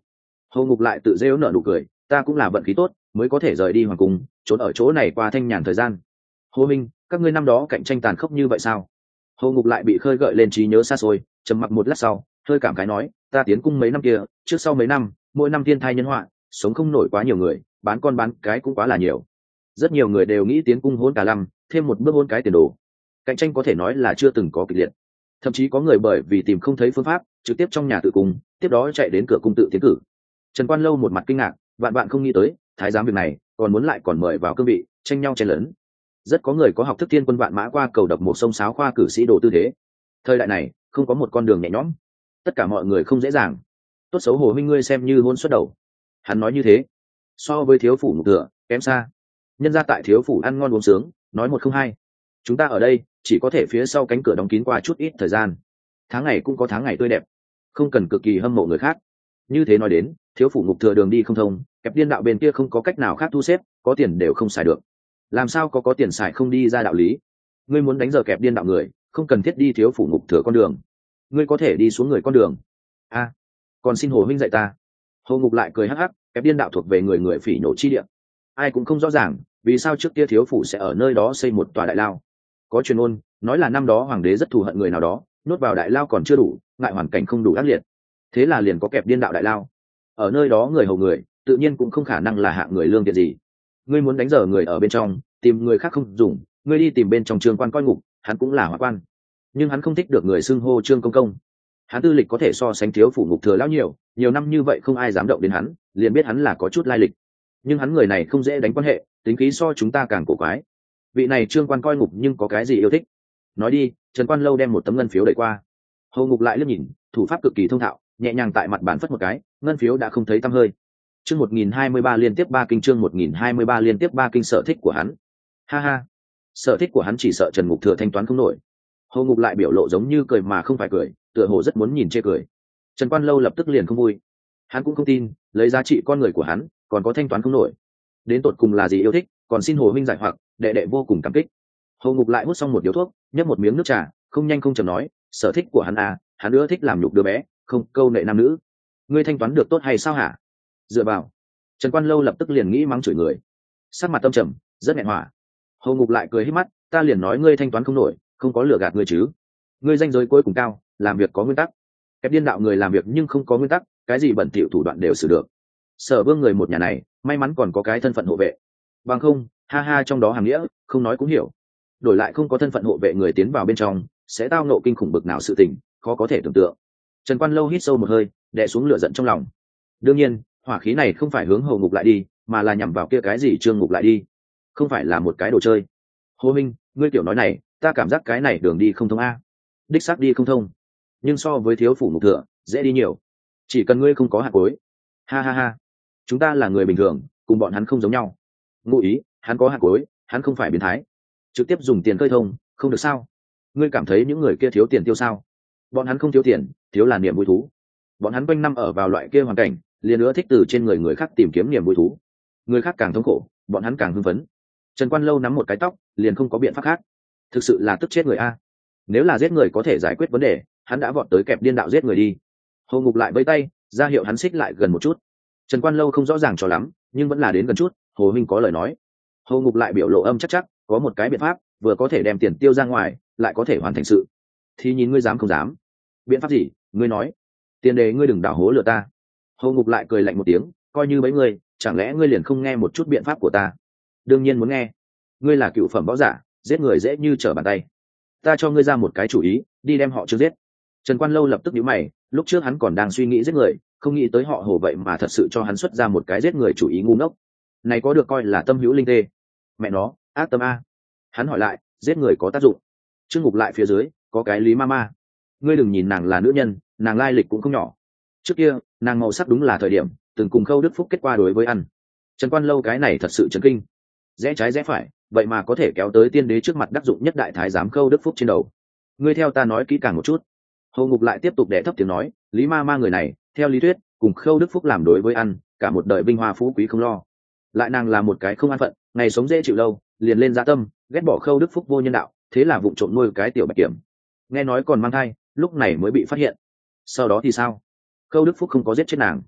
Hồ Ngục lại tự rêu nở nụ cười, ta cũng là vận khí tốt mới có thể rời đi hoàng cung, trốn ở chỗ này qua thanh nhàn thời gian. Hồ Minh, các ngươi năm đó cạnh tranh tàn khốc như vậy sao? Hồ Ngục lại bị khơi gợi lên trí nhớ xa xôi, trầm mặc một lát sau hơi cảm khái nói, ta tiến cung mấy năm kia, trước sau mấy năm mỗi năm thiên thai nhân họa, sống không nổi quá nhiều người, bán con bán cái cũng quá là nhiều. Rất nhiều người đều nghĩ tiến cung hôn cả lăm, thêm một bước hôn cái tiền đồ. Cạnh tranh có thể nói là chưa từng có kịch liệt, thậm chí có người bởi vì tìm không thấy phương pháp trực tiếp trong nhà tự cung, tiếp đó chạy đến cửa cung tự tiến cử. Trần Quan Lâu một mặt kinh ngạc, vạn bạn không nghĩ tới thái giám việc này còn muốn lại còn mời vào cương vị, tranh nhau chen lớn. Rất có người có học thức thiên quân vạn mã qua cầu độc một sông sáo khoa cử sĩ đồ tư thế. Thời đại này không có một con đường nhẹ nhõm, tất cả mọi người không dễ dàng. Tốt xấu Hồ Minh ngươi xem như hôn xuất đầu. Hắn nói như thế, so với thiếu phủ Ngục Thừa kém xa. Nhân ra tại thiếu phủ ăn ngon uống sướng, nói một không hai. Chúng ta ở đây chỉ có thể phía sau cánh cửa đóng kín qua chút ít thời gian. Tháng ngày cũng có tháng ngày tươi đẹp, không cần cực kỳ hâm mộ người khác. Như thế nói đến, thiếu phủ Ngục Thừa đường đi không thông, kẹp điên đạo bên kia không có cách nào khác thu xếp, có tiền đều không xài được. Làm sao có có tiền xài không đi ra đạo lý? Ngươi muốn đánh giờ kẹp điên đạo người, không cần thiết đi thiếu phủ Ngục Thừa con đường, ngươi có thể đi xuống người con đường. A, à, còn xin Hồ Minh dạy ta. Hồ Ngục lại cười hắc hắc, kẹp điên đạo thuộc về người người phỉ nhổ chi địa, ai cũng không rõ ràng vì sao trước kia thiếu phủ sẽ ở nơi đó xây một tòa đại lao. Có truyền ôn nói là năm đó hoàng đế rất thù hận người nào đó, nuốt vào đại lao còn chưa đủ, ngại hoàn cảnh không đủ ác liệt, thế là liền có kẹp điên đạo đại lao. Ở nơi đó người hầu người tự nhiên cũng không khả năng là hạng người lương thiện gì. Ngươi muốn đánh giờ người ở bên trong, tìm người khác không dùng, ngươi đi tìm bên trong Trương quan coi ngục, hắn cũng là hoạn quan, nhưng hắn không thích được người xưng hô Trương công công. Hắn tư lịch có thể so sánh thiếu phủ Ngục Thừa lão nhiều, nhiều năm như vậy không ai dám động đến hắn, liền biết hắn là có chút lai lịch. Nhưng hắn người này không dễ đánh quan hệ, tính khí so chúng ta càng cổ quái. Vị này Trương quan coi ngục nhưng có cái gì yêu thích? Nói đi. Trần Quan Lâu đem một tấm ngân phiếu đẩy qua. Hồ Ngục lại liếc nhìn, thủ pháp cực kỳ thông thạo, nhẹ nhàng tại mặt bàn phất một cái, ngân phiếu đã không thấy tăm hơi. Chương một nghìn hai mươi ba liên tiếp ba kinh, chương một nghìn hai mươi ba liên tiếp ba kinh. Sở thích của hắn, ha ha, sở thích của hắn chỉ sợ Trần Ngục Thừa thanh toán không nổi. Hồ Ngục lại biểu lộ giống như cười mà không phải cười, tựa hồ rất muốn nhìn chê cười. Trần Quan Lâu lập tức liền không vui, hắn cũng không tin lấy giá trị con người của hắn còn có thanh toán không nổi. Đến tột cùng là gì yêu thích, còn xin Hồ Minh giải hoặc, đệ đệ vô cùng cảm kích. Hồ Ngục lại hút xong một điếu thuốc, nhấp một miếng nước trà, không nhanh không chậm nói, sở thích của hắn à, hắn ưa thích làm nhục đứa bé, không câu nệ nam nữ. Ngươi thanh toán được tốt hay sao hả? Dựa vào. Trần Quan Lâu lập tức liền nghĩ mắng chửi người, sắc mặt tâm trầm, rất nghẹn hỏa. Hồ Ngục lại cười hít mắt, ta liền nói ngươi thanh toán không nổi, không có lừa gạt ngươi chứ? Ngươi danh giới cuối cùng cao, làm việc có nguyên tắc. Kẹp điên đạo người làm việc nhưng không có nguyên tắc, cái gì bẩn thỉu thủ đoạn đều xử được. Sở Vương người một nhà này, may mắn còn có cái thân phận hộ vệ, bằng không, ha ha, trong đó hàm nghĩa không nói cũng hiểu. Đổi lại không có thân phận hộ vệ người tiến vào bên trong, sẽ tao nộ kinh khủng bực nào sự tình, khó có thể tưởng tượng. Trần Quan Lâu hít sâu một hơi, đè xuống lửa giận trong lòng. Đương nhiên, hỏa khí này không phải hướng Hồ Ngục lại đi, mà là nhằm vào kia cái gì Trương Ngục lại đi, không phải là một cái đồ chơi. Hồ Minh, ngươi tiểu nói này, ta cảm giác cái này đường đi không thông a. Đích xác đi không thông, nhưng so với thiếu phủ Ngục Thừa dễ đi nhiều, chỉ cần ngươi không có hạt cối. Ha ha ha, chúng ta là người bình thường, cùng bọn hắn không giống nhau. Ngụ ý, hắn có hạt cối, hắn không phải biến thái, trực tiếp dùng tiền khơi thông, không được sao? Ngươi cảm thấy những người kia thiếu tiền tiêu sao? Bọn hắn không thiếu tiền, thiếu là niềm vui thú. Bọn hắn quanh năm ở vào loại kia hoàn cảnh, liền nữa thích từ trên người người khác tìm kiếm niềm vui thú. Người khác càng thống khổ, bọn hắn càng hưng phấn. Trần Quan Lâu nắm một cái tóc, liền không có biện pháp khác. Thực sự là tức chết người a. Nếu là giết người có thể giải quyết vấn đề, hắn đã vọt tới kẹp điên đạo giết người đi. Hồ Ngục lại vẫy tay, ra hiệu hắn xích lại gần một chút. Trần Quan Lâu không rõ ràng cho lắm, nhưng vẫn là đến gần chút. Hồ Minh có lời nói. Hồ Ngục lại biểu lộ âm chắc chắc, có một cái biện pháp, vừa có thể đem tiền tiêu ra ngoài, lại có thể hoàn thành sự. Thì nhìn ngươi dám không dám? Biện pháp gì? Ngươi nói. Tiền đề ngươi đừng đảo hố lừa ta. Hồ Ngục lại cười lạnh một tiếng, coi như mấy ngươi, chẳng lẽ ngươi liền không nghe một chút biện pháp của ta? Đương nhiên muốn nghe. Ngươi là cựu phẩm võ giả, giết người dễ như trở bàn tay. Ta cho ngươi ra một cái chủ ý, đi đem họ chưa giết. Trần Quan Lâu lập tức nhíu mày, lúc trước hắn còn đang suy nghĩ giết người, không nghĩ tới họ Hồ vậy mà thật sự cho hắn xuất ra một cái giết người chủ ý ngu ngốc. Này có được coi là tâm hữu linh tê. Mẹ nó, ác tâm a. Hắn hỏi lại, giết người có tác dụng? Trương Ngục lại phía dưới, có cái Lý Mama. Ngươi đừng nhìn nàng là nữ nhân, nàng lai lịch cũng không nhỏ. Trước kia, nàng màu sắc đúng là thời điểm, từng cùng Khâu Đức Phúc kết qua đối với ăn. Trần Quan Lâu cái này thật sự chấn kinh. Rẽ trái rẽ phải, vậy mà có thể kéo tới tiên đế trước mặt đắc dụng nhất đại thái giám Khâu Đức Phúc trên đầu. Ngươi theo ta nói kỹ càng một chút. Hồ Ngục lại tiếp tục đẻ thấp tiếng nói, Lý Ma Ma người này, theo lý thuyết, cùng Khâu Đức Phúc làm đối với ăn, cả một đời vinh hoa phú quý không lo. Lại nàng là một cái không an phận, ngày sống dễ chịu lâu, liền lên dạ tâm, ghét bỏ Khâu Đức Phúc vô nhân đạo, thế là vụng trộm nuôi cái tiểu bạch kiểm. Nghe nói còn mang thai, lúc này mới bị phát hiện. Sau đó thì sao? Khâu Đức Phúc không có giết chết nàng,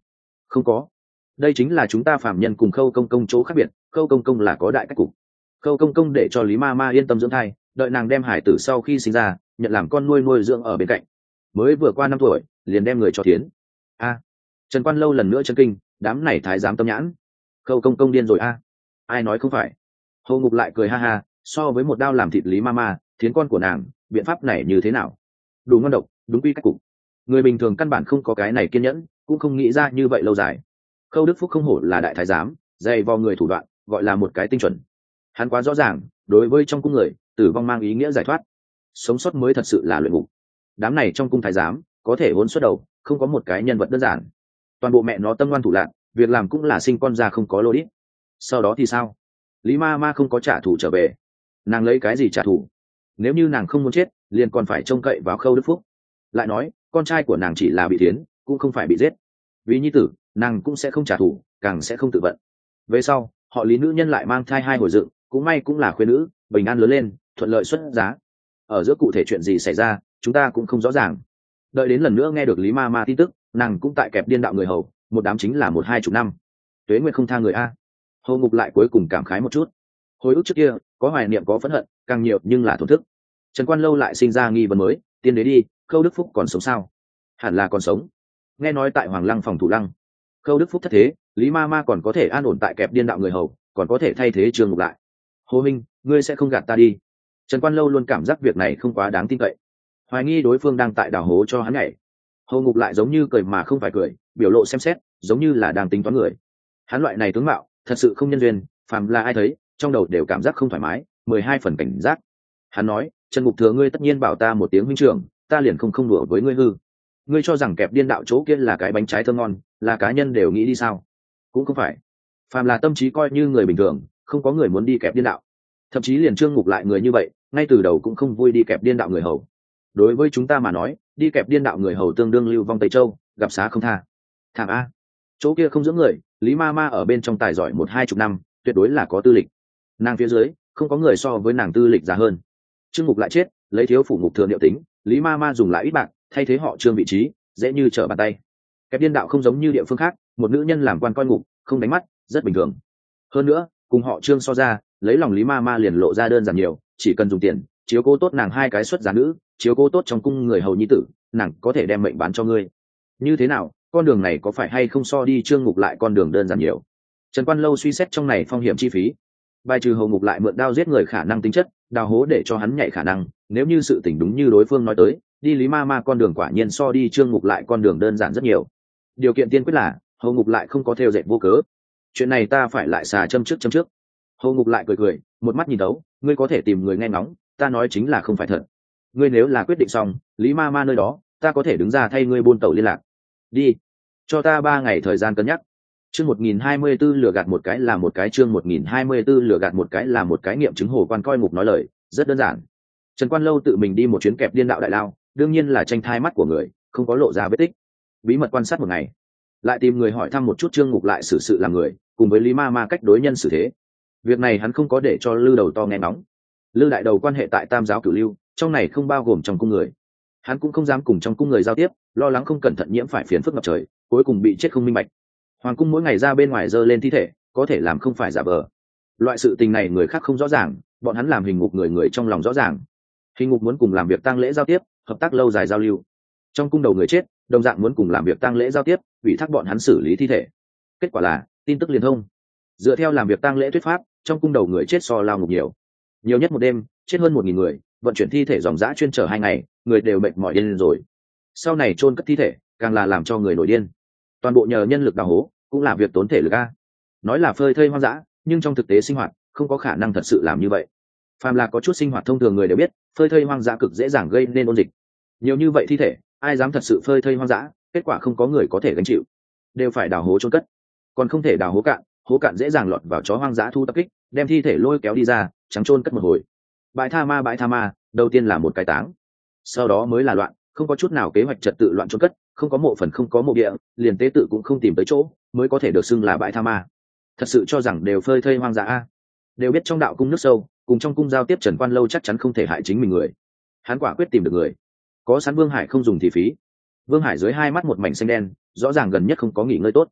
Không có. Đây chính là chúng ta phạm nhân cùng Khâu công công chỗ khác biệt. Khâu công công là có đại cách cục. Khâu công công để cho Lý ma ma yên tâm dưỡng thai, đợi nàng đem hải tử sau khi sinh ra nhận làm con nuôi nuôi dưỡng ở bên cạnh. Mới vừa qua năm tuổi liền đem người cho tiến. A. Trần Quan Lâu lần nữa chân kinh, đám này thái giám tâm nhãn. Khâu công công điên rồi a. Ai nói không phải. Hồ Ngục lại cười ha ha, so với một đao làm thịt Lý ma ma, thiến con của nàng, biện pháp này như thế nào? Đủ ngon độc, đúng quy cách cục. Người bình thường căn bản không có cái này kiên nhẫn, cũng không nghĩ ra như vậy lâu dài. Khâu Đức Phúc không hổ là đại thái giám, dày vò người thủ đoạn, gọi là một cái tinh chuẩn. Hắn quá rõ ràng, đối với trong cung người, tử vong mang ý nghĩa giải thoát, sống sót mới thật sự là luyện ngục. Đám này trong cung thái giám, có thể vốn xuất đầu, không có một cái nhân vật đơn giản. Toàn bộ mẹ nó tâm ngoan thủ lạn, việc làm cũng là sinh con ra không có lô đít. Sau đó thì sao? Lý ma ma không có trả thù trở về, nàng lấy cái gì trả thù? Nếu như nàng không muốn chết, liền còn phải trông cậy vào Khâu Đức Phúc. Lại nói, con trai của nàng chỉ là bị thiến, cũng không phải bị giết. Vì nhi tử, nàng cũng sẽ không trả thù, càng sẽ không tự vận. Về sau, họ Lý nữ nhân lại mang thai hai hồi dựng, cũng may cũng là khuê nữ, bình an lớn lên, thuận lợi xuất giá. Ở giữa cụ thể chuyện gì xảy ra, chúng ta cũng không rõ ràng. Đợi đến lần nữa nghe được Lý ma ma tin tức, nàng cũng tại kẹp điên đạo người hầu, một đám chính là một hai chục năm. Tuế nguyệt không tha người a. Hồ Ngục lại cuối cùng cảm khái một chút. Hồi ức trước kia, có hoài niệm có phẫn hận, càng nhiều nhưng là thổn thức. Trần Quan Lâu lại sinh ra nghi vấn mới, tiên đế đi, Khâu Đức Phúc còn sống sao? Hẳn là còn sống. Nghe nói tại Hoàng Lăng phòng thủ lăng, Khâu Đức Phúc thất thế, Lý ma ma còn có thể an ổn tại kẹp điên đạo người hầu, còn có thể thay thế Trương Ngục lại. Hồ Minh, ngươi sẽ không gạt ta đi. Trần Quan Lâu luôn cảm giác việc này không quá đáng tin cậy, hoài nghi đối phương đang tại đào hố cho hắn nhảy. Hồ Ngục lại giống như cười mà không phải cười, biểu lộ xem xét, giống như là đang tính toán người. Hắn loại này tướng mạo, thật sự không nhân duyên, phàm là ai thấy, trong đầu đều cảm giác không thoải mái, mười hai phần cảnh giác. Hắn nói, Trần Ngục Thừa ngươi tất nhiên bảo ta một tiếng huynh trưởng, ta liền không không đùa với ngươi hư. Ngươi cho rằng kẹp điên đạo chỗ kia là cái bánh trái thơm ngon, là cá nhân đều nghĩ đi sao? Cũng không phải. Phàm là tâm trí coi như người bình thường, không có người muốn đi kẹp điên đạo. Thậm chí liền Trương Ngục lại người như vậy, ngay từ đầu cũng không vui đi kẹp điên đạo người hầu. Đối với chúng ta mà nói, đi kẹp điên đạo người hầu tương đương lưu vong Tây Châu, gặp xá không tha. Thảm a. Chỗ kia không dưỡng người, Lý ma ma ở bên trong tài giỏi một hai chục năm, tuyệt đối là có tư lịch. Nàng phía dưới, không có người so với nàng tư lịch già hơn. Trương Ngục lại chết, lấy thiếu phủ Ngục Thừa liệu tính, Lý ma ma dùng lại ít bạc, thay thế họ Trương vị trí, dễ như trở bàn tay. Kẹp điên đạo không giống như địa phương khác, một nữ nhân làm quan coi ngục, không đánh mắt, rất bình thường. Hơn nữa, cùng họ Trương so ra, lấy lòng Lý ma ma liền lộ ra đơn giản nhiều, chỉ cần dùng tiền, chiếu cố tốt nàng hai cái xuất giá nữ, chiếu cố tốt trong cung người hầu nhi tử, nàng có thể đem mệnh bán cho ngươi. Như thế nào, con đường này có phải hay không so đi Trương Ngục lại con đường đơn giản nhiều? Trần Quan Lâu suy xét trong này phong hiểm chi phí, bài trừ Hồ Ngục lại mượn đao giết người khả năng tính chất, đào hố để cho hắn nhảy khả năng, nếu như sự tình đúng như đối phương nói tới, đi Lý ma ma con đường quả nhiên so đi Trương Ngục lại con đường đơn giản rất nhiều. Điều kiện tiên quyết là Hồ Ngục lại không có theo dệt vô cớ. Chuyện này ta phải lại xà châm trước châm trước. Hồ Ngục lại cười cười, một mắt nhìn đấu, ngươi có thể tìm người nghe ngóng, ta nói chính là không phải thật. Ngươi nếu là quyết định xong, Lý ma ma nơi đó, ta có thể đứng ra thay ngươi buôn tàu liên lạc. Đi, cho ta ba ngày thời gian cân nhắc. Chương một nghìn hai mươi 24 lừa gạt một cái là một cái, chương một nghìn hai mươi 24 lừa gạt một cái là một cái, nghiệm chứng Hồ Quan coi Ngục nói lời, rất đơn giản. Trần Quan Lâu tự mình đi một chuyến kẹp điên đạo đại lao, đương nhiên là tranh thai mắt của người, không có lộ ra vết tích. Bí mật quan sát một ngày, lại tìm người hỏi thăm một chút Trương Ngục lại xử sự làm người, cùng với Lý ma ma cách đối nhân xử thế. Việc này hắn không có để cho Lư Đầu To nghe ngóng. Lư đại đầu quan hệ tại Tam giáo Cửu Lưu, trong này không bao gồm trong cung người. Hắn cũng không dám cùng trong cung người giao tiếp, lo lắng không cẩn thận nhiễm phải phiền phức ngập trời, cuối cùng bị chết không minh bạch. Hoàng cung mỗi ngày ra bên ngoài dơ lên thi thể, có thể làm không phải giả vờ. Loại sự tình này người khác không rõ ràng, bọn hắn làm hình ngục người người trong lòng rõ ràng. Hình ngục muốn cùng làm việc tang lễ giao tiếp, hợp tác lâu dài giao lưu. Trong cung đầu người chết, đồng dạng muốn cùng làm việc tang lễ giao tiếp, ủy thác bọn hắn xử lý thi thể. Kết quả là tin tức liên thông. Dựa theo làm việc tang lễ thuyết pháp, trong cung đầu người chết so lao ngục nhiều, nhiều nhất một đêm chết hơn một nghìn người, vận chuyển thi thể dòng dã chuyên chở hai ngày, người đều mệt mỏi điên rồi. Sau này chôn cất thi thể, càng là làm cho người nổi điên. Toàn bộ nhờ nhân lực đào hố, cũng là việc tốn thể lực a. Nói là phơi thây hoang dã, nhưng trong thực tế sinh hoạt không có khả năng thật sự làm như vậy. Phàm là có chút sinh hoạt thông thường người đều biết, phơi thây hoang dã cực dễ dàng gây nên ôn dịch. Nhiều như vậy thi thể, ai dám thật sự phơi thây hoang dã, kết quả không có người có thể gánh chịu, đều phải đào hố chôn cất. Còn không thể đào hố cạn, hố cạn dễ dàng lọt vào chó hoang dã thu tập kích, đem thi thể lôi kéo đi ra, trắng chôn cất một hồi. Bãi tha ma bãi tha ma, đầu tiên là một cái táng, sau đó mới là loạn, không có chút nào kế hoạch trật tự loạn chôn cất, không có mộ phần không có mộ địa, liền tế tự cũng không tìm tới chỗ, mới có thể được xưng là bãi tha ma. Thật sự cho rằng đều phơi thây hoang dã a? Đều biết trong đạo cung nước sâu, cùng trong cung giao tiếp Trần Quan Lâu chắc chắn không thể hại chính mình người. Hắn quả quyết tìm được người, có sẵn Vương Hải không dùng thì phí. Vương Hải dưới hai mắt một mảnh xanh đen, rõ ràng gần nhất không có nghỉ ngơi tốt.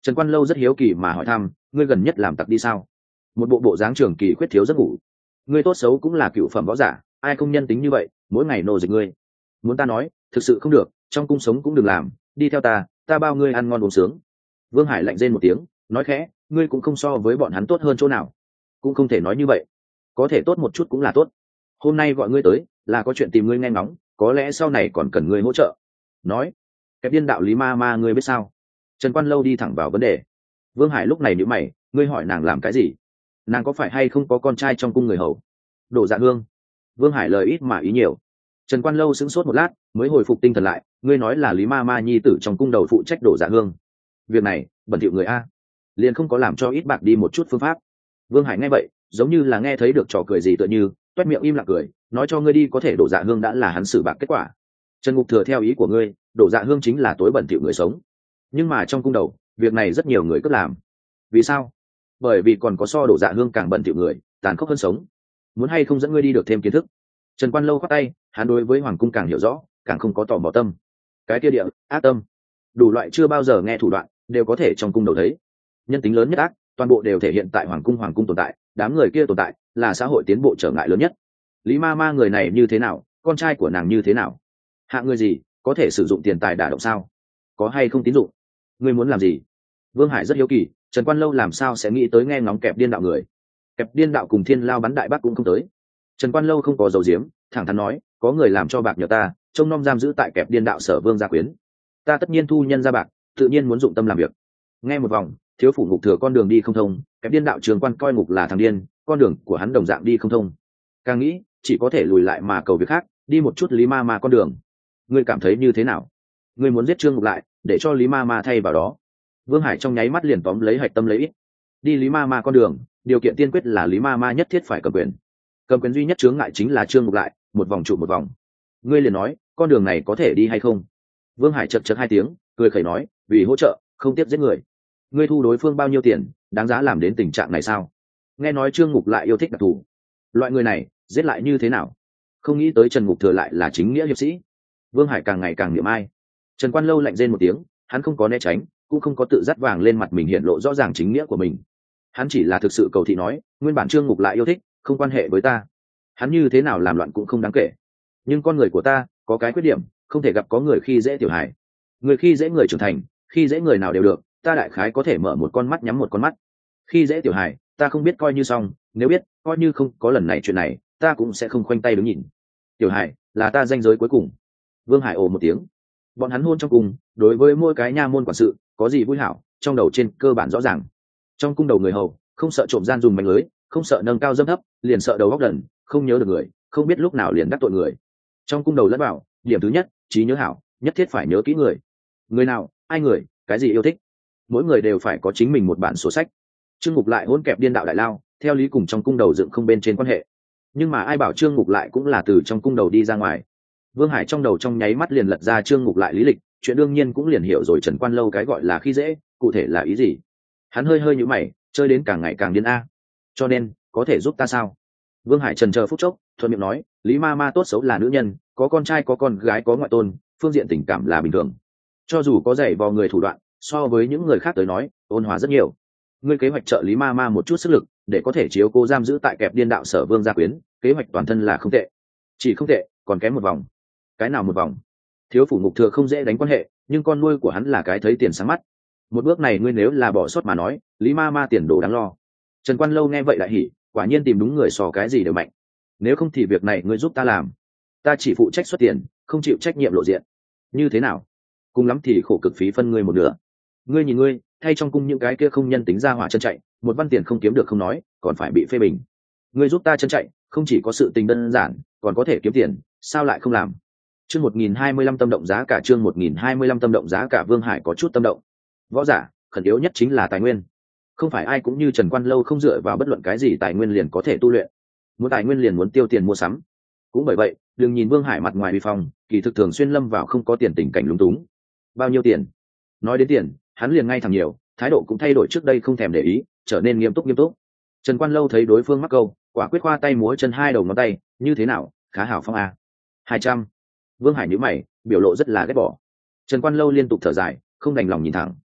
Trần Quan Lâu rất hiếu kỳ mà hỏi thăm, ngươi gần nhất làm tặc đi sao? Một bộ bộ dáng trường kỳ khuyết thiếu giấc ngủ. Ngươi tốt xấu cũng là cựu phẩm võ giả, ai không nhân tính như vậy, mỗi ngày nô dịch ngươi. Muốn ta nói, thực sự không được, trong cung sống cũng đừng làm, đi theo ta, ta bao ngươi ăn ngon uống sướng. Vương Hải lạnh rên một tiếng, nói khẽ, ngươi cũng không so với bọn hắn tốt hơn chỗ nào. Cũng không thể nói như vậy, có thể tốt một chút cũng là tốt. Hôm nay gọi ngươi tới, là có chuyện tìm ngươi nghe ngóng, có lẽ sau này còn cần ngươi hỗ trợ. Nói, kẹp điên đạo Lý Ma Ma ngươi biết sao? Trần Quan Lâu đi thẳng vào vấn đề. Vương Hải lúc này nhíu mày, ngươi hỏi nàng làm cái gì? Nàng có phải hay không có con trai trong cung người hầu? Đổ Dạ Hương. Vương Hải lời ít mà ý nhiều. Trần Quan Lâu sững sốt một lát, mới hồi phục tinh thần lại, ngươi nói là Lý Ma Ma nhi tử trong cung đầu phụ trách Đổ Dạ Hương. Việc này, bẩn thỉu người a, liền không có làm cho ít bạc đi một chút phương pháp. Vương Hải nghe vậy, giống như là nghe thấy được trò cười gì tựa như, toét miệng im lặng cười, nói cho ngươi đi có thể Đổ Dạ Hương đã là hắn xử bạc kết quả. Trần Ngục Thừa theo ý của ngươi, Đổ Dạ Hương chính là tối bẩn thỉu người sống. Nhưng mà trong cung đầu, việc này rất nhiều người cứ làm. Vì sao? Bởi vì còn có so Đổ Dạ Hương càng bẩn thỉu người, tàn khốc hơn sống. Muốn hay không dẫn ngươi đi được thêm kiến thức. Trần Quan Lâu khoát tay, hắn đối với hoàng cung càng hiểu rõ, càng không có tò mò tâm. Cái kia địa, ác tâm, đủ loại chưa bao giờ nghe thủ đoạn, đều có thể trong cung đầu thấy. Nhân tính lớn nhất ác, toàn bộ đều thể hiện tại hoàng cung. Hoàng cung tồn tại, đám người kia tồn tại, là xã hội tiến bộ trở ngại lớn nhất. Lý Ma Ma người này như thế nào, con trai của nàng như thế nào, hạ người gì có thể sử dụng tiền tài đả động sao? Có hay không tín dụng? Ngươi muốn làm gì? Vương Hải rất hiếu kỳ, Trần Quan Lâu làm sao sẽ nghĩ tới nghe ngóng kẹp điên đạo người? Kẹp điên đạo cùng Thiên Lao bắn đại bác cũng không tới. Trần Quan Lâu không có dầu diếm, thẳng thắn nói, có người làm cho bạc nhờ ta, trông nom giam giữ tại kẹp điên đạo Sở Vương gia quyến. Ta tất nhiên thu nhân ra bạc, tự nhiên muốn dụng tâm làm việc. Nghe một vòng, thiếu phủ ngục thừa con đường đi không thông, kẹp điên đạo Trường Quan coi ngục là thằng điên, con đường của hắn đồng dạng đi không thông. Càng nghĩ, chỉ có thể lùi lại mà cầu việc khác, đi một chút Lý Ma Ma con đường. Ngươi cảm thấy như thế nào? Ngươi muốn giết Trương Ngục lại, để cho Lý Ma Ma thay vào đó. Vương Hải trong nháy mắt liền tóm lấy hạch tâm lấy ít. Đi Lý Ma Ma con đường, điều kiện tiên quyết là Lý Ma Ma nhất thiết phải cầm quyền. Cầm quyền duy nhất chướng ngại chính là Trương Ngục lại, một vòng trụ một vòng. Ngươi liền nói, con đường này có thể đi hay không? Vương Hải chật chật hai tiếng, cười khẩy nói, vì hỗ trợ, không tiếp giết người. Ngươi thu đối phương bao nhiêu tiền, đáng giá làm đến tình trạng này sao? Nghe nói Trương Ngục lại yêu thích đặc thù. Loại người này, giết lại như thế nào? Không nghĩ tới Trần Ngục Thừa lại là chính nghĩa hiệp sĩ. Vương Hải càng ngày càng niệm ai. Trần Quan Lâu lạnh rên một tiếng, hắn không có né tránh, cũng không có tự dắt vàng lên mặt mình hiện lộ rõ ràng chính nghĩa của mình. Hắn chỉ là thực sự cầu thị nói, nguyên bản Trương Ngục lại yêu thích, không quan hệ với ta. Hắn như thế nào làm loạn cũng không đáng kể. Nhưng con người của ta có cái khuyết điểm, không thể gặp có người khi dễ tiểu hài. Người khi dễ người trưởng thành, khi dễ người nào đều được, ta đại khái có thể mở một con mắt nhắm một con mắt. Khi dễ tiểu hài, ta không biết coi như xong, nếu biết, coi như không có lần này chuyện này, ta cũng sẽ không khoanh tay đứng nhìn. Tiểu hài là ta ranh giới cuối cùng. Vương Hải ồ một tiếng. Bọn hắn hôn trong cung, đối với mỗi cái nha môn quản sự có gì vui hảo, trong đầu trên cơ bản rõ ràng. Trong cung đầu người hầu, không sợ trộm gian dùng mánh lưới, không sợ nâng cao dâm thấp, liền sợ đầu góc đần, không nhớ được người, không biết lúc nào liền đắc tội người. Trong cung đầu lẫn bảo, điểm thứ nhất, trí nhớ hảo, nhất thiết phải nhớ kỹ người. Người nào, ai người, cái gì yêu thích, mỗi người đều phải có chính mình một bản sổ sách. Trương Ngục lại hôn kẹp điên đạo đại lao, theo lý cùng trong cung đầu dựng không bên trên quan hệ. Nhưng mà ai bảo Trương Ngục lại cũng là từ trong cung đầu đi ra ngoài. Vương Hải trong đầu trong nháy mắt liền lật ra Trương Ngục lại lý lịch, chuyện đương nhiên cũng liền hiểu rồi Trần Quan Lâu cái gọi là khi dễ, cụ thể là ý gì. Hắn hơi hơi nhíu mày, chơi đến càng ngày càng điên a. Cho nên, có thể giúp ta sao? Vương Hải trần chờ phút chốc, thuận miệng nói, Lý Ma Ma tốt xấu là nữ nhân, có con trai có con gái có ngoại tôn, phương diện tình cảm là bình thường. Cho dù có dạy vò người thủ đoạn, so với những người khác tới nói, ôn hòa rất nhiều. Ngươi kế hoạch trợ Lý Ma Ma một chút sức lực, để có thể chiếu cô giam giữ tại kẹp điên đạo Sở Vương gia quyến, kế hoạch toàn thân là không tệ. Chỉ không tệ, còn kém một vòng. Cái nào một vòng? Thiếu phủ ngục thừa không dễ đánh quan hệ, nhưng con nuôi của hắn là cái thấy tiền sáng mắt. Một bước này ngươi nếu là bỏ sót mà nói, Lý Ma Ma tiền đồ đáng lo. Trần Quan Lâu nghe vậy lại hỉ, quả nhiên tìm đúng người, so cái gì đều mạnh. Nếu không thì việc này ngươi giúp ta làm, ta chỉ phụ trách xuất tiền, không chịu trách nhiệm lộ diện. Như thế nào? Cùng lắm thì khổ cực phí phân ngươi một nửa. Ngươi nhìn ngươi, thay trong cung những cái kia không nhân tính ra hỏa chân chạy, một văn tiền không kiếm được không nói, còn phải bị phê bình. Ngươi giúp ta chân chạy, không chỉ có sự tình đơn giản, còn có thể kiếm tiền, sao lại không làm? Chương một nghìn hai mươi lăm tâm động giá cả, chương một nghìn hai mươi lăm tâm động giá cả. Vương Hải có chút tâm động. Võ giả, khẩn yếu nhất chính là tài nguyên. Không phải ai cũng như Trần Quan Lâu không dựa vào bất luận cái gì tài nguyên liền có thể tu luyện. Muốn tài nguyên liền muốn tiêu tiền mua sắm. Cũng bởi vậy, đừng nhìn Vương Hải mặt ngoài uy phong, kỳ thực thường xuyên lâm vào không có tiền tình cảnh lúng túng. Bao nhiêu tiền? Nói đến tiền, hắn liền ngay thẳng nhiều, thái độ cũng thay đổi, trước đây không thèm để ý, trở nên nghiêm túc nghiêm túc. Trần Quan Lâu thấy đối phương mắc câu, quả quyết khoa tay múa chân hai đầu ngón tay, như thế nào, khá hảo phong a. Hai trăm. Vương Hải nhíu mày, biểu lộ rất là ghét bỏ. Trần Quan Lâu liên tục thở dài, không đành lòng nhìn thẳng.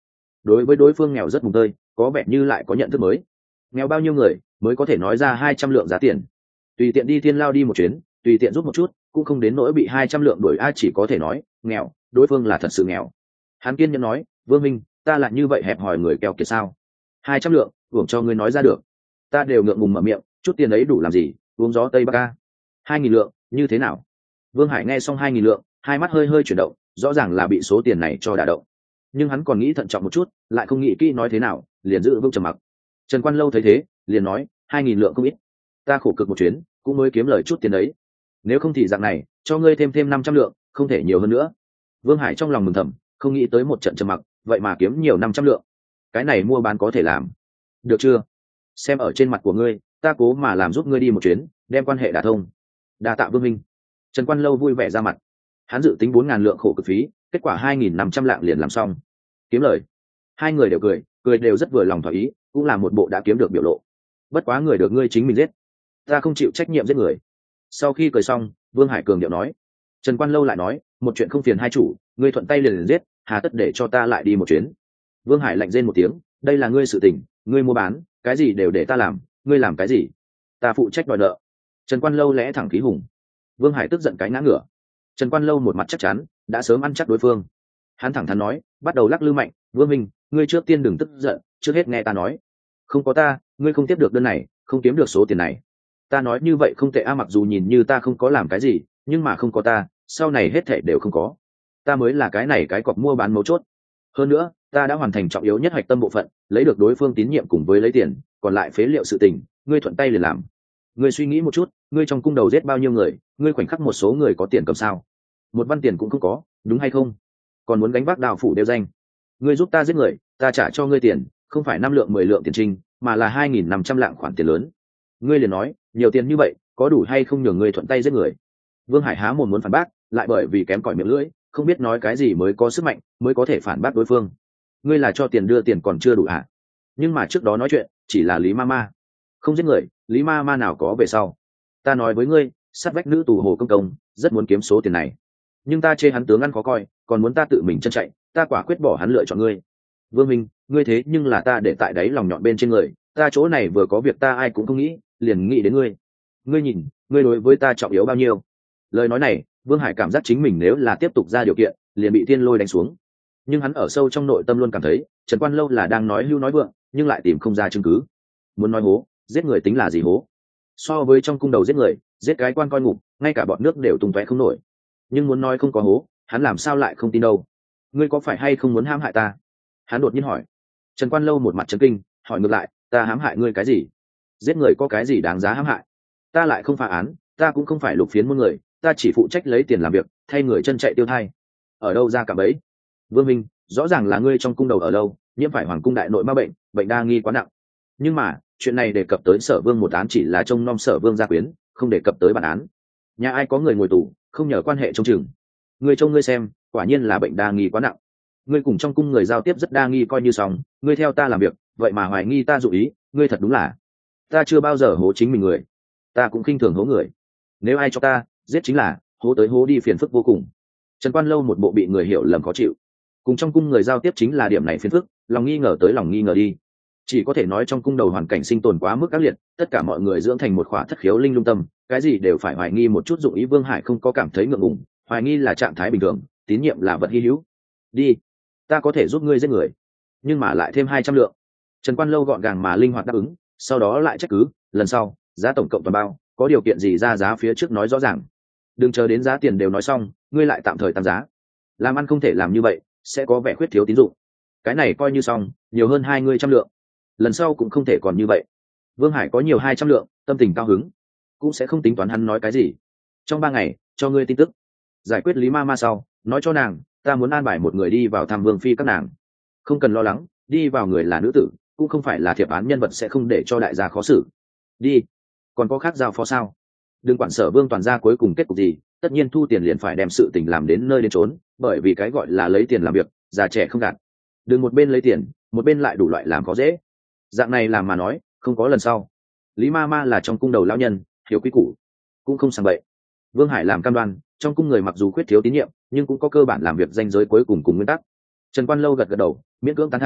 đối với đối phương nghèo rất mùng tơi, có vẻ như lại có nhận thức mới. Nghèo bao nhiêu người mới có thể nói ra hai trăm lượng giá tiền? Tùy tiện đi thiên lao đi một chuyến, tùy tiện giúp một chút, cũng không đến nỗi bị hai trăm lượng đuổi. Ai chỉ có thể nói nghèo, đối phương là thật sự nghèo. Hắn kiên nhẫn nói, Vương Minh, ta lại như vậy hẹp hòi người keo kiệt sao? Hai trăm lượng uổng cho ngươi nói ra được. Ta đều ngượng ngùng mở miệng, chút tiền ấy đủ làm gì? Uống gió tây bắc ca. Hai nghìn lượng như thế nào? Vương Hải nghe xong hai nghìn lượng, hai mắt hơi hơi chuyển động, rõ ràng là bị số tiền này cho đả động. Nhưng hắn còn nghĩ thận trọng một chút, lại không nghĩ kỹ nói thế nào, liền giữ vững trầm mặc. Trần Quan Lâu thấy thế, liền nói, hai nghìn lượng không ít, ta khổ cực một chuyến cũng mới kiếm lời chút tiền đấy, nếu không thì dạng này cho ngươi thêm thêm năm trăm lượng, không thể nhiều hơn nữa. Vương Hải trong lòng mừng thầm, không nghĩ tới một trận trầm mặc vậy mà kiếm nhiều năm trăm lượng, cái này mua bán có thể làm được chưa? Xem ở trên mặt của ngươi, ta cố mà làm giúp ngươi đi một chuyến, đem quan hệ đả thông. Đa tạ Vương Minh. Trần Quan Lâu vui vẻ ra mặt. Hắn dự tính bốn ngàn lượng khổ cực phí, kết quả hai nghìn năm trăm lạng liền làm xong, kiếm lời. Hai người đều cười, cười đều rất vừa lòng thỏa ý, cũng là một bộ đã kiếm được biểu lộ. Bất quá người được ngươi chính mình giết, ta không chịu trách nhiệm giết người. Sau khi cười xong, Vương Hải cường điệu nói. Trần Quan Lâu lại nói, một chuyện không phiền hai chủ, ngươi thuận tay liền, liền giết, hà tất để cho ta lại đi một chuyến. Vương Hải lạnh rên một tiếng, đây là ngươi sự tình, ngươi mua bán, cái gì đều để ta làm, ngươi làm cái gì? Ta phụ trách đòi nợ. Trần Quan Lâu lẽ thẳng khí hùng. Vương Hải tức giận cái ngã ngửa. Trần Quan Lâu một mặt chắc chắn, đã sớm ăn chắc đối phương. Hắn thẳng thắn nói, bắt đầu lắc lư mạnh, Vương Minh, ngươi trước tiên đừng tức giận, trước hết nghe ta nói. Không có ta, ngươi không tiếp được đơn này, không kiếm được số tiền này. Ta nói như vậy không tệ a, mặc dù nhìn như ta không có làm cái gì, nhưng mà không có ta, sau này hết thảy đều không có. Ta mới là cái này cái cọc mua bán mấu chốt. Hơn nữa, ta đã hoàn thành trọng yếu nhất hạch tâm bộ phận, lấy được đối phương tín nhiệm cùng với lấy tiền, còn lại phế liệu sự tình, ngươi thuận tay liền làm. Ngươi suy nghĩ một chút, ngươi trong cung đầu giết bao nhiêu người, ngươi khoảnh khắc một số người có tiền cầm sao? Một văn tiền cũng không có, đúng hay không? Còn muốn gánh vác đào phủ đeo danh. Ngươi giúp ta giết người, ta trả cho ngươi tiền, không phải năm lượng mười lượng tiền trinh, mà là hai nghìn năm trăm lạng khoản tiền lớn. Ngươi liền nói, nhiều tiền như vậy, có đủ hay không nhường ngươi thuận tay giết người? Vương Hải há mồm muốn phản bác, lại bởi vì kém cỏi miệng lưỡi, không biết nói cái gì mới có sức mạnh, mới có thể phản bác đối phương. Ngươi là cho tiền đưa tiền còn chưa đủ hả? Nhưng mà trước đó nói chuyện chỉ là Lý Ma Ma, không giết người, Lý Ma Ma nào có về sau. Ta nói với ngươi, sát vách nữ tù Hồ Công Công rất muốn kiếm số tiền này, nhưng ta chê hắn tướng ăn khó coi, còn muốn ta tự mình chân chạy, ta quả quyết bỏ hắn lựa chọn ngươi. Vương Minh, ngươi thế nhưng là ta để tại đấy lòng nhọn bên trên người, ta chỗ này vừa có việc ta ai cũng không nghĩ, liền nghĩ đến ngươi. Ngươi nhìn, ngươi đối với ta trọng yếu bao nhiêu? Lời nói này, Vương Hải cảm giác chính mình nếu là tiếp tục ra điều kiện, liền bị thiên lôi đánh xuống. Nhưng hắn ở sâu trong nội tâm luôn cảm thấy, Trần Quan Lâu là đang nói hưu nói vượng, nhưng lại tìm không ra chứng cứ. Muốn nói hố, giết người tính là gì hố? So với trong cung đầu giết người, giết cái quan coi ngục, ngay cả bọn nước đều tung tóe không nổi. Nhưng muốn nói không có hố, hắn làm sao lại không tin đâu? Ngươi có phải hay không muốn hãm hại ta? Hắn đột nhiên hỏi. Trần Quan Lâu một mặt chấn kinh, hỏi ngược lại, ta hãm hại ngươi cái gì? Giết người có cái gì đáng giá hãm hại? Ta lại không phá án, ta cũng không phải lục phiến muôn người, ta chỉ phụ trách lấy tiền làm việc, thay người chân chạy tiêu thai. Ở đâu ra cả bấy? Vương Minh, rõ ràng là ngươi trong cung đầu ở lâu, nhiễm phải hoàng cung đại nội ma bệnh, bệnh đa nghi quá nặng. Nhưng mà chuyện này đề cập tới Sở Vương một án chỉ là trông nom Sở Vương gia quyến, không đề cập tới bản án. Nhà ai có người ngồi tù, không nhờ quan hệ trông chừng. Ngươi trông ngươi xem, quả nhiên là bệnh đa nghi quá nặng. Ngươi cùng trong cung người giao tiếp rất đa nghi coi như xong, ngươi theo ta làm việc, vậy mà hoài nghi ta dụ ý, ngươi thật đúng là. Ta chưa bao giờ hố chính mình người, ta cũng khinh thường hố người. Nếu ai cho ta, giết chính là, hố tới hố đi phiền phức vô cùng. Trần Quan Lâu một bộ bị người hiểu lầm khó chịu. Cùng trong cung người giao tiếp chính là điểm này phiền phức, lòng nghi ngờ tới lòng nghi ngờ đi. Chỉ có thể nói trong cung đầu hoàn cảnh sinh tồn quá mức ác liệt, tất cả mọi người dưỡng thành một khỏa thất khiếu linh lung tâm, cái gì đều phải hoài nghi một chút. Dụng ý Vương Hải không có cảm thấy ngượng ngùng, hoài nghi là trạng thái bình thường, tín nhiệm là vật hy hữu. Đi, ta có thể giúp ngươi giết người, nhưng mà lại thêm hai trăm lượng. Trần Quan Lâu gọn gàng mà linh hoạt đáp ứng, sau đó lại trách cứ, lần sau giá tổng cộng toàn bao, có điều kiện gì ra giá phía trước nói rõ ràng, đừng chờ đến giá tiền đều nói xong ngươi lại tạm thời tăng giá. Làm ăn không thể làm như vậy, sẽ có vẻ khuyết thiếu tín dụng. Cái này coi như xong, nhiều hơn hai ngươi trăm lượng, lần sau cũng không thể còn như vậy. Vương Hải có nhiều hai trăm lượng, tâm tình cao hứng, cũng sẽ không tính toán hắn nói cái gì. Trong ba ngày cho ngươi tin tức, giải quyết Lý Ma Ma sau, nói cho nàng ta muốn an bài một người đi vào thăm Vương phi các nàng. Không cần lo lắng, đi vào người là nữ tử, cũng không phải là thiệp án nhân vật, sẽ không để cho đại gia khó xử. Đi, còn có khác giao phó sao? Đừng quản Sở Vương toàn gia cuối cùng kết cục gì, tất nhiên thu tiền liền phải đem sự tình làm đến nơi đến chốn, bởi vì cái gọi là lấy tiền làm việc, già trẻ không gạt. Đừng một bên lấy tiền, một bên lại đủ loại làm khó dễ. Dạng này làm mà nói, không có lần sau. Lý Ma Ma là trong cung đầu lão nhân, hiểu quy củ, cũng không sàng bậy. Vương Hải làm cam đoan, trong cung người mặc dù khuyết thiếu tín nhiệm, nhưng cũng có cơ bản làm việc danh giới cuối cùng cùng nguyên tắc. Trần Quan Lâu gật gật đầu, miễn cưỡng tán thành,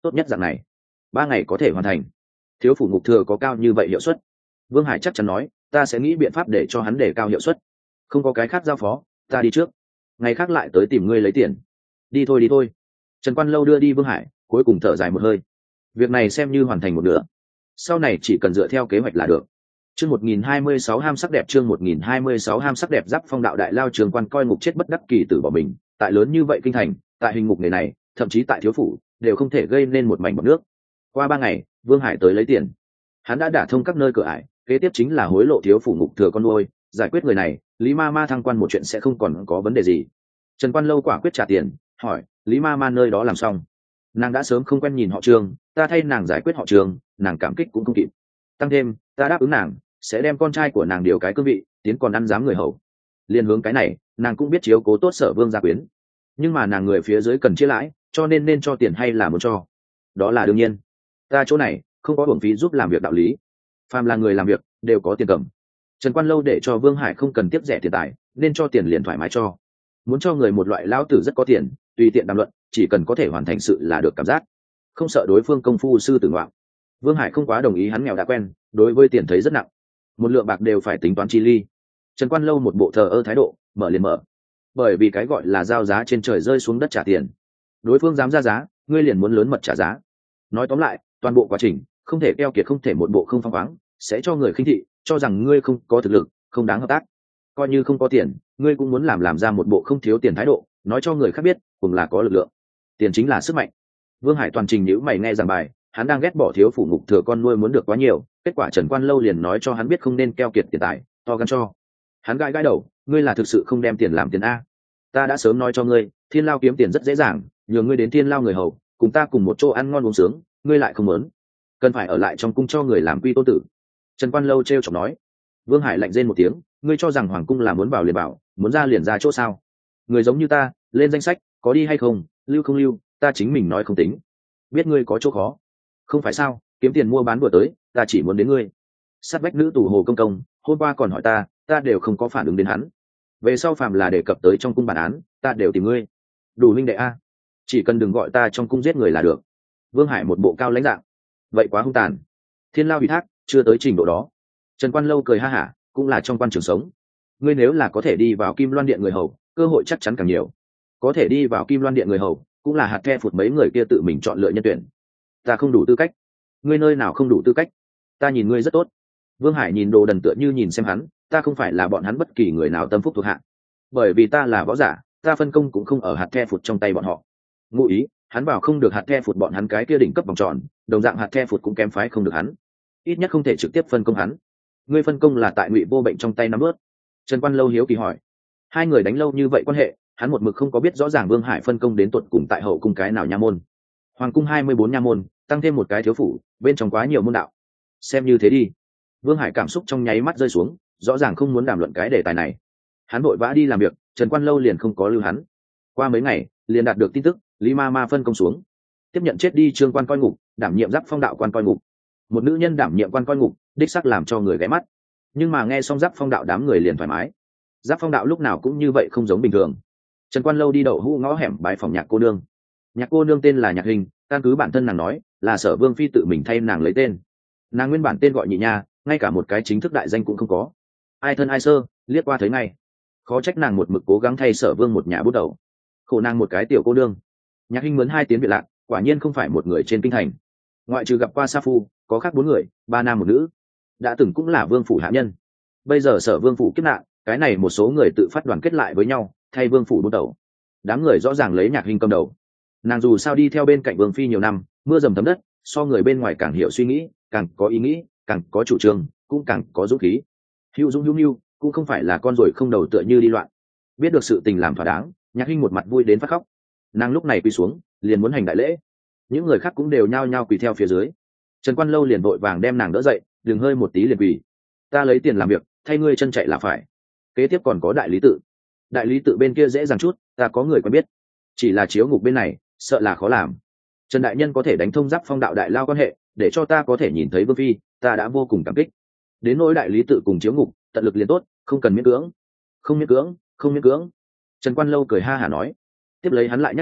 tốt nhất dạng này ba ngày có thể hoàn thành. Thiếu phủ ngục thừa có cao như vậy hiệu suất? Vương Hải chắc chắn nói, ta sẽ nghĩ biện pháp để cho hắn để cao hiệu suất. Không có cái khác giao phó, ta đi trước, ngày khác lại tới tìm ngươi lấy tiền. Đi thôi đi thôi. Trần Quan Lâu đưa đi Vương Hải, cuối cùng thở dài một hơi. Việc này xem như hoàn thành một nửa, sau này chỉ cần dựa theo kế hoạch là được. Chương một nghìn hai mươi sáu ham sắc đẹp, chương một nghìn hai mươi sáu ham sắc đẹp. Giáp Phong đạo đại lao Trường Quan coi ngục chết bất đắc kỳ tử bỏ mình, tại lớn như vậy kinh thành, tại hình ngục này này, thậm chí tại thiếu phủ, đều không thể gây nên một mảnh bọt nước. Qua ba ngày, Vương Hải tới lấy tiền. Hắn đã đả thông các nơi cửa ải, kế tiếp chính là hối lộ thiếu phủ ngục thừa con nuôi, giải quyết người này, Lý Ma Ma thăng quan một chuyện sẽ không còn có vấn đề gì. Trần Quan Lâu quả quyết trả tiền, hỏi, Lý Ma Ma nơi đó làm xong? Nàng đã sớm không quen nhìn họ Trường, ta thay nàng giải quyết họ Trường, nàng cảm kích cũng không kịp. Tăng thêm, ta đáp ứng nàng, sẽ đem con trai của nàng điều cái cương vị, tiến còn ăn dám người hầu. Liên hướng cái này, nàng cũng biết chiếu cố tốt Sở Vương gia quyến. Nhưng mà nàng người phía dưới cần chia lãi, cho nên nên cho tiền hay là muốn cho? Đó là đương nhiên. Ta chỗ này không có hưởng phí giúp làm việc đạo lý. Phàm là người làm việc đều có tiền cầm. Trần Quan Lâu để cho Vương Hải không cần tiếp rẻ tiền tài, nên cho tiền liền thoải mái cho. Muốn cho người một loại lão tử rất có tiền, tùy tiện đàm luận, chỉ cần có thể hoàn thành sự là được cảm giác, không sợ đối phương công phu sư tử ngoạm. Vương Hải không quá đồng ý, hắn nghèo đã quen, đối với tiền thấy rất nặng, một lượng bạc đều phải tính toán chi ly. Trần Quan Lâu một bộ thờ ơ thái độ, mở liền mở, bởi vì cái gọi là giao giá trên trời rơi xuống đất trả tiền, đối phương dám ra giá, ngươi liền muốn lớn mật trả giá. Nói tóm lại, toàn bộ quá trình không thể keo kiệt, không thể một bộ không phăng khoáng, sẽ cho người khinh thị, cho rằng ngươi không có thực lực, không đáng hợp tác. Coi như không có tiền, ngươi cũng muốn làm làm ra một bộ không thiếu tiền thái độ, nói cho người khác biết cùng là có lực lượng, tiền chính là sức mạnh. Vương Hải toàn trình nhíu mày nghe giảng bài, hắn đang ghét bỏ thiếu phủ ngục thừa con nuôi muốn được quá nhiều, kết quả Trần Quan Lâu liền nói cho hắn biết không nên keo kiệt tiền tài, to gan cho. Hắn gãi gãi đầu, ngươi là thực sự không đem tiền làm tiền a? Ta đã sớm nói cho ngươi, thiên lao kiếm tiền rất dễ dàng, nhờ ngươi đến thiên lao người hầu, cùng ta cùng một chỗ ăn ngon uống sướng, ngươi lại không muốn, cần phải ở lại trong cung cho người làm quy tôn tử. Trần Quan Lâu trêu chọc nói. Vương Hải lạnh rên một tiếng, ngươi cho rằng hoàng cung là muốn vào liền bảo, muốn ra liền ra chỗ sao? Người giống như ta, lên danh sách, có đi hay không, lưu không lưu, ta chính mình nói không tính. Biết ngươi có chỗ khó, không phải sao? Kiếm tiền mua bán vừa tới, ta chỉ muốn đến ngươi. Sát vách nữ tù Hồ Công Công, hôm qua còn hỏi ta, ta đều không có phản ứng đến hắn. Về sau phàm là đề cập tới trong cung bản án, ta đều tìm ngươi. Đủ minh đệ a, chỉ cần đừng gọi ta trong cung giết người là được. Vương Hải một bộ cao lãnh dạng, vậy quá hung tàn. Thiên lao ủy thác chưa tới trình độ đó. Trần Quan Lâu cười ha hả, cũng là trong quan trường sống. Ngươi nếu là có thể đi vào Kim Loan Điện người hầu, cơ hội chắc chắn càng nhiều. Có thể đi vào Kim Loan Điện người hầu, cũng là hạt the phụt mấy người kia tự mình chọn lựa nhân tuyển. Ta không đủ tư cách. Ngươi nơi nào không đủ tư cách? Ta nhìn ngươi rất tốt. Vương Hải nhìn Đồ Đần tựa như nhìn xem hắn, ta không phải là bọn hắn bất kỳ người nào tâm phúc thuộc hạ. Bởi vì ta là võ giả, ta phân công cũng không ở hạt the phụt trong tay bọn họ. Ngụ ý, hắn bảo không được hạt the phụt bọn hắn cái kia đỉnh cấp vòng tròn, đồng dạng hạt the phụt cũng kém phái không được hắn. Ít nhất không thể trực tiếp phân công hắn. Ngươi phân công là tại Ngụy Vô Bệnh trong tay nắm ướt. Trần Quan Lâu hiếu kỳ hỏi. Hai người đánh lâu như vậy quan hệ, hắn một mực không có biết rõ ràng Vương Hải phân công đến tuột cùng tại hậu cung cái nào nha môn. Hoàng cung hai mươi bốn nha môn, tăng thêm một cái thiếu phủ, bên trong quá nhiều môn đạo. Xem như thế đi. Vương Hải cảm xúc trong nháy mắt rơi xuống, rõ ràng không muốn đàm luận cái đề tài này. Hắn vội vã đi làm việc, Trần Quan Lâu liền không có lưu hắn. Qua mấy ngày, liền đạt được tin tức, Lý Ma Ma phân công xuống, tiếp nhận chết đi Trương Quan coi ngục, đảm nhiệm Giáp Phong đạo quan coi ngục. Một nữ nhân đảm nhiệm quan coi ngục, đích xác làm cho người ghé mắt. Nhưng mà nghe xong Giáp Phong đạo đám người liền thoải mái. Giáp Phong đạo lúc nào cũng như vậy, không giống bình thường. Trần Quan Lâu đi đậu hũ ngõ hẻm bái phòng Nhạc cô nương. Nhạc cô nương tên là Nhạc Hình, căn cứ bản thân nàng nói, là Sở Vương phi tự mình thay nàng lấy tên. Nàng nguyên bản tên gọi Nhị Nha, ngay cả một cái chính thức đại danh cũng không có. Ai thân ai sơ, liếc qua thấy ngay. Khó trách nàng một mực cố gắng thay Sở Vương một nhà bút đầu. Khổ nàng một cái tiểu cô nương. Nhạc Hình mướn hai tiếng Việt Lạc, quả nhiên không phải một người trên kinh thành. Ngoại trừ gặp qua Sa Phu, có khác bốn người, ba nam một nữ, đã từng cũng là vương phủ hạ nhân. Bây giờ Sở Vương phủ kiếp nạn, cái này một số người tự phát đoàn kết lại với nhau, thay vương phủ bút đầu. Đám người rõ ràng lấy Nhạc Hình cầm đầu. Nàng dù sao đi theo bên cạnh vương phi nhiều năm, mưa dầm thấm đất, so người bên ngoài càng hiểu suy nghĩ, càng có ý nghĩ, càng có chủ trương, cũng càng có dũng khí. Hữu dũng hữu nhu, cũng không phải là con ruồi không đầu tựa như đi loạn. Biết được sự tình làm thỏa đáng, Nhạc Hình một mặt vui đến phát khóc. Nàng lúc này quỳ xuống, liền muốn hành đại lễ. Những người khác cũng đều nhao nhao quỳ theo phía dưới. Trần Quan Lâu liền vội vàng đem nàng đỡ dậy, đừng hơi một tí liền quỳ. Ta lấy tiền làm việc, thay ngươi chân chạy là phải. Kế tiếp còn có đại lý tự. Đại lý tự bên kia dễ dàng chút, ta có người quen biết. Chỉ là chiếu ngục bên này, sợ là khó làm. Trần đại nhân có thể đánh thông Giáp Phong đạo đại lao quan hệ, để cho ta có thể nhìn thấy vương phi, ta đã vô cùng cảm kích. Đến nỗi đại lý tự cùng chiếu ngục, tận lực liền tốt, không cần miễn cưỡng. Không miễn cưỡng, không miễn cưỡng. Trần Quan Lâu cười ha hả nói. Tiếp lấy hắn lại nhắc nhở,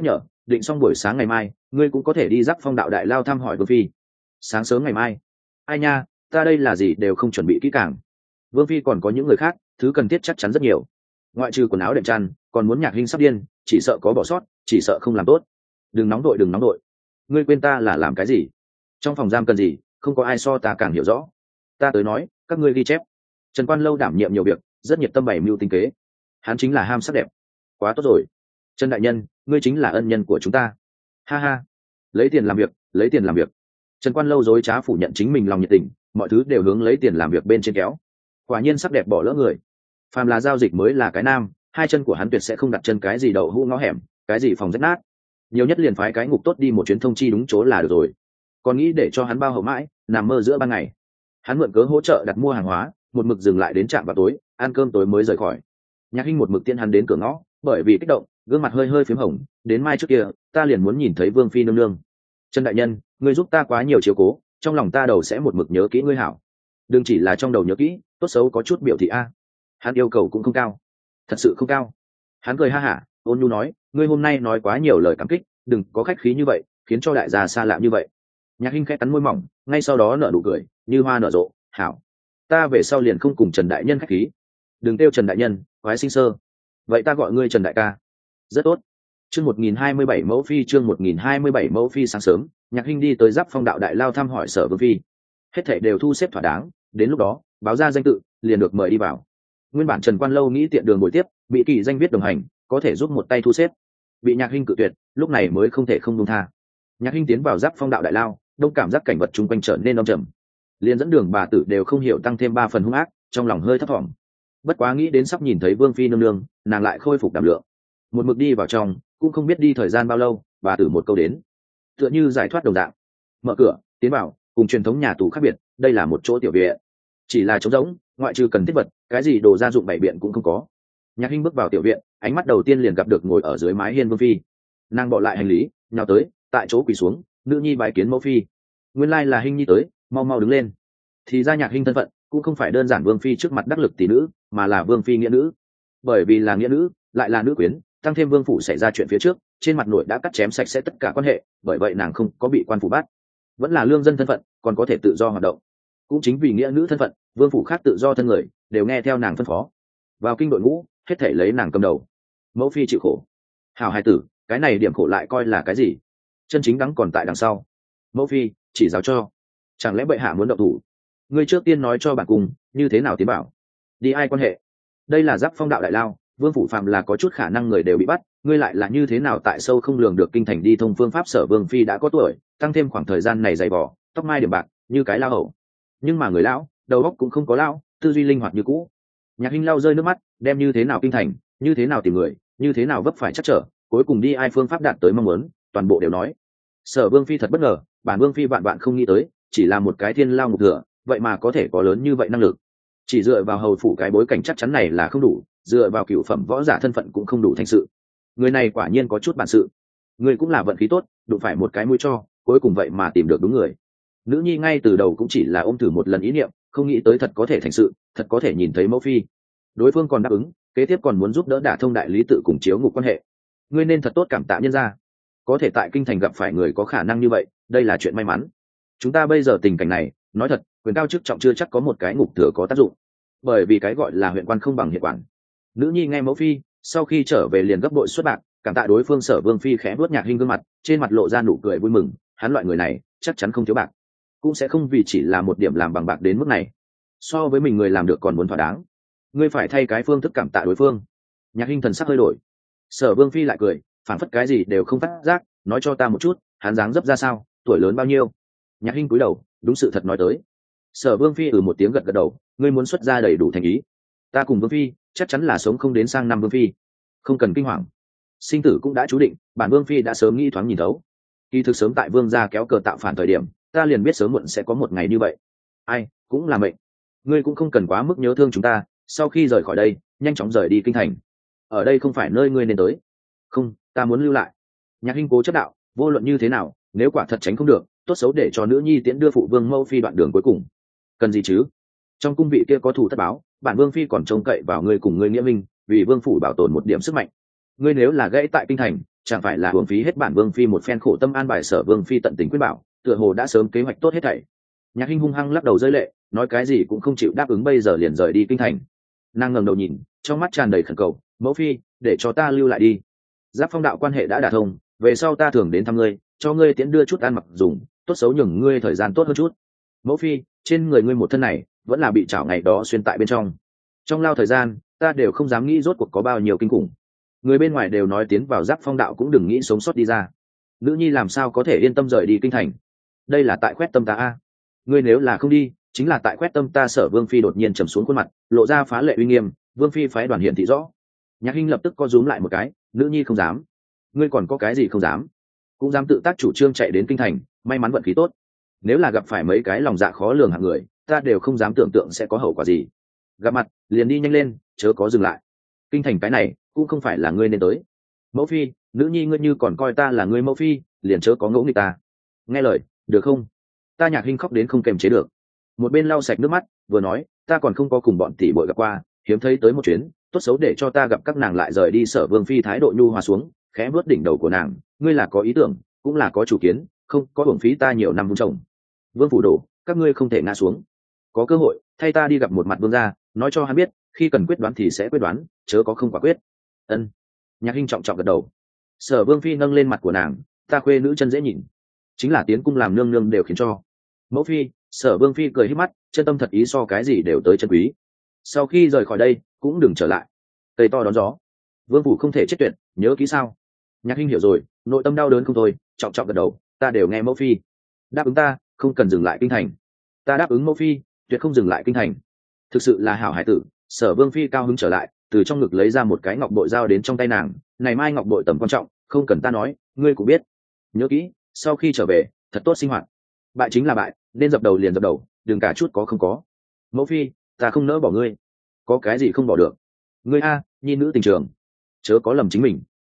định xong buổi sáng ngày mai ngươi cũng có thể đi Giáp Phong đạo đại lao thăm hỏi vương phi. Sáng sớm ngày mai? Ai nha, ta đây là gì đều không chuẩn bị kỹ càng. Vương phi còn có những người khác, thứ cần thiết chắc chắn rất nhiều, ngoại trừ quần áo đệm chăn còn muốn Nhạc Hinh sắp điên, chỉ sợ có bỏ sót, chỉ sợ không làm tốt. Đừng nóng đội, đừng nóng đội. Ngươi quên ta là làm cái gì? Trong phòng giam cần gì, không có ai so ta càng hiểu rõ. Ta tới nói, các ngươi ghi chép. Trần Quan Lâu đảm nhiệm nhiều việc, rất nhiệt tâm bày mưu tinh kế. Hắn chính là ham sắc đẹp. Quá tốt rồi. Trần đại nhân, ngươi chính là ân nhân của chúng ta. Ha ha. Lấy tiền làm việc, lấy tiền làm việc. Trần Quan Lâu dối trá phủ nhận chính mình lòng nhiệt tình, mọi thứ đều hướng lấy tiền làm việc bên trên kéo. Quả nhiên sắc đẹp bỏ lỡ người. Phàm là giao dịch mới là cái nam, hai chân của hắn tuyệt sẽ không đặt chân cái gì đậu hũ ngõ hẻm, cái gì phòng rách nát. Nhiều nhất liền phái cái ngục tốt đi một chuyến thông chi đúng chỗ là được rồi. Còn nghĩ để cho hắn bao hậu mãi, nằm mơ giữa ban ngày. Hắn mượn cớ hỗ trợ đặt mua hàng hóa, một mực dừng lại đến trạm vào tối, ăn cơm tối mới rời khỏi. Nhạc Hinh một mực tiễn hắn đến cửa ngõ, bởi vì kích động, gương mặt hơi hơi phím hồng. Đến mai trước kia, ta liền muốn nhìn thấy Vương phi nương nương. Trần đại nhân, ngươi giúp ta quá nhiều chiếu cố, trong lòng ta đầu sẽ một mực nhớ kỹ ngươi hảo. Đừng chỉ là trong đầu nhớ kỹ, tốt xấu có chút biểu thị a. Hắn yêu cầu cũng không cao, thật sự không cao. Hắn cười ha hả, ôn nhu nói, ngươi hôm nay nói quá nhiều lời cảm kích, đừng có khách khí như vậy, khiến cho đại gia xa lạ như vậy. Nhạc Hinh khẽ cắn môi mỏng, ngay sau đó nở nụ cười như hoa nở rộ. Hảo, ta về sau liền không cùng Trần đại nhân khách khí. Đừng kêu Trần đại nhân, quái sinh sơ. Vậy ta gọi ngươi Trần đại ca. Rất tốt. Chương một nghìn hai mươi bảy mẫu phi, chương một nghìn hai mươi bảy mẫu phi. Sáng sớm, Nhạc Hinh đi tới Giáp Phong đạo đại lao thăm hỏi Sở Vương phi. Hết thảy đều thu xếp thỏa đáng, đến lúc đó báo ra danh tự, liền được mời đi vào. Nguyên bản Trần Quan Lâu nghĩ tiện đường buổi tiếp, bị kỳ danh viết đồng hành, có thể giúp một tay thu xếp, bị Nhạc Hinh cự tuyệt, lúc này mới không thể không buông tha. Nhạc Hinh tiến vào Giáp Phong đạo đại lao, đông cảm giác cảnh vật chung quanh trở nên âm trầm, liền dẫn đường bà tử đều không hiểu tăng thêm ba phần hung ác, trong lòng hơi thấp thỏm. Bất quá nghĩ đến sắp nhìn thấy Vương phi nương nương, nàng lại khôi phục đảm lượng. Một mực đi vào trong, cũng không biết đi thời gian bao lâu, bà tử một câu đến, tựa như giải thoát đồng dạng. Mở cửa, tiến vào, cùng truyền thống nhà tù khác biệt, đây là một chỗ tiểu viện, chỉ là trống rỗng, ngoại trừ cần thiết vật, cái gì đồ gia dụng bày biện cũng không có. Nhạc Hinh bước vào tiểu viện, ánh mắt đầu tiên liền gặp được ngồi ở dưới mái hiên Vương phi. Nàng bỏ lại hành lý, nhào tới, tại chỗ quỳ xuống, nữ nhi bái kiến mẫu phi. Nguyên lai là Hinh nhi tới, mau mau đứng lên. Thì ra Nhạc Hinh thân phận cũng không phải đơn giản Vương phi trước mặt đắc lực tỷ nữ, mà là Vương phi nghĩa nữ. Bởi vì là nghĩa nữ, lại là nữ quyến, tăng thêm Vương phủ xảy ra chuyện phía trước, trên mặt nội đã cắt chém sạch sẽ tất cả quan hệ, bởi vậy nàng không có bị quan phủ bắt, vẫn là lương dân thân phận, còn có thể tự do hoạt động. Cũng chính vì nghĩa nữ thân phận, Vương phủ khác tự do thân người đều nghe theo nàng phân phó. Vào kinh đội ngũ, hết thể lấy nàng cầm đầu. Mẫu phi chịu khổ. Hảo hài tử, cái này điểm khổ lại coi là cái gì? Chân chính đắng còn tại đằng sau. Mẫu phi, chỉ giáo cho. Chẳng lẽ bệ hạ muốn động thủ? Ngươi trước tiên nói cho bản cung, như thế nào tiến bảo? Đi ai quan hệ? Đây là Giáp Phong đạo đại lao, Vương phủ phạm là có chút khả năng người đều bị bắt, ngươi lại là như thế nào tại sâu không lường được kinh thành đi thông phương pháp. Sở Vương phi đã có tuổi, tăng thêm khoảng thời gian này dày vò, tóc mai điểm bạc, như cái lao hầu. Nhưng mà người lão, đầu óc cũng không có lão, tư duy linh hoạt như cũ. Nhạc Hinh lau rơi nước mắt, đem như thế nào kinh thành, như thế nào tìm người, như thế nào vấp phải chắc trở, cuối cùng đi ai phương pháp đạt tới mong muốn, toàn bộ đều nói. Sở Vương phi thật bất ngờ, bản Vương phi vạn vạn không nghĩ tới, chỉ là một cái thiên lao ngục thừa, vậy mà có thể có lớn như vậy năng lực. Chỉ dựa vào hầu phủ cái bối cảnh chắc chắn này là không đủ, dựa vào cửu phẩm võ giả thân phận cũng không đủ thành sự. Người này quả nhiên có chút bản sự. Người cũng là vận khí tốt, đụng phải một cái mũi cho, cuối cùng vậy mà tìm được đúng người. Nữ nhi ngay từ đầu cũng chỉ là ôm thử một lần ý niệm, không nghĩ tới thật có thể thành sự, thật có thể nhìn thấy mẫu phi. Đối phương còn đáp ứng, kế tiếp còn muốn giúp đỡ đả thông đại lý tự cùng chiếu ngục quan hệ. Ngươi nên thật tốt cảm tạ nhân gia, có thể tại kinh thành gặp phải người có khả năng như vậy, đây là chuyện may mắn. Chúng ta bây giờ tình cảnh này, nói thật, quyền cao chức trọng chưa chắc có một cái ngục thừa có tác dụng, bởi vì cái gọi là huyện quan không bằng hiện quản. Nữ nhi nghe mẫu phi, sau khi trở về liền gấp bội xuất bạc, cảm tạ đối phương. Sở Vương phi khẽ vuốt Nhạc Hinh gương mặt, trên mặt lộ ra nụ cười vui mừng, hắn loại người này chắc chắn không thiếu bạc, cũng sẽ không vì chỉ là một điểm làm bằng bạc đến mức này. So với mình người làm được còn muốn thỏa đáng, ngươi phải thay cái phương thức cảm tạ đối phương. Nhạc Hinh thần sắc hơi đổi. Sở Vương phi lại cười, phản phất cái gì đều không phát giác, nói cho ta một chút, hắn dáng dấp ra sao, tuổi lớn bao nhiêu? Nhạc Hinh cúi đầu, đúng sự thật nói tới. Sở Vương phi ừ một tiếng gật gật đầu, ngươi muốn xuất ra đầy đủ thành ý, ta cùng Vương phi chắc chắn là sống không đến sang năm. Vương phi không cần kinh hoàng, sinh tử cũng đã chú định, bản Vương phi đã sớm nghĩ thoáng nhìn thấu. Kỳ thực sớm tại Vương gia kéo cờ tạo phản thời điểm, ta liền biết sớm muộn sẽ có một ngày như vậy. Ai cũng là mệnh, ngươi cũng không cần quá mức nhớ thương chúng ta. Sau khi rời khỏi đây, nhanh chóng rời đi kinh thành, ở đây không phải nơi ngươi nên tới. Không, ta muốn lưu lại. Nhạc Hinh cố chấp đạo, vô luận như thế nào, nếu quả thật tránh không được, tốt xấu để cho nữ nhi tiễn đưa phụ vương mẫu phi đoạn đường cuối cùng. Cần gì chứ? Trong cung vị kia có thù tất báo, bản Vương phi còn trông cậy vào ngươi cùng ngươi nghĩa minh, vì vương phủ bảo tồn một điểm sức mạnh. Ngươi nếu là gãy tại kinh thành, chẳng phải là hưởng phí hết bản vương phi một phen khổ tâm an bài sở vương phi tận tình quyết bảo, tựa hồ đã sớm kế hoạch tốt hết thảy. Nhạc Hinh hung hăng lắc đầu rơi lệ, nói cái gì cũng không chịu đáp ứng, bây giờ liền rời đi kinh thành. Nàng ngẩng đầu nhìn, trong mắt tràn đầy khẩn cầu, mẫu phi, để cho ta lưu lại đi. Giáp Phong đạo quan hệ đã đả thông, về sau ta thường đến thăm ngươi, cho ngươi tiễn đưa chút ăn mặc dùng, tốt xấu nhường ngươi thời gian tốt hơn chút. Mẫu phi, trên người ngươi một thân này vẫn là bị chảo ngày đó xuyên tại bên trong, trong lao thời gian ta đều không dám nghĩ rốt cuộc có bao nhiêu kinh khủng. Người bên ngoài đều nói tiến vào Giáp Phong đạo cũng đừng nghĩ sống sót đi ra. Nữ nhi làm sao có thể yên tâm rời đi kinh thành? Đây là tại quét tâm ta a. Ngươi nếu là không đi, chính là tại quét tâm ta. Sở vương phi đột nhiên trầm xuống khuôn mặt, lộ ra phá lệ uy nghiêm. Vương phi phái đoàn hiện thị rõ. Nhạc Hinh lập tức co rúm lại một cái, nữ nhi không dám. Ngươi còn có cái gì không dám? Cũng dám tự tác chủ trương chạy đến kinh thành, may mắn vận khí tốt. Nếu là gặp phải mấy cái lòng dạ khó lường hạng người, ta đều không dám tưởng tượng sẽ có hậu quả gì. Gặp mặt liền đi nhanh lên, chớ có dừng lại. Kinh thành cái này cũng không phải là ngươi nên tới. Mẫu phi, nữ nhi ngươi như còn coi ta là ngươi mẫu phi, liền chớ có ngỗ nghịch ta. Nghe lời, được không? Ta Nhạc Hinh khóc đến không kềm chế được, một bên lau sạch nước mắt vừa nói, ta còn không có cùng bọn tỷ bội gặp qua, hiếm thấy tới một chuyến, tốt xấu để cho ta gặp các nàng lại rời đi. Sở vương phi thái độ nhu hòa xuống, khẽ vớt đỉnh đầu của nàng, ngươi là có ý tưởng cũng là có chủ kiến, không có hưởng phí ta nhiều năm vun trồng. Vương phủ đổ, các ngươi không thể ngã xuống, có cơ hội thay ta đi gặp một mặt vương gia, nói cho hắn biết khi cần quyết đoán thì sẽ quyết đoán, chớ có không quả quyết. Ân. Nhạc Hinh trọng trọng gật đầu. Sở vương phi nâng lên mặt của nàng, ta khuê nữ chân dễ nhìn, chính là tiến cung làm nương nương đều khiến cho. Mẫu phi. Sở vương phi cười hít mắt, chân tâm thật ý so cái gì đều tới chân quý. Sau khi rời khỏi đây cũng đừng trở lại. Cây to đón gió, vương phủ không thể chết tuyệt, nhớ kỹ sao? Nhạc Hinh hiểu rồi, nội tâm đau đớn không thôi, trọng trọng gật đầu, ta đều nghe mẫu phi. Đáp ứng ta, không cần dừng lại kinh thành. Ta đáp ứng mẫu phi, tuyệt không dừng lại kinh thành. Thực sự là hảo hải tử. Sở vương phi cao hứng trở lại, từ trong ngực lấy ra một cái ngọc bội giao đến trong tay nàng, này mai ngọc bội tầm quan trọng, không cần ta nói, ngươi cũng biết. Nhớ kỹ, sau khi trở về thật tốt sinh hoạt. Bại chính là bại, nên dập đầu liền dập đầu, đừng cả chút có không có. Mẫu phi, ta không nỡ bỏ ngươi. Có cái gì không bỏ được? Ngươi a, nhi nữ tình trường, chớ có lầm chính mình.